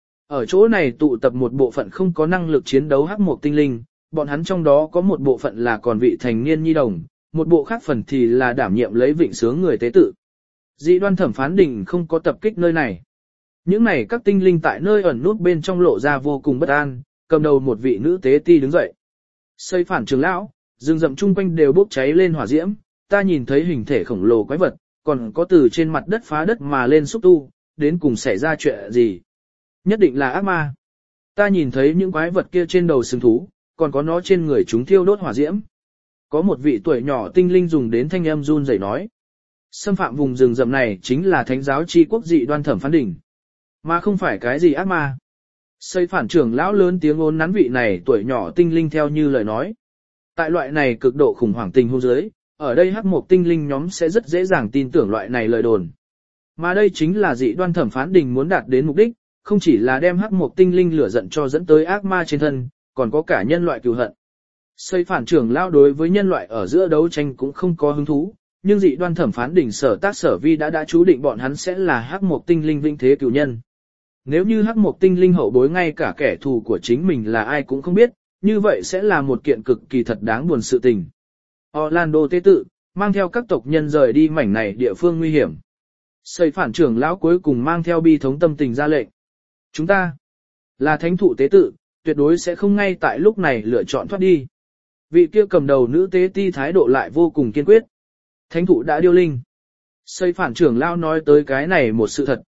Ở chỗ này tụ tập một bộ phận không có năng lực chiến đấu hắc mộc tinh linh, bọn hắn trong đó có một bộ phận là còn vị thành niên nhi đồng, một bộ khác phần thì là đảm nhiệm lấy vịnh sướng người tế tự. Dị đoan thẩm phán đỉnh không có tập kích nơi này. Những này các tinh linh tại nơi ẩn nút bên trong lộ ra vô cùng bất an, cầm đầu một vị nữ tế ti đứng dậy. Xây phản trưởng lão, rừng rậm chung quanh đều bốc cháy lên hỏa diễm, ta nhìn thấy hình thể khổng lồ quái vật, còn có từ trên mặt đất phá đất mà lên xúc tu, đến cùng xảy ra chuyện gì? Nhất định là ác ma. Ta nhìn thấy những quái vật kia trên đầu sừng thú, còn có nó trên người chúng thiêu đốt hỏa diễm. Có một vị tuổi nhỏ tinh linh dùng đến thanh âm run rẩy nói. Xâm phạm vùng rừng rậm này chính là thánh giáo chi quốc dị đoan thẩm phán đỉnh, mà không phải cái gì ác ma. Xây phản trưởng lão lớn tiếng ôn nắn vị này tuổi nhỏ tinh linh theo như lời nói. Tại loại này cực độ khủng hoảng tình huống dưới, ở đây hắc mộc tinh linh nhóm sẽ rất dễ dàng tin tưởng loại này lời đồn. Mà đây chính là dị đoan thẩm phán đỉnh muốn đạt đến mục đích, không chỉ là đem hắc mộc tinh linh lửa giận cho dẫn tới ác ma trên thân, còn có cả nhân loại cừu hận. Xây phản trưởng lão đối với nhân loại ở giữa đấu tranh cũng không có hứng thú, nhưng dị đoan thẩm phán đỉnh sở tác sở vi đã đã chú định bọn hắn sẽ là hắc mộc tinh linh vinh thế cửu nhân. Nếu như hắc mộc tinh linh hậu bối ngay cả kẻ thù của chính mình là ai cũng không biết, như vậy sẽ là một kiện cực kỳ thật đáng buồn sự tình. Orlando tế tự, mang theo các tộc nhân rời đi mảnh này địa phương nguy hiểm. Xây phản trưởng lão cuối cùng mang theo bi thống tâm tình ra lệnh. Chúng ta là thánh thụ tế tự, tuyệt đối sẽ không ngay tại lúc này lựa chọn thoát đi. Vị kia cầm đầu nữ tế ti thái độ lại vô cùng kiên quyết. Thánh thụ đã điêu linh. Xây phản trưởng lão nói tới cái này một sự thật,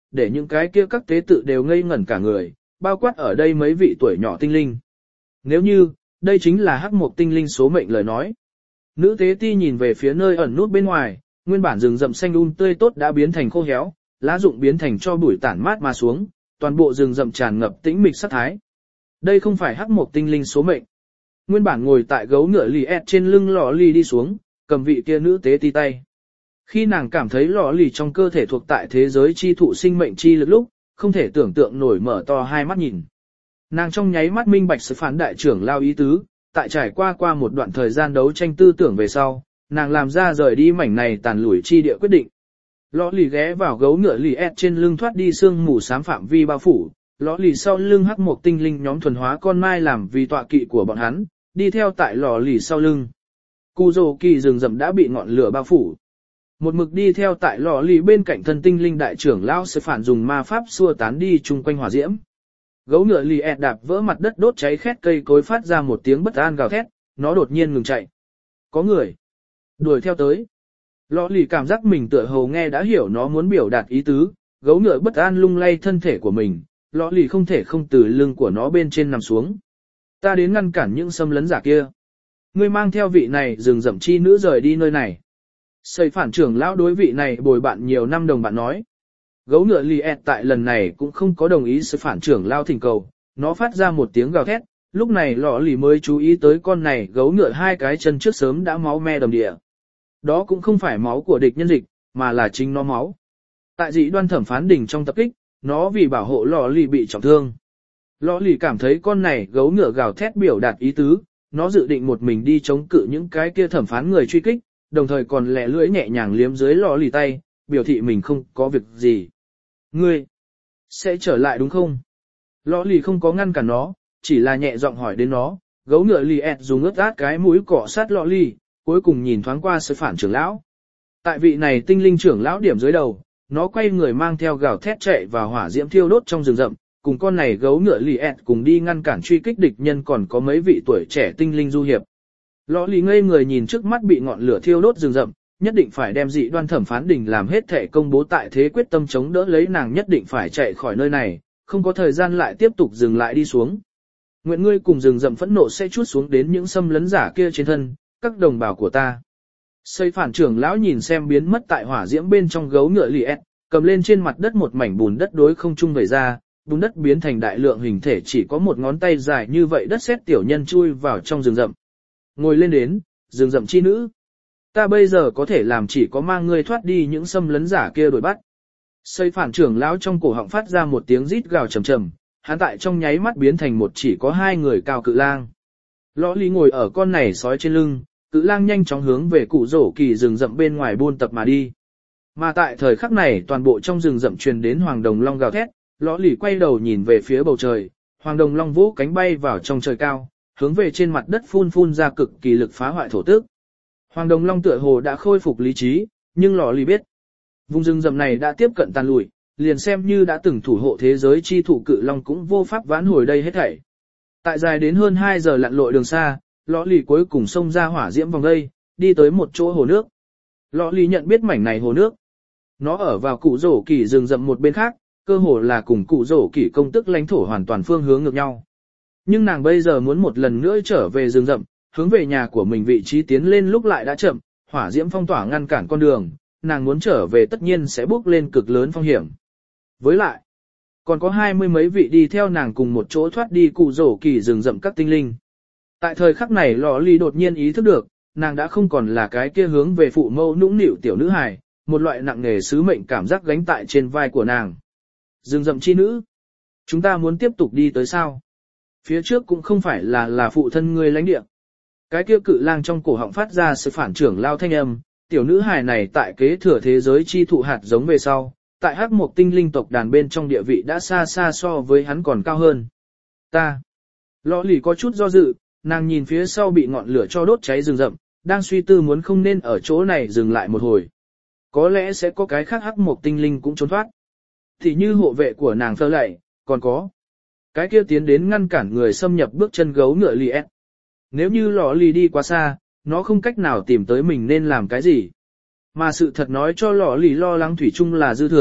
để những cái kia các tế tự đều ngây ngẩn cả người, bao quát ở đây mấy vị tuổi nhỏ tinh linh. Nếu như, đây chính là hắc mộc tinh linh số mệnh lời nói. Nữ tế ti nhìn về phía nơi ẩn nút bên ngoài, nguyên bản rừng rậm xanh um tươi tốt đã biến thành khô héo, lá rụng biến thành cho bụi tản mát mà xuống, toàn bộ rừng rậm tràn ngập tĩnh mịch sát thái. Đây không phải hắc mộc tinh linh số mệnh. Nguyên bản ngồi tại gấu ngựa lì ẹt trên lưng lọ lì đi xuống, cầm vị kia nữ tế ti tay. Khi nàng cảm thấy lọ lì trong cơ thể thuộc tại thế giới chi thụ sinh mệnh chi lực lúc, không thể tưởng tượng nổi mở to hai mắt nhìn. Nàng trong nháy mắt minh bạch sự phán đại trưởng lao ý tứ, tại trải qua qua một đoạn thời gian đấu tranh tư tưởng về sau, nàng làm ra rời đi mảnh này tàn lủi chi địa quyết định. Lọ lì ghé vào gấu ngựa lì ẹt trên lưng thoát đi sương mù xám phạm vi bao phủ, lọ lì sau lưng hắc một tinh linh nhóm thuần hóa con mai làm vì tọa kỵ của bọn hắn, đi theo tại lọ lì sau lưng. Cù rồ kỳ rừng rậm đã bị ngọn lửa bao phủ. Một mực đi theo tại lọ lì bên cạnh thân tinh linh đại trưởng lão sẽ phản dùng ma pháp xua tán đi chung quanh hỏa diễm. Gấu ngựa lì ẹt đạp vỡ mặt đất đốt cháy khét cây cối phát ra một tiếng bất an gào thét, nó đột nhiên ngừng chạy. Có người đuổi theo tới. Lọ lì cảm giác mình tựa hồ nghe đã hiểu nó muốn biểu đạt ý tứ, gấu ngựa bất an lung lay thân thể của mình, lọ lì không thể không từ lưng của nó bên trên nằm xuống. Ta đến ngăn cản những xâm lấn giả kia. Ngươi mang theo vị này rừng rậm chi nữ rời đi nơi này. Xây phản trưởng lão đối vị này bồi bạn nhiều năm đồng bạn nói. Gấu ngựa lì ẹt tại lần này cũng không có đồng ý sự phản trưởng lao thỉnh cầu, nó phát ra một tiếng gào thét, lúc này lọ lì mới chú ý tới con này gấu ngựa hai cái chân trước sớm đã máu me đầm địa. Đó cũng không phải máu của địch nhân dịch, mà là chính nó máu. Tại dị đoan thẩm phán đỉnh trong tập kích, nó vì bảo hộ lọ lì bị trọng thương. Lọ lì cảm thấy con này gấu ngựa gào thét biểu đạt ý tứ, nó dự định một mình đi chống cự những cái kia thẩm phán người truy kích, đồng thời còn lẹ lưỡi nhẹ nhàng liếm dưới lọ lì tay, biểu thị mình không có việc gì. Ngươi sẽ trở lại đúng không? Lọ lì không có ngăn cản nó, chỉ là nhẹ giọng hỏi đến nó. Gấu ngựa lì ẹt dùng ướt át cái mũi cọ sát lọ lì, cuối cùng nhìn thoáng qua sự phản trưởng lão. Tại vị này tinh linh trưởng lão điểm dưới đầu, nó quay người mang theo gào thét chạy vào hỏa diễm thiêu đốt trong rừng rậm, cùng con này gấu ngựa lì ẹt cùng đi ngăn cản truy kích địch nhân, còn có mấy vị tuổi trẻ tinh linh du hiệp. Lọ lì ngây người nhìn trước mắt bị ngọn lửa thiêu đốt rừng rậm, nhất định phải đem dị đoan thẩm phán đình làm hết thể công bố tại thế, quyết tâm chống đỡ lấy nàng nhất định phải chạy khỏi nơi này, không có thời gian lại tiếp tục dừng lại đi xuống. Nguyện ngươi cùng rừng rậm phẫn nộ sẽ chuốt xuống đến những xâm lấn giả kia trên thân, các đồng bào của ta. Xây phản trưởng lão nhìn xem biến mất tại hỏa diễm bên trong gấu ngựa lì ẹt, cầm lên trên mặt đất một mảnh bùn đất đối không trung vẩy ra, bùn đất biến thành đại lượng hình thể chỉ có một ngón tay dài như vậy đất sét tiểu nhân chui vào trong rừng rậm. Ngồi lên đến, rừng rậm chi nữ. Ta bây giờ có thể làm chỉ có mang ngươi thoát đi những xâm lấn giả kia đuổi bắt. Xây phản trưởng lão trong cổ họng phát ra một tiếng rít gào trầm trầm, hắn tại trong nháy mắt biến thành một chỉ có hai người cao cự lang. Lõ lý ngồi ở con này sói trên lưng, cự lang nhanh chóng hướng về cụ rổ kỳ rừng rậm bên ngoài buôn tập mà đi. Mà tại thời khắc này toàn bộ trong rừng rậm truyền đến hoàng đồng long gào thét, lõ lý quay đầu nhìn về phía bầu trời, hoàng đồng long vỗ cánh bay vào trong trời cao, hướng về trên mặt đất phun phun ra cực kỳ lực phá hoại thổ tức. Hoàng đồng long tựa hồ đã khôi phục lý trí, nhưng lò lì biết, vùng rừng rậm này đã tiếp cận tàn lụi, liền xem như đã từng thủ hộ thế giới chi thủ cự long cũng vô pháp vãn hồi đây hết thảy. Tại dài đến hơn hai giờ lặn lội đường xa, lò lì cuối cùng xông ra hỏa diễm vòng đây, đi tới một chỗ hồ nước. Lò lì nhận biết mảnh này hồ nước. Nó ở vào cụ rổ kỳ rừng rậm một bên khác, cơ hồ là cùng cụ rổ kỳ công tức lãnh thổ hoàn toàn phương hướng ngược nhau. Nhưng nàng bây giờ muốn một lần nữa trở về rừng rậm, hướng về nhà của mình vị trí tiến lên lúc lại đã chậm, hỏa diễm phong tỏa ngăn cản con đường, nàng muốn trở về tất nhiên sẽ bước lên cực lớn phong hiểm. Với lại, còn có hai mươi mấy vị đi theo nàng cùng một chỗ thoát đi cụ rổ kỳ rừng rậm các tinh linh. Tại thời khắc này lò ly đột nhiên ý thức được, nàng đã không còn là cái kia hướng về phụ mâu nũng nịu tiểu nữ hài, một loại nặng nề sứ mệnh cảm giác gánh tại trên vai của nàng. Rừng rậm chi nữ, chúng ta muốn tiếp tục đi tới sao? Phía trước cũng không phải là là phụ thân ngươi lãnh địa. Cái kia cự lang trong cổ họng phát ra sự phản trưởng lao thanh âm, tiểu nữ hài này tại kế thừa thế giới chi thụ hạt giống về sau, tại hắc mộc tinh linh tộc đàn bên trong địa vị đã xa xa so với hắn còn cao hơn. Ta, lõ lì có chút do dự, nàng nhìn phía sau bị ngọn lửa cho đốt cháy rừng rậm, đang suy tư muốn không nên ở chỗ này dừng lại một hồi. Có lẽ sẽ có cái khác hắc mộc tinh linh cũng trốn thoát. Thì như hộ vệ của nàng Phơ Lạy, còn có cái kia tiến đến ngăn cản người xâm nhập bước chân gấu ngựa lì ép. Nếu như lò lì đi quá xa, nó không cách nào tìm tới mình nên làm cái gì. Mà sự thật nói cho lò lì lo lắng thủy chung là dư thừa,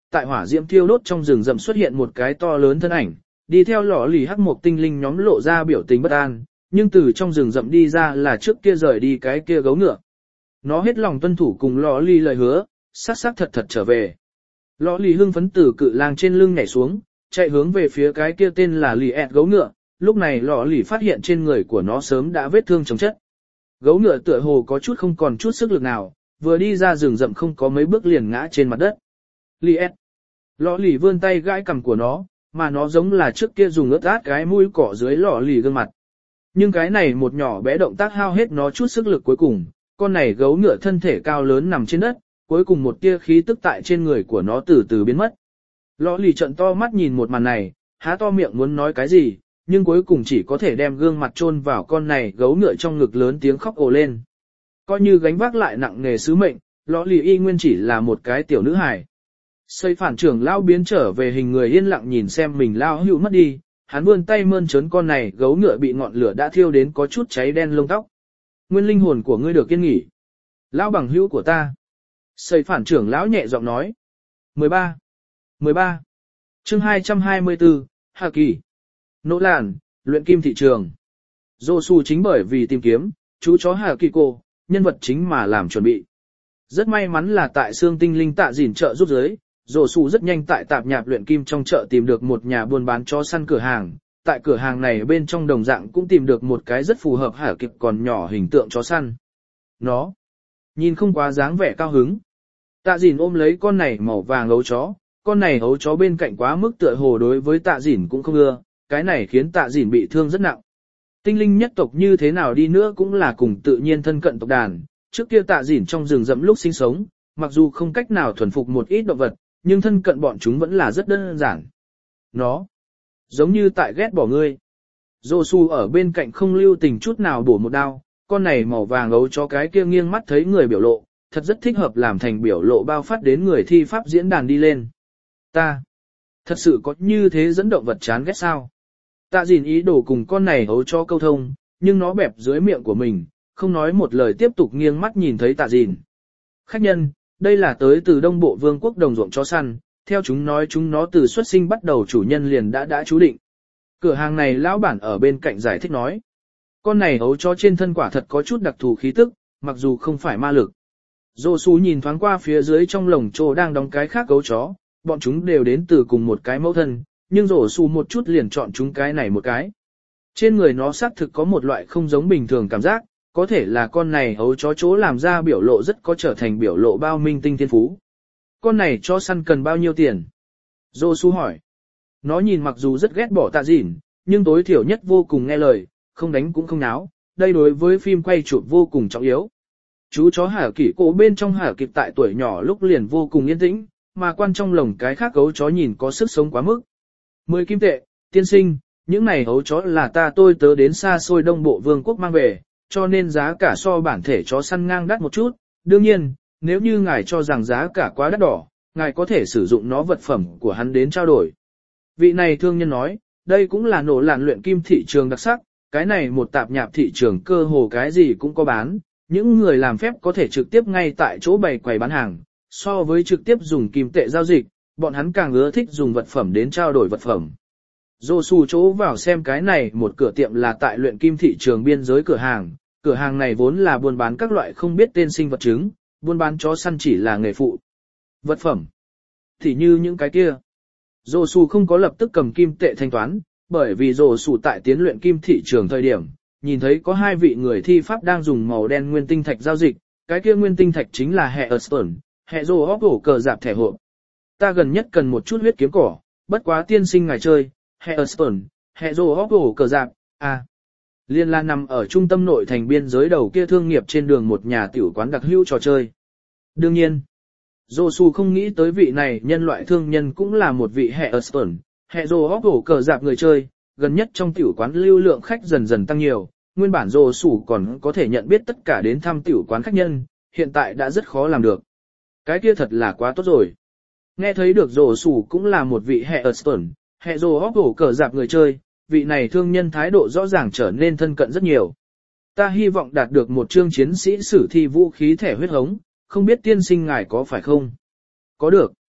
tại hỏa diễm thiêu đốt trong rừng rậm xuất hiện một cái to lớn thân ảnh, đi theo lọ lì hắc mộc tinh linh nhóm lộ ra biểu tình bất an, nhưng từ trong rừng rậm đi ra là trước kia rời đi cái kia gấu ngựa. Nó hết lòng tuân thủ cùng lọ lì lời hứa, sắc sắc thật thật trở về. Lọ lì hưng phấn từ cự lang trên lưng nhảy xuống, chạy hướng về phía cái kia tên là lì ẹt gấu ngựa, lúc này lọ lì phát hiện trên người của nó sớm đã vết thương chồng chất. Gấu ngựa tựa hồ có chút không còn chút sức lực nào, vừa đi ra rừng rậm không có mấy bước liền ngã trên mặt đất. Lì ẹt. Lọ lì vươn tay gãi cằm của nó, mà nó giống là trước kia dùng ướt át cái mũi cỏ dưới lọ lì gương mặt. Nhưng cái này một nhỏ bé động tác hao hết nó chút sức lực cuối cùng, con này gấu ngựa thân thể cao lớn nằm trên đất, cuối cùng một tia khí tức tại trên người của nó từ từ biến mất. Lọ lì trợn to mắt nhìn một màn này, há to miệng muốn nói cái gì, nhưng cuối cùng chỉ có thể đem gương mặt chôn vào con này gấu ngựa trong ngực lớn tiếng khóc ồ lên. Coi như gánh vác lại nặng nghề sứ mệnh, lọ lì y nguyên chỉ là một cái tiểu nữ hài. Xây phản trưởng lao biến trở về hình người yên lặng nhìn xem mình lao hữu mất đi, hắn vươn tay mơn trớn con này gấu ngựa bị ngọn lửa đã thiêu đến có chút cháy đen lông tóc. Nguyên linh hồn của ngươi được yên nghỉ. Lão bằng hữu của ta. Xây phản trưởng lão nhẹ giọng nói. mười ba. mười ba. Chương hai trăm hai mươi tư, Hà Kỳ. Nỗ làn, luyện kim thị trường. Dô su chính bởi vì tìm kiếm, chú chó Hà Kỳ cô, nhân vật chính mà làm chuẩn bị. Rất may mắn là tại xương tinh linh tạ dỉn chợ giúp giới, Dô su rất nhanh tại tạp nhạp luyện kim trong chợ tìm được một nhà buôn bán chó săn cửa hàng. Tại cửa hàng này bên trong đồng dạng cũng tìm được một cái rất phù hợp Hà Kỳ còn nhỏ hình tượng chó săn. Nó, nhìn không quá dáng vẻ cao hứng. Tạ dỉn ôm lấy con này màu vàng ấu chó, con này ấu chó bên cạnh quá mức tựa hồ đối với tạ dỉn cũng không ưa, cái này khiến tạ dỉn bị thương rất nặng. Tinh linh nhất tộc như thế nào đi nữa cũng là cùng tự nhiên thân cận tộc đàn, trước kia tạ dỉn trong rừng rậm lúc sinh sống, mặc dù không cách nào thuần phục một ít động vật, nhưng thân cận bọn chúng vẫn là rất đơn giản. Nó, giống như tại ghét bỏ ngươi. Dô su ở bên cạnh không lưu tình chút nào bổ một đao, con này màu vàng ấu chó cái kia nghiêng mắt thấy người biểu lộ, thật rất thích hợp làm thành biểu lộ bao phát đến người thi pháp diễn đàn đi lên. Ta, thật sự có như thế dẫn động vật chán ghét sao? Tạ dìn ý đồ cùng con này ấu chó câu thông, nhưng nó bẹp dưới miệng của mình, không nói một lời tiếp tục nghiêng mắt nhìn thấy tạ dìn. Khách nhân, đây là tới từ Đông Bộ Vương quốc đồng ruộng chó săn, theo chúng nói chúng nó từ xuất sinh bắt đầu chủ nhân liền đã đã chú định. Cửa hàng này lão bản ở bên cạnh giải thích nói. Con này ấu chó trên thân quả thật có chút đặc thù khí tức, mặc dù không phải ma lực. Dô su nhìn thoáng qua phía dưới trong lồng trô đang đóng cái khác gấu chó, bọn chúng đều đến từ cùng một cái mẫu thân, nhưng Dô su một chút liền chọn chúng cái này một cái. Trên người nó xác thực có một loại không giống bình thường cảm giác, có thể là con này ấu chó chỗ làm ra biểu lộ rất có trở thành biểu lộ bao minh tinh thiên phú. Con này chó săn cần bao nhiêu tiền? Dô su hỏi. Nó nhìn mặc dù rất ghét bỏ tạ dỉn, nhưng tối thiểu nhất vô cùng nghe lời, không đánh cũng không náo, đây đối với phim quay chụp vô cùng trọng yếu. Chú chó Hà Kỳ cổ bên trong Hà Kỳ tại tuổi nhỏ lúc liền vô cùng yên tĩnh, mà quan trong lồng cái khác gấu chó nhìn có sức sống quá mức. Mười kim tệ, tiên sinh, những này gấu chó là ta tôi tớ đến xa xôi Đông Bộ Vương quốc mang về, cho nên giá cả so bản thể chó săn ngang đắt một chút. Đương nhiên, nếu như ngài cho rằng giá cả quá đắt đỏ, ngài có thể sử dụng nó vật phẩm của hắn đến trao đổi. Vị này thương nhân nói, đây cũng là nổ làn luyện kim thị trường đặc sắc, cái này một tạp nhạp thị trường cơ hồ cái gì cũng có bán. Những người làm phép có thể trực tiếp ngay tại chỗ bày quầy bán hàng, so với trực tiếp dùng kim tệ giao dịch, bọn hắn càng ưa thích dùng vật phẩm đến trao đổi vật phẩm. Dô su chỗ vào xem cái này một cửa tiệm là tại luyện kim thị trường biên giới cửa hàng, cửa hàng này vốn là buôn bán các loại không biết tên sinh vật chứng, buôn bán chó săn chỉ là nghề phụ. Vật phẩm thì như những cái kia. Dô su không có lập tức cầm kim tệ thanh toán, bởi vì dô su tại tiến luyện kim thị trường thời điểm, nhìn thấy có hai vị người thi pháp đang dùng màu đen nguyên tinh thạch giao dịch, cái kia nguyên tinh thạch chính là hệ Erston, hệ rô hóc ổ cờ dạp thẻ hộp. Ta gần nhất cần một chút huyết kiếm cỏ, bất quá tiên sinh ngài chơi, hệ Erston, hệ rô hóc ổ cờ dạp, à. Liên la nằm ở trung tâm nội thành biên giới đầu kia thương nghiệp trên đường một nhà tiểu quán đặc hữu trò chơi. Đương nhiên, dô su không nghĩ tới vị này nhân loại thương nhân cũng là một vị hệ Erston, hệ rô hóc ổ cờ dạp người chơi. Gần nhất trong tiểu quán lưu lượng khách dần dần tăng nhiều, nguyên bản Dô Sủ còn có thể nhận biết tất cả đến thăm tiểu quán khách nhân, hiện tại đã rất khó làm được. Cái kia thật là quá tốt rồi. Nghe thấy được Dô Sủ cũng là một vị hệ Erston, hệ Dô hóc ổ cờ dạp người chơi, vị này thương nhân thái độ rõ ràng trở nên thân cận rất nhiều. Ta hy vọng đạt được một chương chiến sĩ sử thi vũ khí thẻ huyết hống, không biết tiên sinh ngài có phải không? Có được.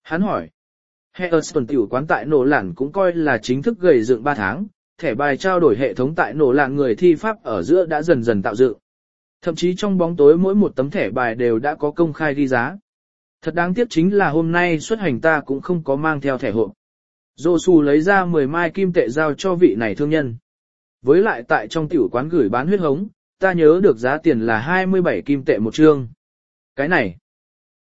Hắn hỏi. Hearthstone tiểu quán tại nổ lản cũng coi là chính thức gầy dựng ba tháng, thẻ bài trao đổi hệ thống tại nổ lản người thi pháp ở giữa đã dần dần tạo dựng. Thậm chí trong bóng tối mỗi một tấm thẻ bài đều đã có công khai ghi giá. Thật đáng tiếc chính là hôm nay xuất hành ta cũng không có mang theo thẻ hộp. Dô Sù lấy ra mười mai kim tệ giao cho vị này thương nhân. Với lại tại trong tiểu quán gửi bán huyết hống, ta nhớ được giá tiền là hai mươi bảy kim tệ một trương. Cái này,